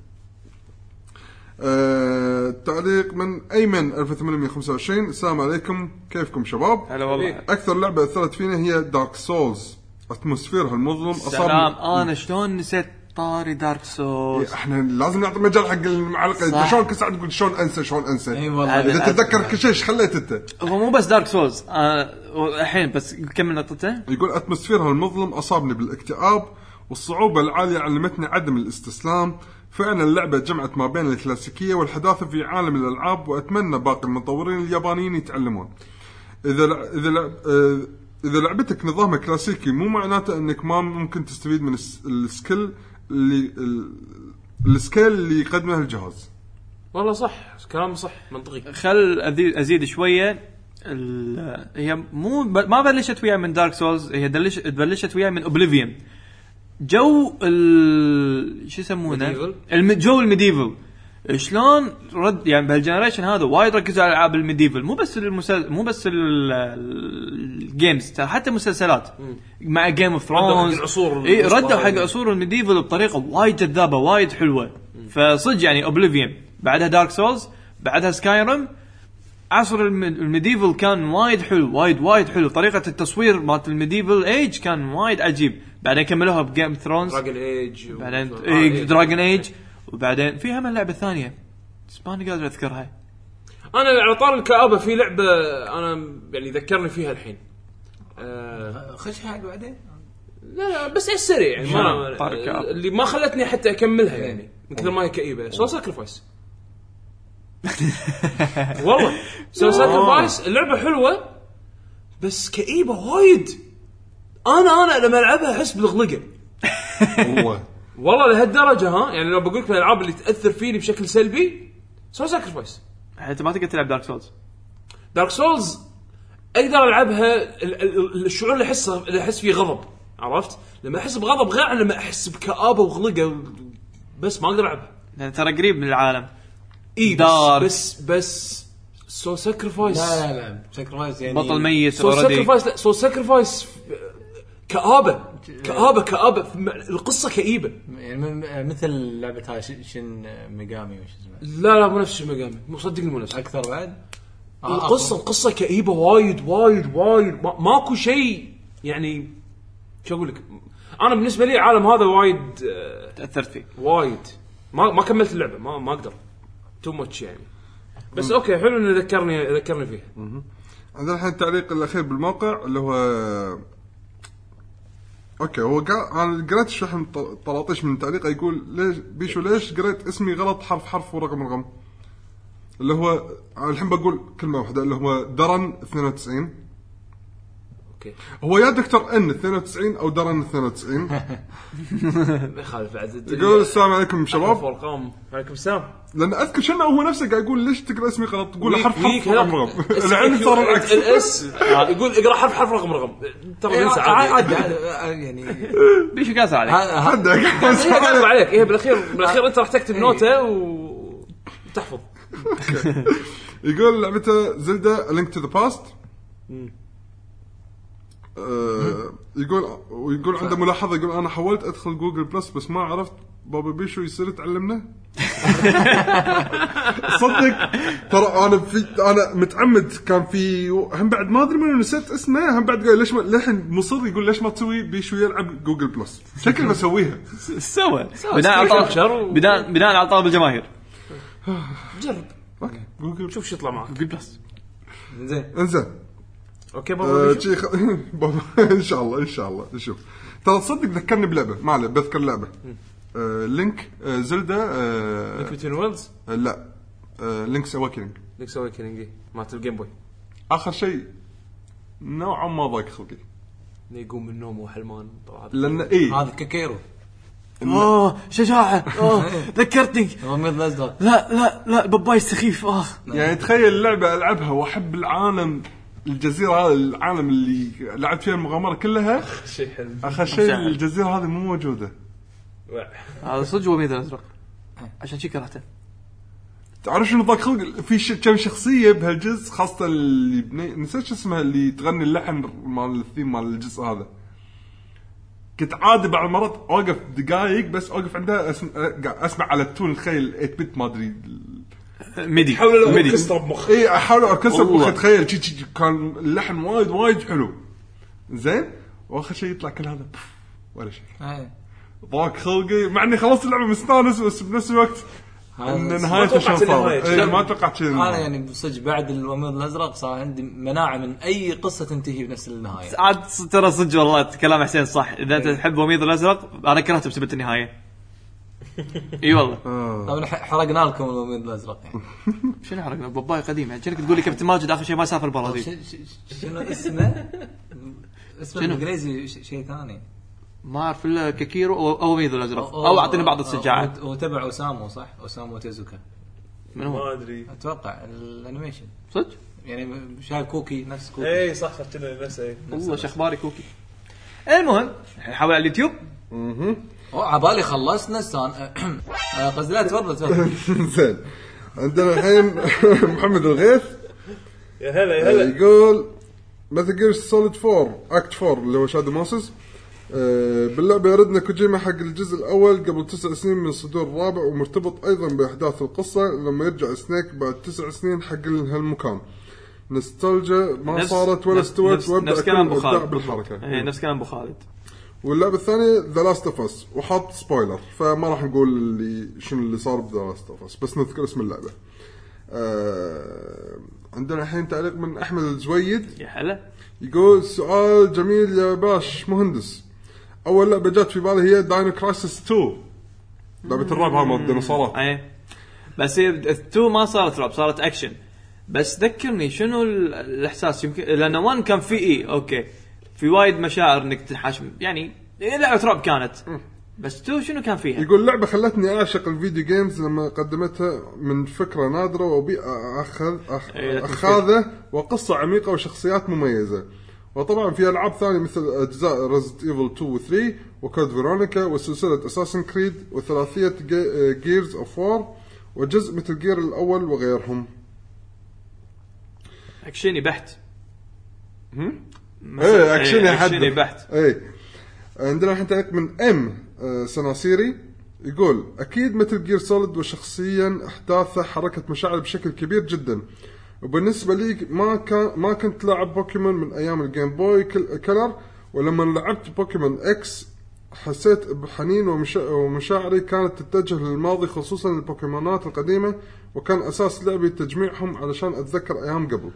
آه تعليق من ايمن ألف وثمانمية وخمسة وعشرين السلام عليكم كيفكم شباب. هلا والله. اكثر لعبه اثرت فيني هي دارك سولز، اتموسفيرها المظلم اصابني. سلام انا شلون نسيت طاري دارك سولز. احنا لازم نعطي مجال حق المعلقه. انت شلون كنت قاعد تقول شلون انسى شلون انسى اي والله اذا تتذكر كل شيء خليت انت. هو مو بس دارك سولز الحين آه بس كمل نقطته. يقول اتموسفيرها المظلم اصابني بالاكتئاب والصعوبه العاليه علمتني عدم الاستسلام. فعلا اللعبه جمعت ما بين الكلاسيكيه والحداثه في عالم الالعاب، واتمنى باقي المطورين اليابانيين يتعلمون. اذا لع... اذا لع... اذا لعبتك نظامها كلاسيكي مو معناته انك ما ممكن تستفيد من السكيل اللي السكيل اللي يقدمه الجهاز. والله صح كلام صح منطقي. خل ازيد شويه. هي مو ما بلشت وياها من دارك سولز، هي بلشت بلشت وياها من اوبليفيون. جو ال شو يسمونه الجو الميديفل شلون رد يعني بهالجنريشن هذا وايد ركزوا على العاب الميديفل. مو بس المسل... مو بس الجيمز حتى مسلسلات مع جيم اوف ثرونز. اي ردوا حق عصور الميديفل بطريقه وايد جذابه وايد حلوه. فصدق يعني اوبليفيون بعدها دارك سولز بعدها سكايرم. عصر الميديفل كان وايد حلو وايد وايد حلو. طريقه التصوير مالت الميديفل ايج كان وايد عجيب. بعدين كملوها بجيم ثرونز دراجون ايج بعدين إيه دراجون ايج وبعدين فيها من لعبه ثانيه اسماني قادر اذكرها. انا على طار الكآبه في لعبه انا يعني ذكرني فيها الحين أه خشها بعدين. لا لا بس على السريع يعني ما اللي ما خلتني حتى اكملها يعني من كثر ما هي كئيبه. سو ساكرفايس والله سو ساكرفايس اللعبه حلوه بس كئيبه وايد. انا انا لما العبها احس بالغلقه والله والله لهالدرجه. ها يعني لو بقول لك الالعاب اللي تاثر فيني بشكل سلبي سو ساكرفايس. انت ما تقدر تلعب دارك سولز. دارك سولز اقدر العبها الشعور اللي احسه اللي احس فيه غضب عرفت. لما احس بغضب غير عن لما احس بكآبه وغلقه بس ما اقدر العبها يعني ترى قريب من العالم. اي بس بس بس سو ساكرفايس لا لا لا ساكرفايس يعني بطل ميت سو ساكرفايس سو ساكرفايس كآبة كآبة كآبة القصة كئيبة يعني مثل لعبة هاي شن ميجامي وش اسمه. لا لا مو نفس شن ميجامي مو صدقني مو نفس أكثر بعد. آه القصة القصة كئيبة وايد وايد وايد ما ماكو شيء يعني شو أقول لك. أنا بالنسبة لي العالم هذا وايد تأثرت فيه وايد ما ما كملت اللعبة ما ما أقدر تو ماتش يعني. بس أوكي حلو إنه ذكرني ذكرني فيه. عندنا الحين التعليق الأخير بالموقع اللي هو اوكي هو قا... انا قرأت شحن طلاطيش من تعليقه يقول ليش بيشو ليش قرأت اسمي غلط حرف حرف ورقم رقم. اللي هو الحين بقول كلمه واحده اللي هو درن اثنين وتسعين. اوكي هو يا دكتور ان اثنين وتسعين او درن اثنين وتسعين ما يخالف بعد. يقول السلام عليكم شباب. وعليكم السلام. لان اذكر شنو هو نفسه قاعد يقول ليش تقرا اسمي غلط تقول حرف حرف رقم رقم. الحين صار العكس الاس يقول اقرا حرف حرف رقم رقم. ترى ننسى عادي يعني بيشو كاسر عليك حدك كاسر عليك. ايه بالاخير بالاخير انت راح تكتب نوته وتحفظ. يقول لعبته زلدا لينك تو ذا باست. يقول ويقول عنده ملاحظه يقول انا حاولت ادخل جوجل بلس بس ما عرفت بابا بيشو يصير تعلمنا. صدق ترى انا في انا متعمد كان في هم بعد ما ادري منو نسيت اسمه هم بعد قال ليش ما لحن مصر يقول ليش ما تسوي بيشو يلعب جوجل بلس شكل بسويها سوى بناء على طلب بناء بناء على طلب الجماهير. جرب جوجل شوف شو يطلع معك جوجل بلس. زين انزين اوكي بابا بيشو خ... بابا ان شاء الله ان شاء الله نشوف. ترى تصدق ذكرني بلعبه ما عليه بذكر لعبه آه، لينك آه، زلدا آه، لينك بتوين ويلز آه، لا لينكس اوكينج لينكس اوكينج مالت الجيم بوي اخر شيء نوعا ما ضاق خلقي يقوم من النوم وحلمان طبعا لان ايه هذا كاكيرو اه شجاعه اه ذكرتني لا لا لا باباي سخيف اه يعني تخيل اللعبه العبها واحب العالم الجزيره هذا العالم اللي لعبت فيها المغامره كلها شيء حلو اخر شيء الجزيره هذه مو موجوده هذا صدق وميد الازرق عشان شي كرهته تعرف شنو ضاق خلق في ش... كم شخصيه بهالجزء خاصه اللي بني... نسيت شو اسمها اللي تغني اللحن مال الثيم مال الجزء هذا كنت عادي بعض المرات اوقف دقائق بس اوقف عندها اسم... اسمع على التون الخيل ثمانية بت ما ادري ميدي حاول اكسر بمخ اي احاول اكسر بمخ تخيل شي شي كان اللحن وايد وايد حلو زين واخر شيء يطلع كل هذا ولا شيء ضاق خلقي مع اني خلصت اللعبه مستانس بس بنفس الوقت ان نهايته شو صار ما توقعت شيء انا يعني بصدق بعد الوميض الازرق صار عندي مناعه من اي قصه تنتهي بنفس النهايه عاد ترى صدق والله كلام حسين صح اذا انت تحب الوميض الازرق انا كرهته بسبب النهايه اي والله طبعا حرقنا لكم الوميض الازرق يعني شنو حرقنا باباي قديم يعني كأنك تقول لي كابتن ماجد اخر شيء ما سافر البرازيل شنو اسمه اسمه الانجليزي شيء ثاني ما اعرف الا كاكيرو او وميض الازرق او اعطيني بعض السجاعات هو تبع اسامو صح اسامو تيزوكا من هو ما ادري اتوقع الانيميشن صدق يعني شايف كوكي نفس كوكي اي صح خدتنا نفس اي والله شو اخباري كوكي المهم نحاول على اليوتيوب اها او عبالي خلصنا السان قصدي لا تفضل تفضل زين عندنا الحين محمد الغيث يا هلا يا هلا يقول مثل جير سوليد فور اكت فور اللي هو شادو ماسز باللعبة يردنا كوجيما حق الجزء الأول قبل تسع سنين من صدور الرابع ومرتبط أيضا بأحداث القصة لما يرجع سنيك بعد تسع سنين حق هالمكان نستلجا ما صارت ولا استوت وابدأ أكون أبدع بالحركة ايه نفس كلام أبو خالد. واللعبة الثانية ذا لاست اوف اس وحاط سبويلر فما راح نقول اللي شنو اللي صار بذا لاست اوف اس بس نذكر اسم اللعبة. آه عندنا الحين تعليق من أحمد الزويد يا هلا يقول سؤال جميل يا باش مهندس اول لعبه جات في بالي هي داينو كرايسيس تو لعبه الرعب هاي مال الديناصورات اي بس تو ما صارت رعب صارت اكشن بس ذكرني شنو الاحساس يمكن لان وان كان في اي اوكي في وايد مشاعر انك تنحاش يعني لعبه رعب كانت بس تو شنو كان فيها يقول لعبه خلتني اعشق الفيديو جيمز لما قدمتها من فكره نادره وبيئه اخذ اخذه وقصه عميقه وشخصيات مميزه وطبعا في ألعاب ثانية مثل أجزاء ريزيدنت ايفل تو و ثري وكود فيرونيكا وسلسلة أساسن كريد وثلاثية جيرز اوف وار وجزء مثل جير الأول وغيرهم. أكشني بحت. هم؟ إيه أكشني حد. أكشني بحت. إيه. عندنا الحين تعليق من إم سناسيري يقول أكيد مثل جير سوليد وشخصيا أحداثه حركة مشاعر بشكل كبير جدا. وبالنسبة لي ما كان ما كنت لاعب بوكيمون من أيام الجيم بوي كلر ولما لعبت بوكيمون إكس حسيت بحنين ومشا... ومشاعري كانت تتجه للماضي خصوصا البوكيمونات القديمة وكان أساس لعبي تجميعهم علشان أتذكر أيام قبل.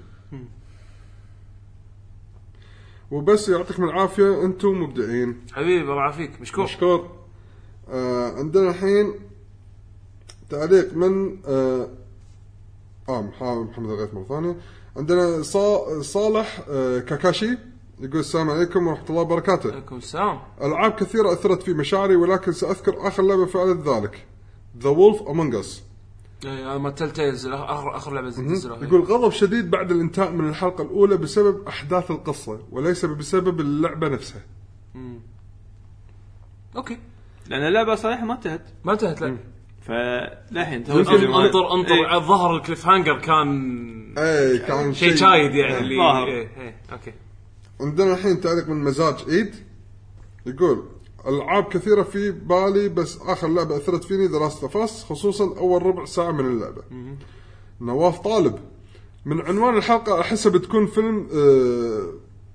وبس يعطيكم العافية أنتم مبدعين حبيبي الله يعافيك مشكور مشكور. آه عندنا الحين تعليق من آه آه محمد الغيث مرة ثانية. عندنا صالح آه كاكاشي يقول السلام عليكم ورحمة الله وبركاته. عليكم السلام. ألعاب كثيرة أثرت في مشاعري ولكن سأذكر آخر لعبة فعلت ذلك The Wolf Among Us. اي ما تلتيلز اخر اخر لعبه نزلها. يقول غضب شديد بعد الانتهاء من الحلقة الأولى بسبب أحداث القصة وليس بسبب اللعبة نفسها. امم اوكي لأن اللعبة صراحة ما انتهت ما انتهت لا فلحين انطر انطر الظهر الكليف هانجر كان اي كان شيء شايد يعني اللي ايه ايه اوكي. عندنا الحين تعليق من مزاج عيد يقول العاب كثيره في بالي بس اخر لعبه اثرت فيني ذا لاست اوف اس خصوصا اول ربع ساعه من اللعبه. نواف طالب من عنوان الحلقه احسها بتكون فيلم آه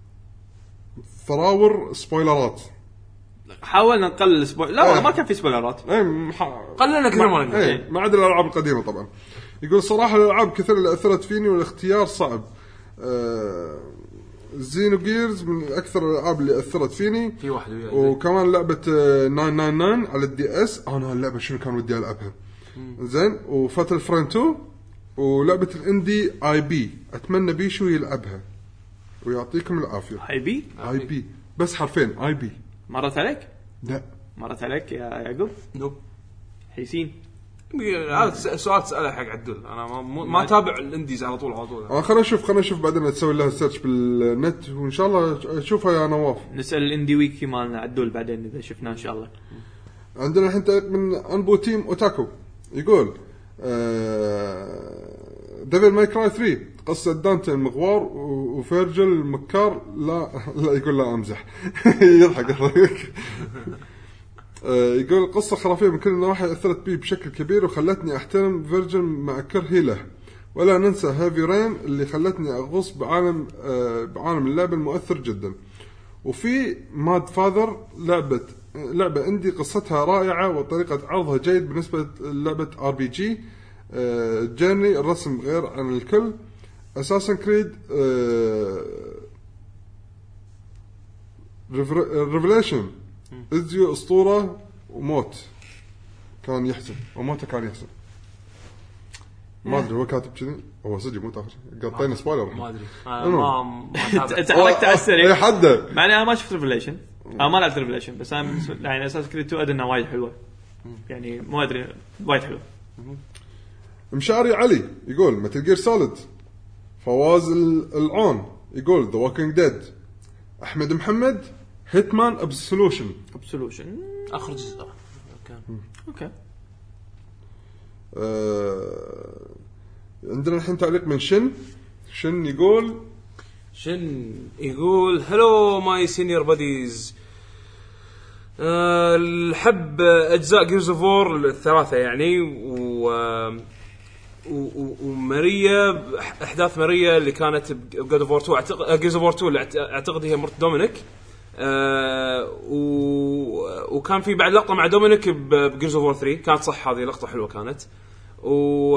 فراور سبويلرات. حاولنا نقلل سبويلر لا والله ما كان في سبويلرات اي مح... قلنا كثير ما نقدر اي ما عدا الالعاب القديمه طبعا. يقول صراحه الالعاب كثير اللي اثرت فيني والاختيار صعب. آه... زينو جيرز من اكثر الالعاب اللي اثرت فيني في واحد وياه وكمان لعبه تسعمية وتسعة وتسعين على الدي اس انا اللعبه شنو كان ودي العبها زين وفتل فرين تو ولعبه الاندي اي بي اتمنى بيشو يلعبها ويعطيكم العافيه. اي بي اي بي بس حرفين اي بي. مرت عليك؟ لا مرت عليك يا يعقوب؟ نوب حيسين هذا سؤال تساله حق عدل. انا ما ما اتابع الانديز على طول على طول. اه خلينا نشوف خلينا نشوف بعدين تسوي لها سيرش بالنت وان شاء الله اشوفها يا نواف. نسال الاندي ويكي مالنا عدول بعدين اذا شفناه ان شاء الله. عندنا الحين تعليق من انبو تيم اوتاكو يقول آه ديفل ماي كراي ثري قصة دانتي المغوار وفيرجل المكار. لا لا يقول لا امزح يضحك يضحك. يقول القصة خرافية من كل النواحي أثرت بي بشكل كبير وخلتني أحترم فيرجن مع كرهي له. ولا ننسى هافي رين اللي خلتني أغوص بعالم بعالم اللعبة المؤثر جدا. وفي ماد فاذر لعبة لعبة اندي قصتها رائعة وطريقة عرضها جيد بالنسبة للعبة ار بي جي. جيرني الرسم غير عن الكل. اساسن كريد ريفليشن ازيو اسطوره وموت كان يحسن وموته كان يحسن. ما ادري هو كاتب كذي هو صدق مو تاخر قطينا سبويلر ما ادري ما ما تحركت على السريع اي حده معني انا ما شفت ريفليشن انا ما لعبت ريفليشن بس انا يعني اساس كريد تو ادنا وايد حلوه يعني ما ادري وايد حلوه. مشاري علي يقول متل جير سوليد. فواز العون يقول ذا ووكينج ديد. احمد محمد هيتمان ابسولوشن ابسولوشن اخر جزء كان اوكي. آه عندنا الحين تعليق من شن شن يقول شن يقول هلو ماي سينيور باديز. الحب اجزاء جيرز اوف وور الثلاثه يعني و وماريا احداث ماريا اللي كانت بجود اوف وور تو اعتقد جيرز اوف وور تو اللي اعتقد هي مرت دومينيك. أه وكان في بعد لقطه مع دومينيك بجيرز اوف وور ثري كانت صح هذه لقطه حلوه كانت. و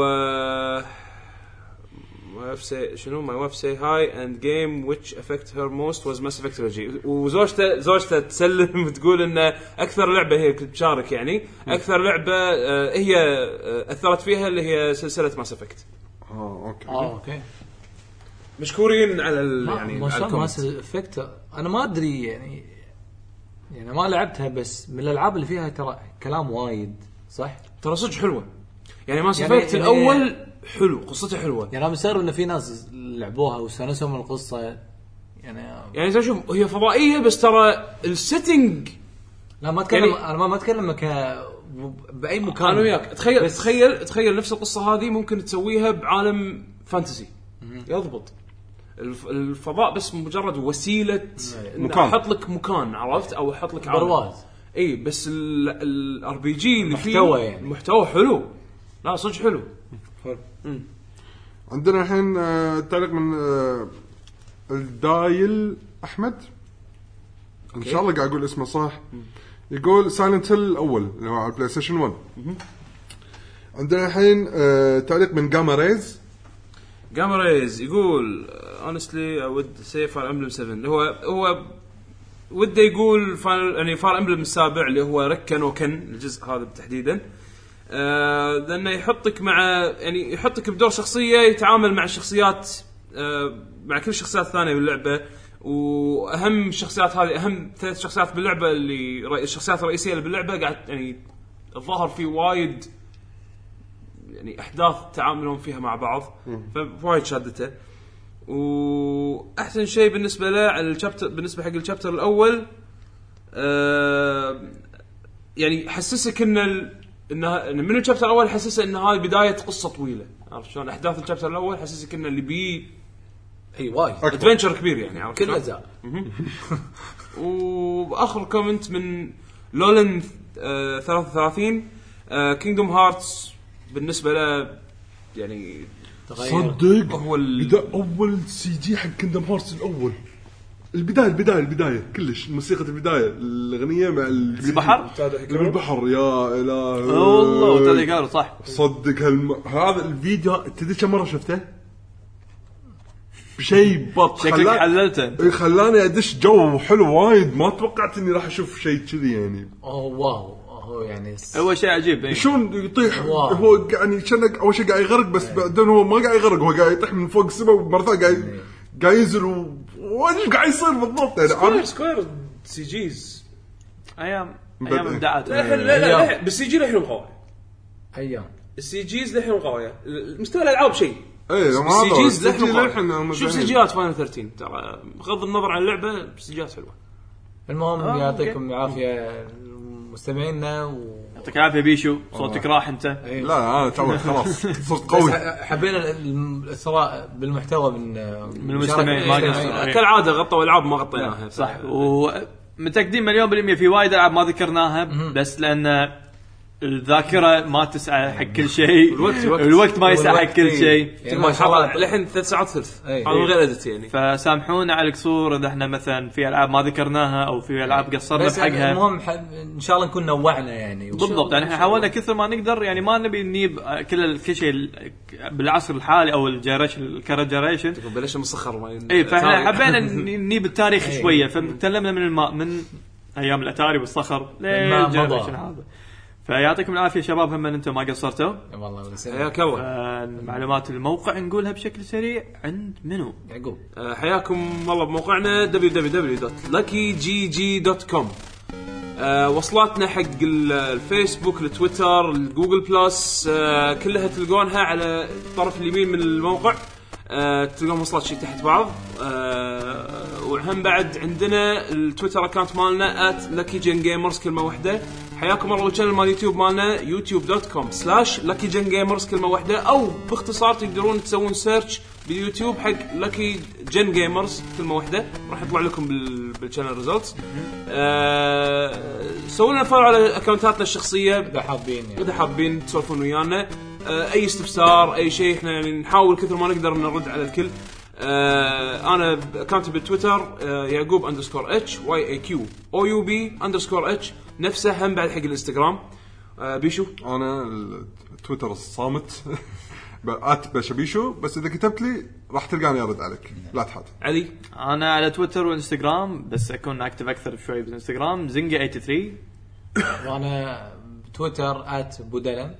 ما say شنو my wife say hi and game which affect her most was Mass Effect trilogy. وزوجته زوجته تسلم وتقول ان اكثر لعبه هي كنت تشارك يعني اكثر لعبه هي اثرت فيها اللي هي سلسله Mass Effect. اه اوكي اه اوكي مشكورين على يعني على Mass Effect. انا ما ادري يعني يعني ما لعبتها بس من الالعاب اللي فيها ترى كلام وايد صح ترى صدق حلوه يعني Mass Effect يعني الاول حلو قصته حلوه يعني انا مستغرب ان في ناس لعبوها واستانسوا من القصه يعني يعني اذا شوف هي فضائيه بس ترى السيتنج لا ما اتكلم يعني انا ما اتكلم ك باي مكان انا وياك تخيل تخيل تخيل نفس القصه هذه ممكن تسويها بعالم فانتسي يضبط الفضاء بس مجرد وسيله احط لك مكان عرفت او احط لك برواز اي بس الار بي جي اللي فيه محتوى يعني المحتوى حلو لا صدق حلو. عندنا الحين تعليق من الدايل احمد ان شاء الله قاعد اقول اسمه صح. يقول سايلنت هيل الاول اللي هو على البلاي ستيشن واحد. عندنا الحين تعليق من جاما ريز. جاما ريز يقول honestly I would say Fire Emblem سفن اللي هو هو وده يقول فاير يعني فاير امبلم السابع اللي هو ركن وكن الجزء هذا تحديدا. آه لانه يحطك مع يعني يحطك بدور شخصيه يتعامل مع الشخصيات آه مع كل الشخصيات الثانيه باللعبه. واهم الشخصيات هذه اهم ثلاث شخصيات باللعبه اللي الشخصيات الرئيسيه اللي باللعبه قاعد يعني الظاهر في وايد يعني احداث تعاملهم فيها مع بعض فوايد شادته. واحسن شيء بالنسبه له على الشابتر بالنسبه حق الشابتر الاول آه يعني حسسك ان ال... انها من الشابتر الاول حسسه ان هاي بدايه قصه طويله عرفت شلون احداث الشابتر الاول حسسك ان اللي بي اي وايد ادفنتشر كبير يعني عرفت كل اجزاء. واخر كومنت من لولن آه ثلاثة وثلاثين كينغدوم آه هارتس بالنسبه له يعني صدق هو ال... اول سي جي حق كينغدوم هارتس الاول البدايه البدايه البدايه كلش موسيقى البدايه الاغنيه مع البحر البحر يا اله والله وتدري قالوا صح صدق هالم... هذا الفيديو تدري كم مره شفته بشيء بط شكلك حللته خلاني ادش جو حلو وايد ما توقعت اني راح اشوف شيء كذي يعني اوه واو هو يعني هو شيء عجيب شلون يطيح هو يعني شنق اول شيء قاعد يغرق بس بعدين هو ما قاعد يغرق هو قاعد يطيح من فوق السماء ومره ثانيه قاعد قاعد ينزل وايش قاعد يصير بالضبط يعني سكوير سكوير سي جيز ايام ايام ابداعات لا لا لا بالسي جي للحين مقاوي ايام السي جيز للحين مقاويه مستوى الالعاب شيء ايه السي جيز للحين شوف سيجيات فاينل ثلاثة عشر ترى بغض النظر عن اللعبه سيجيات حلوه. المهم آه يعطيكم العافيه مستمعينا و... يعطيك العافيه بيشو صوتك راح انت. أيه. لا انا تو خلاص صوت قوي. حبينا الثراء بالمحتوى من من المستمعين ما قصروا كالعاده غطوا العاب ما غطيناها صح ومتاكدين مليون بالمية في وايد العاب ما ذكرناها بس لان الذاكره ما تسعى حق كل شيء الوقت, الوقت ما يسعى حق كل شيء يعني ما شاء الله الحين ثلاث ساعات ثلث هذا غير ادت يعني فسامحونا على القصور اذا احنا مثلا في العاب ما ذكرناها او في العاب قصرنا بحقها. المهم ان شاء الله نكون نوعنا يعني بالضبط يعني احنا حاولنا كثر ما نقدر يعني ما نبي نجيب كل كل شيء بالعصر الحالي او الجنريشن الكرنت جنريشن بلاش مسخر اي فاحنا حبينا نجيب التاريخ شويه فنتكلمنا من الماء من ايام الاتاري والصخر للجنريشن هذا. فيعطيكم العافيه شباب هم انتم ما قصرتوا والله حياك الله. معلومات الموقع نقولها بشكل سريع عند منو يعقوب. حياكم الله بموقعنا دبليو دبليو دبليو دوت لاكي جي جي دوت كوم. وصلاتنا حق الفيسبوك التويتر الجوجل بلس كلها تلقونها على الطرف اليمين من الموقع. أه تلقون وصلات شيء تحت بعض. أه وهم بعد عندنا التويتر اكاونت مالنا ات لاكي جن جيمرز كلمه واحده. حياكم الله بالشانل مال يوتيوب مالنا يوتيوب دوت كوم سلاش لاكي جن جيمرز كلمه واحده او باختصار تقدرون تسوون سيرش باليوتيوب حق لاكي جن جيمرز كلمه واحده راح يطلع لكم بالشانل ريزلتس. أه سووا لنا فولو على اكاونتاتنا الشخصيه اذا حابين يعني. اذا حابين تسولفون ويانا اي استفسار اي شيء احنا يعني نحاول كثر ما نقدر نرد على الكل. آه انا اكونتي بالتويتر آه يعقوب اندرسكور اتش واي اي كيو او يو بي اندرسكور اتش نفسه هم بعد حق الانستغرام. آه بيشو انا التويتر الصامت بات بشبيشو بس اذا كتبت لي راح تلقاني ارد عليك لا تحاتي. علي انا على تويتر والانستغرام بس اكون اكتف اكثر شوي بالانستغرام زنقه ثمانية وثمانين وانا تويتر ات بودلن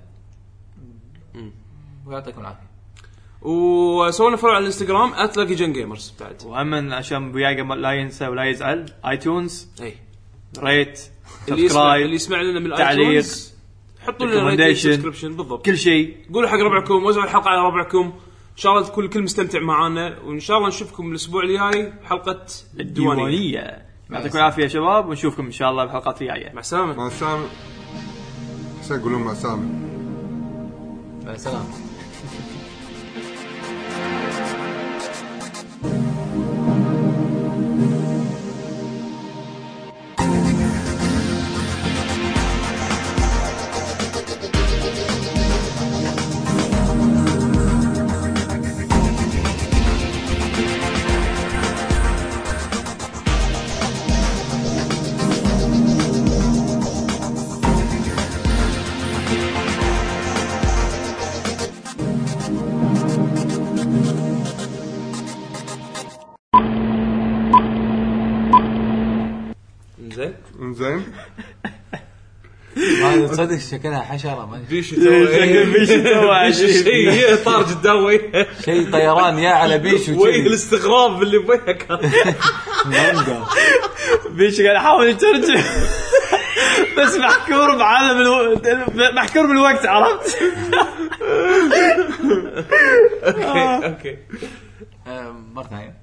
ويعطيكم العافيه. وسوينا فولو على الانستغرام ات لاكي جن جيمرز بعد. وامن عشان بياقه لا ينسى ولا يزعل ايتونز اي ريت اللي يسمع اللي يسمع لنا من الايتونز حطوا لنا ريت سبسكريبشن بالضبط كل شيء قولوا حق ربعكم وزعوا الحلقه على ربعكم ان شاء الله تكون الكل مستمتع معانا وان شاء الله نشوفكم الاسبوع الجاي حلقه الديوانيه. يعطيكم العافيه يا شباب ونشوفكم ان شاء الله بالحلقات الجايه. مع السلامه. مع السلامه. حسين قولوا مع السلامه. مع السلامه. زين ما تصدق شكلها حشره ما بيشو توي بيشو توي شيء طار قدامي شيء طيران يا على بيشو وين الاستغراب اللي بيها كان بيشو قاعد يحاول يترجم بس محكور بعالم الو... محكور بالوقت عرفت. اوكي اوكي مرة ثانية